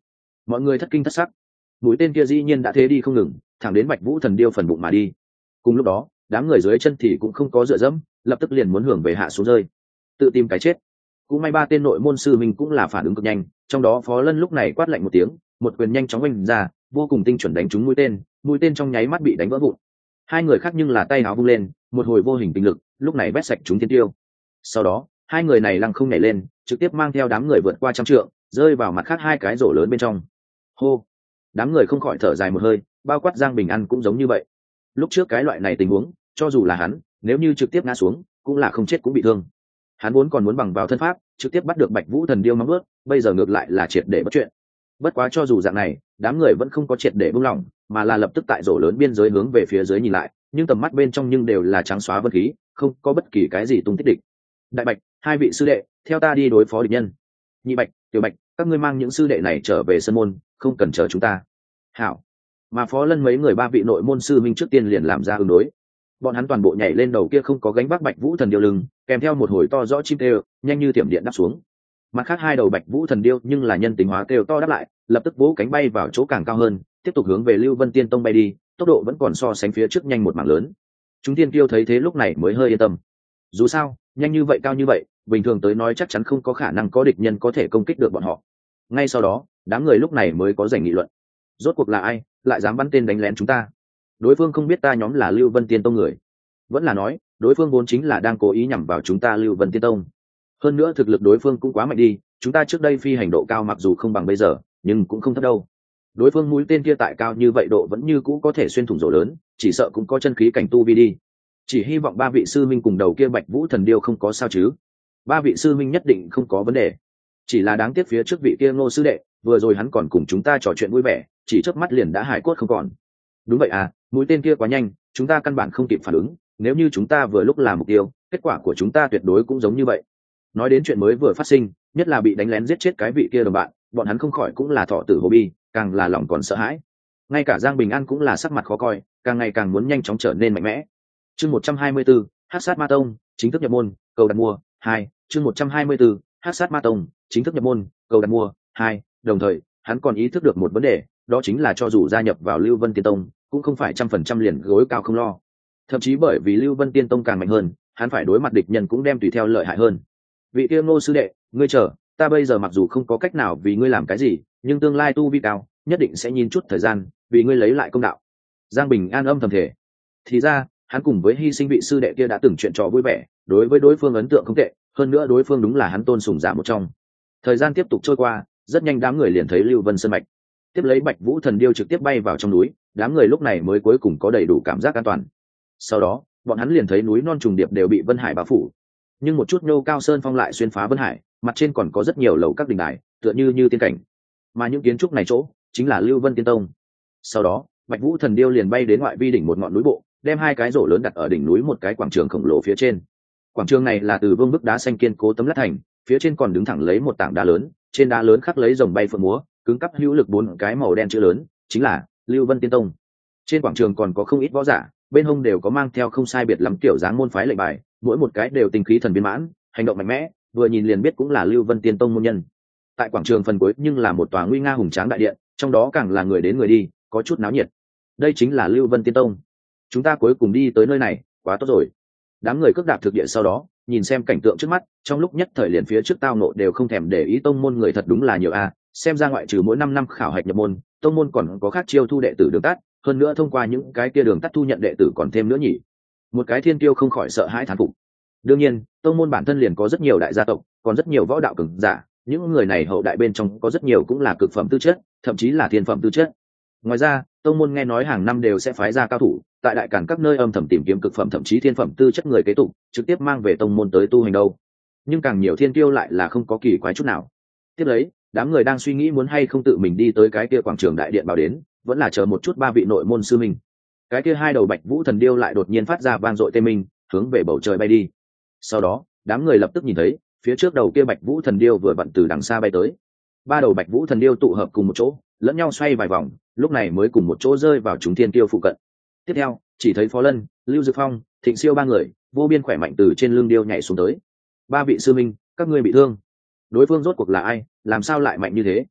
mọi người thất kinh thất sắc. Mũi tên kia dĩ nhiên đã thế đi không ngừng, thẳng đến Bạch Vũ Thần Điêu phần bụng mà đi. Cùng lúc đó, đám người dưới chân thì cũng không có dựa dẫm, lập tức liền muốn hưởng về hạ xuống rơi, tự tìm cái chết. Cũng may ba tên nội môn sư mình cũng là phản ứng cực nhanh, trong đó Phó Lân lúc này quát lạnh một tiếng, một quyền nhanh chóng oanh ra, vô cùng tinh chuẩn đánh trúng mũi tên trong nháy mắt bị đánh vỡ vụn. Hai người khác nhưng là tay áo vung lên, một hồi vô hình tinh lực, lúc này bét sạch chúng thiên tiêu. Sau đó, hai người này lăng không nhảy lên, trực tiếp mang theo đám người vượt qua trăm trượng, rơi vào mặt khác hai cái rổ lớn bên trong. Hô! Đám người không khỏi thở dài một hơi, bao quát Giang Bình An cũng giống như vậy. Lúc trước cái loại này tình huống, cho dù là hắn, nếu như trực tiếp ngã xuống, cũng là không chết cũng bị thương. Hắn vốn còn muốn bằng vào thân pháp, trực tiếp bắt được Bạch Vũ Thần Điêu móng vuốt, bây giờ ngược lại là triệt để bất chuyện. Bất quá cho dù dạng này, đám người vẫn không có triệt để buông lỏng, mà là lập tức tại rổ lớn biên giới hướng về phía dưới nhìn lại, nhưng tầm mắt bên trong nhưng đều là trắng xóa vân khí, không có bất kỳ cái gì tung tích địch. Đại Bạch, hai vị sư đệ, theo ta đi đối phó địch nhân. Nhị Bạch, Tiểu Bạch, các ngươi mang những sư đệ này trở về sân môn, không cần chờ chúng ta. Hảo. Mà Phó Lân mấy người ba vị nội môn sư minh trước tiên liền làm ra ứng đối. Bọn hắn toàn bộ nhảy lên đầu kia không có gánh vác Bạch Vũ Thần Điêu lưng, kèm theo một hồi to rõ chim kêu, nhanh như tiệm điện đáp xuống. Mặt khác hai đầu Bạch Vũ Thần Điêu nhưng là nhân tính hóa kêu to đáp lại, lập tức vỗ cánh bay vào chỗ càng cao hơn, tiếp tục hướng về Lưu Vân Tiên Tông bay đi, tốc độ vẫn còn so sánh phía trước nhanh một mảng lớn. Chúng tiên tiêu thấy thế lúc này mới hơi yên tâm. Dù sao, nhanh như vậy cao như vậy, bình thường tới nói chắc chắn không có khả năng có địch nhân có thể công kích được bọn họ. Ngay sau đó, đám người lúc này mới có giành nghị luận. Rốt cuộc là ai, lại dám bắn tên đánh lén chúng ta? Đối phương không biết ta nhóm là Lưu Vân Tiên Tông người, vẫn là nói, đối phương vốn chính là đang cố ý nhắm vào chúng ta Lưu Vân Tiên Tông. Hơn nữa thực lực đối phương cũng quá mạnh đi, chúng ta trước đây phi hành độ cao mặc dù không bằng bây giờ, nhưng cũng không thấp đâu. Đối phương mũi tên kia tại cao như vậy độ vẫn như cũ có thể xuyên thủng rổ lớn, chỉ sợ cũng có chân khí cảnh tu vi đi. Chỉ hy vọng ba vị sư minh cùng đầu kia Bạch Vũ Thần Điêu không có sao chứ. Ba vị sư minh nhất định không có vấn đề. Chỉ là đáng tiếc phía trước vị kia Ngô sư đệ, vừa rồi hắn còn cùng chúng ta trò chuyện vui vẻ, chỉ chớp mắt liền đã hải cốt không còn. Đúng vậy à, mũi tên kia quá nhanh, chúng ta căn bản không kịp phản ứng, nếu như chúng ta vừa lúc làm mục tiêu, kết quả của chúng ta tuyệt đối cũng giống như vậy. Nói đến chuyện mới vừa phát sinh, nhất là bị đánh lén giết chết cái vị kia đồng bạn, bọn hắn không khỏi cũng là thọ tử hồ bi, càng là lòng còn sợ hãi. Ngay cả Giang Bình An cũng là sắc mặt khó coi, càng ngày càng muốn nhanh chóng trở nên mạnh mẽ. Chương 124, Hắc Sát Ma Tông chính thức nhập môn, cầu đặt mua 2. Chương 124, Hắc Sát Ma Tông chính thức nhập môn, cầu đặt mua 2. Đồng thời, hắn còn ý thức được một vấn đề, đó chính là cho dù gia nhập vào Lưu Vân Tiên Tông, cũng không phải 100% liền gối cao không lo. Thậm chí bởi vì Lưu Vân Tiên Tông càng mạnh hơn, hắn phải đối mặt địch nhân cũng đem tùy theo lợi hại hơn. Vị kia Ngô sư đệ, ngươi chờ, ta bây giờ mặc dù không có cách nào vì ngươi làm cái gì, nhưng tương lai tu vi cao, nhất định sẽ nhìn chút thời gian, vì ngươi lấy lại công đạo. Giang Bình An âm thầm thể. Thì ra, hắn cùng với hy sinh vị sư đệ kia đã từng chuyện trò vui vẻ, đối với đối phương ấn tượng không tệ, hơn nữa đối phương đúng là hắn tôn sùng giả một trong. Thời gian tiếp tục trôi qua, rất nhanh đám người liền thấy Lưu Vân Sơn mạch. Tiếp lấy Bạch Vũ Thần Điêu trực tiếp bay vào trong núi, đám người lúc này mới cuối cùng có đầy đủ cảm giác an toàn. Sau đó, bọn hắn liền thấy núi non trùng điệp đều bị Vân Hải bao phủ, nhưng một chút nhô cao sơn phong lại xuyên phá Vân Hải, mặt trên còn có rất nhiều lầu các đình đài, tựa như tiên cảnh. Mà những kiến trúc này chỗ chính là Lưu Vân Tiên Tông. Sau đó, Bạch Vũ Thần Điêu liền bay đến ngoại vi đỉnh một ngọn núi bộ, đem hai cái rổ lớn đặt ở đỉnh núi một cái quảng trường khổng lồ phía trên. Quảng trường này là từ vương bức đá xanh kiên cố tấm lát thành, phía trên còn đứng thẳng lấy một tảng đá lớn, trên đá lớn khắc lấy rồng bay phượng múa, cứng cắp hữu lực 4 cái màu đen chữ lớn, chính là Lưu Vân Tiên Tông. Trên quảng trường còn có không ít võ giả, bên hông đều có mang theo không sai biệt lắm kiểu dáng môn phái lệnh bài, mỗi một cái đều tinh khí thần viên mãn, hành động mạnh mẽ, vừa nhìn liền biết cũng là Lưu Vân Tiên Tông môn nhân. Tại quảng trường phần cuối nhưng là một tòa nguy nga hùng tráng đại điện, trong đó càng là người đến người đi, có chút náo nhiệt. Đây chính là Lưu Vân Tiên Tông. Chúng ta cuối cùng đi tới nơi này, quá tốt rồi. Đám người cước đạp thực địa sau đó, nhìn xem cảnh tượng trước mắt, trong lúc nhất thời liền phía trước tao nộ đều không thèm để ý tông môn người thật đúng là nhiều a. Xem ra ngoại trừ mỗi 5 năm khảo hạch nhập môn, tông môn còn có khác chiêu thu đệ tử đường tắt, hơn nữa thông qua những cái kia đường tắt thu nhận đệ tử còn thêm nữa nhỉ. Một cái thiên tiêu không khỏi sợ hãi thán phục. Đương nhiên, tông môn bản thân liền có rất nhiều đại gia tộc, còn rất nhiều võ đạo cường giả, những người này hậu đại bên trong có rất nhiều cũng là cực phẩm tư chất, thậm chí là thiên phẩm tư chất. Ngoài ra, tông môn nghe nói hàng năm đều sẽ phái ra cao thủ, tại đại cản các nơi âm thầm tìm kiếm cực phẩm thậm chí thiên phẩm tư chất người kế tục, trực tiếp mang về tông môn tới tu hành đâu. Nhưng càng nhiều thiên tiêu lại là không có kỳ quái chút nào. Tiếp lấy, đám người đang suy nghĩ muốn hay không tự mình đi tới cái kia quảng trường đại điện bảo đến, vẫn là chờ một chút ba vị nội môn sư mình. Cái kia hai đầu Bạch Vũ Thần Điêu lại đột nhiên phát ra vang dội tê minh, hướng về bầu trời bay đi. Sau đó, đám người lập tức nhìn thấy, phía trước đầu kia Bạch Vũ Thần Điêu vừa vặn từ đằng xa bay tới. Ba đầu Bạch Vũ Thần Điêu tụ hợp cùng một chỗ, lẫn nhau xoay vài vòng, lúc này mới cùng một chỗ rơi vào chúng thiên tiêu phụ cận. Tiếp theo, chỉ thấy Phó Lân, Lưu Dực Phong, Thịnh Siêu ba người, vô biên khỏe mạnh từ trên lưng điêu nhảy xuống tới. Ba vị sư minh, các ngươi bị thương. Đối phương rốt cuộc là ai, làm sao lại mạnh như thế?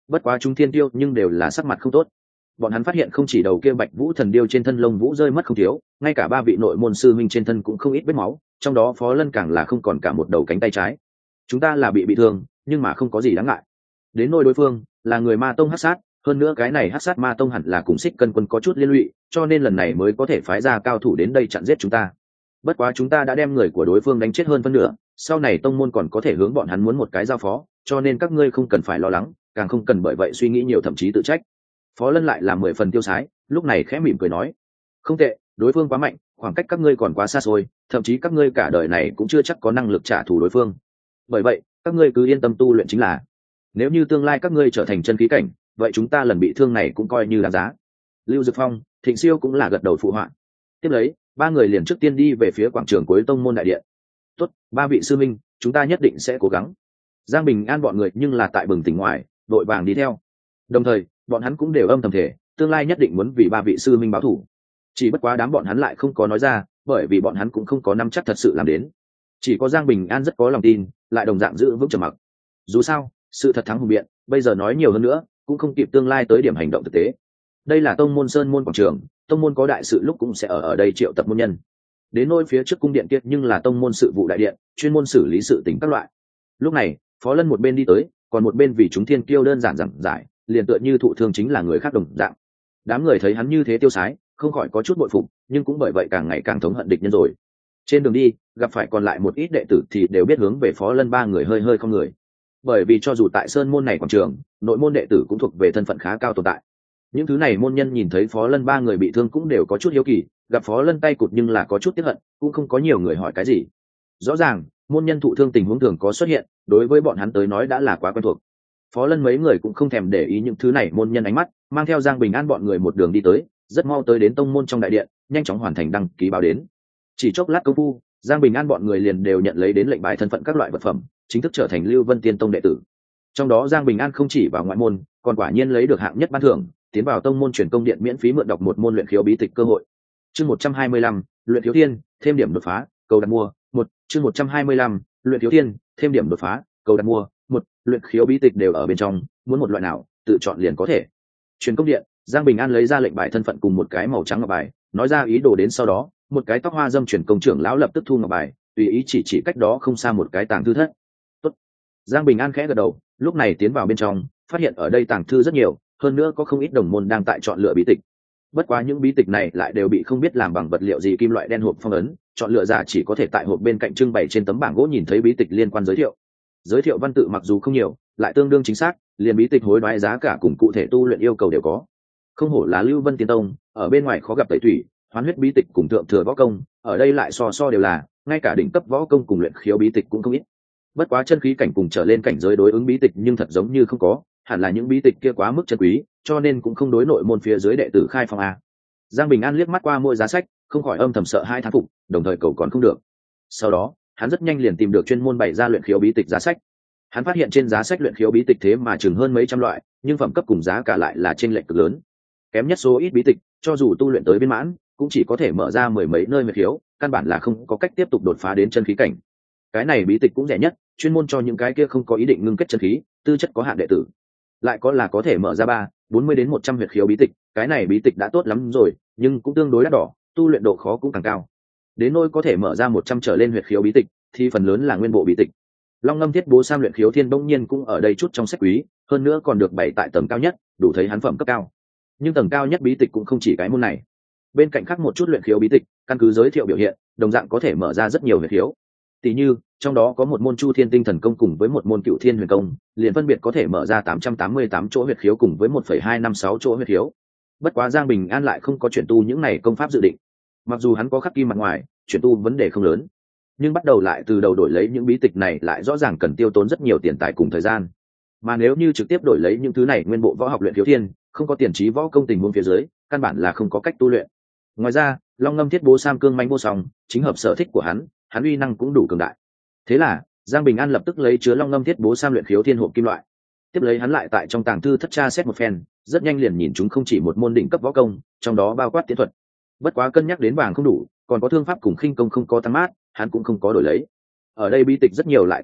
Bất quá chúng thiên tiêu nhưng đều là sắc mặt không tốt. Bọn hắn phát hiện không chỉ đầu kia Bạch Vũ thần điêu trên thân lông vũ rơi mất không thiếu, ngay cả ba vị nội môn sư minh trên thân cũng không ít vết máu, trong đó Phó Lân càng là không còn cả một đầu cánh tay trái. Chúng ta là bị thương, nhưng mà không có gì đáng ngại. Đến nỗi đối phương là người Ma Tông Hắc Sát, hơn nữa cái này Hắc Sát Ma Tông hẳn là cùng Xích Cân Quân có chút liên lụy, cho nên lần này mới có thể phái ra cao thủ đến đây chặn giết chúng ta. Bất quá chúng ta đã đem người của đối phương đánh chết hơn phân nửa, sau này tông môn còn có thể hướng bọn hắn muốn một cái giao phó, cho nên các ngươi không cần phải lo lắng, càng không cần bởi vậy suy nghĩ nhiều thậm chí tự trách. Phó Lân lại là 10 phần tiêu sái, lúc này khẽ mỉm cười nói: "Không tệ, đối phương quá mạnh, khoảng cách các ngươi còn quá xa xôi, thậm chí các ngươi cả đời này cũng chưa chắc có năng lực trả thù đối phương. Bởi vậy, các ngươi cứ yên tâm tu luyện chính là. Nếu như tương lai các ngươi trở thành chân khí cảnh, vậy chúng ta lần bị thương này cũng coi như đáng giá." Lưu Dực Phong, Thịnh Siêu cũng là gật đầu phụ họa. Tiếp lấy, ba người liền trước tiên đi về phía quảng trường cuối tông môn đại điện. "Tốt, ba vị sư minh, chúng ta nhất định sẽ cố gắng." Giang Bình An bọn người nhưng là tại bừng tỉnh ngoài, đội vàng đi theo. Đồng thời, bọn hắn cũng đều âm thầm thể, tương lai nhất định muốn vì ba vị sư minh báo thù. Chỉ bất quá đám bọn hắn lại không có nói ra, bởi vì bọn hắn cũng không có nắm chắc thật sự làm đến. Chỉ có Giang Bình An rất có lòng tin, lại đồng dạng giữ vững trầm mặc. Dù sao, sự thật thắng hùng biện, bây giờ nói nhiều hơn nữa, cũng không kịp tương lai tới điểm hành động thực tế. Đây là tông môn sơn môn quảng trường, tông môn có đại sự lúc cũng sẽ ở đây triệu tập môn nhân. Đến nôi phía trước cung điện kia nhưng là tông môn sự vụ đại điện, chuyên môn xử lý sự tình các loại. Lúc này, Phó Lân một bên đi tới, còn một bên vì chúng thiên kiêu đơn giản giảng giải, liền tựa như thụ thương chính là người khác đồng dạng. Đám người thấy hắn như thế tiêu sái, không khỏi có chút bội phục, nhưng cũng bởi vậy càng ngày càng thống hận địch nhân rồi. Trên đường đi, gặp phải còn lại một ít đệ tử thì đều biết hướng về Phó Lân ba người hơi hơi không người. Bởi vì cho dù tại sơn môn này quảng trường, nội môn đệ tử cũng thuộc về thân phận khá cao tồn tại. Những thứ này môn nhân nhìn thấy Phó Lân ba người bị thương cũng đều có chút hiếu kỳ, gặp Phó Lân tay cụt nhưng là có chút tiếc hận, cũng không có nhiều người hỏi cái gì. Rõ ràng, môn nhân thụ thương tình huống thường có xuất hiện, đối với bọn hắn tới nói đã là quá quen thuộc. Phó Lân mấy người cũng không thèm để ý những thứ này môn nhân ánh mắt, mang theo Giang Bình An bọn người một đường đi tới, rất mau tới đến tông môn trong đại điện, nhanh chóng hoàn thành đăng ký báo đến. Chỉ chốc lát công phu, Giang Bình An bọn người liền đều nhận lấy đến lệnh bài thân phận các loại vật phẩm, chính thức trở thành Lưu Vân Tiên Tông đệ tử. Trong đó Giang Bình An không chỉ vào ngoại môn, còn quả nhiên lấy được hạng nhất ban thưởng, tiến vào tông môn truyền công điện miễn phí mượn đọc một môn luyện khiếu bí tịch cơ hội. Chương 125, luyện khiếu thiên, thêm điểm đột phá, cầu đặt mua. Chương 125, luyện khiếu thiên, thêm điểm đột phá, cầu đặt mua. Luyện khiếu bí tịch đều ở bên trong, muốn một loại nào, tự chọn liền có thể. Truyền công điện, Giang Bình An lấy ra lệnh bài thân phận cùng một cái màu trắng ngọc bài, nói ra ý đồ đến sau đó, một cái tóc hoa dâm truyền công trưởng lão lập tức thu ngọc bài, tùy ý chỉ cách đó không xa một cái tàng thư thất. Tốt. Giang Bình An khẽ gật đầu, lúc này tiến vào bên trong, phát hiện ở đây tàng thư rất nhiều, hơn nữa có không ít đồng môn đang tại chọn lựa bí tịch. Bất quá những bí tịch này lại đều bị không biết làm bằng vật liệu gì kim loại đen hộp phong ấn, chọn lựa ra chỉ có thể tại hộp bên cạnh trưng bày trên tấm bảng gỗ nhìn thấy bí tịch liên quan giới thiệu. Giới thiệu văn tự mặc dù không nhiều, lại tương đương chính xác, liền bí tịch hối đoái giá cả cùng cụ thể tu luyện yêu cầu đều có. Không hổ là Lưu Vân Tiên Tông, ở bên ngoài khó gặp tẩy thủy, hoán huyết bí tịch cùng thượng thừa võ công, ở đây lại so đều là, ngay cả đỉnh cấp võ công cùng luyện khiếu bí tịch cũng không ít. Bất quá chân khí cảnh cùng trở lên cảnh giới đối ứng bí tịch nhưng thật giống như không có, hẳn là những bí tịch kia quá mức chân quý, cho nên cũng không đối nội môn phía dưới đệ tử khai phong a. Giang Bình An liếc mắt qua mỗi giá sách, không khỏi âm thầm sợ hai thán phục, đồng thời cầu còn không được. Sau đó, hắn rất nhanh liền tìm được chuyên môn bày ra luyện khiếu bí tịch giá sách. Hắn phát hiện trên giá sách luyện khiếu bí tịch thế mà chừng hơn mấy trăm loại, nhưng phẩm cấp cùng giá cả lại là chênh lệch cực lớn. Kém nhất số ít bí tịch, cho dù tu luyện tới viên mãn, cũng chỉ có thể mở ra mười mấy nơi huyệt khiếu, căn bản là không có cách tiếp tục đột phá đến chân khí cảnh. Cái này bí tịch cũng rẻ nhất, chuyên môn cho những cái kia không có ý định ngưng kết chân khí, tư chất có hạn đệ tử. Lại có thể mở ra 40 đến 100 huyệt khiếu bí tịch, cái này bí tịch đã tốt lắm rồi, nhưng cũng tương đối đắt đỏ, tu luyện độ khó cũng càng cao. Đến nỗi có thể mở ra 100 trở lên huyệt khiếu bí tịch, thì phần lớn là nguyên bộ bí tịch. Long Ngâm Thiết Bố Sam luyện khiếu thiên bỗng nhiên cũng ở đây chút trong sách quý, hơn nữa còn được bày tại tầng cao nhất, đủ thấy hắn phẩm cấp cao. Nhưng tầng cao nhất bí tịch cũng không chỉ cái môn này. Bên cạnh khác một chút luyện khiếu bí tịch, căn cứ giới thiệu biểu hiện, đồng dạng có thể mở ra rất nhiều huyệt khiếu. Tỷ như, trong đó có một môn Chu Thiên Tinh Thần Công cùng với một môn Cựu Thiên Huyền Công, liền phân biệt có thể mở ra 888 chỗ huyệt khiếu cùng với 1,256 chỗ huyệt khiếu. Bất quá Giang Bình An lại không có chuyển tu những này công pháp dự định. Mặc dù hắn có khắc kim mặt ngoài, chuyển tu vấn đề không lớn, nhưng bắt đầu lại từ đầu đổi lấy những bí tịch này lại rõ ràng cần tiêu tốn rất nhiều tiền tài cùng thời gian. Mà nếu như trực tiếp đổi lấy những thứ này nguyên bộ võ học luyện khiếu thiên, không có tiền trí võ công tình huống phía dưới, căn bản là không có cách tu luyện. Ngoài ra, Long Ngâm Thiết Bố Sam cương mãnh vô song, chính hợp sở thích của hắn uy năng cũng đủ cường đại. Thế là, Giang Bình An lập tức lấy chứa Long Ngâm Thiết Bố Sam luyện khiếu thiên hộp kim loại. Tiếp lấy hắn lại tại trong tàng thư thất tra xét một phen, rất nhanh liền nhìn chúng không chỉ một môn đỉnh cấp võ công, trong đó bao quát tiến thuật. Bất quá cân nhắc đến vàng không đủ, còn có thương pháp cùng khinh công không có tăng mát, hắn cũng không có đổi lấy. Ở đây bí tịch rất nhiều lại toàn bộ,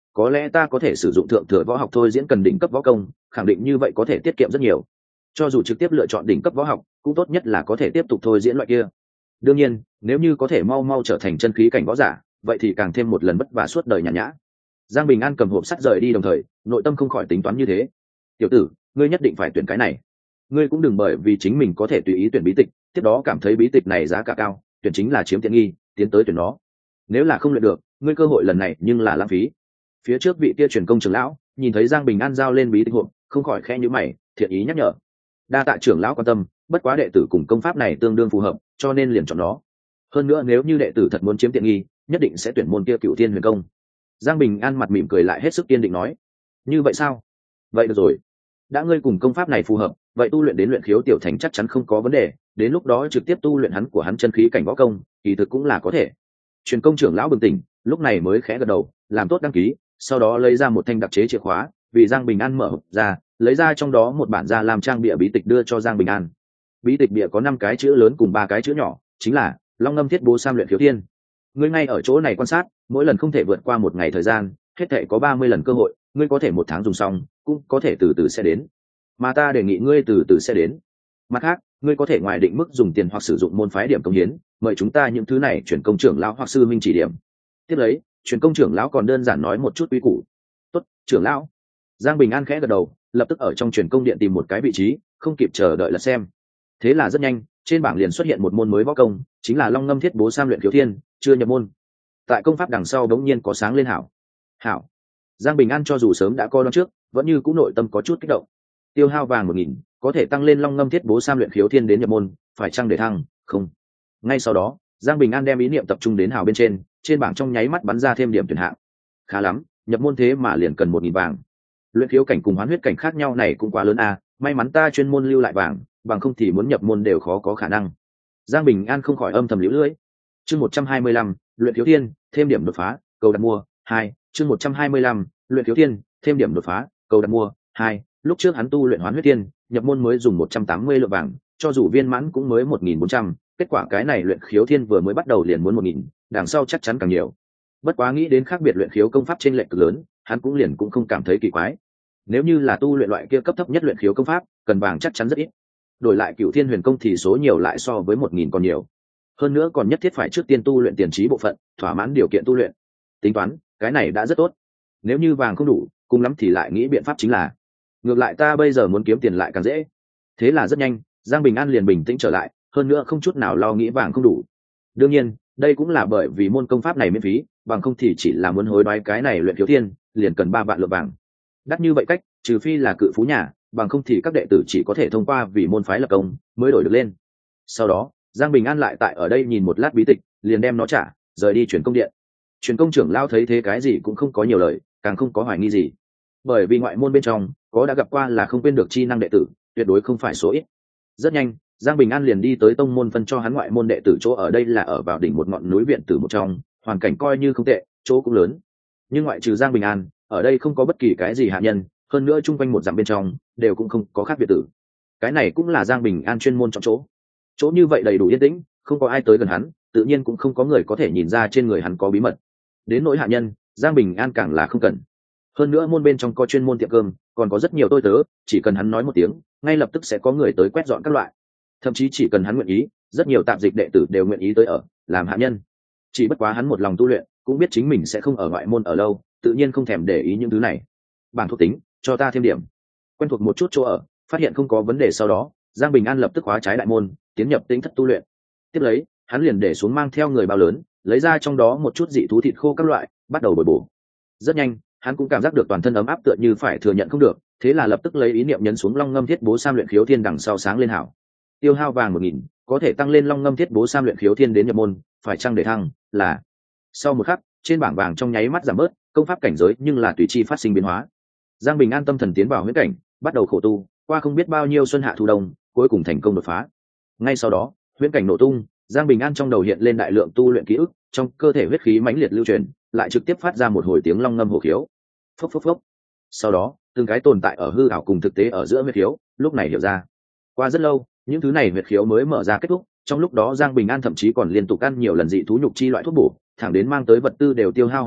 có lẽ ta có thể sử dụng thượng thừa võ học thôi diễn cần đỉnh cấp võ công, khẳng định như vậy có thể tiết kiệm rất nhiều. Cho dù trực tiếp lựa chọn đỉnh cấp võ học cũng tốt nhất là có thể tiếp tục thôi diễn loại kia. Đương nhiên nếu như có thể mau mau trở thành chân khí cảnh võ giả vậy thì càng thêm một lần vất vả suốt đời nhàn nhã. Giang Bình An cầm hộp sắt rời đi, đồng thời nội tâm không khỏi tính toán như thế. Tiểu tử, ngươi nhất định phải tuyển cái này. Ngươi cũng đừng bởi vì chính mình có thể tùy ý tuyển bí tịch, tiếp đó cảm thấy bí tịch này giá cả cao, tuyển chính là chiếm tiện nghi, tiến tới tuyển nó. Nếu là không luyện được, ngươi cơ hội lần này nhưng là lãng phí. Phía trước vị kia truyền công trưởng lão nhìn thấy Giang Bình An giao lên bí tịch hộp, không khỏi khẽ nhíu mày, thiện ý nhắc nhở. Đa tạ trưởng lão quan tâm, bất quá đệ tử cùng công pháp này tương đương phù hợp, cho nên liền chọn nó. Hơn nữa nếu như đệ tử thật muốn chiếm tiện nghi, nhất định sẽ tuyển môn kia Cửu Thiên Huyền Công. Giang Bình An mặt mỉm cười lại hết sức kiên định nói. Như vậy sao? Vậy được rồi. Đã ngươi cùng công pháp này phù hợp, vậy tu luyện đến luyện khiếu tiểu thành chắc chắn không có vấn đề, đến lúc đó trực tiếp tu luyện hắn của hắn chân khí cảnh võ công, kỳ thực cũng là có thể. Truyền công trưởng lão bừng tỉnh, lúc này mới khẽ gật đầu, làm tốt đăng ký, sau đó lấy ra một thanh đặc chế chìa khóa, vì Giang Bình An mở hộp ra, lấy ra trong đó một bản da làm trang bìa bí tịch đưa cho Giang Bình An. Bí tịch bìa có 5 cái chữ lớn cùng 3 cái chữ nhỏ, chính là Long Ngâm Thiết Bố Sam luyện khiếu thiên. Ngươi ngay ở chỗ này quan sát, mỗi lần không thể vượt qua 1 ngày thời gian, hết thảy có 30 lần cơ hội, ngươi có thể 1 tháng dùng xong, cũng có thể từ từ sẽ đến. Mà ta đề nghị ngươi từ từ sẽ đến. Mặt khác, ngươi có thể ngoài định mức dùng tiền hoặc sử dụng môn phái điểm công hiến, mời chúng ta những thứ này chuyển công trưởng lão hoặc sư minh chỉ điểm. Tiếp lấy, chuyển công trưởng lão còn đơn giản nói một chút quy củ. Tốt, trưởng lão. Giang Bình An khẽ gật đầu, lập tức ở trong chuyển công điện tìm một cái vị trí, không kịp chờ đợi là xem. Thế là rất nhanh, trên bảng liền xuất hiện một môn mới võ công, chính là Long Ngâm Thiết Bố Sam luyện khiếu thiên, chưa nhập môn. Tại công pháp đằng sau đống nhiên có sáng lên hảo. Hảo. Giang Bình An cho dù sớm đã coi đoán trước, vẫn như cũng nội tâm có chút kích động. Tiêu hao vàng 1000, có thể tăng lên Long Ngâm Thiết Bố Sam luyện khiếu thiên đến nhập môn, phải chăng để thăng? Không. Ngay sau đó, Giang Bình An đem ý niệm tập trung đến hào bên trên bảng trong nháy mắt bắn ra thêm điểm tuyển hạng. Khá lắm, nhập môn thế mà liền cần 1000 vàng. Luyện khiếu cảnh cùng hoán huyết cảnh khác nhau này cũng quá lớn a, may mắn ta chuyên môn lưu lại vàng, bằng không thì muốn nhập môn đều khó có khả năng. Giang Bình An không khỏi âm thầm liễu lưỡi. Chương 125, luyện khiếu thiên, thêm điểm đột phá, cầu đặt mua 2. Chương 125, luyện khiếu thiên, thêm điểm đột phá, cầu đặt mua 2. Lúc trước hắn tu luyện hoán huyết thiên, nhập môn mới dùng 180 lượng vàng, cho dù viên mãn cũng mới 1400, kết quả cái này luyện khiếu thiên vừa mới bắt đầu liền muốn 1000, đằng sau chắc chắn càng nhiều. Bất quá nghĩ đến khác biệt luyện khiếu công pháp trên lệch cực lớn, hắn cũng liền cũng không cảm thấy kỳ quái. Nếu như là tu luyện loại kia cấp thấp nhất luyện khiếu công pháp, cần vàng chắc chắn rất ít. Đổi lại Cửu Thiên Huyền Công thì số nhiều lại so với 1000 còn nhiều. Hơn nữa còn nhất thiết phải trước tiên tu luyện tiền trí bộ phận, thỏa mãn điều kiện tu luyện. Tính toán, cái này đã rất tốt. Nếu như vàng không đủ, cùng lắm thì lại nghĩ biện pháp chính là. Ngược lại ta bây giờ muốn kiếm tiền lại càng dễ. Thế là rất nhanh, Giang Bình An liền bình tĩnh trở lại, hơn nữa không chút nào lo nghĩ vàng không đủ. Đương nhiên, đây cũng là bởi vì môn công pháp này miễn phí, bằng không thì chỉ là muốn hối đoái cái này luyện khiếu thiên, liền cần 3 vạn lượng vàng. Đắt như vậy cách, trừ phi là cự phú nhà, bằng không thì các đệ tử chỉ có thể thông qua vì môn phái lập công mới đổi được lên. Sau đó, Giang Bình An lại tại ở đây nhìn một lát bí tịch, liền đem nó trả, rời đi chuyển công điện. Chuyển công trưởng lao thấy thế cái gì cũng không có nhiều lời, càng không có hoài nghi gì. Bởi vì ngoại môn bên trong có đã gặp qua là không quên được chi năng đệ tử, tuyệt đối không phải số ít. Rất nhanh, Giang Bình An liền đi tới tông môn phân cho hắn ngoại môn đệ tử chỗ ở đây là ở vào đỉnh một ngọn núi viện tử một trong, hoàn cảnh coi như không tệ, chỗ cũng lớn. Nhưng ngoại trừ Giang Bình An, ở đây không có bất kỳ cái gì hạ nhân, hơn nữa chung quanh một dặm bên trong đều cũng không có khác biệt tử. Cái này cũng là Giang Bình An chuyên môn chọn chỗ. Chỗ như vậy đầy đủ yên tĩnh, không có ai tới gần hắn, tự nhiên cũng không có người có thể nhìn ra trên người hắn có bí mật. Đến nỗi hạ nhân, Giang Bình An càng là không cần. Hơn nữa môn bên trong có chuyên môn tiệm cơm, còn có rất nhiều tôi tớ, chỉ cần hắn nói một tiếng, ngay lập tức sẽ có người tới quét dọn các loại. Thậm chí chỉ cần hắn nguyện ý, rất nhiều tạp dịch đệ tử đều nguyện ý tới ở, làm hạ nhân. Chỉ bất quá hắn một lòng tu luyện, cũng biết chính mình sẽ không ở ngoại môn ở lâu, tự nhiên không thèm để ý những thứ này. Bảng thuộc tính, cho ta thêm điểm. Quen thuộc một chút chỗ ở, phát hiện không có vấn đề sau đó, Giang Bình An lập tức khóa trái đại môn, tiến nhập tính thất tu luyện. Tiếp lấy, hắn liền để xuống mang theo người bao lớn, lấy ra trong đó một chút dị thú thịt khô các loại, bắt đầu bồi bổ. Rất nhanh, hắn cũng cảm giác được toàn thân ấm áp tựa như phải thừa nhận không được, thế là lập tức lấy ý niệm nhấn xuống Long Ngâm Thiết Bố Sam luyện khiếu thiên đằng sau sáng lên hảo. Tiêu hao vàng 1000, có thể tăng lên Long Ngâm Thiết Bố Sam luyện khiếu thiên đến nhập môn, phải chăng để thăng, là. Sau một khắc, trên bảng vàng trong nháy mắt giảm bớt, công pháp cảnh giới nhưng là tùy chi phát sinh biến hóa. Giang Bình An tâm thần tiến vào huyễn cảnh, bắt đầu khổ tu, qua không biết bao nhiêu xuân hạ thu đông, cuối cùng thành công đột phá. Ngay sau đó, huyễn cảnh nổ tung, Giang Bình An trong đầu hiện lên đại lượng tu luyện ký ức, trong cơ thể huyết khí mãnh liệt lưu truyền, lại trực tiếp phát ra một hồi tiếng long ngâm hổ khiếu. Phốc phốc phốc. Sau đó, từng cái tồn tại ở hư ảo cùng thực tế ở giữa huyết khiếu, lúc này hiểu ra. Qua rất lâu, những thứ này huyết khiếu mới mở ra kết thúc, trong lúc đó Giang Bình An thậm chí còn liên tục ăn nhiều lần dị thú nhục chi loại thuốc bổ, thẳng đến mang tới vật tư đều tiêu hao hoàn tất,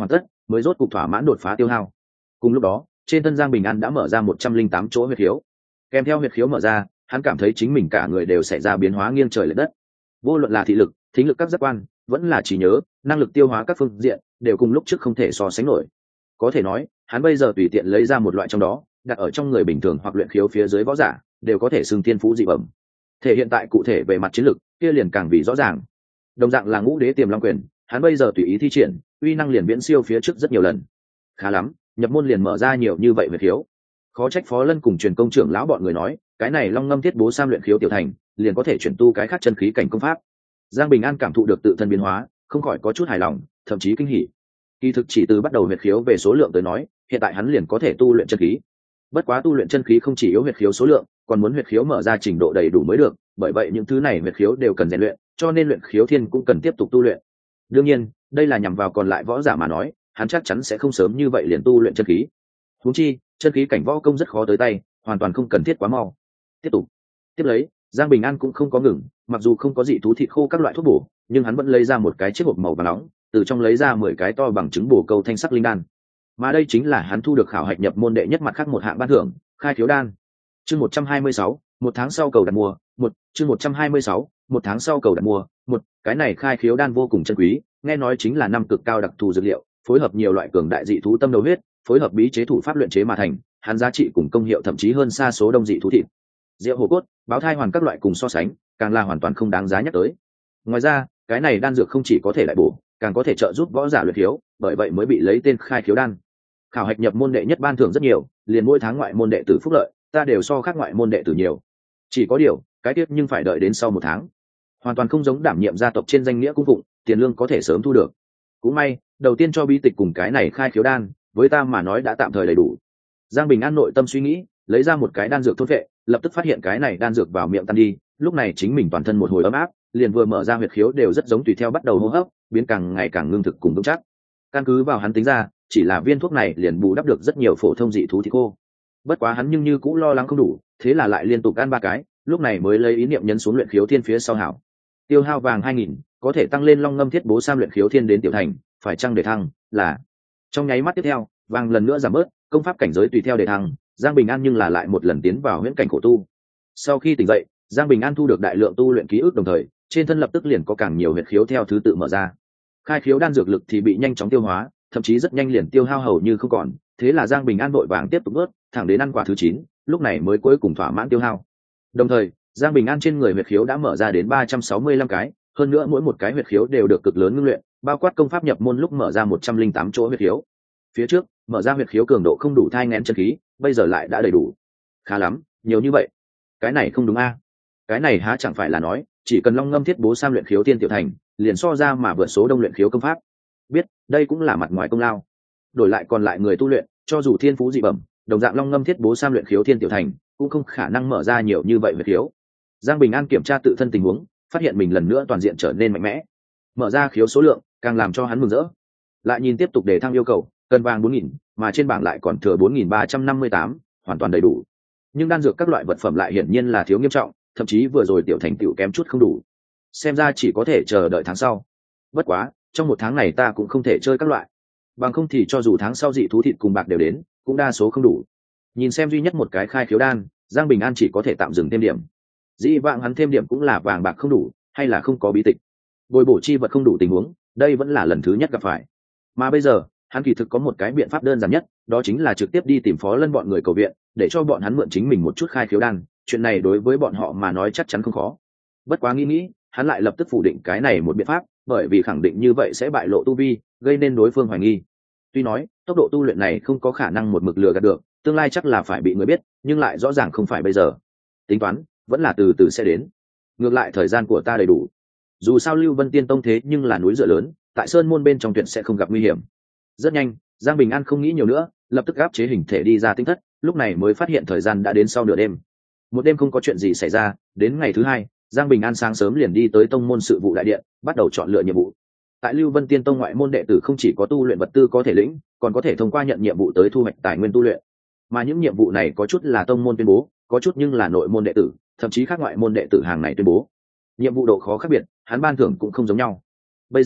mới rốt cục thỏa mãn đột phá tiêu hao. Cùng lúc đó trên thân Giang Bình An đã mở ra 108 chỗ huyệt khiếu. Kèm theo huyệt khiếu mở ra, hắn cảm thấy chính mình cả người đều xảy ra biến hóa nghiêng trời lệch đất. Vô luận là thị lực, thính lực các giác quan, vẫn là trí nhớ, năng lực tiêu hóa các phương diện, đều cùng lúc trước không thể so sánh nổi. Có thể nói, hắn bây giờ tùy tiện lấy ra một loại trong đó, đặt ở trong người bình thường hoặc luyện khiếu phía dưới võ giả, đều có thể xưng thiên phú dị bẩm. Thể hiện tại cụ thể về mặt chiến lực, kia liền càng vì rõ ràng. Đồng dạng là Ngũ Đế Tiềm Long Quyền, hắn bây giờ tùy ý thi triển, uy năng liền viễn siêu phía trước rất nhiều lần. Khá lắm, nhập môn liền mở ra nhiều như vậy về khiếu. Khó trách Phó Lân cùng truyền công trưởng lão bọn người nói, cái này Long Ngâm Thiết Bố Sam luyện khiếu tiểu thành, liền có thể chuyển tu cái khác chân khí cảnh công pháp. Giang Bình An cảm thụ được tự thân biến hóa, không khỏi có chút hài lòng, thậm chí kinh hỉ. Kỳ thực chỉ từ bắt đầu huyệt khiếu về số lượng tới nói, hiện tại hắn liền có thể tu luyện chân khí. Bất quá tu luyện chân khí không chỉ yếu huyệt khiếu số lượng, còn muốn huyệt khiếu mở ra trình độ đầy đủ mới được, bởi vậy những thứ này huyệt khiếu đều cần rèn luyện, cho nên luyện khiếu thiên cũng cần tiếp tục tu luyện. Đương nhiên, đây là nhằm vào còn lại võ giả mà nói, hắn chắc chắn sẽ không sớm như vậy liền tu luyện chân khí. Huống chi, chân khí cảnh võ công rất khó tới tay, hoàn toàn không cần thiết quá mau. Tiếp tục. Tiếp lấy, Giang Bình An cũng không có ngừng, mặc dù không có dị thú thịt khô các loại thuốc bổ, nhưng hắn vẫn lấy ra một cái chiếc hộp màu vàng nóng, từ trong lấy ra 10 cái to bằng trứng bổ câu thanh sắc linh đan. Mà đây chính là hắn thu được khảo hạch nhập môn đệ nhất mặt khác một hạng ban thưởng, khai khiếu đan. Chương 126, một tháng sau cầu đặt mua, chương 126, một tháng sau cầu đặt mua, cái này khai khiếu đan vô cùng chân quý, nghe nói chính là năm cực cao đặc thù dược liệu, phối hợp nhiều loại cường đại dị thú tâm đầu huyết, phối hợp bí chế thủ pháp luyện chế mà thành, hắn giá trị cùng công hiệu thậm chí hơn xa số đông dị thú thịt. Rượu hồ cốt, báo thai hoàn các loại cùng so sánh, càng là hoàn toàn không đáng giá nhắc tới. Ngoài ra, cái này đan dược không chỉ có thể đại bổ, càng có thể trợ giúp võ giả luyện khiếu, bởi vậy mới bị lấy tên khai khiếu đan. Khảo hạch nhập môn đệ nhất ban thưởng rất nhiều, liền mỗi tháng ngoại môn đệ tử phúc lợi, ta đều so khác ngoại môn đệ tử nhiều. Chỉ có điều, cái tiếp nhưng phải đợi đến sau 1 tháng. Hoàn toàn không giống đảm nhiệm gia tộc trên danh nghĩa cung phụng, tiền lương có thể sớm thu được. Cũng may, đầu tiên cho bí tịch cùng cái này khai khiếu đan, với ta mà nói đã tạm thời đầy đủ. Giang Bình An nội tâm suy nghĩ, lấy ra một cái đan dược thôn vệ, lập tức phát hiện cái này đan dược vào miệng tan đi, lúc này chính mình toàn thân một hồi ấm áp, liền vừa mở ra huyệt khiếu đều rất giống tùy theo bắt đầu hô hấp, biến càng ngày càng ngưng thực cùng vững chắc. Căn cứ vào hắn tính ra, chỉ là viên thuốc này liền bù đắp được rất nhiều phổ thông dị thú thịt khô. Bất quá hắn nhưng như cũng lo lắng không đủ, thế là lại liên tục ăn 3 cái, lúc này mới lấy ý niệm nhấn xuống luyện khiếu thiên phía sau hảo. Tiêu hao vàng 2000, có thể tăng lên Long Ngâm Thiết Bố Sam luyện khiếu thiên đến tiểu thành, phải chăng để thăng, là. Trong nháy mắt tiếp theo, vàng lần nữa giảm bớt, công pháp cảnh giới tùy theo để thăng, Giang Bình An nhưng là lại một lần tiến vào huyễn cảnh khổ tu. Sau khi tỉnh dậy, Giang Bình An thu được đại lượng tu luyện ký ức, đồng thời trên thân lập tức liền có càng nhiều huyệt khiếu theo thứ tự mở ra. Khai khiếu đan dược lực thì bị nhanh chóng tiêu hóa, thậm chí rất nhanh liền tiêu hao hầu như không còn, thế là Giang Bình An vội vàng tiếp tục nuốt, thẳng đến ăn quả thứ 9, lúc này mới cuối cùng thỏa mãn tiêu hao. Đồng thời, Giang Bình An trên người huyệt khiếu đã mở ra đến 365 cái, hơn nữa mỗi một cái huyệt khiếu đều được cực lớn ngưng luyện, bao quát công pháp nhập môn lúc mở ra 108 chỗ huyệt khiếu. Phía trước, mở ra huyệt khiếu cường độ không đủ thai nghén chân khí, bây giờ lại đã đầy đủ. Khá lắm, nhiều như vậy. Cái này không đúng a. Cái này há chẳng phải là nói, chỉ cần Long Ngâm Thiết Bố Sam luyện khiếu tiên tiểu thành, liền so ra mà vượt số đông luyện khiếu công pháp. Biết, đây cũng là mặt ngoài công lao. Đổi lại còn lại người tu luyện, cho dù thiên phú dị bẩm, đồng dạng Long Ngâm Thiết Bố Sam luyện khiếu tiên tiểu thành, cũng không khả năng mở ra nhiều như vậy huyệt khiếu. Giang Bình An kiểm tra tự thân tình huống, phát hiện mình lần nữa toàn diện trở nên mạnh mẽ. Mở ra khiếu số lượng, càng làm cho hắn mừng rỡ. Lại nhìn tiếp tục để thăng yêu cầu, cần vàng 4000, mà trên bảng lại còn thừa 4358, hoàn toàn đầy đủ. Nhưng đan dược các loại vật phẩm lại hiển nhiên là thiếu nghiêm trọng, thậm chí vừa rồi tiểu thành tựu kém chút không đủ. Xem ra chỉ có thể chờ đợi tháng sau. Bất quá, trong 1 tháng này ta cũng không thể chơi các loại. Bằng không thì cho dù tháng sau dị thú thịt cùng bạc đều đến, cũng đa số không đủ. Nhìn xem duy nhất một cái khai khiếu đan, Giang Bình An chỉ có thể tạm dừng thêm điểm. Dĩ vãng hắn thêm điểm cũng là vàng bạc không đủ, hay là không có bí tịch, bồi bổ chi vật không đủ tình huống, đây vẫn là lần thứ nhất gặp phải. Mà bây giờ, hắn kỳ thực có một cái biện pháp đơn giản nhất, đó chính là trực tiếp đi tìm Phó Lân bọn người cầu viện, để cho bọn hắn mượn chính mình một chút khai khiếu đan, chuyện này đối với bọn họ mà nói chắc chắn không khó. Bất quá nghĩ, hắn lại lập tức phủ định cái này một biện pháp, bởi vì khẳng định như vậy sẽ bại lộ tu vi, gây nên đối phương hoài nghi. Tuy nói, tốc độ tu luyện này không có khả năng một mực lừa gạt được, tương lai chắc là phải bị người biết, nhưng lại rõ ràng không phải bây giờ. Tính toán, vẫn là từ từ sẽ đến. Ngược lại thời gian của ta đầy đủ. Dù sao Lưu Vân Tiên Tông thế nhưng là núi dựa lớn, tại sơn môn bên trong tuyệt sẽ không gặp nguy hiểm. Rất nhanh, Giang Bình An không nghĩ nhiều nữa, lập tức áp chế hình thể đi ra tinh thất, lúc này mới phát hiện thời gian đã đến sau nửa đêm. Một đêm không có chuyện gì xảy ra, đến ngày thứ 2, Giang Bình An sáng sớm liền đi tới tông môn sự vụ đại điện, bắt đầu chọn lựa nhiệm vụ. Tại Lưu Vân Tiên Tông ngoại môn đệ tử không chỉ có tu luyện vật tư có thể lĩnh, còn có thể thông qua nhận nhiệm vụ tới thu hoạch tài nguyên tu luyện. Mà những nhiệm vụ này có chút là tông môn tuyên bố, có chút nhưng là nội môn đệ tử, thậm chí khác ngoại môn đệ tử hàng này tuyên bố. Nhiệm vụ độ khó khác biệt, hắn ban thưởng cũng không giống nhau. Bây giờ,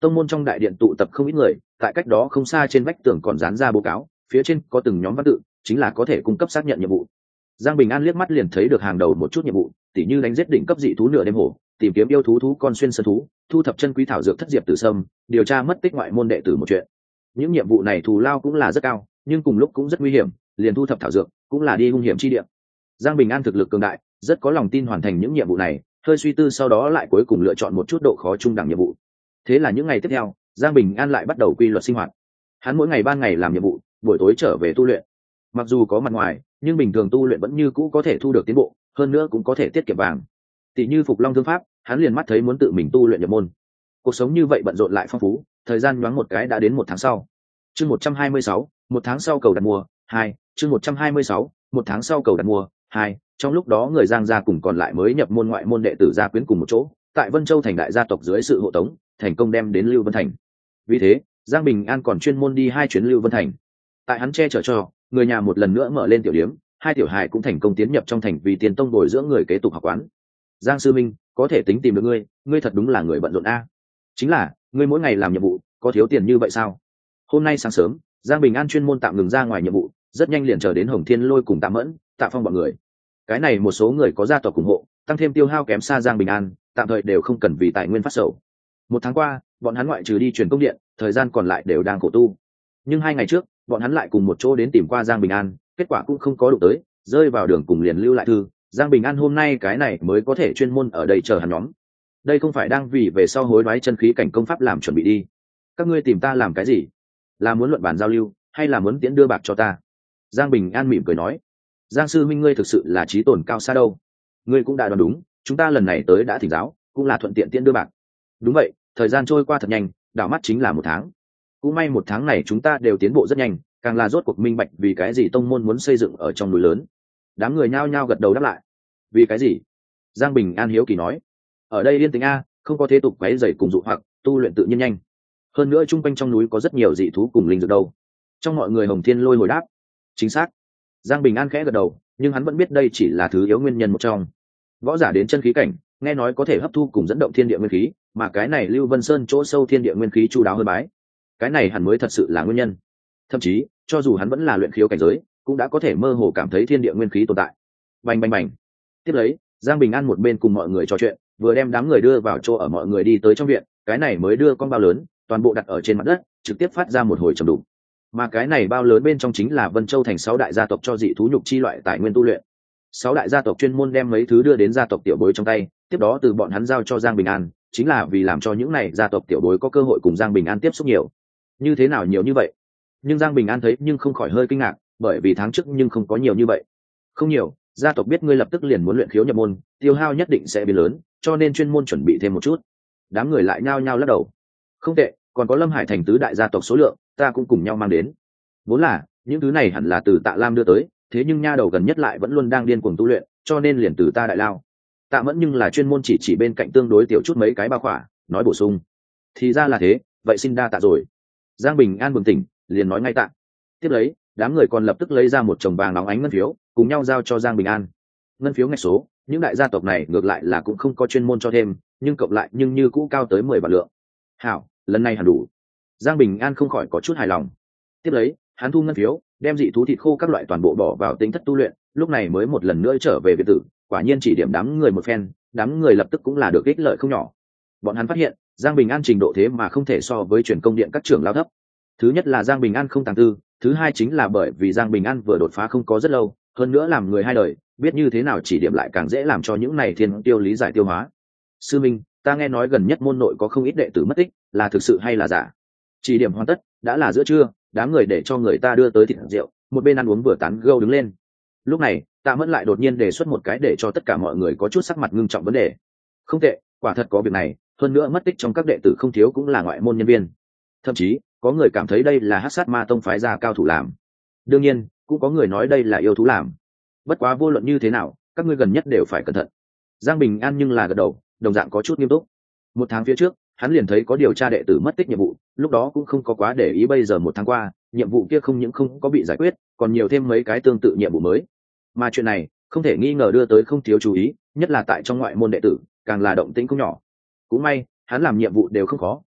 Tông môn trong đại điện tụ tập không ít người, tại cách đó không xa trên vách tường còn dán ra báo cáo, phía trên có từng nhóm văn tự, chính là có thể cung cấp xác nhận nhiệm vụ. Giang Bình An liếc mắt liền thấy được hàng đầu một chút nhiệm vụ, tỉ như đánh giết đỉnh cấp dị thú nửa đêm hổ, tìm kiếm yêu thú thú con xuyên sơn thú, thu thập chân quý thảo dược thất diệp tử sâm, điều tra mất tích ngoại môn đệ tử một chuyện. Những nhiệm vụ này thù lao cũng là rất cao, nhưng cùng lúc cũng rất nguy hiểm, liền thu thập thảo dược cũng là đi hung hiểm chi địa. Giang Bình An thực lực cường đại, rất có lòng tin hoàn thành những nhiệm vụ này, hơi suy tư sau đó lại cuối cùng lựa chọn một chút độ khó trung đẳng nhiệm vụ. Thế là những ngày tiếp theo, Giang Bình An lại bắt đầu quy luật sinh hoạt. Hắn mỗi ngày ban ngày làm nhiệm vụ, buổi tối trở về tu luyện. Mặc dù có mặt ngoài, nhưng bình thường tu luyện vẫn như cũ có thể thu được tiến bộ, hơn nữa cũng có thể tiết kiệm vàng. Tỷ như Phục Long Thương Pháp, hắn liền mắt thấy muốn tự mình tu luyện nhập môn. Cuộc sống như vậy bận rộn lại phong phú, thời gian nhoáng một cái đã đến 1 tháng sau. Chương 126, 1 tháng sau cầu đặt mua 2, chương 126, 1 tháng sau cầu đặt mua 2. Trong lúc đó người Giang gia cùng còn lại mới nhập môn ngoại môn đệ tử gia quyến cùng một chỗ, tại Vân Châu thành đại gia tộc dưới sự hộ tống, thành công đem đến Lưu Vân thành. Vì thế, Giang Bình An còn chuyên môn đi 2 chuyến Lưu Vân thành. Tại hắn che chở cho, người nhà một lần nữa mở lên tiểu điếm, 2 tiểu hài cũng thành công tiến nhập trong thành vì tiền tông bồi dưỡng người kế tục học quán. Giang sư minh, có thể tính tìm được ngươi thật đúng là người bận rộn a. Chính là, ngươi mỗi ngày làm nhiệm vụ, có thiếu tiền như vậy sao? Hôm nay sáng sớm, Giang Bình An chuyên môn tạm ngừng ra ngoài nhiệm vụ, rất nhanh liền chờ đến Hồng Thiên Lôi cùng Tạ Mẫn, Tạ Phong bọn người. Cái này một số người có gia tộc ủng hộ, tăng thêm tiêu hao kém xa Giang Bình An, tạm thời đều không cần vì tài nguyên phát sầu. 1 tháng qua, bọn hắn ngoại trừ đi truyền công điện, thời gian còn lại đều đang khổ tu. Nhưng 2 ngày trước, bọn hắn lại cùng một chỗ đến tìm qua Giang Bình An, kết quả cũng không có đụng tới, rơi vào đường cùng liền lưu lại thư. Giang Bình An hôm nay cái này mới có thể chuyên môn ở đây chờ hắn nhóm. Đây không phải đang vì về sau hối đoái chân khí cảnh công pháp làm chuẩn bị đi. Các ngươi tìm ta làm cái gì? Là muốn luận bàn giao lưu, hay là muốn tiễn đưa bạc cho ta? Giang Bình An mỉm cười nói. Giang sư minh ngươi thực sự là trí tồn cao xa đâu. Ngươi cũng đã đoán đúng, chúng ta lần này tới đã thỉnh giáo, cũng là thuận tiện tiễn đưa bạc. Đúng vậy, thời gian trôi qua thật nhanh, đảo mắt chính là 1 tháng. Cũng may 1 tháng này chúng ta đều tiến bộ rất nhanh, càng là rốt cuộc minh bạch vì cái gì tông môn muốn xây dựng ở trong núi lớn. Đám người nhao nhao gật đầu đáp lại. Vì cái gì? Giang Bình An hiếu kỳ nói. Ở đây yên tĩnh a, không có thế tục quấy rầy cùng dụ hoặc, tu luyện tự nhiên nhanh. Hơn nữa chung quanh trong núi có rất nhiều dị thú cùng linh dược đâu. Trong mọi người Hồng Thiên Lôi hồi đáp. Chính xác. Giang Bình An khẽ gật đầu, nhưng hắn vẫn biết đây chỉ là thứ yếu nguyên nhân một trong. Võ giả đến chân khí cảnh, nghe nói có thể hấp thu cùng dẫn động thiên địa nguyên khí, mà cái này Lưu Vân Sơn chỗ sâu thiên địa nguyên khí chu đáo hơn bái. Cái này hẳn mới thật sự là nguyên nhân. Thậm chí, cho dù hắn vẫn là luyện khiếu cảnh giới, cũng đã có thể mơ hồ cảm thấy thiên địa nguyên khí tồn tại. Bành bành bành. Tiếp lấy, Giang Bình An một bên cùng mọi người trò chuyện, vừa đem đám người đưa vào chỗ ở mọi người đi tới trong viện, cái này mới đưa con bao lớn, toàn bộ đặt ở trên mặt đất, trực tiếp phát ra một hồi trầm đục. Mà cái này bao lớn bên trong chính là Vân Châu thành 6 đại gia tộc cho dị thú nhục chi loại tài nguyên tu luyện. 6 đại gia tộc chuyên môn đem mấy thứ đưa đến gia tộc tiểu bối trong tay, tiếp đó từ bọn hắn giao cho Giang Bình An, chính là vì làm cho những này gia tộc tiểu bối có cơ hội cùng Giang Bình An tiếp xúc nhiều. Như thế nào nhiều như vậy? Nhưng Giang Bình An thấy nhưng không khỏi hơi kinh ngạc, bởi vì tháng trước nhưng không có nhiều như vậy. Không nhiều, gia tộc biết ngươi lập tức liền muốn luyện khiếu nhập môn, tiêu hao nhất định sẽ biến lớn, cho nên chuyên môn chuẩn bị thêm một chút. Đám người lại nhao nhao lắc đầu. Không tệ, còn có Lâm Hải thành tứ đại gia tộc số lượng, ta cũng cùng nhau mang đến. Vốn là những thứ này hẳn là từ Tạ Lam đưa tới, thế nhưng nha đầu gần nhất lại vẫn luôn đang điên cuồng tu luyện, cho nên liền từ ta đại lao. Tạ Mẫn nhưng là chuyên môn chỉ bên cạnh tương đối tiểu chút mấy cái bao khỏa, nói bổ sung. Thì ra là thế, vậy xin đa tạ rồi. Giang Bình An bừng tỉnh, liền nói ngay tạ. Tiếp lấy, đám người còn lập tức lấy ra một chồng vàng óng ánh ngân phiếu, cùng nhau giao cho Giang Bình An. Ngân phiếu ngạch số, những đại gia tộc này ngược lại là cũng không có chuyên môn cho thêm, nhưng cộng lại nhưng như cũ cao tới 10 vạn lượng. Hảo, lần này hẳn đủ. Giang Bình An không khỏi có chút hài lòng. Tiếp lấy, hắn thu ngân phiếu, đem dị thú thịt khô các loại toàn bộ bỏ vào tính thất tu luyện, lúc này mới một lần nữa trở về biệt tử. Quả nhiên chỉ điểm đám người một phen, đám người lập tức cũng là được ích lợi không nhỏ. Bọn hắn phát hiện, Giang Bình An trình độ thế mà không thể so với truyền công điện các trưởng lao thấp. Thứ nhất là Giang Bình An không tàng tư, thứ hai chính là bởi vì Giang Bình An vừa đột phá không có rất lâu, hơn nữa làm người hai đời, biết như thế nào chỉ điểm lại càng dễ làm cho những này thiên tiêu lý giải tiêu hóa. Sư minh, ta nghe nói gần nhất môn nội có không ít đệ tử mất tích, là thực sự hay là giả? Chỉ điểm hoàn tất, đã là giữa trưa, đám người để cho người ta đưa tới thịt rượu, một bên ăn uống vừa tán gẫu đứng lên. Lúc này, Tạ Mẫn lại đột nhiên đề xuất một cái để cho tất cả mọi người có chút sắc mặt ngưng trọng vấn đề. Không tệ, quả thật có việc này, hơn nữa mất tích trong các đệ tử không thiếu cũng là ngoại môn nhân viên. Thậm chí, có người cảm thấy đây là Hắc Sát Ma Tông phái ra cao thủ làm. Đương nhiên, cũng có người nói đây là yêu thú làm. Bất quá vô luận như thế nào, các ngươi gần nhất đều phải cẩn thận. Giang Bình An nhưng là gật đầu, đồng dạng có chút nghiêm túc. 1 tháng phía trước, hắn liền thấy có điều tra đệ tử mất tích nhiệm vụ, lúc đó cũng không có quá để ý, bây giờ 1 tháng qua, nhiệm vụ kia không những không có bị giải quyết, còn nhiều thêm mấy cái tương tự nhiệm vụ mới. Mà chuyện này, không thể nghi ngờ đưa tới không thiếu chú ý, nhất là tại trong ngoại môn đệ tử, càng là động tĩnh không nhỏ. Cũng may, hắn làm nhiệm vụ đều không khó,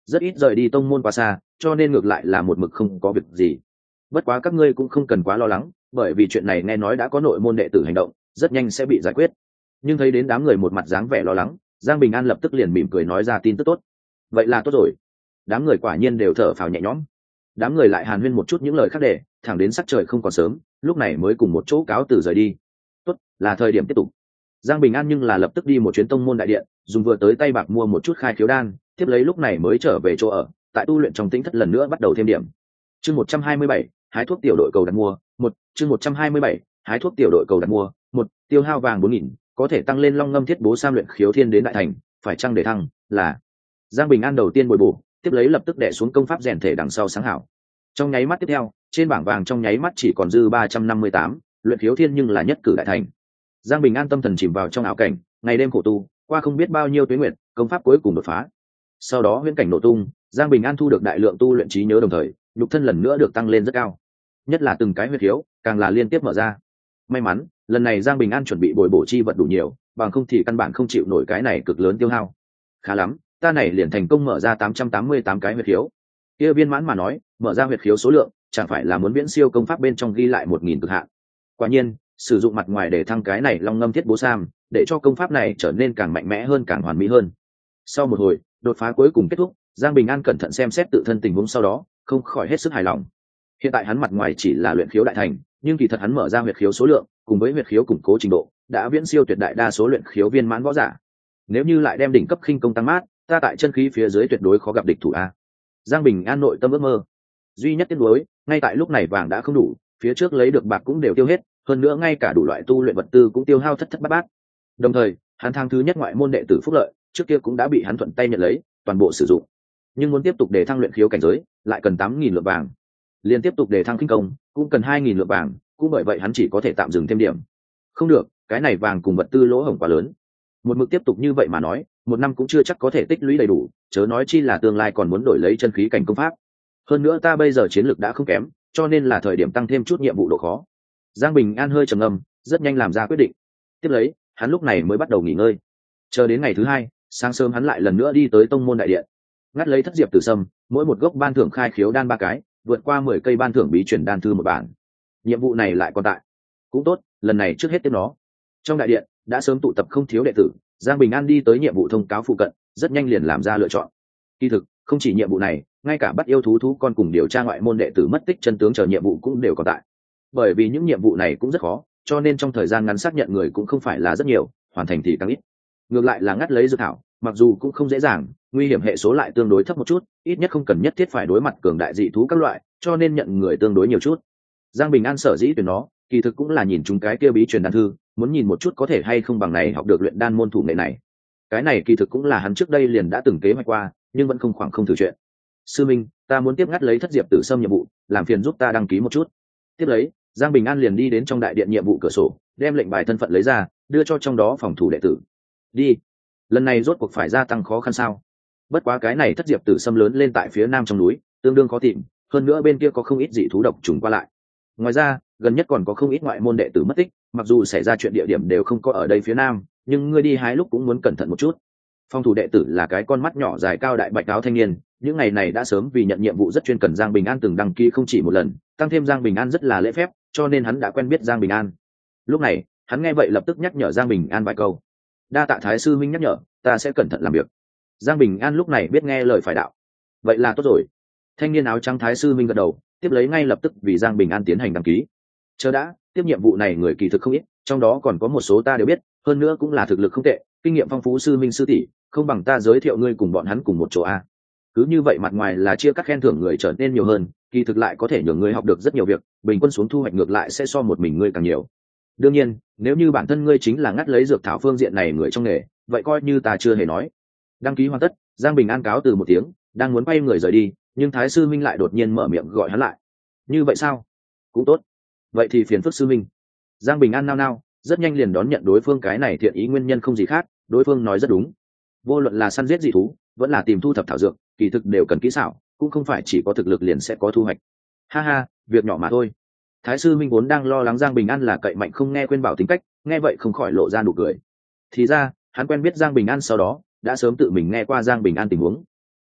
rất ít rời đi tông môn quá xa, cho nên ngược lại là một mực không có việc gì. Bất quá các ngươi cũng không cần quá lo lắng, bởi vì chuyện này nghe nói đã có nội môn đệ tử hành động, rất nhanh sẽ bị giải quyết. Nhưng thấy đến đám người một mặt dáng vẻ lo lắng, Giang Bình An lập tức liền mỉm cười nói ra tin tức tốt. Vậy là tốt rồi. Đám người quả nhiên đều thở phào nhẹ nhõm. Đám người lại hàn huyên một chút những lời khác để thẳng đến sắc trời không còn sớm, lúc này mới cùng một chỗ cáo từ rời đi. Tốt, là thời điểm tiếp tục. Giang Bình An nhưng là lập tức đi một chuyến tông môn đại điện, dùng vừa tới tay bạc mua một chút khai khiếu đan, tiếp lấy lúc này mới trở về chỗ ở, tại tu luyện trong tĩnh thất lần nữa bắt đầu thêm điểm. Chương 127, hái thuốc tiểu đội cầu đặt mua, chương 127, hái thuốc tiểu đội cầu đặt mua, tiêu hao vàng 4000, có thể tăng lên long ngâm thiết bố sam luyện khiếu thiên đến đại thành, phải chăng để thăng, là. Giang Bình An đầu tiên bồi bổ, tiếp lấy lập tức đè xuống công pháp rèn thể đằng sau sáng hảo. Trong nháy mắt tiếp theo, trên bảng vàng trong nháy mắt chỉ còn dư 358, luyện khiếu thiên nhưng là nhất cử đại thành. Giang Bình An tâm thần chìm vào trong ảo cảnh, ngày đêm khổ tu, qua không biết bao nhiêu tuế nguyệt, công pháp cuối cùng đột phá. Sau đó huyễn cảnh nổ tung, Giang Bình An thu được đại lượng tu luyện trí nhớ, đồng thời nhục thân lần nữa được tăng lên rất cao, nhất là từng cái huyết khiếu càng là liên tiếp mở ra. May mắn lần này Giang Bình An chuẩn bị bồi bổ chi vật đủ nhiều, bằng không thì căn bản không chịu nổi cái này cực lớn tiêu hao. Khá lắm, ta này liền thành công mở ra 888 cái huyết khiếu. Kia viên mãn mà nói, mở ra huyết khiếu số lượng chẳng phải là muốn viễn siêu công pháp bên trong ghi lại 1000 cực hạn. Quả nhiên, sử dụng mặt ngoài để thăng cái này long ngâm thiết bố sam, để cho công pháp này trở nên càng mạnh mẽ hơn, càng hoàn mỹ hơn. Sau một hồi đột phá cuối cùng kết thúc, Giang Bình An cẩn thận xem xét tự thân tình huống, sau đó không khỏi hết sức hài lòng. Hiện tại hắn mặt ngoài chỉ là luyện khiếu đại thành, nhưng kỳ thật hắn mở ra huyết khiếu số lượng cùng với huyết khiếu củng cố trình độ đã viễn siêu tuyệt đại đa số luyện khiếu viên mãn võ giả. Nếu như lại đem đỉnh cấp khinh công tăng mát, ta tại chân khí phía dưới tuyệt đối khó gặp địch thủ a. Giang Bình An nội tâm ước mơ. Duy nhất tiếc nuối, ngay tại lúc này vàng đã không đủ, phía trước lấy được bạc cũng đều tiêu hết, hơn nữa ngay cả đủ loại tu luyện vật tư cũng tiêu hao thất thất bát bát. Đồng thời, hắn tháng thứ nhất ngoại môn đệ tử phúc lợi trước kia cũng đã bị hắn thuận tay nhận lấy, toàn bộ sử dụng. Nhưng muốn tiếp tục để thăng luyện khiếu cảnh giới, lại cần 8000 lượng vàng. Liên tiếp tục để thăng kinh công, cũng cần 2000 lượng vàng, cũng bởi vậy hắn chỉ có thể tạm dừng thêm điểm. Không được, cái này vàng cùng vật tư lỗ hổng quá lớn. Một mực tiếp tục như vậy mà nói, một năm cũng chưa chắc có thể tích lũy đầy đủ, chớ nói chi là tương lai còn muốn đổi lấy chân khí cảnh công pháp. Hơn nữa ta bây giờ chiến lược đã không kém, cho nên là thời điểm tăng thêm chút nhiệm vụ độ khó. Giang Bình An hơi trầm ngâm, rất nhanh làm ra quyết định. Tiếp lấy, hắn lúc này mới bắt đầu nghỉ ngơi. Chờ đến ngày thứ hai, sáng sớm hắn lại lần nữa đi tới tông môn đại điện, ngắt lấy thất diệp tử sâm, mỗi một gốc ban thưởng khai khiếu đan 3 cái, vượt qua 10 cây ban thưởng bí truyền đan thư một bản. Nhiệm vụ này lại còn tại. Cũng tốt, lần này trước hết tiếp nó. Trong đại điện đã sớm tụ tập không thiếu đệ tử, Giang Bình An đi tới nhiệm vụ thông cáo phụ cận, rất nhanh liền làm ra lựa chọn. Kỳ thực, không chỉ nhiệm vụ này, ngay cả bắt yêu thú con cùng điều tra ngoại môn đệ tử mất tích chân tướng chờ nhiệm vụ cũng đều còn tại. Bởi vì những nhiệm vụ này cũng rất khó, cho nên trong thời gian ngắn xác nhận người cũng không phải là rất nhiều, hoàn thành thì càng ít. Ngược lại là ngắt lấy dược thảo, mặc dù cũng không dễ dàng, nguy hiểm hệ số lại tương đối thấp một chút, ít nhất không cần nhất thiết phải đối mặt cường đại dị thú các loại, cho nên nhận người tương đối nhiều chút. Giang Bình An sở dĩ tuyển nó, kỳ thực cũng là nhìn chúng cái kia bí truyền đan thư, muốn nhìn một chút có thể hay không bằng này học được luyện đan môn thủ nghệ này. Cái này kỳ thực cũng là hắn trước đây liền đã từng kế hoạch qua, nhưng vẫn không thử chuyện. Sư minh, ta muốn tiếp ngắt lấy thất diệp tử sâm nhiệm vụ, làm phiền giúp ta đăng ký một chút. Tiếp lấy, Giang Bình An liền đi đến trong đại điện nhiệm vụ cửa sổ, đem lệnh bài thân phận lấy ra, đưa cho trong đó phòng thủ đệ tử. Đi. Lần này rốt cuộc phải gia tăng khó khăn sao? Bất quá cái này thất diệp tử sâm lớn lên tại phía nam trong núi, tương đương khó tìm, hơn nữa bên kia có không ít dị thú độc trùng qua lại. Ngoài ra, gần nhất còn có không ít ngoại môn đệ tử mất tích, mặc dù xảy ra chuyện địa điểm đều không có ở đây phía nam, nhưng ngươi đi hái lúc cũng muốn cẩn thận một chút. Phòng thủ đệ tử là cái con mắt nhỏ dài cao đại bạch áo thanh niên, những ngày này đã sớm vì nhận nhiệm vụ rất chuyên cần Giang Bình An từng đăng ký không chỉ một lần, tăng thêm Giang Bình An rất là lễ phép, cho nên hắn đã quen biết Giang Bình An. Lúc này, hắn nghe vậy lập tức nhắc nhở Giang Bình An vài câu. Đa tạ Thái sư minh nhắc nhở, ta sẽ cẩn thận làm việc. Giang Bình An lúc này biết nghe lời phải đạo. Vậy là tốt rồi. Thanh niên áo trắng Thái sư minh gật đầu, tiếp lấy ngay lập tức vì Giang Bình An tiến hành đăng ký. Chờ đã, tiếp nhiệm vụ này người kỳ thực không ít, trong đó còn có một số ta đều biết, hơn nữa cũng là thực lực không tệ, kinh nghiệm phong phú sư minh sư tỷ, không bằng ta giới thiệu ngươi cùng bọn hắn cùng một chỗ a. Cứ như vậy mặt ngoài là chia cắt khen thưởng người trở nên nhiều hơn, kỳ thực lại có thể nhường ngươi học được rất nhiều việc, bình quân xuống thu hoạch ngược lại sẽ so một mình ngươi càng nhiều. Đương nhiên, nếu như bản thân ngươi chính là ngắt lấy dược thảo phương diện này người trong nghề, vậy coi như ta chưa hề nói. Đăng ký hoàn tất, Giang Bình An cáo từ một tiếng, đang muốn quay người rời đi, nhưng Thái sư minh lại đột nhiên mở miệng gọi hắn lại. Như vậy sao? Cũng tốt. Vậy thì phiền phức sư minh. Giang Bình An nao nao, rất nhanh liền đón nhận đối phương cái này thiện ý, nguyên nhân không gì khác, đối phương nói rất đúng. Vô luận là săn giết dị thú, vẫn là tìm thu thập thảo dược, kỳ thực đều cần kỹ xảo, cũng không phải chỉ có thực lực liền sẽ có thu hoạch. Ha ha, việc nhỏ mà thôi. Thái sư minh vốn đang lo lắng Giang Bình An là cậy mạnh không nghe khuyên bảo tính cách, nghe vậy không khỏi lộ ra nụ cười. Thì ra, hắn quen biết Giang Bình An sau đó, đã sớm tự mình nghe qua Giang Bình An tình huống.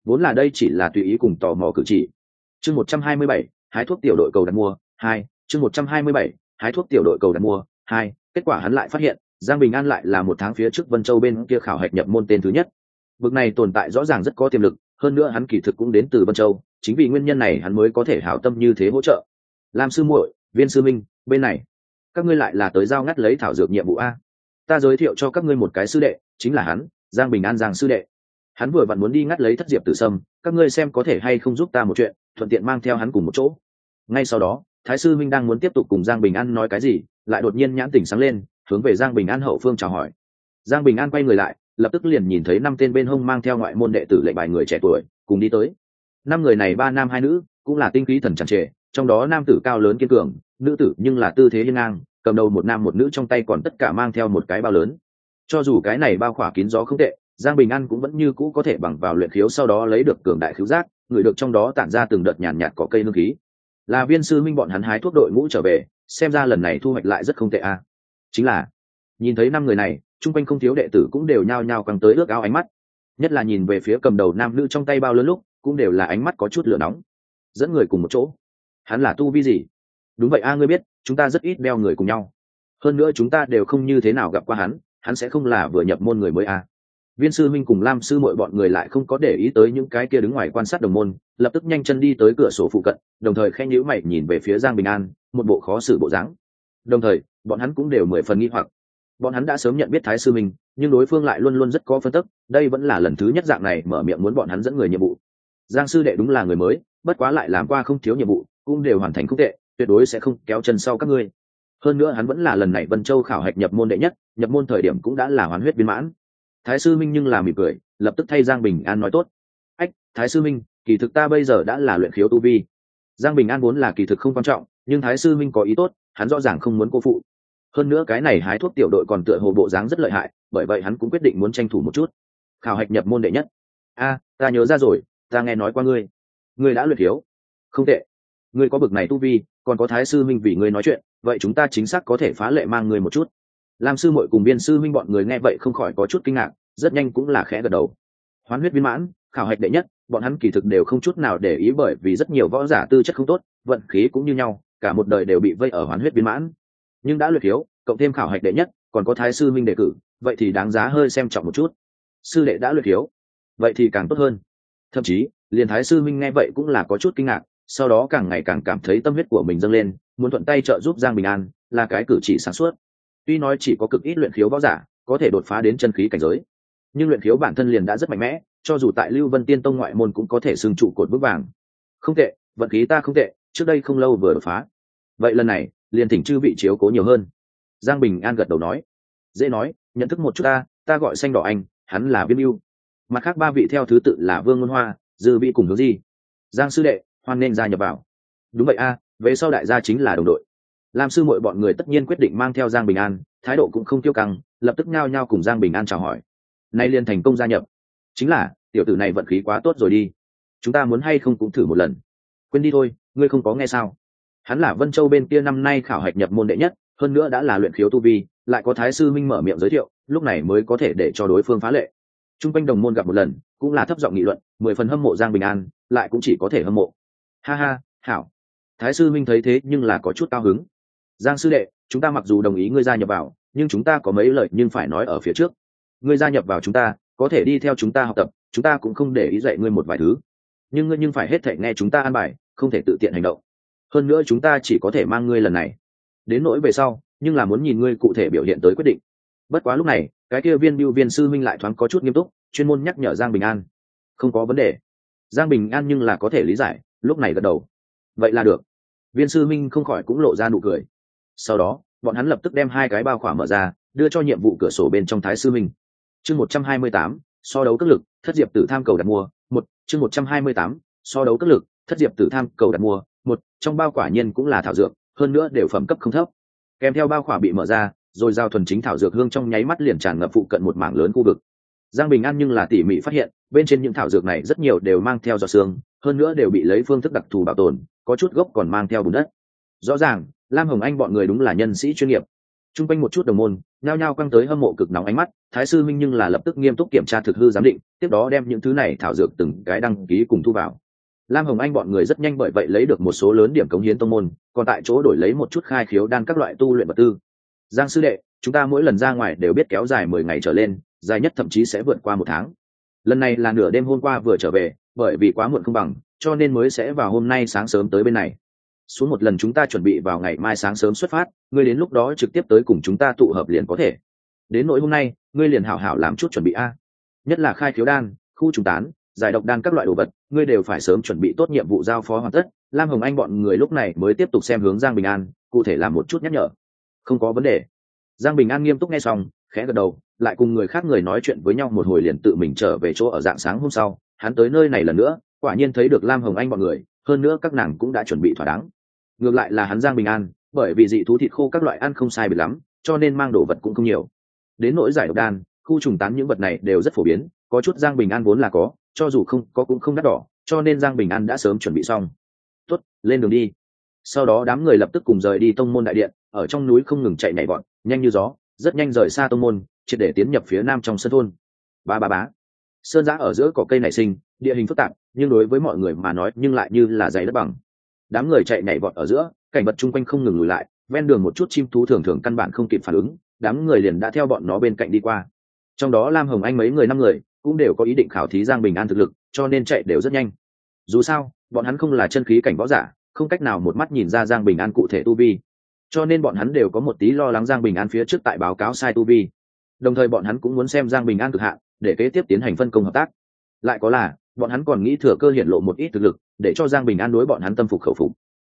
vốn là đây chỉ là tùy ý cùng tò mò cử chỉ. Chương 127, hái thuốc tiểu đội cầu đặt mua 2. Chương 127, hái thuốc tiểu đội cầu đặt mua 2. Kết quả hắn lại phát hiện Giang Bình An lại là một tháng phía trước Vân Châu bên kia khảo hạch nhập môn tên thứ nhất. Vực này tồn tại rõ ràng rất có tiềm lực, hơn nữa hắn kỳ thực cũng đến từ Vân Châu, chính vì nguyên nhân này hắn mới có thể hảo tâm như thế hỗ trợ. Lam sư muội, Viên sư minh, bên này các ngươi lại là tới giao ngắt lấy thảo dược nhiệm vụ a. Ta giới thiệu cho các ngươi một cái sư đệ, chính là hắn, Giang Bình An Giang sư đệ. Hắn vừa vặn muốn đi ngắt lấy thất diệp tử sâm, các ngươi xem có thể hay không giúp ta một chuyện, thuận tiện mang theo hắn cùng một chỗ. Ngay sau đó, Thái sư minh đang muốn tiếp tục cùng Giang Bình An nói cái gì, lại đột nhiên nhãn tỉnh sáng lên, hướng về Giang Bình An hậu phương chào hỏi. Giang Bình An quay người lại, lập tức liền nhìn thấy 5 tên bên hông mang theo ngoại môn đệ tử lệnh bài người trẻ tuổi cùng đi tới. 5 người này 3 nam 2 nữ, cũng là tinh khí thần tràn trề, trong đó nam tử cao lớn kiên cường, nữ tử nhưng là tư thế hiên ngang, cầm đầu một nam một nữ, trong tay còn tất cả mang theo một cái bao lớn. Cho dù cái này bao khỏa kín gió không tệ, Giang Bình An cũng vẫn như cũ có thể bằng vào luyện khiếu sau đó lấy được cường đại khiếu giác, người được trong đó tản ra từng đợt nhàn nhạt có cây hương khí. Là Viên sư minh bọn hắn hái thuốc đội ngũ trở về, xem ra lần này thu hoạch lại rất không tệ a. Chính là nhìn thấy 5 người này, chung quanh không thiếu đệ tử cũng đều nhao nhao căng tới ước ao ánh mắt, nhất là nhìn về phía cầm đầu nam nữ trong tay bao lớn lúc, cũng đều là ánh mắt có chút lửa nóng. Dẫn người cùng một chỗ, hắn là tu vi gì? Đúng vậy a, ngươi biết chúng ta rất ít đeo người cùng nhau, hơn nữa chúng ta đều không như thế nào gặp qua hắn sẽ không là vừa nhập môn người mới a. Viên sư minh cùng Lam sư muội bọn người lại không có để ý tới những cái kia đứng ngoài quan sát đồng môn, lập tức nhanh chân đi tới cửa sổ phụ cận, đồng thời khẽ nhíu mày nhìn về phía Giang Bình An, một bộ khó xử bộ dáng. Đồng thời, bọn hắn cũng đều 10 phần nghi hoặc. Bọn hắn đã sớm nhận biết Thái sư minh, nhưng đối phương lại luôn luôn rất có phân tức, đây vẫn là lần thứ nhất dạng này mở miệng muốn bọn hắn dẫn người nhiệm vụ. Giang sư đệ đúng là người mới, bất quá lại làm qua không thiếu nhiệm vụ, cũng đều hoàn thành không tệ, tuyệt đối sẽ không kéo chân sau các ngươi. Hơn nữa hắn vẫn là lần này Vân Châu khảo hạch nhập môn đệ nhất, nhập môn thời điểm cũng đã là hoán huyết viên mãn. Thái sư minh nhưng là mỉm cười, lập tức thay Giang Bình An nói tốt. Ách, Thái sư minh, kỳ thực ta bây giờ đã là luyện khiếu tu vi. Giang Bình An vốn là kỳ thực không quan trọng, nhưng Thái sư minh có ý tốt, hắn rõ ràng không muốn cô phụ. Hơn nữa cái này hái thuốc tiểu đội còn tựa hồ bộ dáng rất lợi hại, bởi vậy hắn cũng quyết định muốn tranh thủ một chút. Khảo hạch nhập môn đệ nhất. A, ta nhớ ra rồi, ta nghe nói qua ngươi đã luyện khiếu. Không tệ, ngươi có bực này tu vi, còn có Thái sư minh vì ngươi nói chuyện, vậy chúng ta chính xác có thể phá lệ mang ngươi một chút. Lam sư muội cùng Viên sư minh bọn người nghe vậy không khỏi có chút kinh ngạc, rất nhanh cũng là khẽ gật đầu. Hoán huyết viên mãn, khảo hạch đệ nhất, bọn hắn kỳ thực đều không chút nào để ý, bởi vì rất nhiều võ giả tư chất không tốt, vận khí cũng như nhau, cả một đời đều bị vây ở hoán huyết viên mãn. Nhưng đã luyện khiếu, cộng thêm khảo hạch đệ nhất, còn có Thái sư minh đề cử, vậy thì đáng giá hơi xem trọng một chút. Sư đệ đã luyện khiếu, vậy thì càng tốt hơn. Thậm chí, liền Thái sư minh nghe vậy cũng là có chút kinh ngạc, sau đó càng ngày càng cảm thấy tâm huyết của mình dâng lên, muốn thuận tay trợ giúp Giang Bình An, là cái cử chỉ sáng suốt. Tuy nói chỉ có cực ít luyện khiếu võ giả có thể đột phá đến chân khí cảnh giới, nhưng luyện khiếu bản thân liền đã rất mạnh mẽ, cho dù tại Lưu Vân Tiên Tông ngoại môn cũng có thể xưng trụ cột vững vàng. Không tệ, vận khí ta không tệ, trước đây không lâu vừa đột phá. Vậy lần này, liền thỉnh chư vị chiếu cố nhiều hơn. Giang Bình An gật đầu nói. Dễ nói, nhận thức một chút ta gọi Xanh Đỏ Anh, hắn là Viên Ưu. Mặt khác 3 vị theo thứ tự là Vương Ngôn Hoa, Dư Vị cùng Hướng Di. Giang sư đệ, hoan nên gia nhập vào. Đúng vậy về sau đại gia chính là đồng đội. Lam sư muội bọn người tất nhiên quyết định mang theo Giang Bình An, thái độ cũng không tiêu căng, lập tức nhao nhao cùng Giang Bình An chào hỏi. Nay liền thành công gia nhập. Chính là, tiểu tử này vận khí quá tốt rồi đi. Chúng ta muốn hay không cũng thử một lần. Quên đi thôi, ngươi không có nghe sao? Hắn là Vân Châu bên kia năm nay khảo hạch nhập môn đệ nhất, hơn nữa đã là luyện khiếu tu vi, lại có Thái sư minh mở miệng giới thiệu, lúc này mới có thể để cho đối phương phá lệ. Trung quanh đồng môn gặp một lần, cũng là thấp giọng nghị luận, 10 phần hâm mộ Giang Bình An, lại cũng chỉ có thể hâm mộ. Ha ha, hảo. Thái sư minh thấy thế nhưng là có chút cao hứng. Giang sư đệ, chúng ta mặc dù đồng ý ngươi gia nhập vào, nhưng chúng ta có mấy lời nhưng phải nói ở phía trước. Ngươi gia nhập vào chúng ta, có thể đi theo chúng ta học tập, chúng ta cũng không để ý dạy ngươi một vài thứ. Nhưng ngươi phải hết thảy nghe chúng ta an bài, không thể tự tiện hành động. Hơn nữa chúng ta chỉ có thể mang ngươi lần này. Đến nỗi về sau, nhưng là muốn nhìn ngươi cụ thể biểu hiện tới quyết định. Bất quá lúc này, cái kia Viên sư minh lại thoáng có chút nghiêm túc, chuyên môn nhắc nhở Giang Bình An. Không có vấn đề. Giang Bình An nhưng là có thể lý giải, lúc này gật đầu. Vậy là được. Viên sư minh không khỏi cũng lộ ra nụ cười. Sau đó, bọn hắn lập tức đem 2 cái bao khỏa mở ra, đưa cho nhiệm vụ cửa sổ bên trong Thái sư minh. Chương 128, so đấu cước lực, thất diệp tử tham cầu đặt mua, 1, chương 128, so đấu cước lực, thất diệp tử tham cầu đặt mua, 1, trong bao quả nhiên cũng là thảo dược, hơn nữa đều phẩm cấp không thấp. Kèm theo bao khỏa bị mở ra, rồi giao thuần chính thảo dược hương trong nháy mắt liền tràn ngập phụ cận một mảng lớn khu vực. Giang Bình An nhưng là tỉ mỉ phát hiện, bên trên những thảo dược này rất nhiều đều mang theo giọt xương, hơn nữa đều bị lấy phương thức đặc thù bảo tồn, có chút gốc còn mang theo bùn đất. Rõ ràng, Lam Hồng Anh bọn người đúng là nhân sĩ chuyên nghiệp. Trung quanh một chút đồng môn, nhao nhao quăng tới hâm mộ cực nóng ánh mắt. Thái sư minh nhưng là lập tức nghiêm túc kiểm tra thực hư giám định, tiếp đó đem những thứ này thảo dược từng cái đăng ký cùng thu vào. Lam Hồng Anh bọn người rất nhanh bởi vậy lấy được một số lớn điểm cống hiến tông môn, còn tại chỗ đổi lấy một chút khai khiếu đan các loại tu luyện vật tư. Giang sư đệ, chúng ta mỗi lần ra ngoài đều biết kéo dài 10 ngày trở lên, dài nhất thậm chí sẽ vượt qua 1 tháng. Lần này là nửa đêm hôm qua vừa trở về, bởi vì quá muộn không bằng, cho nên mới sẽ vào hôm nay sáng sớm tới bên này. Xuống một lần chúng ta chuẩn bị vào ngày mai sáng sớm xuất phát, ngươi đến lúc đó trực tiếp tới cùng chúng ta tụ hợp liền có thể. Đến nỗi hôm nay, ngươi liền hảo hảo làm chút chuẩn bị a. Nhất là khai khiếu đan, khu trùng tán, giải độc đan các loại đồ vật, ngươi đều phải sớm chuẩn bị tốt nhiệm vụ giao phó hoàn tất. Lam Hồng Anh bọn người lúc này mới tiếp tục xem hướng Giang Bình An, cụ thể làm một chút nhắc nhở. Không có vấn đề. Giang Bình An nghiêm túc nghe xong, khẽ gật đầu, lại cùng người khác người nói chuyện với nhau một hồi liền tự mình trở về chỗ ở dạng sáng hôm sau. Hắn tới nơi này lần nữa, quả nhiên thấy được Lam Hồng Anh bọn người, hơn nữa các nàng cũng đã chuẩn bị thỏa đáng. Ngược lại là hắn Giang Bình An, bởi vì dị thú thịt khô các loại ăn không sai biệt lắm, cho nên mang đồ vật cũng không nhiều. Đến nỗi giải độc đan, khu trùng tán những vật này đều rất phổ biến, có chút Giang Bình An vốn là có, cho dù không có cũng không đắt đỏ, cho nên Giang Bình An đã sớm chuẩn bị xong. Tốt, lên đường đi. Sau đó đám người lập tức cùng rời đi tông môn đại điện, ở trong núi không ngừng chạy nhảy vọt, nhanh như gió, rất nhanh rời xa tông môn, triệt để tiến nhập phía nam trong sơn thôn. Bá. Sơn giã ở giữa cỏ cây nảy sinh, địa hình phức tạp, nhưng đối với mọi người mà nói nhưng lại như là dày đất bằng. Đám người chạy nhảy vọt ở giữa, cảnh vật chung quanh không ngừng lùi lại, ven đường một chút chim thú thường thường căn bản không kịp phản ứng, đám người liền đã theo bọn nó bên cạnh đi qua. Trong đó Lam Hồng Anh mấy người 5 người cũng đều có ý định khảo thí Giang Bình An thực lực, cho nên chạy đều rất nhanh. Dù sao, bọn hắn không là chân khí cảnh võ giả, không cách nào một mắt nhìn ra Giang Bình An cụ thể tu vi, cho nên bọn hắn đều có một tí lo lắng Giang Bình An phía trước tại báo cáo sai tu vi. Đồng thời bọn hắn cũng muốn xem Giang Bình An cực hạn, để kế tiếp tiến hành phân công hợp tác. Lại có là, bọn hắn còn nghĩ thừa cơ hiện lộ một ít thực lực, để cho Giang Bình An đối bọn hắn tâm phục khẩu phục.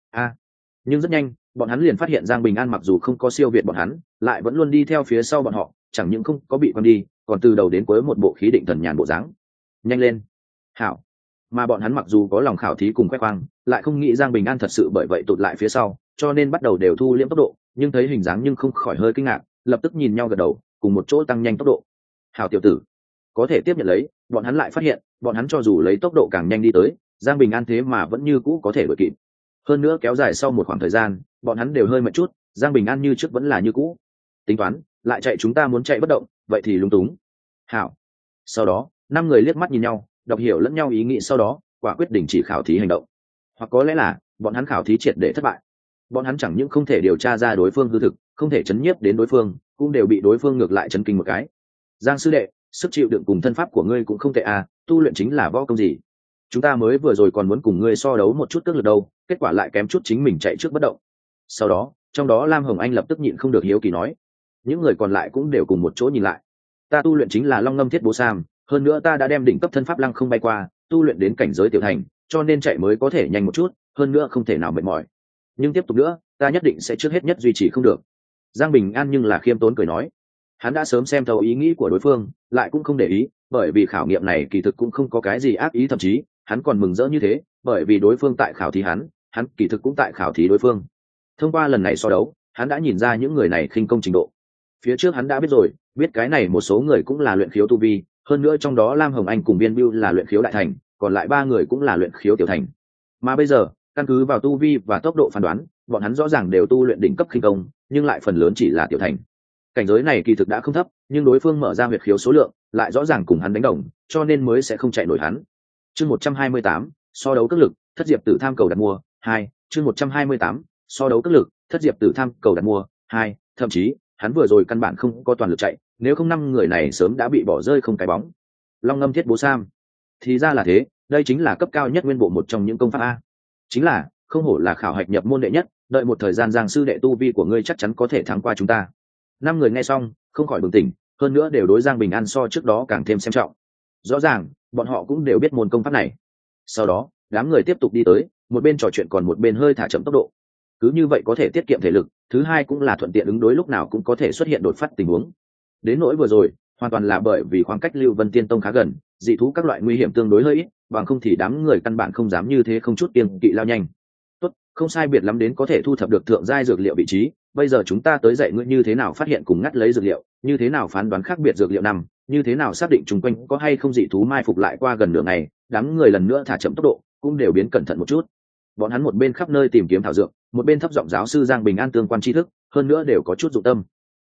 Nhưng rất nhanh, bọn hắn liền phát hiện Giang Bình An mặc dù không có siêu việt bọn hắn, lại vẫn luôn đi theo phía sau bọn họ, chẳng những không có bị quăng đi, còn từ đầu đến cuối một bộ khí định thần nhàn bộ dáng. Nhanh lên, hảo. Mà bọn hắn mặc dù có lòng khảo thí cùng khoe khoang, lại không nghĩ Giang Bình An thật sự bởi vậy tụt lại phía sau, cho nên bắt đầu đều thu liễm tốc độ, nhưng thấy hình dáng nhưng không khỏi hơi kinh ngạc, lập tức nhìn nhau gật đầu, cùng một chỗ tăng nhanh tốc độ. Hảo tiểu tử, có thể tiếp nhận lấy. Bọn hắn lại phát hiện, bọn hắn cho dù lấy tốc độ càng nhanh đi tới, Giang Bình An thế mà vẫn như cũ có thể đuổi kịp. Hơn nữa kéo dài sau một khoảng thời gian, bọn hắn đều hơi mệt chút, Giang Bình An như trước vẫn là như cũ. Tính toán, lại chạy chúng ta muốn chạy bất động, vậy thì lúng túng. Hảo. Sau đó, 5 người liếc mắt nhìn nhau, đọc hiểu lẫn nhau ý nghĩ, sau đó quả quyết đình chỉ khảo thí hành động. Hoặc có lẽ là bọn hắn khảo thí triệt để thất bại. Bọn hắn chẳng những không thể điều tra ra đối phương hư thực, không thể chấn nhiếp đến đối phương, cũng đều bị đối phương ngược lại chấn kinh một cái. Giang sư đệ, sức chịu đựng cùng thân pháp của ngươi cũng không tệ à, tu luyện chính là võ công gì? Chúng ta mới vừa rồi còn muốn cùng ngươi so đấu một chút cước lực đâu, kết quả lại kém chút chính mình chạy trước bất động. Sau đó, trong đó Lam Hồng Anh lập tức nhịn không được hiếu kỳ nói. Những người còn lại cũng đều cùng một chỗ nhìn lại. Ta tu luyện chính là Long Ngâm Thiết Bố Sam, hơn nữa ta đã đem đỉnh cấp thân pháp lăng không bay qua, tu luyện đến cảnh giới tiểu thành, cho nên chạy mới có thể nhanh một chút, hơn nữa không thể nào mệt mỏi. Nhưng tiếp tục nữa, ta nhất định sẽ trước hết nhất duy trì không được. Giang Bình An nhưng là khiêm tốn cười nói. Hắn đã sớm xem thấu ý nghĩ của đối phương, lại cũng không để ý, bởi vì khảo nghiệm này kỳ thực cũng không có cái gì ác ý, thậm chí hắn còn mừng rỡ như thế, bởi vì đối phương tại khảo thí hắn kỳ thực cũng tại khảo thí đối phương. Thông qua lần này so đấu, hắn đã nhìn ra những người này khinh công trình độ. Phía trước hắn đã biết rồi, biết cái này một số người cũng là luyện khiếu tu vi, hơn nữa trong đó Lam Hồng Anh cùng Viên Bưu là luyện khiếu đại thành, còn lại 3 người cũng là luyện khiếu tiểu thành. Mà bây giờ, căn cứ vào tu vi và tốc độ phán đoán, bọn hắn rõ ràng đều tu luyện đỉnh cấp khinh công, nhưng lại phần lớn chỉ là tiểu thành. Cảnh giới này kỳ thực đã không thấp, nhưng đối phương mở ra huyệt khiếu số lượng lại rõ ràng cùng hắn đánh đồng, cho nên mới sẽ không chạy nổi hắn. Chương 128, so đấu cước lực, Thất Diệp Tử tham cầu đặt mua 2. Chương 128, so đấu cước lực, Thất Diệp Tử tham cầu đặt mua 2. Thậm chí hắn vừa rồi căn bản không có toàn lực chạy, nếu không 5 người này sớm đã bị bỏ rơi không cái bóng. Long Ngâm Thiết Bố Sam, thì ra là thế, đây chính là cấp cao nhất nguyên bộ một trong những công pháp a. Chính là không hổ là khảo hạch nhập môn đệ nhất, đợi một thời gian Giang sư đệ tu vi của ngươi chắc chắn có thể thắng qua chúng ta. 5 người nghe xong không khỏi bừng tỉnh, hơn nữa đều đối Giang Bình An so trước đó càng thêm xem trọng. Rõ ràng bọn họ cũng đều biết môn công pháp này. Sau đó đám người tiếp tục đi tới, một bên trò chuyện còn một bên hơi thả chậm tốc độ. Cứ như vậy có thể tiết kiệm thể lực, thứ hai cũng là thuận tiện ứng đối lúc nào cũng có thể xuất hiện đột phát tình huống. Đến nỗi vừa rồi hoàn toàn là bởi vì khoảng cách Lưu Vân Tiên Tông khá gần, dị thú các loại nguy hiểm tương đối hơi ít, bằng không thì đám người căn bản không dám như thế không chút kiêng kỵ lao nhanh. Tốt, không sai biệt lắm đến có thể thu thập được thượng giai dược liệu vị trí, bây giờ chúng ta tới dạy ngươi như thế nào phát hiện cùng ngắt lấy dược liệu, như thế nào phán đoán khác biệt dược liệu nằm, như thế nào xác định chung quanh có hay không dị thú mai phục lại. Qua gần nửa ngày, đám người lần nữa thả chậm tốc độ, cũng đều biến cẩn thận một chút. Bọn hắn một bên khắp nơi tìm kiếm thảo dược, một bên thấp giọng giáo sư Giang Bình An tương quan tri thức, hơn nữa đều có chút dụng tâm.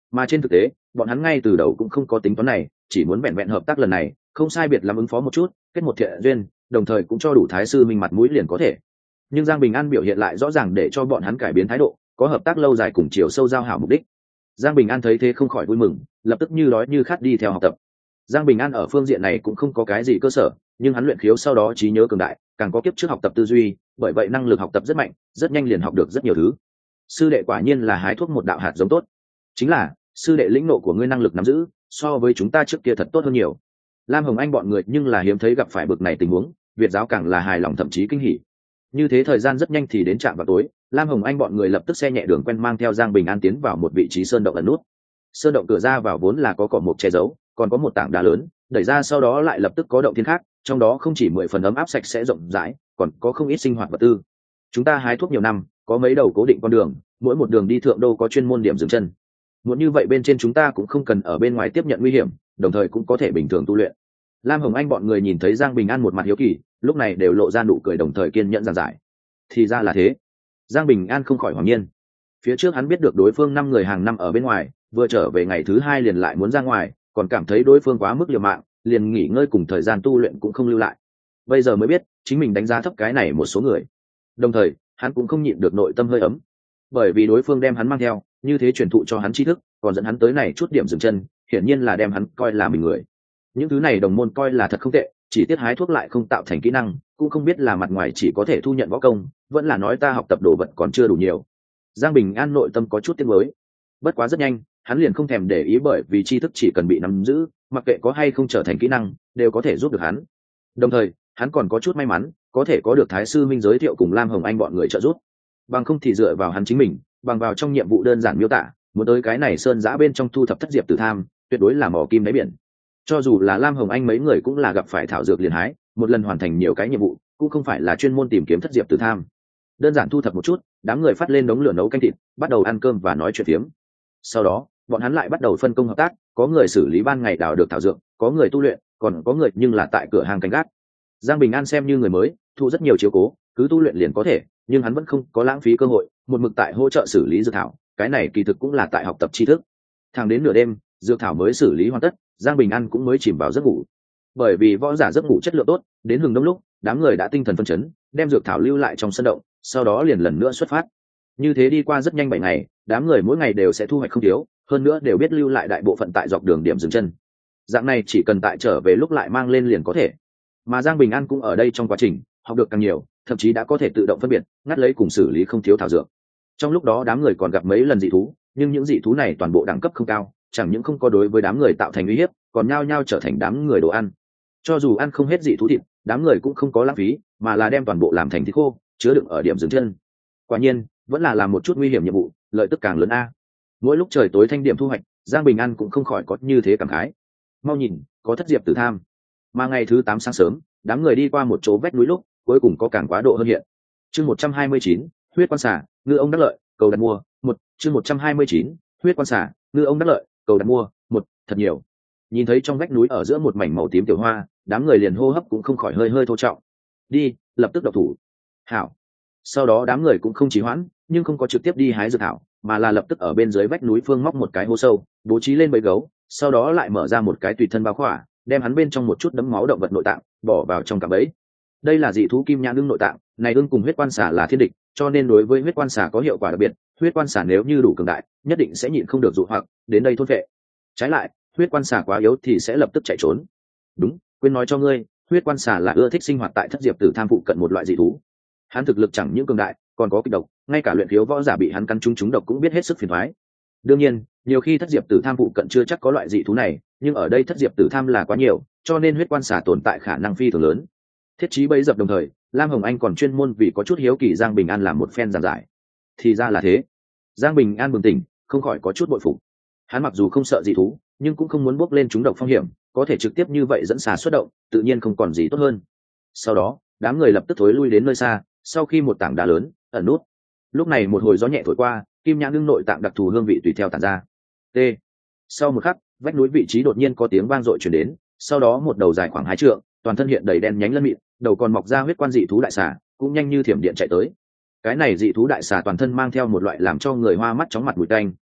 mà trên thực tế bọn hắn ngay từ đầu cũng không có tính toán này, chỉ muốn vẹn vẹn hợp tác lần này không sai biệt lắm ứng phó một chút, kết một thiện duyên, đồng thời cũng cho đủ thái sư minh mặt mũi liền có thể. Nhưng Giang Bình An biểu hiện lại rõ ràng để cho bọn hắn cải biến thái độ, có hợp tác lâu dài cùng chiều sâu giao hảo mục đích. Giang Bình An thấy thế không khỏi vui mừng, lập tức như đói như khát đi theo học tập. Giang Bình An ở phương diện này cũng không có cái gì cơ sở, nhưng hắn luyện khiếu sau đó trí nhớ cường đại, càng có kiếp trước học tập tư duy, bởi vậy năng lực học tập rất mạnh, rất nhanh liền học được rất nhiều thứ. Sư đệ quả nhiên là hái thuốc một đạo hạt giống tốt. Chính là, sư đệ lĩnh nộ của ngươi năng lực nắm giữ, so với chúng ta trước kia thật tốt hơn nhiều. Lam Hồng Anh bọn người nhưng là hiếm thấy gặp phải bực này tình huống, Việt giáo càng là hài lòng thậm chí kinh hỉ. Như thế thời gian rất nhanh thì đến trạm vào tối, Lam Hồng Anh bọn người lập tức xe nhẹ đường quen mang theo Giang Bình An tiến vào một vị trí sơn động ẩn nút. Sơn động cửa ra vào vốn là có cỏ mục che giấu, còn có một tảng đá lớn, đẩy ra sau đó lại lập tức có động thiên khác, trong đó không chỉ 10 phần ấm áp sạch sẽ rộng rãi, còn có không ít sinh hoạt vật tư. Chúng ta hái thuốc nhiều năm, có mấy đầu cố định con đường, mỗi một đường đi thượng đô có chuyên môn điểm dừng chân. Muốn như vậy bên trên chúng ta cũng không cần ở bên ngoài tiếp nhận nguy hiểm, đồng thời cũng có thể bình thường tu luyện. Lam Hồng Anh bọn người nhìn thấy Giang Bình An một mặt hiếu kỳ, lúc này đều lộ ra nụ cười đồng thời kiên nhẫn giảng giải. Thì ra là thế. Giang Bình An không khỏi hoảng nhiên. Phía trước hắn biết được đối phương 5 người hàng năm ở bên ngoài, vừa trở về ngày thứ 2 liền lại muốn ra ngoài, còn cảm thấy đối phương quá mức liều mạng, liền nghỉ ngơi cùng thời gian tu luyện cũng không lưu lại. Bây giờ mới biết, chính mình đánh giá thấp cái này một số người. Đồng thời, hắn cũng không nhịn được nội tâm hơi ấm. Bởi vì đối phương đem hắn mang theo, như thế truyền thụ cho hắn tri thức, còn dẫn hắn tới này chút điểm dừng chân, hiển nhiên là đem hắn coi là mình người. Những thứ này đồng môn coi là thật không tệ, chỉ tiếc hái thuốc lại không tạo thành kỹ năng, cũng không biết là mặt ngoài chỉ có thể thu nhận võ công, vẫn là nói ta học tập đồ vật còn chưa đủ nhiều. Giang Bình An nội tâm có chút tiếc nuối. Bất quá rất nhanh, hắn liền không thèm để ý, bởi vì tri thức chỉ cần bị nắm giữ, mặc kệ có hay không trở thành kỹ năng, đều có thể giúp được hắn. Đồng thời, hắn còn có chút may mắn, có thể có được Thái sư Minh giới thiệu cùng Lam Hồng Anh bọn người trợ giúp. Bằng không thì dựa vào hắn chính mình, bằng vào trong nhiệm vụ đơn giản miêu tả, muốn tới cái này sơn giã bên trong thu thập thất diệp tử tham, tuyệt đối là mỏ kim đáy biển. Cho dù là Lam Hồng Anh mấy người cũng là gặp phải thảo dược liền hái, một lần hoàn thành nhiều cái nhiệm vụ, cũng không phải là chuyên môn tìm kiếm thất diệp tử tham. Đơn giản thu thập một chút, đám người phát lên đống lửa nấu canh thịt, bắt đầu ăn cơm và nói chuyện phiếm. Sau đó, bọn hắn lại bắt đầu phân công hợp tác, có người xử lý ban ngày đào được thảo dược, có người tu luyện, còn có người nhưng là tại cửa hàng canh gác. Giang Bình An xem như người mới, thu rất nhiều chiếu cố, cứ tu luyện liền có thể, nhưng hắn vẫn không có lãng phí cơ hội, một mực tại hỗ trợ xử lý dược thảo, cái này kỳ thực cũng là tại học tập tri thức. Thẳng đến nửa đêm, dược thảo mới xử lý hoàn tất, Giang Bình An cũng mới chìm vào giấc ngủ. Bởi vì võ giả giấc ngủ chất lượng tốt, đến hừng đông lúc, đám người đã tinh thần phân chấn, đem dược thảo lưu lại trong sân động, sau đó liền lần nữa xuất phát. Như thế đi qua rất nhanh 7 ngày, đám người mỗi ngày đều sẽ thu hoạch không thiếu, hơn nữa đều biết lưu lại đại bộ phận tại dọc đường điểm dừng chân. Dạng này chỉ cần tại trở về lúc lại mang lên liền có thể. Mà Giang Bình An cũng ở đây trong quá trình học được càng nhiều, thậm chí đã có thể tự động phân biệt, ngắt lấy cùng xử lý không thiếu thảo dược. Trong lúc đó đám người còn gặp mấy lần dị thú, nhưng những dị thú này toàn bộ đẳng cấp không cao, chẳng những không có đối với đám người tạo thành uy hiếp, còn nhao nhao trở thành đám người đồ ăn. Cho dù ăn không hết dị thú thịt, đám người cũng không có lãng phí, mà là đem toàn bộ làm thành thịt khô, chứa đựng ở điểm dừng chân. Quả nhiên, vẫn là làm một chút nguy hiểm nhiệm vụ, lợi tức càng lớn a. Mỗi lúc trời tối thanh điểm thu hoạch, Giang Bình An cũng không khỏi có như thế cảm khái. Mau nhìn, có thất diệp tử tham. Mà ngày thứ 8 sáng sớm, đám người đi qua một chỗ vách núi lúc, cuối cùng có càng quá độ hơn hiện. Chương 129, huyết quan xả, ngư ông đắc lợi, cầu đặt mua, chương 129, huyết quan xả, ngư ông đắc lợi, cầu đặt mua, thật nhiều. Nhìn thấy trong vách núi ở giữa một mảnh màu tím tiểu hoa, đám người liền hô hấp cũng không khỏi hơi thô trọng. Đi, lập tức độc thủ. Hảo. Sau đó đám người cũng không trì hoãn, nhưng không có trực tiếp đi hái dược thảo, mà là lập tức ở bên dưới vách núi phương móc một cái hố sâu, bố trí lên bẫy gấu, sau đó lại mở ra một cái tùy thân bao khỏa, đem hắn bên trong một chút đấm máu động vật nội tạng bỏ vào trong cạm bẫy. Đây là dị thú kim nhãn ưng nội tạng, này ưng cùng huyết quan xà là thiên địch, cho nên đối với huyết quan xà có hiệu quả đặc biệt. Huyết quan xà nếu như đủ cường đại, nhất định sẽ nhịn không được dụ hoặc đến đây thôn vệ. Trái lại, huyết quan xà quá yếu thì sẽ lập tức chạy trốn. Đúng, quên nói cho ngươi, huyết quan xà là ưa thích sinh hoạt tại thất diệp tử tham phụ cận một loại dị thú. Hắn thực lực chẳng những cường đại, còn có kịch độc, ngay cả luyện khiếu võ giả bị hắn cắn trúng độc cũng biết hết sức phiền toái. Đương nhiên, nhiều khi thất diệp tử tham phụ cận chưa chắc có loại dị thú này, nhưng ở đây thất diệp tử tham là quá nhiều, cho nên huyết quan xà tồn tại khả năng phi thường lớn. Thiết trí bẫy dập đồng thời, Lam Hồng Anh còn chuyên môn vì có chút hiếu kỳ Giang Bình An làm một phen giảng giải. Thì ra là thế. Giang Bình An bừng tỉnh, không khỏi có chút bội phục. Hắn mặc dù không sợ dị thú, nhưng cũng không muốn bước lên trúng độc phong hiểm, có thể trực tiếp như vậy dẫn xà xuất động, tự nhiên không còn gì tốt hơn. Sau đó, đám người lập tức thối lui đến nơi xa, sau khi một tảng đá lớn ẩn nút. Lúc này một hồi gió nhẹ thổi qua, kim nhãn ưng nội tạng đặc thù hương vị tùy theo tản ra. T. Sau một khắc, vách núi vị trí đột nhiên có tiếng vang dội truyền đến, sau đó một đầu dài khoảng 2 trượng, toàn thân hiện đầy đen nhánh lân mịn, đầu còn mọc ra huyết quan dị thú đại xà, cũng nhanh như thiểm điện chạy tới. Cái này dị thú đại xà toàn thân mang theo một loại làm cho người hoa mắt chóng mặt mùi tanh,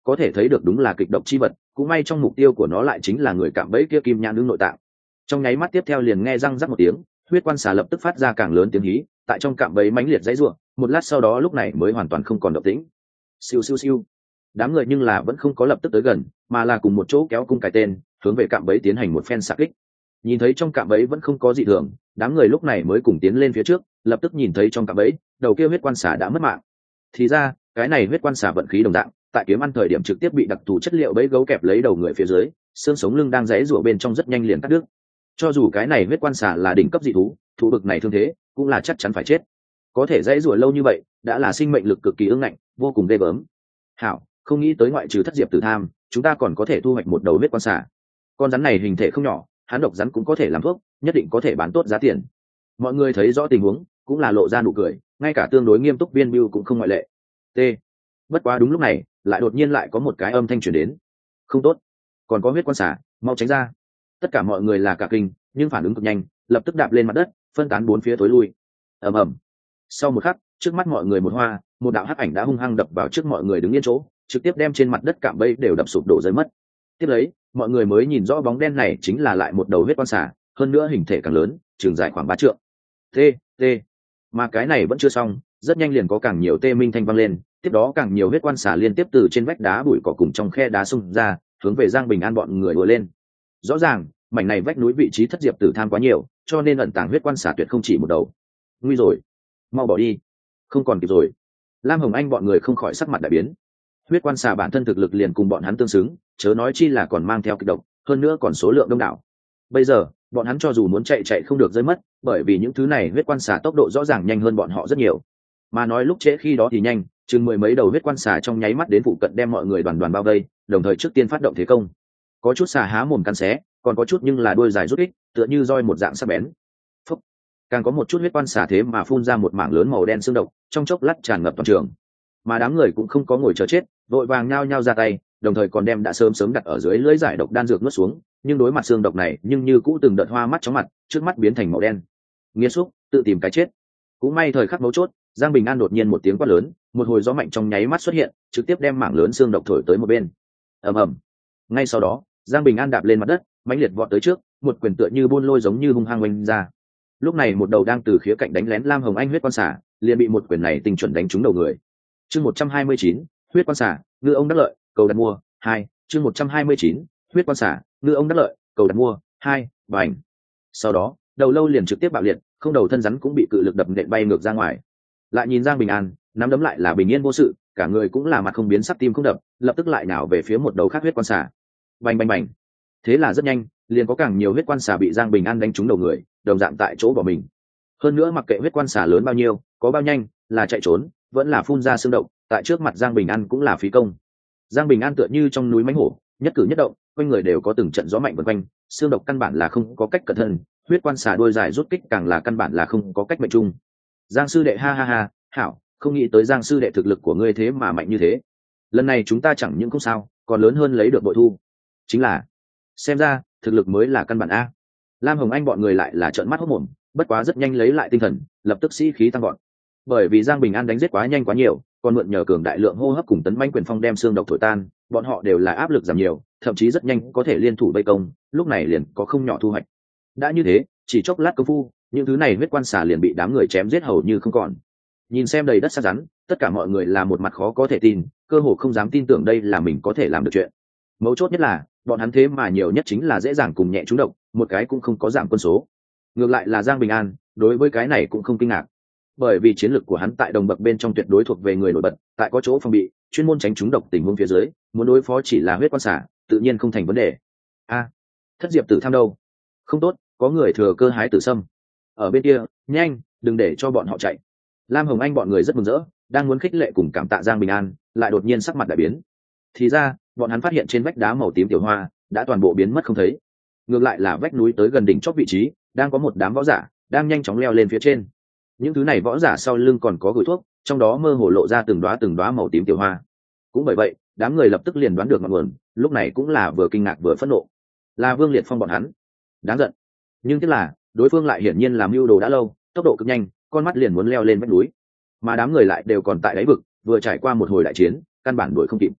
có thể thấy được đúng là kịch độc chi vật, cũng may trong mục tiêu của nó lại chính là người cạm bẫy kia kim nhãn đứng nội tạng. Trong nháy mắt tiếp theo liền nghe răng rắc một tiếng, huyết quan xà lập tức phát ra càng lớn tiếng hí, tại trong cạm bẫy mãnh liệt dãy rủa, một lát sau đó lúc này mới hoàn toàn không còn động tĩnh. Siêu siêu siêu. Đám người nhưng là vẫn không có lập tức tới gần, mà là cùng một chỗ kéo cung cái tên, hướng về cạm bẫy tiến hành một phen xạ kích. Nhìn thấy trong cạm bẫy vẫn không có gì thường, đám người lúc này mới cùng tiến lên phía trước, lập tức nhìn thấy trong cạm bẫy, đầu kia huyết quan xà đã mất mạng. Thì ra, cái này huyết quan xà vận khí đồng dạng, tại kiếm ăn thời điểm trực tiếp bị đặc thù chất liệu bẫy gấu kẹp lấy đầu người phía dưới, xương sống lưng đang rẽ rủa bên trong rất nhanh liền cắt đứt. Cho dù cái này huyết quan xà là đỉnh cấp dị thú, thú bực này thương thế, cũng là chắc chắn phải chết. Có thể rẽ rủa lâu như vậy, đã là sinh mệnh lực cực kỳ ương ngạnh, vô cùng ghê gớm. Hảo, không nghĩ tới ngoại trừ thất diệp tử tham, chúng ta còn có thể thu hoạch một đầu huyết quan xà. Con rắn này hình thể không nhỏ, hắn độc rắn cũng có thể làm thuốc, nhất định có thể bán tốt giá tiền. Mọi người thấy rõ tình huống, cũng là lộ ra nụ cười, ngay cả tương đối nghiêm túc Viên Bưu cũng không ngoại lệ. T. Bất quá đúng lúc này, lại đột nhiên lại có một cái âm thanh truyền đến. Không tốt, còn có huyết quan xà, mau tránh ra. Tất cả mọi người là cả kinh, nhưng phản ứng cực nhanh, lập tức đạp lên mặt đất, phân tán bốn phía tối lui. Ầm ầm. Sau một khắc, trước mắt mọi người một hoa, một đạo hắc ảnh đã hung hăng đập vào trước mọi người đứng yên chỗ, trực tiếp đem trên mặt đất cạm bẫy đều đập sụp đổ rơi mất. Tiếp lấy, mọi người mới nhìn rõ bóng đen này chính là lại một đầu huyết quan xà, hơn nữa hình thể càng lớn, trường dài khoảng 3 trượng. T, T. Mà cái này vẫn chưa xong, rất nhanh liền có càng nhiều tê minh thanh vang lên, tiếp đó càng nhiều huyết quan xà liên tiếp từ trên vách đá bụi cỏ cùng trong khe đá xung ra, hướng về Giang Bình An bọn người ùa lên. Rõ ràng, mảnh này vách núi vị trí thất diệp tử tham quá nhiều, cho nên ẩn tàng huyết quan xà tuyệt không chỉ một đầu. Nguy rồi, mau bỏ đi, không còn kịp rồi. Lam Hồng Anh bọn người không khỏi sắc mặt đại biến. Huyết quan xà bản thân thực lực liền cùng bọn hắn tương xứng, chớ nói chi là còn mang theo kịch độc, hơn nữa còn số lượng đông đảo. Bây giờ, bọn hắn cho dù muốn chạy không được rơi mất, bởi vì những thứ này huyết quan xà tốc độ rõ ràng nhanh hơn bọn họ rất nhiều. Mà nói lúc trễ khi đó thì nhanh, chừng 10 mấy đầu huyết quan xà trong nháy mắt đến phụ cận đem mọi người đoàn đoàn bao vây, đồng thời trước tiên phát động thế công. Có chút xà há mồm cắn xé, còn có chút nhưng là đuôi dài rút ích, tựa như roi một dạng sắc bén. Phúc. Càng có một chút huyết quan xà thế mà phun ra một mảng lớn màu đen xương độc, trong chốc lát tràn ngập toàn trường. Mà đám người cũng không có ngồi chờ chết, vội vàng nhao nhao ra tay, đồng thời còn đem đã sớm đặt ở dưới lưỡi giải độc đan dược nuốt xuống, nhưng đối mặt xương độc này, nhưng như cũ từng đợt hoa mắt chóng mặt, trước mắt biến thành màu đen. Nghiệt xúc, tự tìm cái chết. Cũng may thời khắc mấu chốt, Giang Bình An đột nhiên một tiếng quát lớn, một hồi gió mạnh trong nháy mắt xuất hiện, trực tiếp đem mảng lớn xương độc thổi tới một bên. Ầm ầm. Ngay sau đó, Giang Bình An đạp lên mặt đất, mãnh liệt vọt tới trước, một quyền tựa như buôn lôi giống như hung hăng oanh ra. Lúc này một đầu đang từ khía cạnh đánh lén Lam Hồng Anh huyết quan xà, liền bị một quyền này tinh chuẩn đánh trúng đầu người. Chương 129, huyết quan xà, ngư ông đắc lợi, cầu đặt mua 2. Chương 129, huyết quan xà, ngư ông đắc lợi, cầu đặt mua 2. Bành. Sau đó, đầu lâu liền trực tiếp bạo liệt, không đầu thân rắn cũng bị cự lực đập nện bay ngược ra ngoài. Lại nhìn Giang Bình An, nắm đấm lại là bình yên vô sự, cả người cũng là mặt không biến sắc tim không đập, lập tức lại nhào về phía một đầu khác huyết quan xà. Bành bành bành. Thế là rất nhanh, liền có càng nhiều huyết quan xà bị Giang Bình An đánh trúng đầu người, đồng dạng tại chỗ bỏ mình. Hơn nữa mặc kệ huyết quan xà lớn bao nhiêu, có bao nhanh, là chạy trốn, vẫn là phun ra xương động, tại trước mặt Giang Bình An cũng là phí công. Giang Bình An tựa như trong núi mãnh hổ, nhất cử nhất động, quanh người đều có từng trận gió mạnh vần quanh, xương độc căn bản là không có cách cẩn thận, huyết quan xà đuôi dài rút kích càng là căn bản là không có cách mệnh trung. Giang sư đệ ha ha ha, hảo, không nghĩ tới Giang sư đệ thực lực của ngươi thế mà mạnh như thế. Lần này chúng ta chẳng những không sao, còn lớn hơn lấy được bội thu. Chính là, xem ra thực lực mới là căn bản a. Lam Hồng Anh bọn người lại là trợn mắt hốt mồm, bất quá rất nhanh lấy lại tinh thần, lập tức sĩ khí tăng gọn. Bởi vì Giang Bình An đánh giết quá nhanh quá nhiều, còn mượn nhờ cường đại lượng hô hấp cùng tấn mãnh quyền phong đem xương độc thổi tan, bọn họ đều là áp lực giảm nhiều, thậm chí rất nhanh có thể liên thủ vây công, lúc này liền có không nhỏ thu hoạch. Đã như thế, chỉ chốc lát công phu, những thứ này huyết quan xà liền bị đám người chém giết hầu như không còn. Nhìn xem đầy đất xác rắn, tất cả mọi người là một mặt khó có thể tin, cơ hồ không dám tin tưởng đây là mình có thể làm được chuyện. Mấu chốt nhất là, bọn hắn thế mà nhiều nhất chính là dễ dàng cùng nhẹ trúng độc, một cái cũng không có giảm quân số. Ngược lại là Giang Bình An, đối với cái này cũng không kinh ngạc, bởi vì chiến lược của hắn tại đồng bậc bên trong tuyệt đối thuộc về người nổi bật, tại có chỗ phòng bị, chuyên môn tránh trúng độc tình huống phía dưới, muốn đối phó chỉ là huyết quan xà, tự nhiên không thành vấn đề. Thất diệp tử tham đâu? Không tốt, có người thừa cơ hái tử sâm. Ở bên kia, nhanh, đừng để cho bọn họ chạy. Lam Hồng Anh bọn người rất mừng rỡ, đang muốn khích lệ cùng cảm tạ Giang Bình An, lại đột nhiên sắc mặt đại biến. Thì ra, bọn hắn phát hiện trên vách đá màu tím tiểu hoa đã toàn bộ biến mất không thấy. Ngược lại là vách núi tới gần đỉnh chóp vị trí, đang có một đám võ giả đang nhanh chóng leo lên phía trên. Những thứ này võ giả sau lưng còn có gửi thuốc, trong đó mơ hồ lộ ra từng đóa màu tím tiểu hoa. Cũng bởi vậy, đám người lập tức liền đoán được ngọn nguồn, lúc này cũng là vừa kinh ngạc vừa phẫn nộ. Là Vương Liệt Phong bọn hắn. Đáng giận. Nhưng tiếc là, đối phương lại hiển nhiên làm mưu đồ đã lâu, tốc độ cực nhanh, con mắt liền muốn leo lên vách núi. Mà đám người lại đều còn tại đáy vực, vừa trải qua một hồi đại chiến, căn bản đuổi không kịp.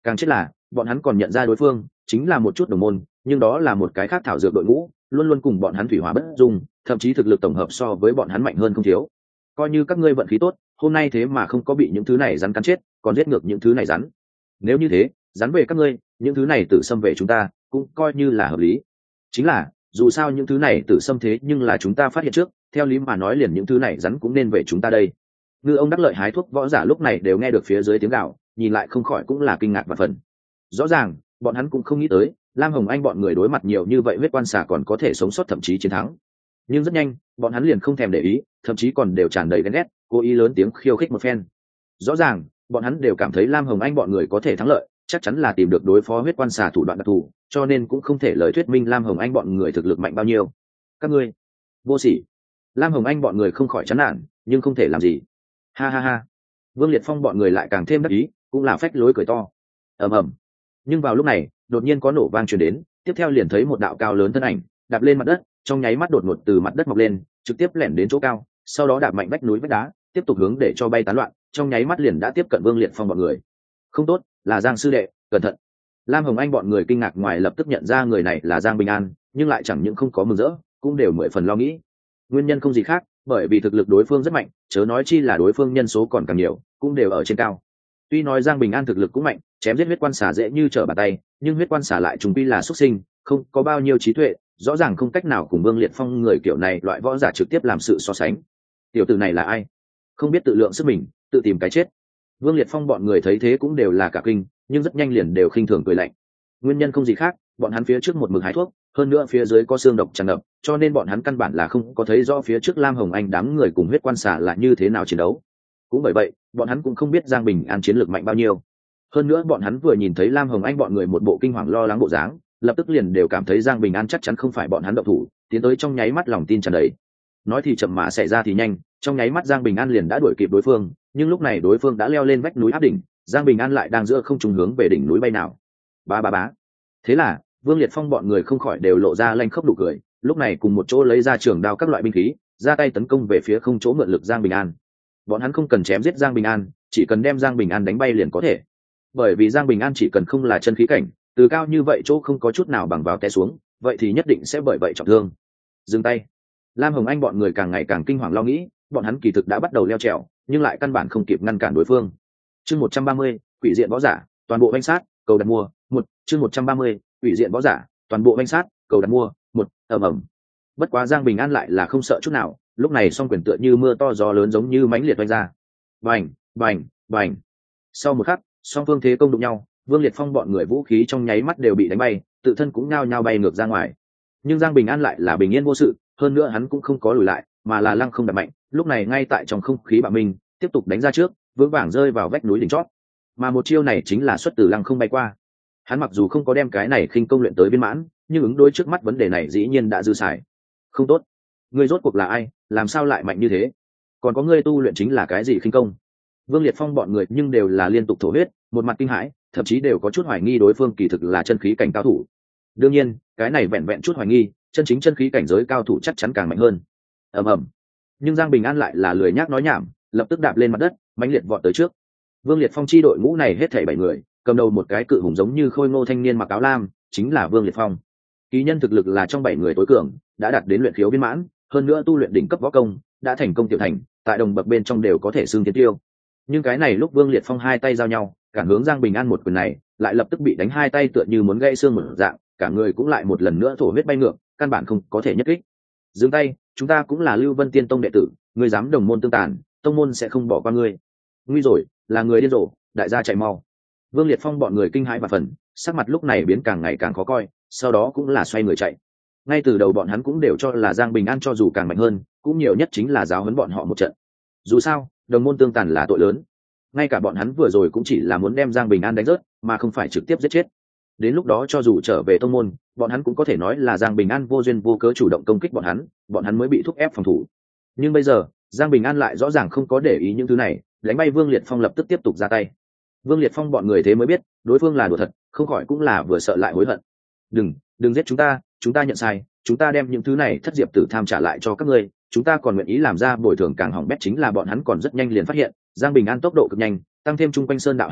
Càng chết là bọn hắn còn nhận ra đối phương chính là một chút đồng môn, nhưng đó là một cái khác thảo dược đội ngũ, luôn luôn cùng bọn hắn thủy hỏa bất dung, thậm chí thực lực tổng hợp so với bọn hắn mạnh hơn không thiếu. Coi như các ngươi vận khí tốt, hôm nay thế mà không có bị những thứ này rắn cắn chết, còn giết ngược những thứ này rắn. Nếu như thế, rắn về các ngươi, những thứ này tự xâm về chúng ta, cũng coi như là hợp lý. Chính là, dù sao những thứ này tự xâm thế nhưng là chúng ta phát hiện trước, theo lý mà nói liền những thứ này rắn cũng nên về chúng ta đây. Ngư ông đắc lợi hái thuốc võ giả lúc này đều nghe được phía dưới tiếng gào, nhìn lại không khỏi cũng là kinh ngạc và phần. Rõ ràng, bọn hắn cũng không nghĩ tới, Lam Hồng Anh bọn người đối mặt nhiều như vậy huyết quan xà còn có thể sống sót thậm chí chiến thắng. Nhưng rất nhanh, bọn hắn liền không thèm để ý, thậm chí còn đều tràn đầy ghen ghét, cố ý lớn tiếng khiêu khích một phen. Rõ ràng, bọn hắn đều cảm thấy Lam Hồng Anh bọn người có thể thắng lợi, chắc chắn là tìm được đối phó huyết quan xà thủ đoạn đặc thù, cho nên cũng không thể lời thuyết minh Lam Hồng Anh bọn người thực lực mạnh bao nhiêu. Các ngươi, vô sỉ. Lam Hồng Anh bọn người không khỏi chán nản, nhưng không thể làm gì. Ha ha ha. Vương Liệt Phong bọn người lại càng thêm đắc ý, cũng là phách lối cười to. Ầm ầm. Nhưng vào lúc này, đột nhiên có nổ vang truyền đến, tiếp theo liền thấy một đạo cao lớn thân ảnh đạp lên mặt đất, trong nháy mắt đột ngột từ mặt đất mọc lên, trực tiếp lẻn đến chỗ cao, sau đó đạp mạnh vách núi vách đá, tiếp tục hướng để cho bay tán loạn, trong nháy mắt liền đã tiếp cận Vương Liệt Phong bọn người. Không tốt, là Giang sư đệ, cẩn thận. Lam Hồng Anh bọn người kinh ngạc ngoài lập tức nhận ra người này là Giang Bình An, nhưng lại chẳng những không có mừng rỡ, cũng đều mười phần lo nghĩ. Nguyên nhân không gì khác, bởi vì thực lực đối phương rất mạnh, chớ nói chi là đối phương nhân số còn càng nhiều, cũng đều ở trên cao. Tuy nói Giang Bình An thực lực cũng mạnh, chém giết huyết quan xà dễ như trở bàn tay, nhưng huyết quan xà lại trùng quy là xuất sinh, không có bao nhiêu trí tuệ, rõ ràng không cách nào cùng Vương Liệt Phong người kiểu này loại võ giả trực tiếp làm sự so sánh. Tiểu tử này là ai? Không biết tự lượng sức mình, tự tìm cái chết. Vương Liệt Phong bọn người thấy thế cũng đều là cả kinh, nhưng rất nhanh liền đều khinh thường cười lạnh. Nguyên nhân không gì khác, bọn hắn phía trước một mực hái thuốc, hơn nữa phía dưới có xương độc tràn ngập, cho nên bọn hắn căn bản là không có thấy rõ phía trước Lam Hồng Anh đám người cùng huyết quan xà là như thế nào chiến đấu. Cũng bởi vậy, bọn hắn cũng không biết Giang Bình An chiến lược mạnh bao nhiêu. Hơn nữa bọn hắn vừa nhìn thấy Lam Hồng Anh bọn người một bộ kinh hoàng lo lắng bộ dáng, lập tức liền đều cảm thấy Giang Bình An chắc chắn không phải bọn hắn động thủ, tiến tới trong nháy mắt lòng tin tràn đầy. Nói thì chậm mà xảy ra thì nhanh, trong nháy mắt Giang Bình An liền đã đuổi kịp đối phương, nhưng lúc này đối phương đã leo lên vách núi áp đỉnh, Giang Bình An lại đang giữa không trung hướng về đỉnh núi bay nào. Ba ba bá. Thế là, Vương Liệt Phong bọn người không khỏi đều lộ ra lanh khốc nụ cười, lúc này cùng một chỗ lấy ra trường đao các loại binh khí, ra tay tấn công về phía không chỗ mượn lực Giang Bình An. Bọn hắn không cần chém giết Giang Bình An, chỉ cần đem Giang Bình An đánh bay liền có thể. Bởi vì Giang Bình An chỉ cần không là chân khí cảnh, từ cao như vậy chỗ không có chút nào bằng vào té xuống, vậy thì nhất định sẽ bởi vậy trọng thương. Dừng tay. Lam Hồng Anh bọn người càng ngày càng kinh hoàng lo nghĩ, bọn hắn kỳ thực đã bắt đầu leo trèo, nhưng lại căn bản không kịp ngăn cản đối phương. Chương 130, quỷ diện võ giả, toàn bộ danh sát, cầu đặt mua, một. Chương 130, quỷ diện võ giả, toàn bộ danh sát, cầu đặt mua, một. Ầm ầm. Bất quá Giang Bình An lại là không sợ chút nào, lúc này song quyền tựa như mưa to gió lớn giống như mãnh liệt vang ra. Bành, bành, bành. Sau một khắc, song phương thế công đụng nhau, Vương Liệt Phong bọn người vũ khí trong nháy mắt đều bị đánh bay, tự thân cũng nhao nhao bay ngược ra ngoài. Nhưng Giang Bình An lại là bình yên vô sự, hơn nữa hắn cũng không có lùi lại, mà là lăng không đập mạnh, lúc này ngay tại trong không khí bạo minh, tiếp tục đánh ra trước, vững vàng rơi vào vách núi đỉnh chót. Mà một chiêu này chính là xuất từ lăng không bay qua. Hắn mặc dù không có đem cái này khinh công luyện tới viên mãn, nhưng ứng đối trước mắt vấn đề này dĩ nhiên đã dư xài. Không tốt, ngươi rốt cuộc là ai, làm sao lại mạnh như thế? Còn có ngươi tu luyện chính là cái gì khinh công? Vương Liệt Phong bọn người nhưng đều là liên tục thổ huyết, một mặt kinh hãi, thậm chí đều có chút hoài nghi đối phương kỳ thực là chân khí cảnh cao thủ. Đương nhiên, cái này vẹn vẹn chút hoài nghi, chân chính chân khí cảnh giới cao thủ chắc chắn càng mạnh hơn. Ầm ầm. Nhưng Giang Bình An lại là lười nhác nói nhảm, lập tức đạp lên mặt đất, mãnh liệt vọt tới trước. Vương Liệt Phong chi đội ngũ này hết thảy 7 người, cầm đầu một cái cự hùng giống như khôi ngô thanh niên mặc áo lam, chính là Vương Liệt Phong. Ký nhân thực lực là trong 7 người tối cường, đã đạt đến luyện khiếu viên mãn, hơn nữa tu luyện đỉnh cấp võ công, đã thành công tiểu thành, tại đồng bậc bên trong đều có thể xưng tiến tiêu. Nhưng cái này lúc Vương Liệt Phong hai tay giao nhau, cản hướng Giang Bình An một quyền này, lại lập tức bị đánh hai tay tựa như muốn gãy xương một dạng, cả người cũng lại một lần nữa thổ huyết bay ngược, căn bản không có thể nhất kích. Dừng tay, chúng ta cũng là Lưu Vân Tiên Tông đệ tử, ngươi dám đồng môn tương tàn, tông môn sẽ không bỏ qua ngươi. Nguy rồi, là người điên rồ, đại gia chạy mau. Vương Liệt Phong bọn người kinh hãi và phần, sắc mặt lúc này biến càng ngày càng khó coi, sau đó cũng là xoay người chạy. Ngay từ đầu bọn hắn cũng đều cho là Giang Bình An cho dù càng mạnh hơn, cũng nhiều nhất chính là giáo huấn bọn họ một trận. Dù sao, đồng môn tương tàn là tội lớn. Ngay cả bọn hắn vừa rồi cũng chỉ là muốn đem Giang Bình An đánh rớt, mà không phải trực tiếp giết chết. Đến lúc đó cho dù trở về tông môn, bọn hắn cũng có thể nói là Giang Bình An vô duyên vô cớ chủ động công kích bọn hắn mới bị thúc ép phòng thủ. Nhưng bây giờ, Giang Bình An lại rõ ràng không có để ý những thứ này, đánh bay Vương Liệt Phong lập tức tiếp tục ra tay. Vương Liệt Phong bọn người thế mới biết, đối phương là đùa thật, không khỏi cũng là vừa sợ lại hối hận. Đừng giết chúng ta nhận sai, chúng ta đem những thứ này thất diệp tử tham trả lại cho các ngươi, chúng ta còn nguyện ý làm ra bồi thường càng hỏng bét. Chính là bọn hắn còn rất nhanh liền phát hiện, Giang Bình An tốc độ cực nhanh, tăng thêm chung quanh sơn đạo hẹp hòi,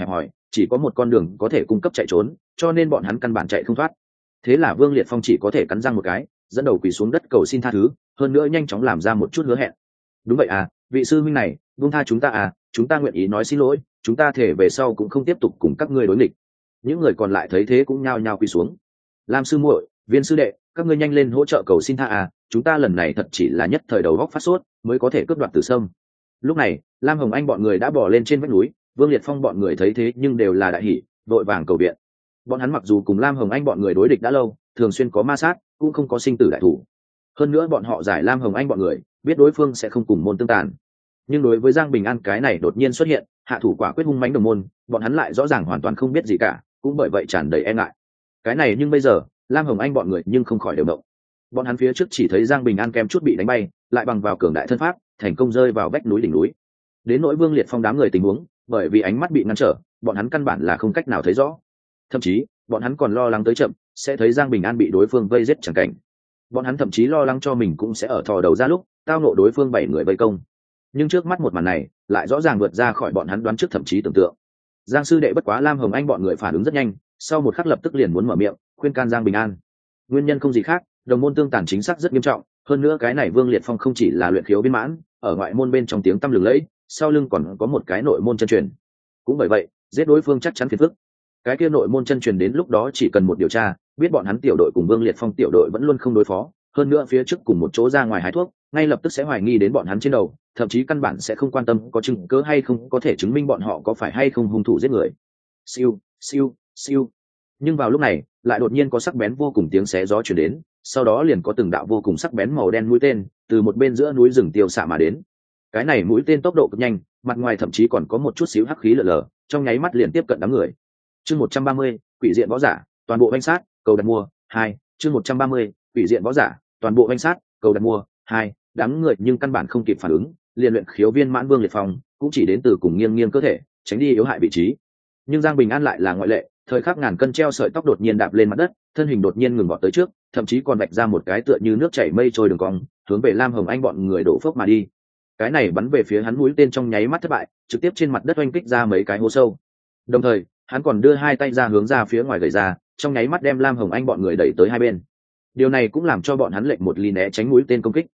chỉ có một con đường có thể cung cấp chạy trốn, cho nên bọn hắn căn bản chạy không thoát. Thế là Vương Liệt Phong chỉ có thể cắn răng một cái, dẫn đầu quỳ xuống đất cầu xin tha thứ, hơn nữa nhanh chóng làm ra một chút hứa hẹn. Đúng vậy à, vị sư huynh này, buông tha chúng ta à, chúng ta nguyện ý nói xin lỗi, chúng ta thể về sau cũng không tiếp tục cùng các ngươi đối nghịch. Những người còn lại thấy thế cũng nhao nhao quỳ xuống. Lam sư muội, Viên sư đệ, các ngươi nhanh lên hỗ trợ cầu xin tha à, chúng ta lần này thật chỉ là nhất thời đầu góc phát sốt mới có thể cướp đoạt Tử Sâm. Lúc này Lam Hồng Anh bọn người đã bỏ lên trên vách núi, Vương Liệt Phong bọn người thấy thế nhưng đều là đại hỉ, vội vàng cầu viện. Bọn hắn mặc dù cùng Lam Hồng Anh bọn người đối địch đã lâu, thường xuyên có ma sát, cũng không có sinh tử đại thủ. Hơn nữa bọn họ giải Lam Hồng Anh bọn người biết đối phương sẽ không cùng môn tương tàn, nhưng đối với Giang Bình An cái này đột nhiên xuất hiện hạ thủ quả quyết hung mãnh đồng môn, bọn hắn lại rõ ràng hoàn toàn không biết gì cả, cũng bởi vậy tràn đầy e ngại. Cái này nhưng bây giờ Lam Hồng Anh bọn người nhưng không khỏi đều động. Bọn hắn phía trước chỉ thấy Giang Bình An kem chút bị đánh bay, lại bằng vào cường đại thân pháp thành công rơi vào vách núi đỉnh núi. Đến nỗi Vương Liệt Phong đám người tình huống, bởi vì ánh mắt bị ngăn trở, bọn hắn căn bản là không cách nào thấy rõ. Thậm chí bọn hắn còn lo lắng tới chậm sẽ thấy Giang Bình An bị đối phương vây giết chẳng cảnh. Bọn hắn thậm chí lo lắng cho mình cũng sẽ ở thò đầu ra lúc tao nộ đối phương 7 người vây công. Nhưng trước mắt một màn này lại rõ ràng vượt ra khỏi bọn hắn đoán trước, thậm chí tưởng tượng. Giang sư đệ bất quá Lam Hồng Anh bọn người phản ứng rất nhanh, sau một khắc lập tức liền muốn mở miệng khuyên can Giang Bình An. Nguyên nhân không gì khác, đồng môn tương tàn chính xác rất nghiêm trọng, hơn nữa cái này Vương Liệt Phong không chỉ là luyện khiếu viên mãn, ở ngoại môn bên trong tiếng tăm lừng lẫy, sau lưng còn có một cái nội môn chân truyền. Cũng bởi vậy giết đối phương chắc chắn phiền phức. Cái kia nội môn chân truyền đến lúc đó chỉ cần một điều tra, biết bọn hắn tiểu đội cùng Vương Liệt Phong tiểu đội vẫn luôn không đối phó, hơn nữa phía trước cùng một chỗ ra ngoài hái thuốc, ngay lập tức sẽ hoài nghi đến bọn hắn trên đầu, thậm chí căn bản sẽ không quan tâm có chứng cứ hay không có thể chứng minh bọn họ có phải hay không hung thủ giết người. Siêu, siêu, siêu. Nhưng vào lúc này lại đột nhiên có sắc bén vô cùng tiếng xé gió truyền đến, sau đó liền có từng đạo vô cùng sắc bén màu đen mũi tên từ một bên giữa núi rừng tiêu xạ mà đến. Cái này mũi tên tốc độ cực nhanh, mặt ngoài thậm chí còn có một chút xíu hắc khí lờ lờ, trong nháy mắt liền tiếp cận đám người. Chương 130, quỷ diện võ giả, toàn bộ danh sát, cầu đặt mua 2. Chương 130, quỷ diện võ giả, toàn bộ danh sát, cầu đặt mua 2. Đám người nhưng căn bản không kịp phản ứng, liền luyện khiếu viên mãn Vương Liệt Phong cũng chỉ đến từ cùng nghiêng nghiêng cơ thể, tránh đi yếu hại vị trí. Nhưng Giang Bình An lại là ngoại lệ, thời khắc ngàn cân treo sợi tóc đột nhiên đạp lên mặt đất, thân hình đột nhiên ngừng vọt tới trước, thậm chí còn vạch ra một cái tựa như nước chảy mây trôi đường cong, hướng về Lam Hồng Anh bọn người đổ phốc mà đi. Cái này bắn về phía hắn mũi tên trong nháy mắt thất bại, trực tiếp trên mặt đất oanh kích ra mấy cái hố sâu. Đồng thời hắn còn đưa hai tay ra hướng ra phía ngoài gầy ra, trong nháy mắt đem Lam Hồng Anh bọn người đẩy tới hai bên. Điều này cũng làm cho bọn hắn lệnh một ly né tránh mũi tên công kích.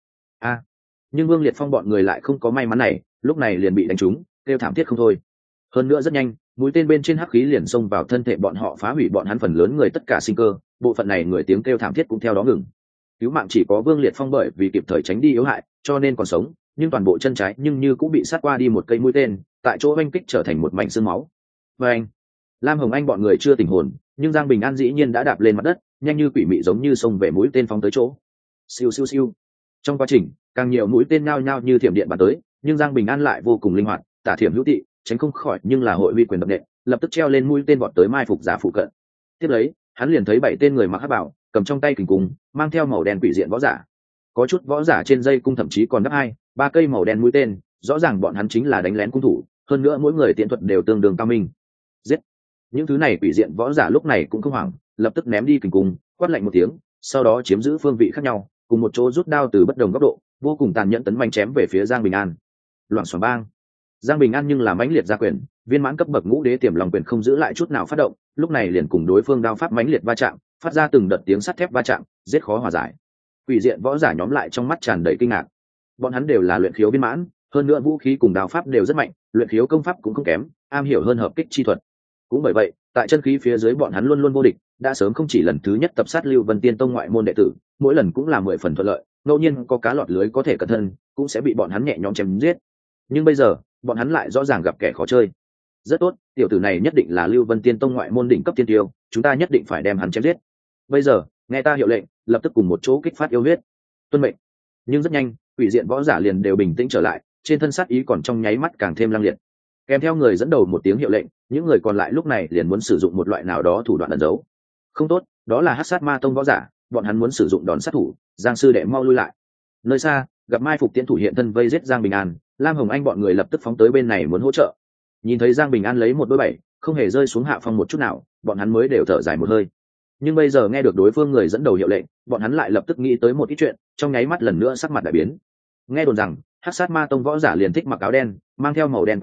Nhưng Vương Liệt Phong bọn người lại không có may mắn này, lúc này liền bị đánh trúng, kêu thảm thiết không thôi. Hơn nữa rất nhanh, mũi tên bên trên hắc khí liền xông vào thân thể bọn họ, phá hủy bọn hắn phần lớn người tất cả sinh cơ, bộ phận này người tiếng kêu thảm thiết cũng theo đó ngừng. Cứu mạng chỉ có Vương Liệt Phong bởi vì kịp thời tránh đi yếu hại, cho nên còn sống, nhưng toàn bộ chân trái nhưng như cũng bị sát qua đi một cây mũi tên, tại chỗ oanh kích trở thành một mảnh xương máu. Và anh, Lam Hồng Anh bọn người chưa tỉnh hồn, nhưng Giang Bình An dĩ nhiên đã đạp lên mặt đất, nhanh như quỷ mị giống như xông về mũi tên phóng tới chỗ. Siêu siêu siêu. Trong quá trình, càng nhiều mũi tên nhao nhao như thiểm điện bắn tới, nhưng Giang Bình An lại vô cùng linh hoạt, tả thiểm hữu tị, tránh không khỏi nhưng là hội huy quyền đập nện, lập tức treo lên mũi tên vọt tới mai phục giả phụ cận. Tiếp lấy, hắn liền thấy 7 tên người mặc hắc bào, cầm trong tay kình cung, mang theo màu đen quỷ diện võ giả. Có chút võ giả trên dây cung thậm chí còn đắp 2-3 cây màu đen mũi tên, rõ ràng bọn hắn chính là đánh lén cung thủ, hơn nữa mỗi người tiện thuật đều tương đương cao minh. Giết! Những thứ này quỷ diện võ giả lúc này cũng không hoảng, lập tức ném đi kình cung, quát lạnh một tiếng, sau đó chiếm giữ phương vị khác nhau, cùng một chỗ rút đao từ bất đồng góc độ, vô cùng tàn nhẫn tấn manh chém về phía Giang Bình An. Loạn xoảng bang. Giang Bình An nhưng là mãnh liệt gia quyền, viên mãn cấp bậc ngũ đế tiềm lòng quyền không giữ lại chút nào phát động, lúc này liền cùng đối phương đao pháp mãnh liệt va chạm, phát ra từng đợt tiếng sắt thép va chạm, giết khó hòa giải. Quỷ diện võ giả nhóm lại trong mắt tràn đầy kinh ngạc. Bọn hắn đều là luyện khiếu viên mãn, hơn nữa vũ khí cùng đao pháp đều rất mạnh, luyện khiếu công pháp cũng không kém, am hiểu hơn hợp kích chi thuật. Cũng bởi vậy, tại chân khí phía dưới bọn hắn luôn luôn vô địch, đã sớm không chỉ lần thứ nhất tập sát Lưu Vân Tiên Tông ngoại môn đệ tử, mỗi lần cũng là 10 phần thuận lợi, ngẫu nhiên có cá lọt lưới có thể cẩn thân, cũng sẽ bị bọn hắn nhẹ nhõm chém giết. Nhưng bây giờ, bọn hắn lại rõ ràng gặp kẻ khó chơi. Rất tốt, tiểu tử này nhất định là Lưu Vân Tiên Tông ngoại môn đỉnh cấp tiên tiêu, chúng ta nhất định phải đem hắn chém giết. Bây giờ, nghe ta hiệu lệnh, lập tức cùng một chỗ kích phát yêu huyết. Tuân mệnh. Nhưng rất nhanh, quỷ diện võ giả liền đều bình tĩnh trở lại, trên thân sát ý còn trong nháy mắt càng thêm lăng liệt. Kèm theo người dẫn đầu một tiếng hiệu lệnh, những người còn lại lúc này liền muốn sử dụng một loại nào đó thủ đoạn ẩn giấu. Không tốt, đó là Hắc Sát Ma Tông võ giả, bọn hắn muốn sử dụng đòn sát thủ, Giang sư đệ mau lui lại. Nơi xa, gặp mai phục tiến thủ hiện thân vây giết Giang Bình An, Lam Hồng Anh bọn người lập tức phóng tới bên này muốn hỗ trợ. Nhìn thấy Giang Bình An lấy một đôi bảy, không hề rơi xuống hạ phong một chút nào, bọn hắn mới đều thở dài một hơi. Nhưng bây giờ nghe được đối phương người dẫn đầu hiệu lệnh, bọn hắn lại lập tức nghĩ tới một ít chuyện, trong nháy mắt lần nữa sắc mặt đại biến. Nghe đồn rằng Hắc Sát Ma Tông võ giả liền thích mặc áo đen, mang theo màu đen quỷ diện,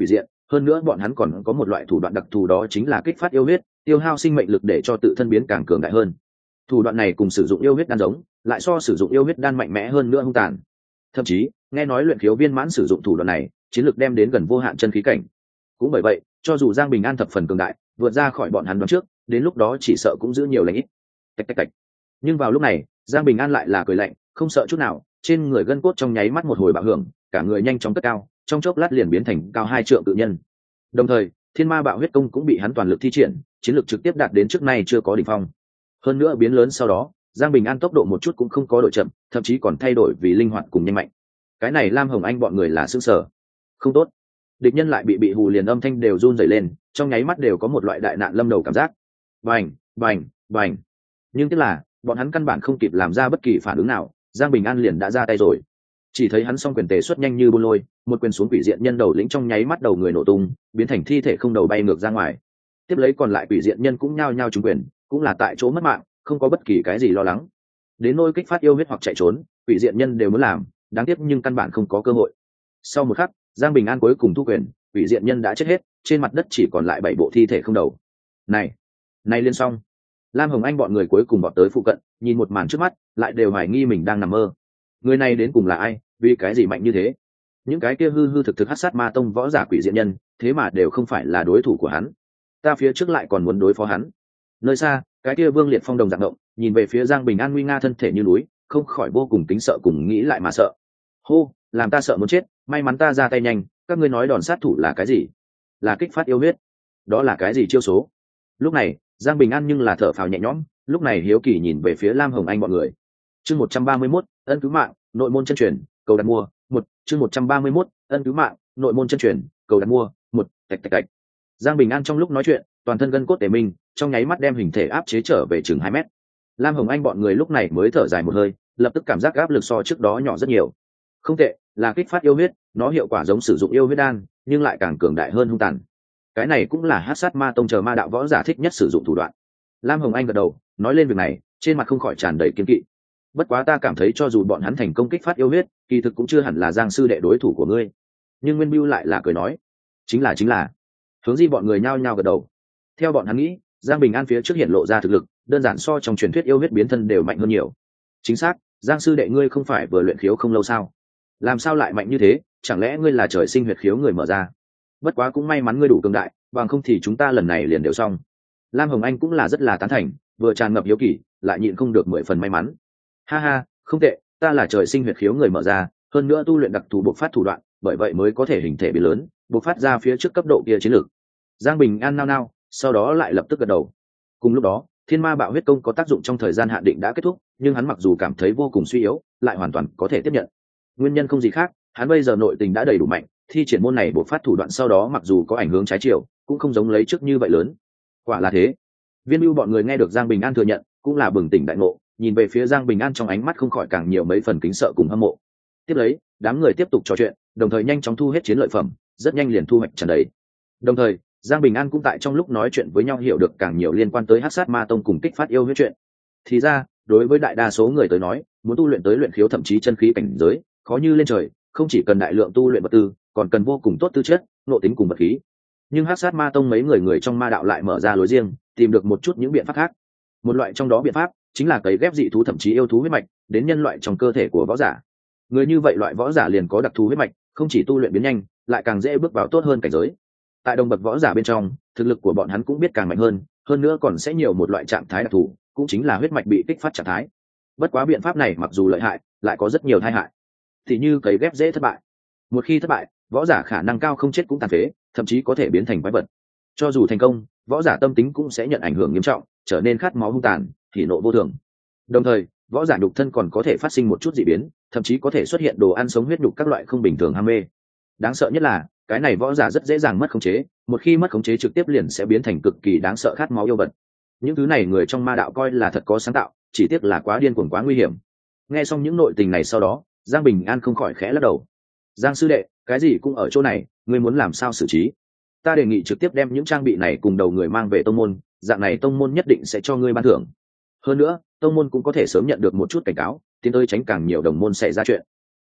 hơn nữa bọn hắn còn có một loại thủ đoạn đặc thù, đó chính là kích phát yêu huyết, tiêu hao sinh mệnh lực để cho tự thân biến càng cường đại hơn. Thủ đoạn này cùng sử dụng yêu huyết đan giống, lại so sử dụng yêu huyết đan mạnh mẽ hơn nữa hung tàn. Thậm chí nghe nói luyện khiếu viên mãn sử dụng thủ đoạn này chiến lược đem đến gần vô hạn chân khí cảnh. Cũng bởi vậy cho dù Giang Bình An thập phần cường đại, vượt ra khỏi bọn hắn đoán trước, đến lúc đó chỉ sợ cũng giữ nhiều lãnh ít. Tạch tạch tạch. Nhưng vào lúc này Giang Bình An lại là cười lạnh, không sợ chút nào, trên người gân cốt trong nháy mắt một hồi bạo hưởng, cả người nhanh chóng cất cao, trong chốc lát liền biến thành cao 2 trượng tự nhân. Đồng thời thiên ma bạo huyết công cũng bị hắn toàn lực thi triển, chiến lược trực tiếp đạt đến trước nay chưa có đỉnh phong. Hơn nữa biến lớn sau đó Giang Bình An tốc độ một chút cũng không có đổi chậm, thậm chí còn thay đổi vì linh hoạt cùng nhanh mạnh. Cái này Lam Hồng Anh bọn người là sững sờ. Không tốt, địch nhân lại bị hù liền âm thanh đều run rẩy lên, trong nháy mắt đều có một loại đại nạn lâm đầu cảm giác. Bành bành bành. Nhưng tức là bọn hắn căn bản không kịp làm ra bất kỳ phản ứng nào, Giang Bình An liền đã ra tay rồi. Chỉ thấy hắn song quyền tề xuất nhanh như buôn lôi, một quyền xuống quỷ diện nhân đầu lĩnh trong nháy mắt đầu người nổ tung, biến thành thi thể không đầu bay ngược ra ngoài. Tiếp lấy còn lại quỷ diện nhân cũng nhao nhao trúng quyền, cũng là tại chỗ mất mạng, không có bất kỳ cái gì lo lắng. Đến nỗi kích phát yêu huyết hoặc chạy trốn, quỷ diện nhân đều muốn làm, đáng tiếc nhưng căn bản không có cơ hội. Sau một khắc Giang Bình An cuối cùng thu quyền, quỷ diện nhân đã chết hết, trên mặt đất chỉ còn lại 7 bộ thi thể không đầu. Này liên xong. Lam Hồng Anh bọn người cuối cùng bọn tới phụ cận, nhìn một màn trước mắt lại đều hoài nghi mình đang nằm mơ. Người này đến cùng là ai, vì cái gì mạnh như thế? Những cái kia hư hư thực thực hắc sát ma tông võ giả quỷ diện nhân thế mà đều không phải là đối thủ của hắn. Ta phía trước lại còn muốn đối phó hắn. Nơi xa cái kia Vương Liệt Phong đồng dạng động, nhìn về phía Giang Bình An nguy nga thân thể như núi, không khỏi vô cùng kính sợ, cùng nghĩ lại mà sợ. Hô, làm ta sợ muốn chết, may mắn ta ra tay nhanh. Các ngươi nói đòn sát thủ là cái gì? Là kích phát yêu huyết. Đó là cái gì chiêu số? Lúc này Giang Bình An nhưng là thở phào nhẹ nhõm, lúc này hiếu kỳ nhìn về phía Lam Hồng Anh bọn người. Chương 131, ân cứu mạng, nội môn chân truyền, cầu đặt mua. Chương 131, ân cứu mạng, nội môn chân truyền, cầu đặt mua. Tạch tạch tạch. Giang Bình An trong lúc nói chuyện, toàn thân gân cốt tề minh, trong nháy mắt đem hình thể áp chế trở về chừng 2 mét. Lam Hồng Anh bọn người lúc này mới thở dài một hơi, lập tức cảm giác áp lực so trước đó nhỏ rất nhiều. Không tệ, là kích phát yêu huyết, nó hiệu quả giống sử dụng yêu huyết đan, nhưng lại càng cường đại hơn hung tàn. Cái này cũng là hắc sát ma tông chờ ma đạo võ giả thích nhất sử dụng thủ đoạn. Lam Hồng Anh gật đầu, nói lên việc này, trên mặt không khỏi tràn đầy kiên kỵ. Bất quá ta cảm thấy cho dù bọn hắn thành công kích phát yêu huyết, kỳ thực cũng chưa hẳn là Giang sư đệ đối thủ của ngươi. Nhưng Nguyên Bưu lại là cười nói, chính là. Hướng Di bọn người nhao nhao gật đầu. Theo bọn hắn nghĩ, Giang Bình An phía trước hiện lộ ra thực lực, đơn giản so trong truyền thuyết yêu huyết biến thân đều mạnh hơn nhiều. Chính xác, Giang sư đệ ngươi không phải vừa luyện khiếu không lâu sao? Làm sao lại mạnh như thế, chẳng lẽ ngươi là trời sinh huyết khiếu người mở ra? Bất quá cũng may mắn ngươi đủ cường đại, bằng không thì chúng ta lần này liền đều xong. Lam Hồng Anh cũng là rất là tán thành, vừa tràn ngập hiếu kỳ, lại nhịn không được 10 phần may mắn. Ha ha, không tệ, ta là trời sinh huyết khiếu người mở ra, hơn nữa tu luyện đặc thù bộc phát thủ đoạn, bởi vậy mới có thể hình thể biến lớn, bộc phát ra phía trước cấp độ kia chiến lược. Giang Bình An nao nao, sau đó lại lập tức gật đầu. Cùng lúc đó thiên ma bạo huyết công có tác dụng trong thời gian hạn định đã kết thúc, nhưng hắn mặc dù cảm thấy vô cùng suy yếu, lại hoàn toàn có thể tiếp nhận. Nguyên nhân không gì khác, hắn bây giờ nội tình đã đầy đủ mạnh, thi triển môn này bộc phát thủ đoạn sau đó mặc dù có ảnh hưởng trái chiều, cũng không giống lấy trước như vậy lớn. Quả là thế. Viên Bưu bọn người nghe được Giang Bình An thừa nhận, cũng là bừng tỉnh đại ngộ, nhìn về phía Giang Bình An trong ánh mắt không khỏi càng nhiều mấy phần kính sợ cùng hâm mộ. Tiếp lấy đám người tiếp tục trò chuyện, đồng thời nhanh chóng thu hết chiến lợi phẩm, rất nhanh liền thu hoạch tràn đầy. Đồng thời Giang Bình An cũng tại trong lúc nói chuyện với nhau hiểu được càng nhiều liên quan tới hắc sát ma tông cùng kích phát yêu huyết chuyện. Thì ra đối với đại đa số người tới nói, muốn tu luyện tới luyện khiếu thậm chí chân khí cảnh giới khó như lên trời, không chỉ cần đại lượng tu luyện vật tư, còn cần vô cùng tốt tư chất, nội tính cùng vật khí. Nhưng hắc sát ma tông mấy người trong ma đạo lại mở ra lối riêng, tìm được một chút những biện pháp khác. Một loại trong đó biện pháp chính là cấy ghép dị thú thậm chí yêu thú huyết mạch đến nhân loại trong cơ thể của võ giả. Người như vậy loại võ giả liền có đặc thù huyết mạch, không chỉ tu luyện biến nhanh, lại càng dễ bước vào tốt hơn cảnh giới. Tại đồng bậc võ giả bên trong, thực lực của bọn hắn cũng biết càng mạnh hơn nữa còn sẽ nhiều một loại trạng thái đặc thù, cũng chính là huyết mạch bị kích phát trạng thái. Bất quá biện pháp này mặc dù lợi hại, lại có rất nhiều tai hại. Thì như cấy ghép dễ thất bại. Một khi thất bại, võ giả khả năng cao không chết cũng tàn phế, thậm chí có thể biến thành quái vật. Cho dù thành công, võ giả tâm tính cũng sẽ nhận ảnh hưởng nghiêm trọng, trở nên khát máu hung tàn, thì nộ vô thường. Đồng thời, võ giả nhục thân còn có thể phát sinh một chút dị biến, thậm chí có thể xuất hiện đồ ăn sống huyết nhục các loại không bình thường ham mê. Đáng sợ nhất là, cái này võ giả rất dễ dàng mất khống chế, một khi mất khống chế trực tiếp liền sẽ biến thành cực kỳ đáng sợ khát máu yêu vật. Những thứ này người trong ma đạo coi là thật có sáng tạo, chỉ tiếc là quá điên cuồng quá nguy hiểm. Nghe xong những nội tình này sau đó, Giang Bình An không khỏi khẽ lắc đầu. Giang sư đệ, cái gì cũng ở chỗ này, ngươi muốn làm sao xử trí? Ta đề nghị trực tiếp đem những trang bị này cùng đầu người mang về tông môn, dạng này tông môn nhất định sẽ cho ngươi ban thưởng. Hơn nữa tông môn cũng có thể sớm nhận được một chút cảnh cáo, tiến tới tránh càng nhiều đồng môn xảy ra chuyện.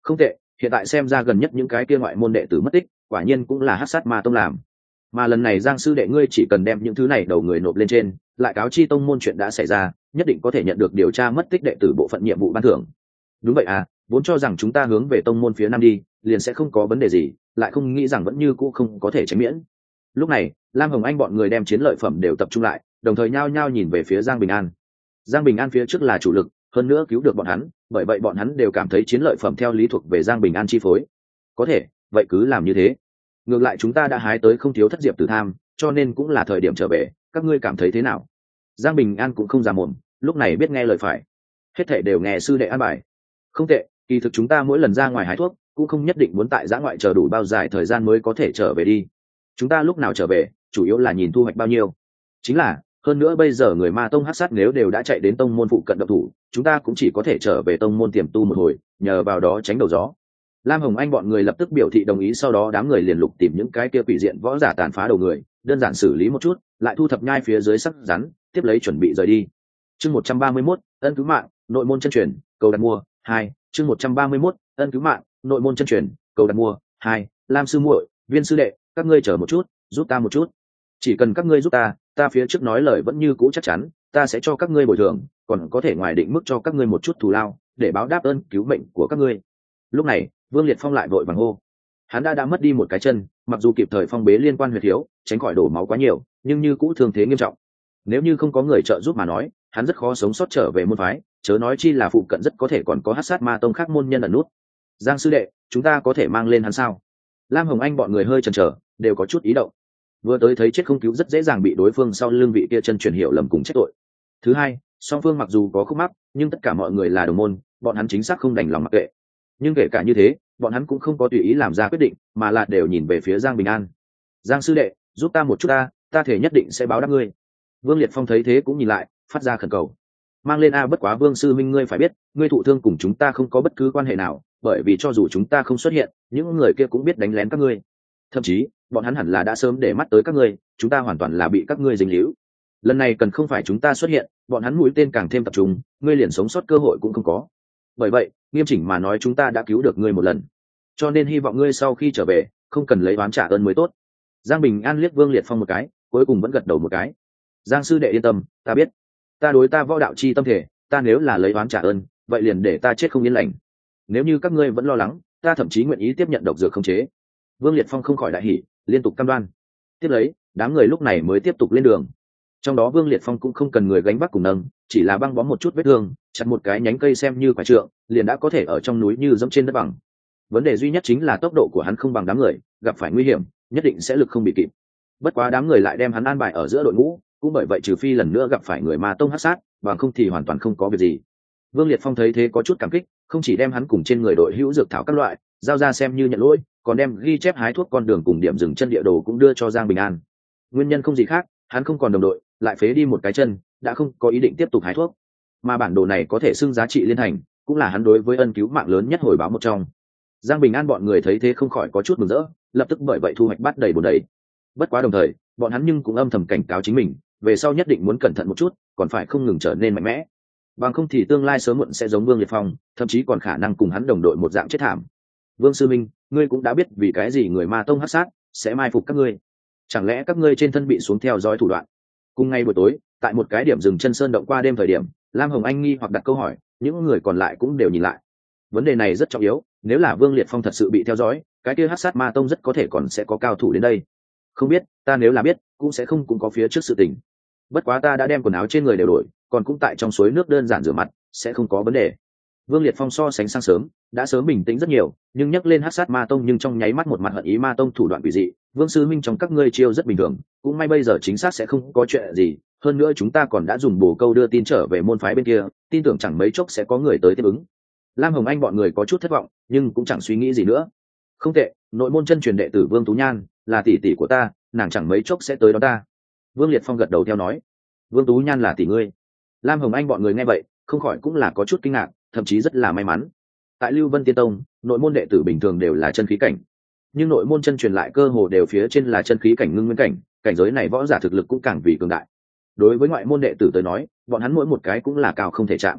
Không tệ, hiện tại xem ra gần nhất những cái kia ngoại môn đệ tử mất tích quả nhiên cũng là hắc sát ma tông làm. Mà lần này Giang sư đệ ngươi chỉ cần đem những thứ này đầu người nộp lên trên, lại cáo chi tông môn chuyện đã xảy ra, nhất định có thể nhận được điều tra mất tích đệ tử bộ phận nhiệm vụ ban thưởng. Đúng vậy à, vốn cho rằng chúng ta hướng về tông môn phía nam đi liền sẽ không có vấn đề gì, lại không nghĩ rằng vẫn như cũ không có thể tránh miễn. Lúc này Lam Hồng Anh bọn người đem chiến lợi phẩm đều tập trung lại, đồng thời nhao nhao nhìn về phía Giang Bình An. Giang Bình An phía trước là chủ lực, hơn nữa cứu được bọn hắn, bởi vậy bọn hắn đều cảm thấy chiến lợi phẩm theo lý thuộc về Giang Bình An chi phối. Có thể, vậy cứ làm như thế. Ngược lại chúng ta đã hái tới không thiếu thất diệp tử tham, cho nên cũng là thời điểm trở về, các ngươi cảm thấy thế nào? Giang Bình An cũng không già mồm, lúc này biết nghe lời phải. Hết thảy đều nghe sư đệ an bài. Không tệ, kỳ thực chúng ta mỗi lần ra ngoài hái thuốc cũng không nhất định muốn tại giã ngoại chờ đủ bao dài thời gian mới có thể trở về đi. Chúng ta lúc nào trở về chủ yếu là nhìn thu hoạch bao nhiêu. Chính là, hơn nữa bây giờ người ma tông hắc sát nếu đều đã chạy đến tông môn phụ cận động thủ, chúng ta cũng chỉ có thể trở về tông môn tiềm tu một hồi, nhờ vào đó tránh đầu gió. Lam Hồng Anh bọn người lập tức biểu thị đồng ý, sau đó đám người liền lục tìm những cái kia quỷ diện võ giả tàn phá đầu người, đơn giản xử lý một chút, lại thu thập nhai phía dưới sắc rắn, tiếp lấy chuẩn bị rời đi. Chương 131, ân cứu mạng, nội môn chân truyền, cầu đặt mua 2. Chương 131, ân cứu mạng, nội môn chân truyền, cầu đặt mua 2. Lam sư muội, Viên sư đệ, các ngươi chờ một chút, giúp ta một chút. Chỉ cần các ngươi giúp ta phía trước nói lời vẫn như cũ chắc chắn, ta sẽ cho các ngươi bồi thường, còn có thể ngoài định mức cho các ngươi một chút thù lao, để báo đáp ơn cứu mệnh của các ngươi. Lúc này, Vương Liệt Phong lại vội vàng hô. Hắn đã mất đi một cái chân, mặc dù kịp thời phong bế liên quan huyệt thiếu, tránh khỏi đổ máu quá nhiều, nhưng như cũ thương thế nghiêm trọng. Nếu như không có người trợ giúp mà nói, hắn rất khó sống sót trở về môn phái, chớ nói chi là phụ cận rất có thể còn có hắc sát ma tông khác môn nhân ẩn nút. Giang sư đệ, chúng ta có thể mang lên hắn sao? Lam Hồng Anh bọn người hơi chần chờ, đều có chút ý động. Vừa tới thấy chết không cứu rất dễ dàng bị đối phương sau lưng vị kia chân truyền hiểu lầm cùng trách tội. Thứ hai, song phương mặc dù có khúc mắc, nhưng tất cả mọi người là đồng môn, bọn hắn chính xác không đành lòng mặc kệ. Nhưng kể cả như thế, bọn hắn cũng không có tùy ý làm ra quyết định, mà là đều nhìn về phía Giang Bình An. Giang sư đệ, giúp ta một chút ta thể nhất định sẽ báo đáp ngươi. Vương Liệt Phong thấy thế cũng nhìn lại, phát ra khẩn cầu. Mang lên bất quá Vương sư minh ngươi phải biết, ngươi thụ thương cùng chúng ta không có bất cứ quan hệ nào, bởi vì cho dù chúng ta không xuất hiện, những người kia cũng biết đánh lén các ngươi. Thậm chí, bọn hắn hẳn là đã sớm để mắt tới các ngươi, chúng ta hoàn toàn là bị các ngươi dính líu. Lần này cần không phải chúng ta xuất hiện, bọn hắn mũi tên càng thêm tập trung, ngươi liền sống sót cơ hội cũng không có. Bởi vậy, nghiêm chỉnh mà nói chúng ta đã cứu được ngươi một lần, cho nên hy vọng ngươi sau khi trở về không cần lấy oán trả ơn mới tốt. Giang Bình An liếc Vương Liệt Phong một cái, cuối cùng vẫn gật đầu một cái. Giang sư đệ yên tâm, ta biết, ta đối ta võ đạo chi tâm thể, ta nếu là lấy oán trả ơn, vậy liền để ta chết không yên lành. Nếu như các ngươi vẫn lo lắng, ta thậm chí nguyện ý tiếp nhận độc dược khống chế. Vương Liệt Phong không khỏi đại hỉ, liên tục cam đoan. Tiếp lấy, đám người lúc này mới tiếp tục lên đường. Trong đó Vương Liệt Phong cũng không cần người gánh vác cùng nâng, chỉ là băng bó một chút vết thương, chặt một cái nhánh cây xem như quả trượng, liền đã có thể ở trong núi như dẫm trên đất bằng. Vấn đề duy nhất chính là tốc độ của hắn không bằng đám người, gặp phải nguy hiểm, nhất định sẽ lực không bị kịp. Bất quá đám người lại đem hắn an bài ở giữa đội ngũ, cũng bởi vậy trừ phi lần nữa gặp phải người ma tông hắc sát, bằng không thì hoàn toàn không có việc gì. Vương Liệt Phong thấy thế có chút cảm kích, không chỉ đem hắn cùng trên người đội hữu dược thảo các loại giao ra xem như nhận lỗi, còn đem ghi chép hái thuốc con đường cùng điểm dừng chân địa đồ cũng đưa cho Giang Bình An. Nguyên nhân không gì khác, hắn không còn đồng đội, lại phế đi một cái chân, đã không có ý định tiếp tục hái thuốc. Mà bản đồ này có thể xưng giá trị liên thành, cũng là hắn đối với ân cứu mạng lớn nhất hồi báo một trong. Giang Bình An bọn người thấy thế không khỏi có chút mừng rỡ, lập tức bởi vậy thu hoạch bắt đầy bồn đầy. Bất quá đồng thời, bọn hắn nhưng cũng âm thầm cảnh cáo chính mình, về sau nhất định muốn cẩn thận một chút, còn phải không ngừng trở nên mạnh mẽ. Bằng không thì tương lai sớm muộn sẽ giống Vương Liệt Phong, thậm chí còn khả năng cùng hắn đồng đội một dạng chết thảm. Vương sư minh, ngươi cũng đã biết vì cái gì người ma tông hắc sát sẽ mai phục các ngươi. Chẳng lẽ các ngươi trên thân bị xuống theo dõi thủ đoạn? Cùng ngày buổi tối, tại một cái điểm dừng chân sơn động qua đêm thời điểm, Lam Hồng Anh nghi hoặc đặt câu hỏi, những người còn lại cũng đều nhìn lại. Vấn đề này rất trọng yếu, nếu là Vương Liệt Phong thật sự bị theo dõi, cái kia hắc sát ma tông rất có thể còn sẽ có cao thủ đến đây. Không biết, ta nếu là biết, cũng sẽ không cũng có phía trước sự tình. Bất quá ta đã đem quần áo trên người đều đổi, còn cũng tại trong suối nước đơn giản rửa mặt, sẽ không có vấn đề. Vương Liệt Phong so sánh sáng sớm, đã sớm bình tĩnh rất nhiều, nhưng nhắc lên hắc sát ma tông nhưng trong nháy mắt một mặt hận ý ma tông thủ đoạn quỷ dị. Vương sư minh trong các ngươi chiêu rất bình thường, cũng may bây giờ chính xác sẽ không có chuyện gì. Hơn nữa chúng ta còn đã dùng bổ câu đưa tin trở về môn phái bên kia, tin tưởng chẳng mấy chốc sẽ có người tới tiếp ứng. Lam Hồng Anh bọn người có chút thất vọng, nhưng cũng chẳng suy nghĩ gì nữa. Không tệ, nội môn chân truyền đệ tử Vương Tú Nhan là tỷ tỷ của ta, nàng chẳng mấy chốc sẽ tới đó ta. Vương Liệt Phong gật đầu theo nói. Vương Tú Nhan là tỷ ngươi? Lam Hồng Anh bọn người nghe vậy, không khỏi cũng là có chút kinh ngạc, thậm chí rất là may mắn. Tại Lưu Vân Tiên Tông, nội môn đệ tử bình thường đều là chân khí cảnh, nhưng nội môn chân truyền lại cơ hồ đều phía trên là chân khí cảnh ngưng nguyên cảnh, cảnh giới này võ giả thực lực cũng càng vì cường đại. Đối với ngoại môn đệ tử tới nói, bọn hắn mỗi một cái cũng là cao không thể chạm.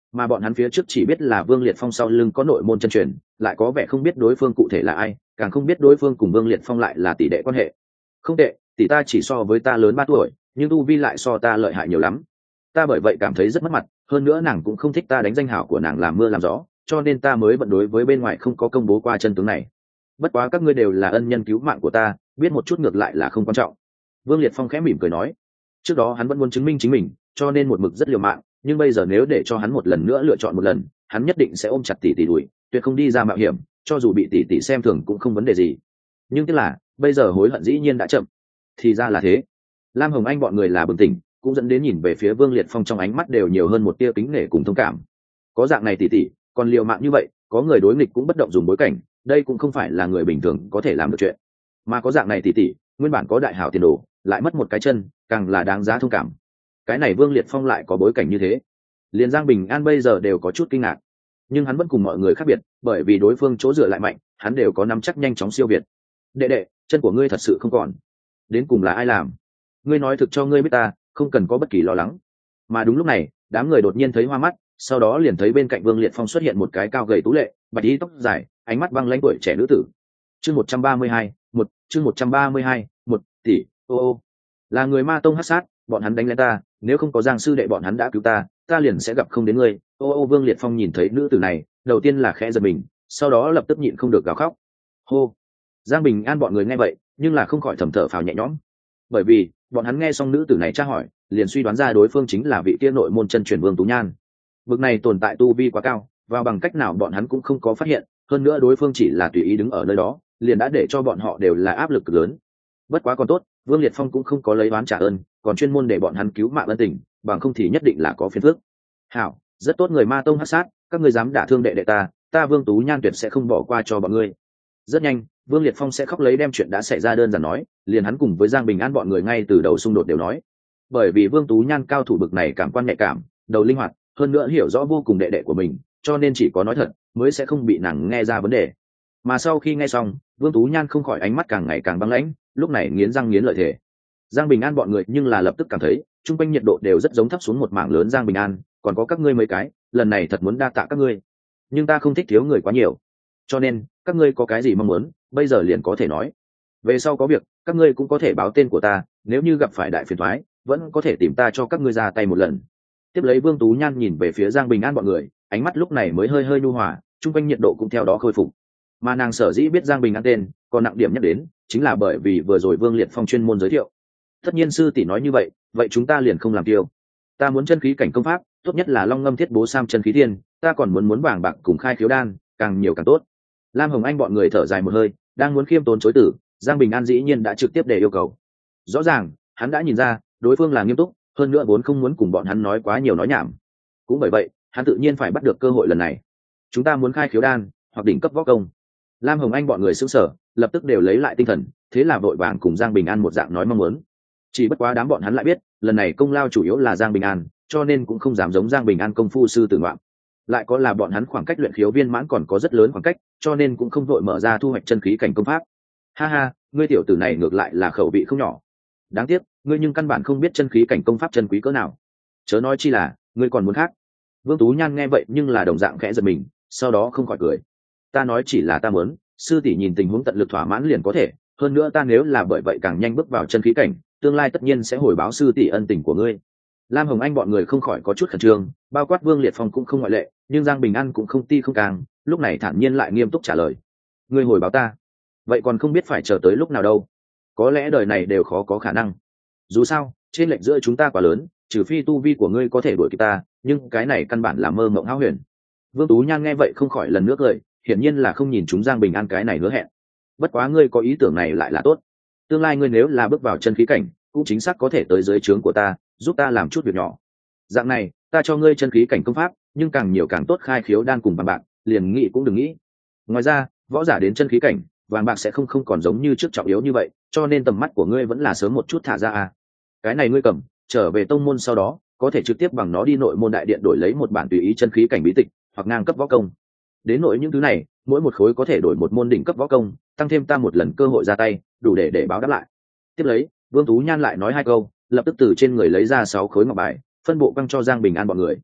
mà bọn hắn phía trước chỉ biết là Vương Liệt Phong sau lưng có nội môn chân truyền, lại có vẻ không biết đối phương cụ thể là ai, càng không biết đối phương cùng Vương Liệt Phong lại là tỷ đệ quan hệ. Không tệ, tỷ ta chỉ so với ta lớn 3 tuổi, nhưng tu vi lại so ta lợi hại nhiều lắm. Ta bởi vậy cảm thấy rất mất mặt, hơn nữa nàng cũng không thích ta đánh danh hảo của nàng làm mưa làm gió, cho nên ta mới bận đối với bên ngoài không có công bố qua chân tướng này. Bất quá các ngươi đều là ân nhân cứu mạng của ta, biết một chút ngược lại là không quan trọng. Vương Liệt Phong khẽ mỉm cười nói, trước đó hắn vẫn muốn chứng minh chính mình, cho nên một mực rất liều mạng, nhưng bây giờ nếu để cho hắn một lần nữa lựa chọn một lần, hắn nhất định sẽ ôm chặt tỷ tỷ đuổi, tuyệt không đi ra mạo hiểm, cho dù bị tỷ tỷ xem thường cũng không vấn đề gì. Nhưng tức là bây giờ hối hận dĩ nhiên đã chậm. Thì ra là thế. Lam Hồng Anh bọn người là bừng tỉnh, cũng dẫn đến nhìn về phía Vương Liệt Phong trong ánh mắt đều nhiều hơn một tia kính nể cùng thông cảm. Có dạng này tỷ tỷ, còn liều mạng như vậy, có người đối nghịch cũng bất động dùng bối cảnh, đây cũng không phải là người bình thường có thể làm được chuyện. Mà có dạng này tỷ tỷ, nguyên bản có đại hảo tiền đồ, lại mất một cái chân, càng là đáng giá thông cảm. Cái này Vương Liệt Phong lại có bối cảnh như thế, liền Giang Bình An bây giờ đều có chút kinh ngạc, nhưng hắn vẫn cùng mọi người khác biệt, bởi vì đối phương chỗ dựa lại mạnh, hắn đều có nắm chắc nhanh chóng siêu việt. Đệ đệ, chân của ngươi thật sự không còn, đến cùng là ai làm? Ngươi nói thực cho ngươi biết ta, không cần có bất kỳ lo lắng. Mà đúng lúc này, đám người đột nhiên thấy hoa mắt, sau đó liền thấy bên cạnh Vương Liệt Phong xuất hiện một cái cao gầy tú lệ, bạch y tóc dài, ánh mắt băng lãnh tuổi trẻ nữ tử. Chương 132, chương 132, tỷ, ô, là người Ma Tông hắc sát, bọn hắn đánh lên ta, nếu không có Giang sư đệ bọn hắn đã cứu ta, ta liền sẽ gặp không đến ngươi. Vương Liệt Phong nhìn thấy nữ tử này, đầu tiên là khẽ giật mình, sau đó lập tức nhịn không được gào khóc. Hô. Giang Bình An bọn người nghe vậy, nhưng là không khỏi thầm thở phào nhẹ nhõm, bởi vì bọn hắn nghe xong nữ tử này tra hỏi, liền suy đoán ra đối phương chính là vị tiên nội môn chân truyền Vương Tú Nhan. Vực này tồn tại tu vi quá cao, và bằng cách nào bọn hắn cũng không có phát hiện, hơn nữa đối phương chỉ là tùy ý đứng ở nơi đó, liền đã để cho bọn họ đều là áp lực cực lớn. Bất quá còn tốt, Vương Liệt Phong cũng không có lấy oán trả ơn, còn chuyên môn để bọn hắn cứu mạng ân tình, bằng không thì nhất định là có phiền phức. Hảo, rất tốt người Ma Tông hắc sát, các ngươi dám đả thương đệ đệ ta Vương Tú Nhan tuyệt sẽ không bỏ qua cho bọn ngươi. Rất nhanh, Vương Liệt Phong sẽ khóc lấy đem chuyện đã xảy ra đơn giản nói, liền hắn cùng với Giang Bình An bọn người ngay từ đầu xung đột đều nói. Bởi vì Vương Tú Nhan cao thủ bực này cảm quan nhạy cảm, đầu linh hoạt, hơn nữa hiểu rõ vô cùng đệ đệ của mình, cho nên chỉ có nói thật mới sẽ không bị nàng nghe ra vấn đề. Mà sau khi nghe xong, Vương Tú Nhan không khỏi ánh mắt càng ngày càng băng lãnh, lúc này nghiến răng nghiến lợi thể. Giang Bình An bọn người nhưng là lập tức cảm thấy trung quanh nhiệt độ đều rất giống thấp xuống một mảng lớn. Giang Bình An, còn có các ngươi mấy cái, lần này thật muốn đa tạ các ngươi, nhưng ta không thích thiếu người quá nhiều, cho nên các ngươi có cái gì mong muốn bây giờ liền có thể nói, về sau có việc các ngươi cũng có thể báo tên của ta, nếu như gặp phải đại phiền thoái vẫn có thể tìm ta cho các ngươi ra tay một lần. Tiếp lấy Vương Tú Nhan nhìn về phía Giang Bình An bọn người, ánh mắt lúc này mới hơi hơi nhu hòa, trung quanh nhiệt độ cũng theo đó khôi phục. Mà nàng sở dĩ biết Giang Bình An tên, còn nặng điểm nhắc đến chính là bởi vì vừa rồi Vương Liệt Phong chuyên môn giới thiệu. Tất nhiên sư tỷ nói như vậy, vậy chúng ta liền không làm tiêu. Ta muốn chân khí cảnh công pháp, tốt nhất là Long Ngâm Thiết Bố Sam chân khí thiên, ta còn muốn vàng bạc cùng khai khiếu đan, càng nhiều càng tốt. Lam Hồng Anh bọn người thở dài một hơi, đang muốn khiêm tốn chối từ, Giang Bình An dĩ nhiên đã trực tiếp để yêu cầu. Rõ ràng hắn đã nhìn ra đối phương là nghiêm túc, hơn nữa vốn không muốn cùng bọn hắn nói quá nhiều nói nhảm, cũng bởi vậy hắn tự nhiên phải bắt được cơ hội lần này. Chúng ta muốn khai khiếu đan hoặc đỉnh cấp võ công. Lam Hồng Anh bọn người sững sờ, lập tức đều lấy lại tinh thần, thế là vội vàng cùng Giang Bình An một dạng nói mong muốn. Chỉ bất quá đám bọn hắn lại biết lần này công lao chủ yếu là Giang Bình An, cho nên cũng không dám giống Giang Bình An công phu sư tử ngoạm. Lại có là bọn hắn khoảng cách luyện khiếu viên mãn còn có rất lớn khoảng cách, cho nên cũng không vội mở ra thu hoạch chân khí cảnh công pháp. Ha ha, ngươi tiểu tử này ngược lại là khẩu vị không nhỏ. Đáng tiếc, ngươi nhưng căn bản không biết chân khí cảnh công pháp chân quý cỡ nào. Chớ nói chi là, ngươi còn muốn khác. Vương Tú Nhan nghe vậy nhưng là đồng dạng khẽ giật mình, sau đó không khỏi cười. Ta nói chỉ là ta muốn, sư tỷ nhìn tình huống tận lực thỏa mãn liền có thể, hơn nữa ta nếu là bởi vậy càng nhanh bước vào chân khí cảnh, tương lai tất nhiên sẽ hồi báo sư tỷ ân tình của ngươi. Lam Hồng Anh bọn người không khỏi có chút khẩn trương, bao quát Vương Liệt Phong cũng không ngoại lệ, nhưng Giang Bình An cũng không ti không càng, lúc này thản nhiên lại nghiêm túc trả lời. Ngươi hồi báo ta, vậy còn không biết phải chờ tới lúc nào đâu, có lẽ đời này đều khó có khả năng. Dù sao, trên lệch giữa chúng ta quá lớn, trừ phi tu vi của ngươi có thể đuổi kịp ta, nhưng cái này căn bản là mơ mộng hão huyền. Vương Tú Nhan nghe vậy không khỏi lần nữa cười, hiển nhiên là không nhìn chúng Giang Bình An cái này hứa hẹn. Bất quá ngươi có ý tưởng này lại là tốt, tương lai ngươi nếu là bước vào chân khí cảnh, cũng chính xác có thể tới dưới trướng của ta, giúp ta làm chút việc nhỏ. Dạng này, ta cho ngươi chân khí cảnh công pháp, nhưng càng nhiều càng tốt khai khiếu đan cùng vàng bạc, liền nghĩ cũng đừng nghĩ. Ngoài ra, võ giả đến chân khí cảnh, vàng bạc sẽ không còn giống như trước trọng yếu như vậy, cho nên tầm mắt của ngươi vẫn là sớm một chút thả ra à. Cái này ngươi cầm, trở về tông môn sau đó, có thể trực tiếp bằng nó đi nội môn đại điện đổi lấy một bản tùy ý chân khí cảnh bí tịch, hoặc ngang cấp võ công. Đến nội những thứ này, mỗi một khối có thể đổi một môn đỉnh cấp võ công, tăng thêm ta một lần cơ hội ra tay, đủ để báo đáp lại. Tiếp lấy, Vương Tú Nhan lại nói 2 câu, lập tức từ trên người lấy ra 6 khối ngọc bài, phân bộ quăng cho Giang Bình An bọn người.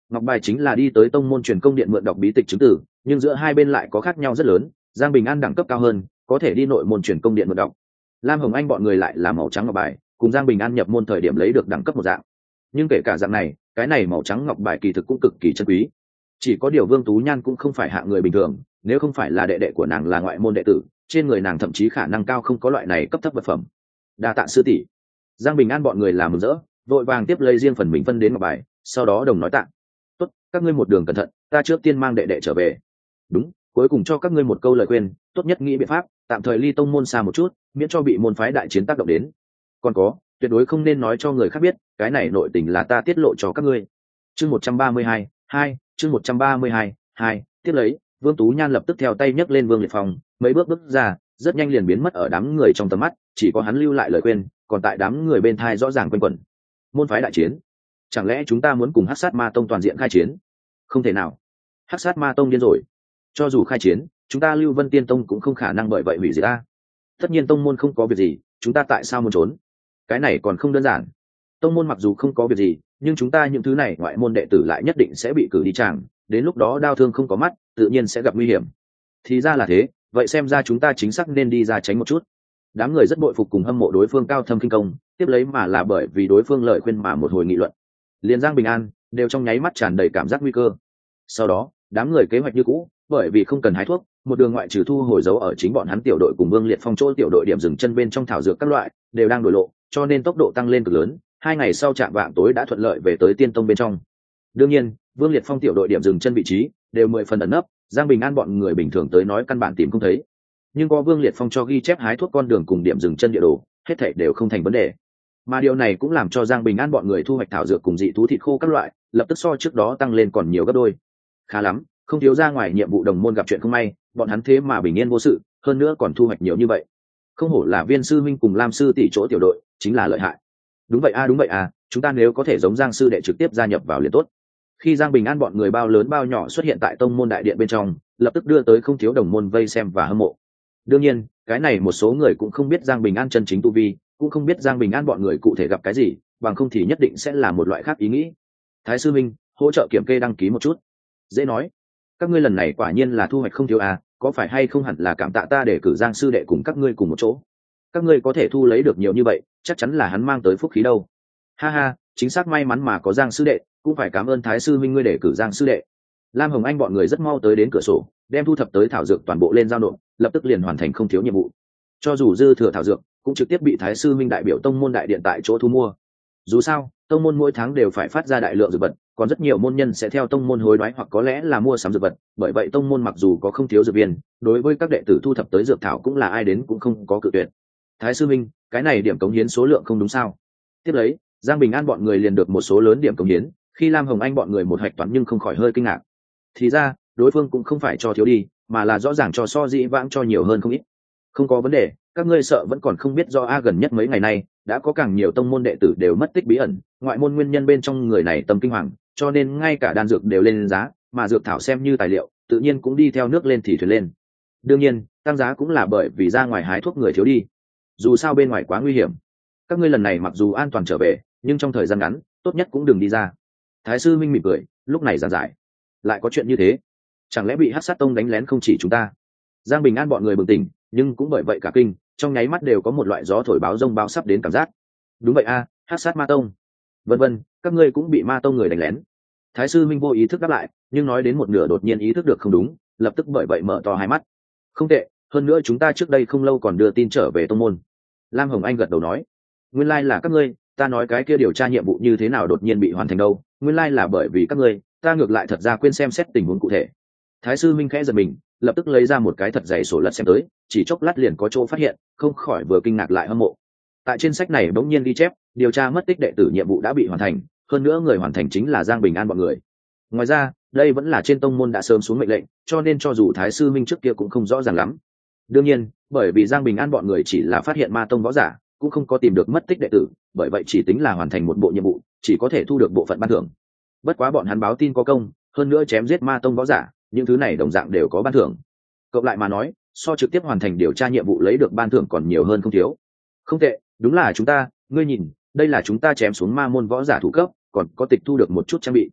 ngọc bài chính là đi tới tông môn truyền công điện mượn đọc bí tịch chứng tử, nhưng giữa hai bên lại có khác nhau rất lớn. Giang Bình An đẳng cấp cao hơn, có thể đi nội môn truyền công điện mượn đọc. Lam Hồng Anh bọn người lại là màu trắng ngọc bài, cùng Giang Bình An nhập môn thời điểm lấy được đẳng cấp một dạng. Nhưng kể cả dạng này, cái này màu trắng ngọc bài kỳ thực cũng cực kỳ chân quý. Chỉ có điều Vương Tú Nhan cũng không phải hạng người bình thường, nếu không phải là đệ đệ của nàng là ngoại môn đệ tử, trên người nàng thậm chí khả năng cao không có loại này cấp thấp vật phẩm. Đa tạ sư tỷ. Giang Bình An bọn người làm mừng rỡ, vội vàng tiếp lấy riêng phần mình phân đến ngọc bài, sau đó đồng nói tạ. Tốt, các ngươi một đường cẩn thận, ta trước tiên mang đệ đệ trở về. Đúng, cuối cùng cho các ngươi một câu lời khuyên, tốt nhất nghĩ biện pháp tạm thời ly tông môn xa một chút, miễn cho bị môn phái đại chiến tác động đến. Còn có, tuyệt đối không nên nói cho người khác biết, cái này nội tình là ta tiết lộ cho các ngươi. Chương 132, 2, chương 132, 2, tiếp lấy, Vương Tú Nhan lập tức theo tay nhấc lên Vương Liệt Phong, mấy bước bước ra, rất nhanh liền biến mất ở đám người trong tầm mắt, chỉ có hắn lưu lại lời khuyên, còn tại đám người bên thai rõ ràng quanh quẩn. Môn phái đại chiến? Chẳng lẽ chúng ta muốn cùng Hắc Sát Ma Tông toàn diện khai chiến? Không thể nào. Hắc Sát Ma Tông điên rồi. Cho dù khai chiến, chúng ta Lưu Vân Tiên Tông cũng không khả năng bởi vậy hủy diệt ta. Tất nhiên tông môn không có việc gì, chúng ta tại sao muốn trốn? Cái này còn không đơn giản. Tông môn mặc dù không có việc gì, nhưng chúng ta những thứ này ngoại môn đệ tử lại nhất định sẽ bị cử đi tràng, đến lúc đó đau thương không có mắt, tự nhiên sẽ gặp nguy hiểm. Thì ra là thế, vậy xem ra chúng ta chính xác nên đi ra tránh một chút. Đám người rất bội phục cùng hâm mộ đối phương cao thâm kinh công, tiếp lấy mà là bởi vì đối phương lời khuyên mà một hồi nghị luận. Liên Giang Bình An đều trong nháy mắt tràn đầy cảm giác nguy cơ. Sau đó, đám người kế hoạch như cũ, bởi vì không cần hái thuốc, một đường ngoại trừ thu hồi dấu ở chính bọn hắn tiểu đội cùng Vương Liệt Phong chỗ tiểu đội điểm dừng chân bên trong thảo dược các loại đều đang đổi lộ, cho nên tốc độ tăng lên cực lớn. 2 ngày sau chạm vạng tối đã thuận lợi về tới Tiên Tông bên trong. Đương nhiên, Vương Liệt Phong tiểu đội điểm dừng chân vị trí đều 10 phần ẩn nấp, Giang Bình An bọn người bình thường tới nói căn bản tìm không thấy. Nhưng có Vương Liệt Phong cho ghi chép hái thuốc con đường cùng điểm dừng chân địa đồ, hết thảy đều không thành vấn đề. Mà điều này cũng làm cho Giang Bình An bọn người thu hoạch thảo dược cùng dị thú thịt khô các loại, lập tức so trước đó tăng lên còn nhiều gấp đôi. Khá lắm, không thiếu ra ngoài nhiệm vụ đồng môn gặp chuyện không may, bọn hắn thế mà bình yên vô sự, hơn nữa còn thu hoạch nhiều như vậy. Không hổ là Viên sư minh cùng Lam sư tỷ chỗ tiểu đội, chính là lợi hại. Đúng vậy a, chúng ta nếu có thể giống Giang sư đệ trực tiếp gia nhập vào liền tốt. Khi Giang Bình An bọn người bao lớn bao nhỏ xuất hiện tại tông môn đại điện bên trong, lập tức đưa tới không thiếu đồng môn vây xem và hâm mộ. Đương nhiên, cái này một số người cũng không biết Giang Bình An chân chính tu vi, cũng không biết Giang Bình An bọn người cụ thể gặp cái gì, bằng không thì nhất định sẽ là một loại khác ý nghĩ. Thái sư minh, hỗ trợ kiểm kê đăng ký một chút. Dễ nói. Các ngươi lần này quả nhiên là thu hoạch không thiếu à, có phải hay không hẳn là cảm tạ ta để cử Giang sư đệ cùng các ngươi cùng một chỗ. Các ngươi có thể thu lấy được nhiều như vậy, chắc chắn là hắn mang tới phúc khí đâu. Ha ha, chính xác may mắn mà có Giang sư đệ, cũng phải cảm ơn Thái sư minh ngươi để cử Giang sư đệ. Lam Hồng Anh bọn người rất mau tới đến cửa sổ, đem thu thập tới thảo dược toàn bộ lên giao nộp, lập tức liền hoàn thành không thiếu nhiệm vụ. Cho dù dư thừa thảo dược, cũng trực tiếp bị Thái sư minh đại biểu tông môn đại điện tại chỗ thu mua. Dù sao, tông môn mỗi tháng đều phải phát ra đại lượng dược vật, còn rất nhiều môn nhân sẽ theo tông môn hối đoái hoặc có lẽ là mua sắm dược vật, bởi vậy tông môn mặc dù có không thiếu dược viên, đối với các đệ tử thu thập tới dược thảo cũng là ai đến cũng không có cự tuyệt. Thái sư minh, cái này điểm cống hiến số lượng không đúng sao? Tiếp lấy, Giang Bình An bọn người liền được một số lớn điểm cống hiến, khi Lam Hồng Anh bọn người một hạch toán nhưng không khỏi hơi kinh ngạc. Thì ra, đối phương cũng không phải cho thiếu đi, mà là rõ ràng cho so dĩ vãng cho nhiều hơn không ít. Không có vấn đề, các ngươi sợ vẫn còn không biết do gần nhất mấy ngày nay đã có càng nhiều tông môn đệ tử đều mất tích bí ẩn, ngoại môn nguyên nhân bên trong người này tâm kinh hoàng, cho nên ngay cả đan dược đều lên giá, mà dược thảo xem như tài liệu, tự nhiên cũng đi theo nước lên thì thuyền lên. Đương nhiên, tăng giá cũng là bởi vì ra ngoài hái thuốc người thiếu đi. Dù sao bên ngoài quá nguy hiểm. Các ngươi lần này mặc dù an toàn trở về, nhưng trong thời gian ngắn, tốt nhất cũng đừng đi ra. Thái sư minh mỉm cười, lúc này giảng giải. Lại có chuyện như thế? Chẳng lẽ bị Hắc Sát Tông đánh lén không chỉ chúng ta? Giang Bình An bọn người bừng tỉnh, nhưng cũng bởi vậy cả kinh, trong nháy mắt đều có một loại gió thổi báo rông báo sắp đến cảm giác. Đúng vậy a, Hắc Sát Ma Tông. Vân vân, các ngươi cũng bị Ma Tông người đánh lén. Thái sư minh vô ý thức đáp lại, nhưng nói đến một nửa đột nhiên ý thức được không đúng, lập tức bởi vậy mở to hai mắt. Không tệ, hơn nữa chúng ta trước đây không lâu còn đưa tin trở về tông môn. Lam Hồng Anh gật đầu nói, nguyên lai là các ngươi, ta nói cái kia điều tra nhiệm vụ như thế nào đột nhiên bị hoàn thành đâu, nguyên lai là bởi vì các ngươi, ta ngược lại thật ra quên xem xét tình huống cụ thể. Thái sư minh khẽ giật mình, lập tức lấy ra một cái thật dày sổ lật xem tới, chỉ chốc lát liền có chỗ phát hiện, không khỏi vừa kinh ngạc lại hâm mộ. Tại trên sách này bỗng nhiên ghi chép, điều tra mất tích đệ tử nhiệm vụ đã bị hoàn thành, hơn nữa người hoàn thành chính là Giang Bình An bọn người. Ngoài ra, đây vẫn là trên tông môn đã sớm xuống mệnh lệnh, cho nên cho dù Thái sư minh trước kia cũng không rõ ràng lắm. Đương nhiên, bởi vì Giang Bình An bọn người chỉ là phát hiện Ma Tông võ giả, cũng không có tìm được mất tích đệ tử, bởi vậy chỉ tính là hoàn thành một bộ nhiệm vụ, chỉ có thể thu được bộ phận ban thưởng. Bất quá bọn hắn báo tin có công, hơn nữa chém giết Ma Tông võ giả, những thứ này đồng dạng đều có ban thưởng. Cộng lại mà nói, so trực tiếp hoàn thành điều tra nhiệm vụ lấy được ban thưởng còn nhiều hơn không thiếu. Không tệ, đúng là chúng ta, ngươi nhìn, đây là chúng ta chém xuống ma môn võ giả thủ cấp, còn có tịch thu được một chút trang bị.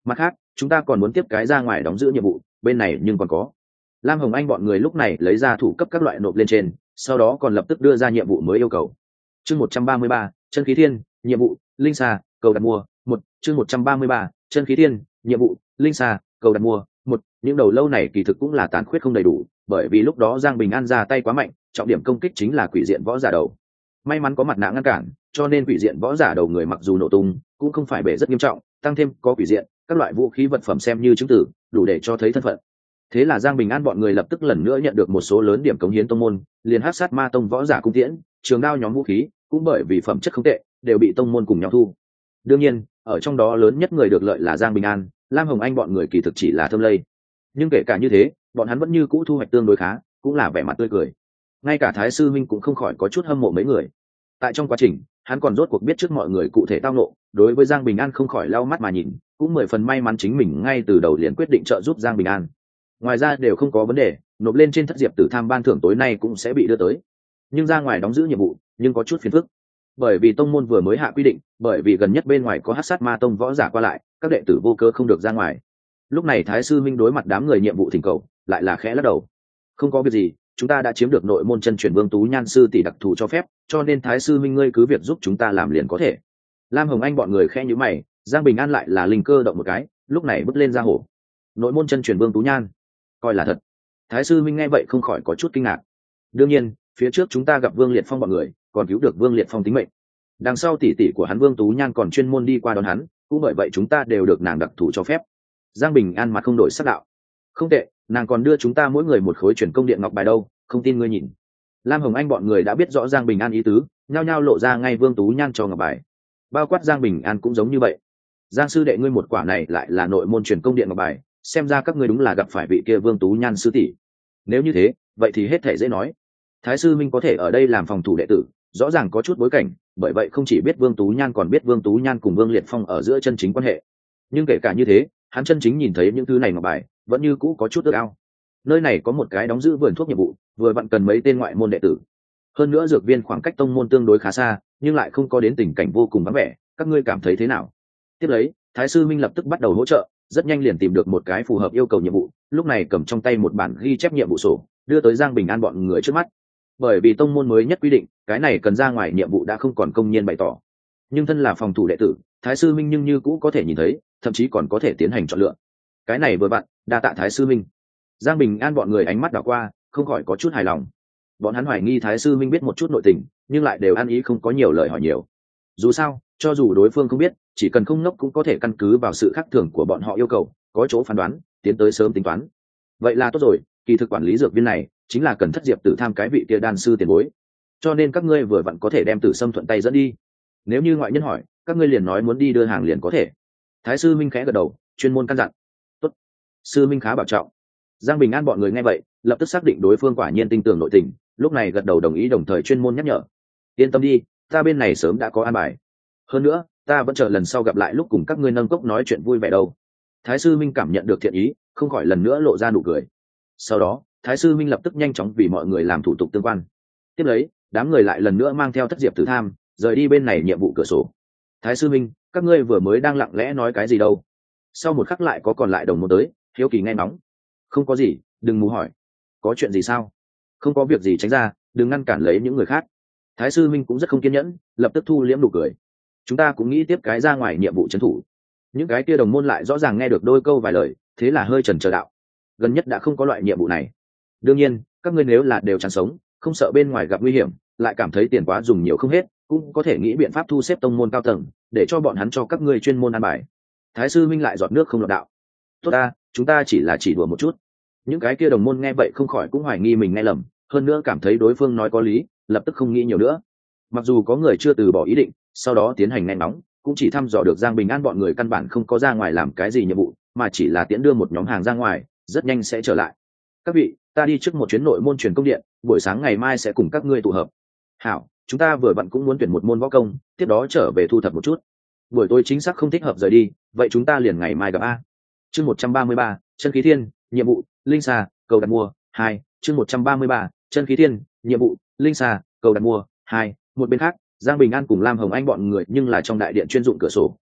Mặt khác chúng ta còn muốn tiếp cái ra ngoài đóng giữ nhiệm vụ, bên này nhưng còn có. Lam Hồng Anh bọn người lúc này lấy ra thủ cấp các loại nộp lên trên, sau đó còn lập tức đưa ra nhiệm vụ mới yêu cầu. Chương 133, chân khí thiên, nhiệm vụ linh xà cầu đặt mua một. Chương 133, chân khí thiên, nhiệm vụ linh xà cầu đặt mua một. Những đầu lâu này kỳ thực cũng là tàn khuyết không đầy đủ, bởi vì lúc đó Giang Bình An ra tay quá mạnh, trọng điểm công kích chính là quỷ diện võ giả đầu. May mắn có mặt nạ ngăn cản, cho nên quỷ diện võ giả đầu người mặc dù nổ tung cũng không phải bể rất nghiêm trọng, tăng thêm có quỷ diện, các loại vũ khí vật phẩm xem như chứng tử, đủ để cho thấy thân phận. Thế là Giang Bình An bọn người lập tức lần nữa nhận được một số lớn điểm cống hiến tông môn, liền Hắc Sát Ma Tông võ giả cung tiễn, trường đao nhóm vũ khí, cũng bởi vì phẩm chất không tệ, đều bị tông môn cùng nhau thu. Đương nhiên, ở trong đó lớn nhất người được lợi là Giang Bình An, Lam Hồng Anh bọn người kỳ thực chỉ là thơm lây. Nhưng kể cả như thế, bọn hắn vẫn như cũ thu hoạch tương đối khá, cũng là vẻ mặt tươi cười. Ngay cả Thái sư minh cũng không khỏi có chút hâm mộ mấy người. Tại trong quá trình, hắn còn rốt cuộc biết trước mọi người cụ thể tao nộ, đối với Giang Bình An không khỏi lau mắt mà nhìn, cũng 10 phần may mắn chính mình ngay từ đầu liền quyết định trợ giúp Giang Bình An. Ngoài ra đều không có vấn đề, nộp lên trên thất diệp tử tham ban thưởng tối nay cũng sẽ bị đưa tới. Nhưng ra ngoài đóng giữ nhiệm vụ, nhưng có chút phiền phức. Bởi vì tông môn vừa mới hạ quy định, bởi vì gần nhất bên ngoài có Hắc Sát Ma Tông võ giả qua lại, các đệ tử vô cơ không được ra ngoài. Lúc này Thái sư minh đối mặt đám người nhiệm vụ thỉnh cầu, lại là khẽ lắc đầu. Không có việc gì, chúng ta đã chiếm được nội môn chân truyền Vương Tú Nhan sư tỷ đặc thù cho phép, cho nên Thái sư minh ngươi cứ việc giúp chúng ta làm liền có thể. Lam Hồng Anh bọn người khẽ nhíu mày, Giang Bình An lại là linh cơ động một cái, lúc này bước lên ra hổ. Nội môn chân truyền Vương Tú Nhan, coi là thật. Thái sư minh nghe vậy không khỏi có chút kinh ngạc. Đương nhiên, phía trước chúng ta gặp Vương Liệt Phong bọn người, còn cứu được Vương Liệt Phong tính mệnh. Đằng sau tỷ tỷ của hắn Vương Tú Nhan còn chuyên môn đi qua đón hắn, cũng bởi vậy chúng ta đều được nàng đặc thù cho phép. Giang Bình An mặt không đổi sắc đạo. Không tệ, nàng còn đưa chúng ta mỗi người một khối truyền công điện ngọc bài đâu, không tin ngươi nhìn. Lam Hồng Anh bọn người đã biết rõ Giang Bình An ý tứ, nhao nhao lộ ra ngay Vương Tú Nhan cho ngọc bài. Bao quát Giang Bình An cũng giống như vậy. Giang sư đệ ngươi một quả này lại là nội môn truyền công điện ngọc bài, xem ra các ngươi đúng là gặp phải vị kia Vương Tú Nhan sư tỷ. Nếu như thế, vậy thì hết thể dễ nói. Thái sư minh có thể ở đây làm phòng thủ đệ tử, rõ ràng có chút bối cảnh, bởi vậy không chỉ biết Vương Tú Nhan còn biết Vương Tú Nhan cùng Vương Liệt Phong ở giữa chân chính quan hệ. Nhưng kể cả như thế, hắn chân chính nhìn thấy những thứ này ngọc bài, vẫn như cũ có chút ước ao. Nơi này có một cái đóng giữ vườn thuốc nhiệm vụ, vừa vặn cần mấy tên ngoại môn đệ tử. Hơn nữa dược viên khoảng cách tông môn tương đối khá xa, nhưng lại không có đến tình cảnh vô cùng vắng vẻ, các ngươi cảm thấy thế nào? Tiếp lấy, Thái sư minh lập tức bắt đầu hỗ trợ, rất nhanh liền tìm được một cái phù hợp yêu cầu nhiệm vụ, lúc này cầm trong tay một bản ghi chép nhiệm vụ sổ, đưa tới Giang Bình An bọn người trước mắt. Bởi vì tông môn mới nhất quy định, cái này cần ra ngoài nhiệm vụ đã không còn công nhiên bày tỏ. Nhưng thân là phòng thủ đệ tử, Thái sư minh nhưng như cũ có thể nhìn thấy, thậm chí còn có thể tiến hành chọn lựa. Cái này vừa vặn, đa tạ Thái sư minh. Giang Bình An bọn người ánh mắt đảo qua, không khỏi có chút hài lòng. Bọn hắn hoài nghi Thái sư minh biết một chút nội tình, nhưng lại đều ăn ý không có nhiều lời hỏi nhiều. Dù sao, cho dù đối phương không biết, chỉ cần không ngốc cũng có thể căn cứ vào sự khác thường của bọn họ yêu cầu, có chỗ phán đoán, tiến tới sớm tính toán. Vậy là tốt rồi, kỳ thực quản lý dược viên này chính là cần thất diệp tử tham cái vị kia đan sư tiền bối, cho nên các ngươi vừa vặn có thể đem Tử Sâm thuận tay dẫn đi. Nếu như ngoại nhân hỏi, các ngươi liền nói muốn đi đưa hàng liền có thể. Thái sư minh khẽ gật đầu, chuyên môn căn dặn. Tốt, sư minh khá bảo trọng. Giang Bình An bọn người nghe vậy, lập tức xác định đối phương quả nhiên tin tưởng nội tình, lúc này gật đầu đồng ý, đồng thời chuyên môn nhắc nhở. Yên tâm đi, ta bên này sớm đã có an bài. Hơn nữa, ta vẫn chờ lần sau gặp lại lúc cùng các ngươi nâng cốc nói chuyện vui vẻ đâu. Thái sư minh cảm nhận được thiện ý, không khỏi lần nữa lộ ra nụ cười. Sau đó, Thái sư minh lập tức nhanh chóng vì mọi người làm thủ tục tương quan. Tiếp lấy, đám người lại lần nữa mang theo thất diệp tử tham, rời đi bên này nhiệm vụ cửa sổ. Thái sư minh, các ngươi vừa mới đang lặng lẽ nói cái gì đâu? Sau một khắc lại có còn lại đồng môn tới, hiếu kỳ nghe nóng. Không có gì, đừng mù hỏi. Có chuyện gì sao? Không có việc gì, tránh ra, đừng ngăn cản lấy những người khác. Thái sư minh cũng rất không kiên nhẫn, lập tức thu liễm nụ cười. Chúng ta cũng nghĩ tiếp cái ra ngoài nhiệm vụ trấn thủ. Những cái kia đồng môn lại rõ ràng nghe được đôi câu vài lời, thế là hơi chần chờ đạo. Gần nhất đã không có loại nhiệm vụ này. Đương nhiên, các ngươi nếu là đều chán sống, không sợ bên ngoài gặp nguy hiểm, lại cảm thấy tiền quá dùng nhiều không hết, cũng có thể nghĩ biện pháp thu xếp tông môn cao tầng, để cho bọn hắn cho các ngươi chuyên môn an bài. Thái sư minh lại giọt nước không lọt đạo. Tốt ta, chúng ta chỉ đùa một chút. Những cái kia đồng môn nghe vậy không khỏi cũng hoài nghi mình nghe lầm, hơn nữa cảm thấy đối phương nói có lý, lập tức không nghĩ nhiều nữa. Mặc dù có người chưa từ bỏ ý định, sau đó tiến hành nghe nóng, cũng chỉ thăm dò được Giang Bình An bọn người căn bản không có ra ngoài làm cái gì nhiệm vụ, mà chỉ là tiễn đưa một nhóm hàng ra ngoài, rất nhanh sẽ trở lại. Các vị, ta đi trước một chuyến nội môn truyền công điện, buổi sáng ngày mai sẽ cùng các ngươi tụ hợp. Hảo, chúng ta vừa vặn cũng muốn tuyển một môn võ công, tiếp đó trở về thu thập một chút. Buổi tối chính xác không thích hợp rời đi, vậy chúng ta liền ngày mai gặp a. Chương 133, chân khí thiên, nhiệm vụ, linh xà, cầu đặt mua 2. Chương 133, chân khí thiên, nhiệm vụ, linh xà, cầu đặt mua 2. Một bên khác, Giang Bình An cùng Lam Hồng Anh bọn người nhưng là trong đại điện chuyên dụng cửa sổ,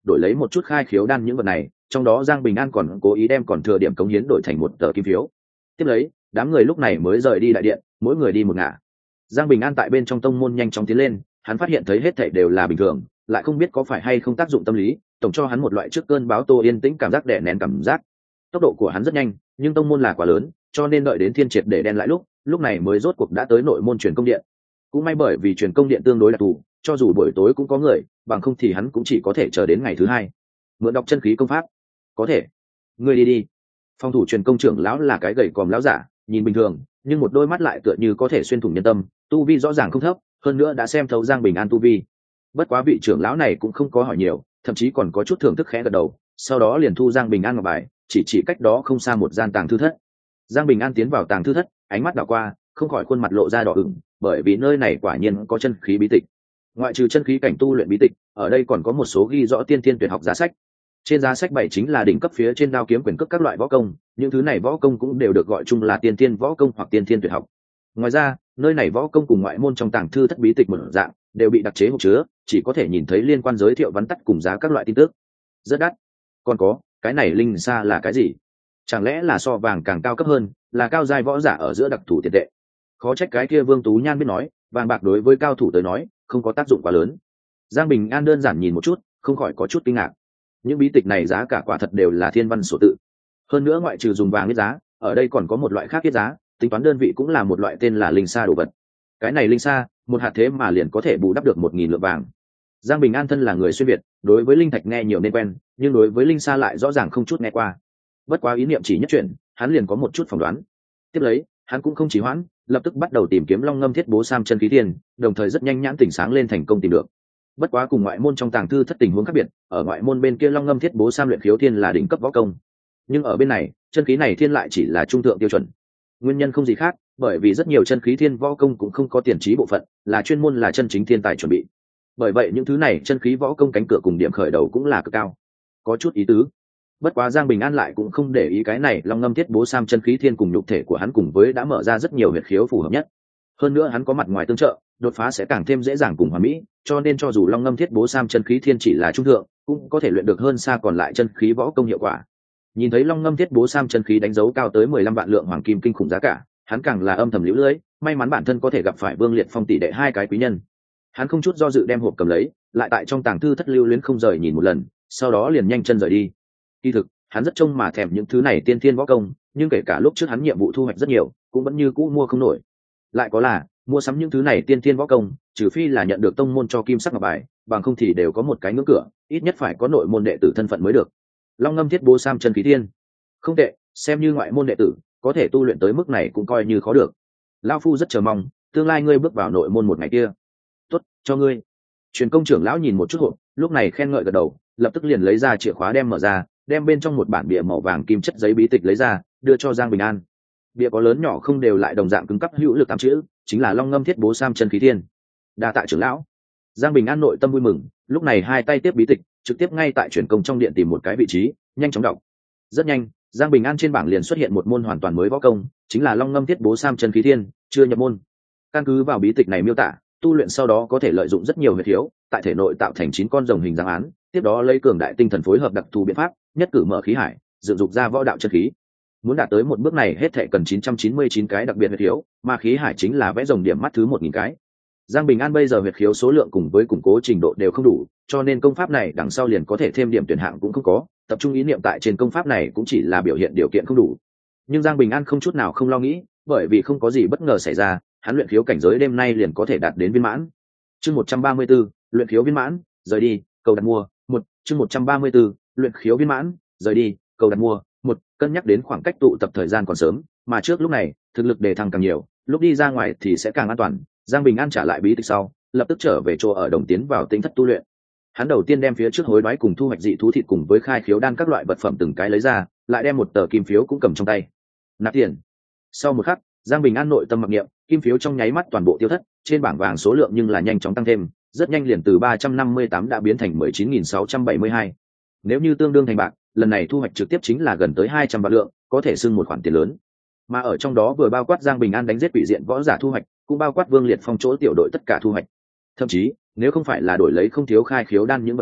đổi lấy một chút khai khiếu đan những vật này, trong đó Giang Bình An còn cố ý đem còn thừa điểm cống hiến đổi thành một tờ kim phiếu. Tiếp lấy, đám người lúc này mới rời đi đại điện, mỗi người đi một ngả. Giang Bình An tại bên trong tông môn nhanh chóng tiến lên, hắn phát hiện thấy hết thảy đều là bình thường, lại không biết có phải hay không tác dụng tâm lý, tổng cho hắn một loại trước cơn báo tô yên tĩnh cảm giác đè nén cảm giác. Tốc độ của hắn rất nhanh, nhưng tông môn là quá lớn, cho nên đợi đến thiên triệt để đen lại lúc này mới rốt cuộc đã tới nội môn truyền công điện. Cũng may bởi vì truyền công điện tương đối đặc thù, cho dù buổi tối cũng có người, bằng không thì hắn cũng chỉ có thể chờ đến ngày thứ hai. Mượn đọc chân khí công pháp, có thể. Ngươi đi đi. Phòng thủ truyền công trưởng lão là cái gầy còm lão giả, nhìn bình thường, nhưng một đôi mắt lại tựa như có thể xuyên thủng nhân tâm, tu vi rõ ràng không thấp, hơn nữa đã xem thấu Giang Bình An tu vi. Bất quá vị trưởng lão này cũng không có hỏi nhiều, thậm chí còn có chút thưởng thức khẽ gật đầu, sau đó liền thu Giang Bình An ngọc bài, chỉ cách đó không xa một gian tàng thư thất. Giang Bình An tiến vào tàng thư thất, ánh mắt đảo qua, không khỏi khuôn mặt lộ ra đỏ ửng, bởi vì nơi này quả nhiên có chân khí bí tịch. Ngoại trừ chân khí cảnh tu luyện bí tịch, ở đây còn có một số ghi rõ tiên thiên tuyệt học giá sách. Trên giá sách bày chính là đỉnh cấp phía trên đao kiếm quyền cước các loại võ công, những thứ này võ công cũng đều được gọi chung là tiên thiên võ công hoặc tiên thiên tuyệt học. Ngoài ra, nơi này võ công cùng ngoại môn trong tàng thư thất bí tịch một dạng, đều bị đặc chế hộp chứa, chỉ có thể nhìn thấy liên quan giới thiệu vắn tắt cùng giá các loại tin tức. Rất đắt. Còn có, cái này linh sa là cái gì? Chẳng lẽ là so vàng càng cao cấp hơn, là cao giai võ giả ở giữa đặc thù tiền tệ? Khó trách cái kia Vương Tú Nhan biết nói, vàng bạc đối với cao thủ tới nói, không có tác dụng quá lớn. Giang Bình An đơn giản nhìn một chút, không khỏi có chút kinh ngạc. Những bí tịch này giá cả quả thật đều là thiên văn sổ tự. Hơn nữa ngoại trừ dùng vàng viết giá, ở đây còn có một loại khác viết giá, tính toán đơn vị cũng là một loại tên là linh sa đồ vật. Cái này linh sa, một hạt thế mà liền có thể bù đắp được 1000 lượng vàng. Giang Bình An thân là người xuyên Việt, đối với linh thạch nghe nhiều nên quen, nhưng đối với linh sa lại rõ ràng không chút nghe qua. Bất quá ý niệm chỉ nhất chuyển, hắn liền có một chút phỏng đoán. Tiếp lấy, hắn cũng không chỉ hoãn, lập tức bắt đầu tìm kiếm Long Ngâm Thiết Bố Sam chân khí tiền, đồng thời rất nhanh nhãn tỉnh sáng lên thành công tìm được. Bất quá cùng ngoại môn trong tàng thư thất tình huống khác biệt, ở ngoại môn bên kia Long Ngâm Thiết Bố Sam luyện khiếu thiên là đỉnh cấp võ công, nhưng ở bên này, chân khí này thiên lại chỉ là trung thượng tiêu chuẩn. Nguyên nhân không gì khác, bởi vì rất nhiều chân khí thiên võ công cũng không có tiền trí bộ phận, là chuyên môn là chân chính thiên tài chuẩn bị. Bởi vậy những thứ này chân khí võ công cánh cửa cùng điểm khởi đầu cũng là cực cao. Có chút ý tứ. Bất quá Giang Bình An lại cũng không để ý cái này, Long Ngâm Thiết Bố Sam chân khí thiên cùng nhục thể của hắn cùng với đã mở ra rất nhiều huyệt khiếu phù hợp nhất. Hơn nữa hắn có mặt ngoài tương trợ, đột phá sẽ càng thêm dễ dàng cùng hoàn mỹ, cho nên cho dù Long Ngâm Thiết Bố Sam chân khí thiên chỉ là trung thượng, cũng có thể luyện được hơn xa còn lại chân khí võ công hiệu quả. Nhìn thấy Long Ngâm Thiết Bố Sam chân khí đánh dấu cao tới 15 vạn lượng hoàng kim kinh khủng giá cả, hắn càng là âm thầm liễu lưỡi, may mắn bản thân có thể gặp phải Vương Liệt Phong tỷ đệ hai cái quý nhân. Hắn không chút do dự đem hộp cầm lấy, lại tại trong tàng thư thất lưu luyến không rời nhìn một lần, sau đó liền nhanh chân rời đi. Kỳ thực, hắn rất trông mà thèm những thứ này tiên thiên võ công, nhưng kể cả lúc trước hắn nhiệm vụ thu hoạch rất nhiều, cũng vẫn như cũ mua không nổi. Lại có là, mua sắm những thứ này tiên thiên võ công, trừ phi là nhận được tông môn cho kim sắc ngọc bài, bằng không thì đều có một cái ngưỡng cửa, ít nhất phải có nội môn đệ tử thân phận mới được. Long Ngâm Thiết Bố Sam chân khí thiên, không tệ, xem như ngoại môn đệ tử, có thể tu luyện tới mức này cũng coi như khó được. Lão phu rất chờ mong, tương lai ngươi bước vào nội môn một ngày kia. Tốt, cho ngươi. Truyền công trưởng lão nhìn một chút hộp, lúc này khen ngợi gật đầu, lập tức liền lấy ra chìa khóa đem mở ra, đem bên trong một bản bìa màu vàng kim chất giấy bí tịch lấy ra, đưa cho Giang Bình An. Bìa có lớn nhỏ không đều lại đồng dạng cứng cắp hữu lực 8 chữ, chính là Long Ngâm Thiết Bố Sam chân khí thiên. Đa tạ trưởng lão. Giang Bình An nội tâm vui mừng, lúc này hai tay tiếp bí tịch, trực tiếp ngay tại truyền công trong điện tìm một cái vị trí, nhanh chóng đọc. Rất nhanh, Giang Bình An trên bảng liền xuất hiện một môn hoàn toàn mới võ công, chính là Long Ngâm Thiết Bố Sam chân khí thiên, chưa nhập môn. Căn cứ vào bí tịch này miêu tả, tu luyện sau đó có thể lợi dụng rất nhiều huyệt khiếu, tại thể nội tạo thành 9 con rồng hình dáng án, tiếp đó lấy cường đại tinh thần phối hợp đặc thù biện pháp, nhất cử mở khí hải, dựng dục ra võ đạo chân khí. Muốn đạt tới một bước này hết thảy cần 999 cái đặc biệt huyệt khiếu, mà khí hải chính là vẽ rồng điểm mắt thứ 1000 cái. Giang Bình An bây giờ huyệt khiếu số lượng cùng với củng cố trình độ đều không đủ, cho nên công pháp này đằng sau liền có thể thêm điểm tuyển hạng cũng không có, tập trung ý niệm tại trên công pháp này cũng chỉ là biểu hiện điều kiện không đủ. Nhưng Giang Bình An không chút nào không lo nghĩ, bởi vì không có gì bất ngờ xảy ra, hắn luyện khiếu cảnh giới đêm nay liền có thể đạt đến viên mãn. Chương 134, luyện khiếu viên mãn, rời đi, cầu đặt mua. Chương 134, luyện khiếu viên mãn, rời đi, cầu đặt mua. Cân nhắc đến khoảng cách tụ tập thời gian còn sớm, mà trước lúc này, thực lực đề thăng càng nhiều, lúc đi ra ngoài thì sẽ càng an toàn. Giang Bình An trả lại bí tịch sau, lập tức trở về chỗ ở đồng tiến vào tĩnh thất tu luyện. Hắn đầu tiên đem phía trước hối đoái cùng thu hoạch dị thú thịt cùng với khai khiếu đan các loại vật phẩm từng cái lấy ra, lại đem một tờ kim phiếu cũng cầm trong tay. Nạp tiền. Sau một khắc, Giang Bình An nội tâm mặc niệm, kim phiếu trong nháy mắt toàn bộ tiêu thất, trên bảng vàng số lượng nhưng là nhanh chóng tăng thêm, rất nhanh liền từ 358 đã biến thành 19.672. Nếu như tương đương thành bạc, lần này thu hoạch trực tiếp chính là gần tới 200 vạn lượng, có thể xưng một khoản tiền lớn. Mà ở trong đó vừa bao quát Giang Bình An đánh giết quỷ diện võ giả thu hoạch, cũng bao quát Vương Liệt Phong chỗ tiểu đội tất cả thu hoạch. Thậm chí, nếu không phải là đổi lấy không thiếu khai khiếu đan những vật này,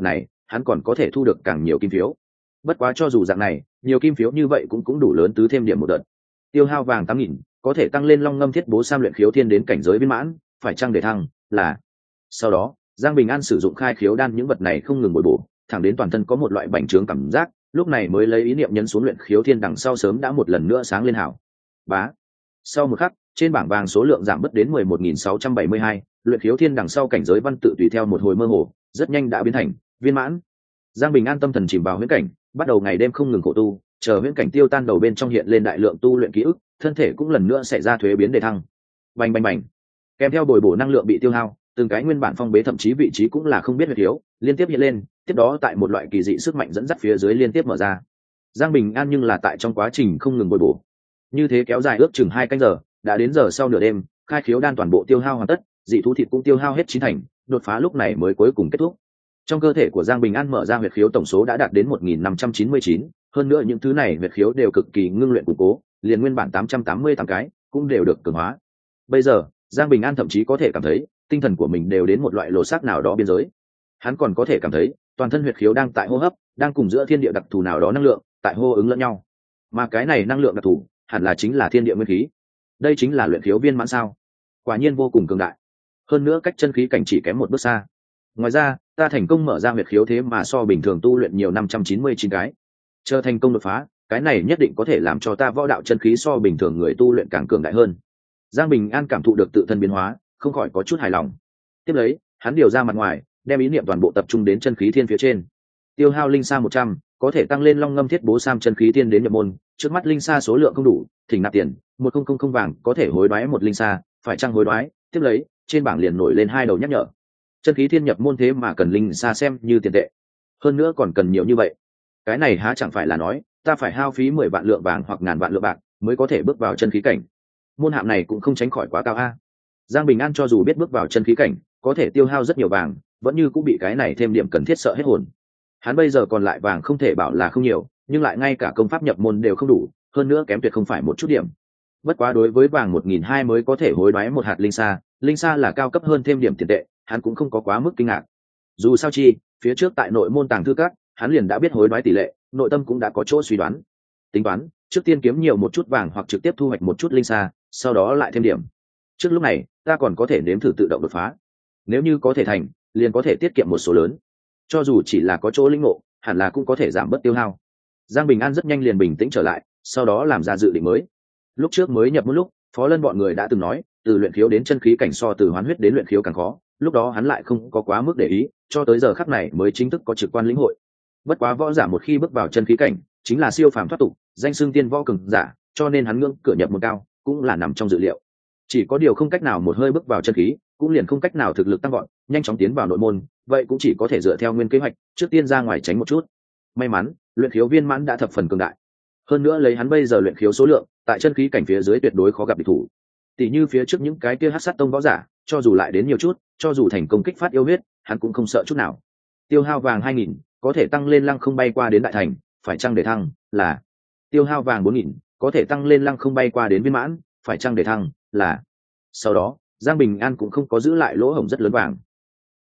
hắn còn có thể thu được càng nhiều kim phiếu. Bất quá cho dù dạng này nhiều kim phiếu như vậy cũng đủ lớn tứ thêm điểm một đợt. Tiêu hao vàng 8.000 có thể tăng lên long ngâm thiết bố sam luyện khiếu thiên đến cảnh giới viên mãn, phải chăng để thăng là. Sau đó Giang Bình An sử dụng khai khiếu đan những vật này không ngừng bồi bổ, thẳng đến toàn thân có một loại bành trướng cảm giác, lúc này mới lấy ý niệm nhấn xuống luyện khiếu thiên đằng sau sớm đã một lần nữa sáng lên hảo. Bá. Sau một khắc, trên bảng vàng số lượng giảm bớt đến 11.672, luyện khiếu thiên đằng sau cảnh giới văn tự tùy theo một hồi mơ hồ, rất nhanh đã biến thành viên mãn. Giang Bình An tâm thần chìm vào huyễn cảnh, bắt đầu ngày đêm không ngừng khổ tu, chờ huyễn cảnh tiêu tan đầu bên trong hiện lên đại lượng tu luyện ký ức, thân thể cũng lần nữa xảy ra thuế biến đề thăng. Bành bành bành. Kèm theo bồi bổ năng lượng bị tiêu hao, từng cái nguyên bản phong bế thậm chí vị trí cũng là không biết huyệt thiếu, liên tiếp hiện lên, tiếp đó tại một loại kỳ dị sức mạnh dẫn dắt phía dưới liên tiếp mở ra. Giang Bình An nhưng là tại trong quá trình không ngừng bồi bổ. Như thế kéo dài ước chừng 2 canh giờ, đã đến giờ sau nửa đêm, khai khiếu đan toàn bộ tiêu hao hoàn tất, dị thú thịt cũng tiêu hao hết chín thành, đột phá lúc này mới cuối cùng kết thúc. Trong cơ thể của Giang Bình An mở ra huyệt khiếu tổng số đã đạt đến 1.599, hơn nữa những thứ này huyệt khiếu đều cực kỳ ngưng luyện củng cố, liền nguyên bản 888 cái cũng đều được cường hóa. Bây giờ, Giang Bình An thậm chí có thể cảm thấy, tinh thần của mình đều đến một loại lộ sắc nào đó biên giới. Hắn còn có thể cảm thấy, toàn thân huyệt khiếu đang tại hô hấp, đang cùng giữa thiên địa đặc thù nào đó năng lượng, tại hô ứng lẫn nhau. Mà cái này năng lượng đặc thù, hẳn là chính là thiên địa nguyên khí. Đây chính là luyện khiếu viên mãn sao? Quả nhiên vô cùng cường đại. Hơn nữa cách chân khí cảnh chỉ kém một bước xa. Ngoài ra, ta thành công mở ra huyệt khiếu thế mà so bình thường tu luyện nhiều 599 cái. Chờ thành công đột phá, cái này nhất định có thể làm cho ta võ đạo chân khí so bình thường người tu luyện càng cường đại hơn. Giang Bình An cảm thụ được tự thân biến hóa, không khỏi có chút hài lòng. Tiếp lấy, hắn điều ra mặt ngoài, đem ý niệm toàn bộ tập trung đến chân khí thiên phía trên. Tiêu hao linh sa 100, có thể tăng lên long ngâm thiết bố sam chân khí thiên đến nhập môn, trước mắt linh sa số lượng không đủ, thỉnh nạp tiền, 1000 vàng có thể hối đoái một linh sa, phải chăng hối đoái? Tiếp lấy, trên bảng liền nổi lên 2 đầu nhắc nhở. Chân khí thiên nhập môn thế mà cần linh sa xem như tiền tệ. Hơn nữa còn cần nhiều như vậy. Cái này há chẳng phải là nói, ta phải hao phí 10 vạn lượng vàng hoặc ngàn vạn lượng bạc mới có thể bước vào chân khí cảnh. Môn hạng này cũng không tránh khỏi quá cao a. Giang Bình An cho dù biết bước vào chân khí cảnh, có thể tiêu hao rất nhiều vàng, vẫn như cũng bị cái này thêm điểm cần thiết sợ hết hồn. Hắn bây giờ còn lại vàng không thể bảo là không nhiều, nhưng lại ngay cả công pháp nhập môn đều không đủ, hơn nữa kém tuyệt không phải một chút điểm. Bất quá đối với vàng 1.200 mới có thể hối đoái một hạt linh sa là cao cấp hơn thêm điểm tiền tệ, hắn cũng không có quá mức kinh ngạc. Dù sao chi, phía trước tại nội môn tàng thư các, hắn liền đã biết hối đoái tỷ lệ, nội tâm cũng đã có chỗ suy đoán. Tính toán, trước tiên kiếm nhiều một chút vàng hoặc trực tiếp thu hoạch một chút linh sa, sau đó lại thêm điểm. Trước lúc này, ta còn có thể nếm thử tự động đột phá. Nếu như có thể thành, liền có thể tiết kiệm một số lớn. Cho dù chỉ là có chỗ linh ngộ, hẳn là cũng có thể giảm bớt tiêu hao. Giang Bình An rất nhanh liền bình tĩnh trở lại, sau đó làm ra dự định mới. Lúc trước mới nhập một lúc, Phó Lân bọn người đã từng nói, từ luyện khiếu đến chân khí cảnh so từ hoán huyết đến luyện khiếu càng khó, lúc đó hắn lại không có quá mức để ý, cho tới giờ khắc này mới chính thức có trực quan lĩnh hội. Bất quá võ giả một khi bước vào chân khí cảnh, chính là siêu phàm thoát tục, danh xưng tiên võ cường giả, cho nên hắn ngưỡng cửa nhập một cao, cũng là nằm trong dự liệu. Chỉ có điều không cách nào một hơi bước vào chân khí, cũng liền không cách nào thực lực tăng vọt, nhanh chóng tiến vào nội môn, vậy cũng chỉ có thể dựa theo nguyên kế hoạch, trước tiên ra ngoài tránh một chút. May mắn, luyện khiếu viên mãn đã thập phần cường đại. Hơn nữa lấy hắn bây giờ luyện khiếu số lượng, tại chân khí cảnh phía dưới tuyệt đối khó gặp địch thủ. Tỷ như phía trước những cái kia hắc sát tông võ giả, cho dù lại đến nhiều chút, cho dù thành công kích phát yêu huyết, hắn cũng không sợ chút nào. Tiêu hao vàng 2.000, có thể tăng lên lăng không bay qua đến đại thành, phải chăng để thăng là. Tiêu hao vàng 4.000, có thể tăng lên lăng không bay qua đến viên mãn, phải chăng để thăng là. Sau đó, Giang Bình An cũng không có giữ lại lỗ hổng rất lớn vàng.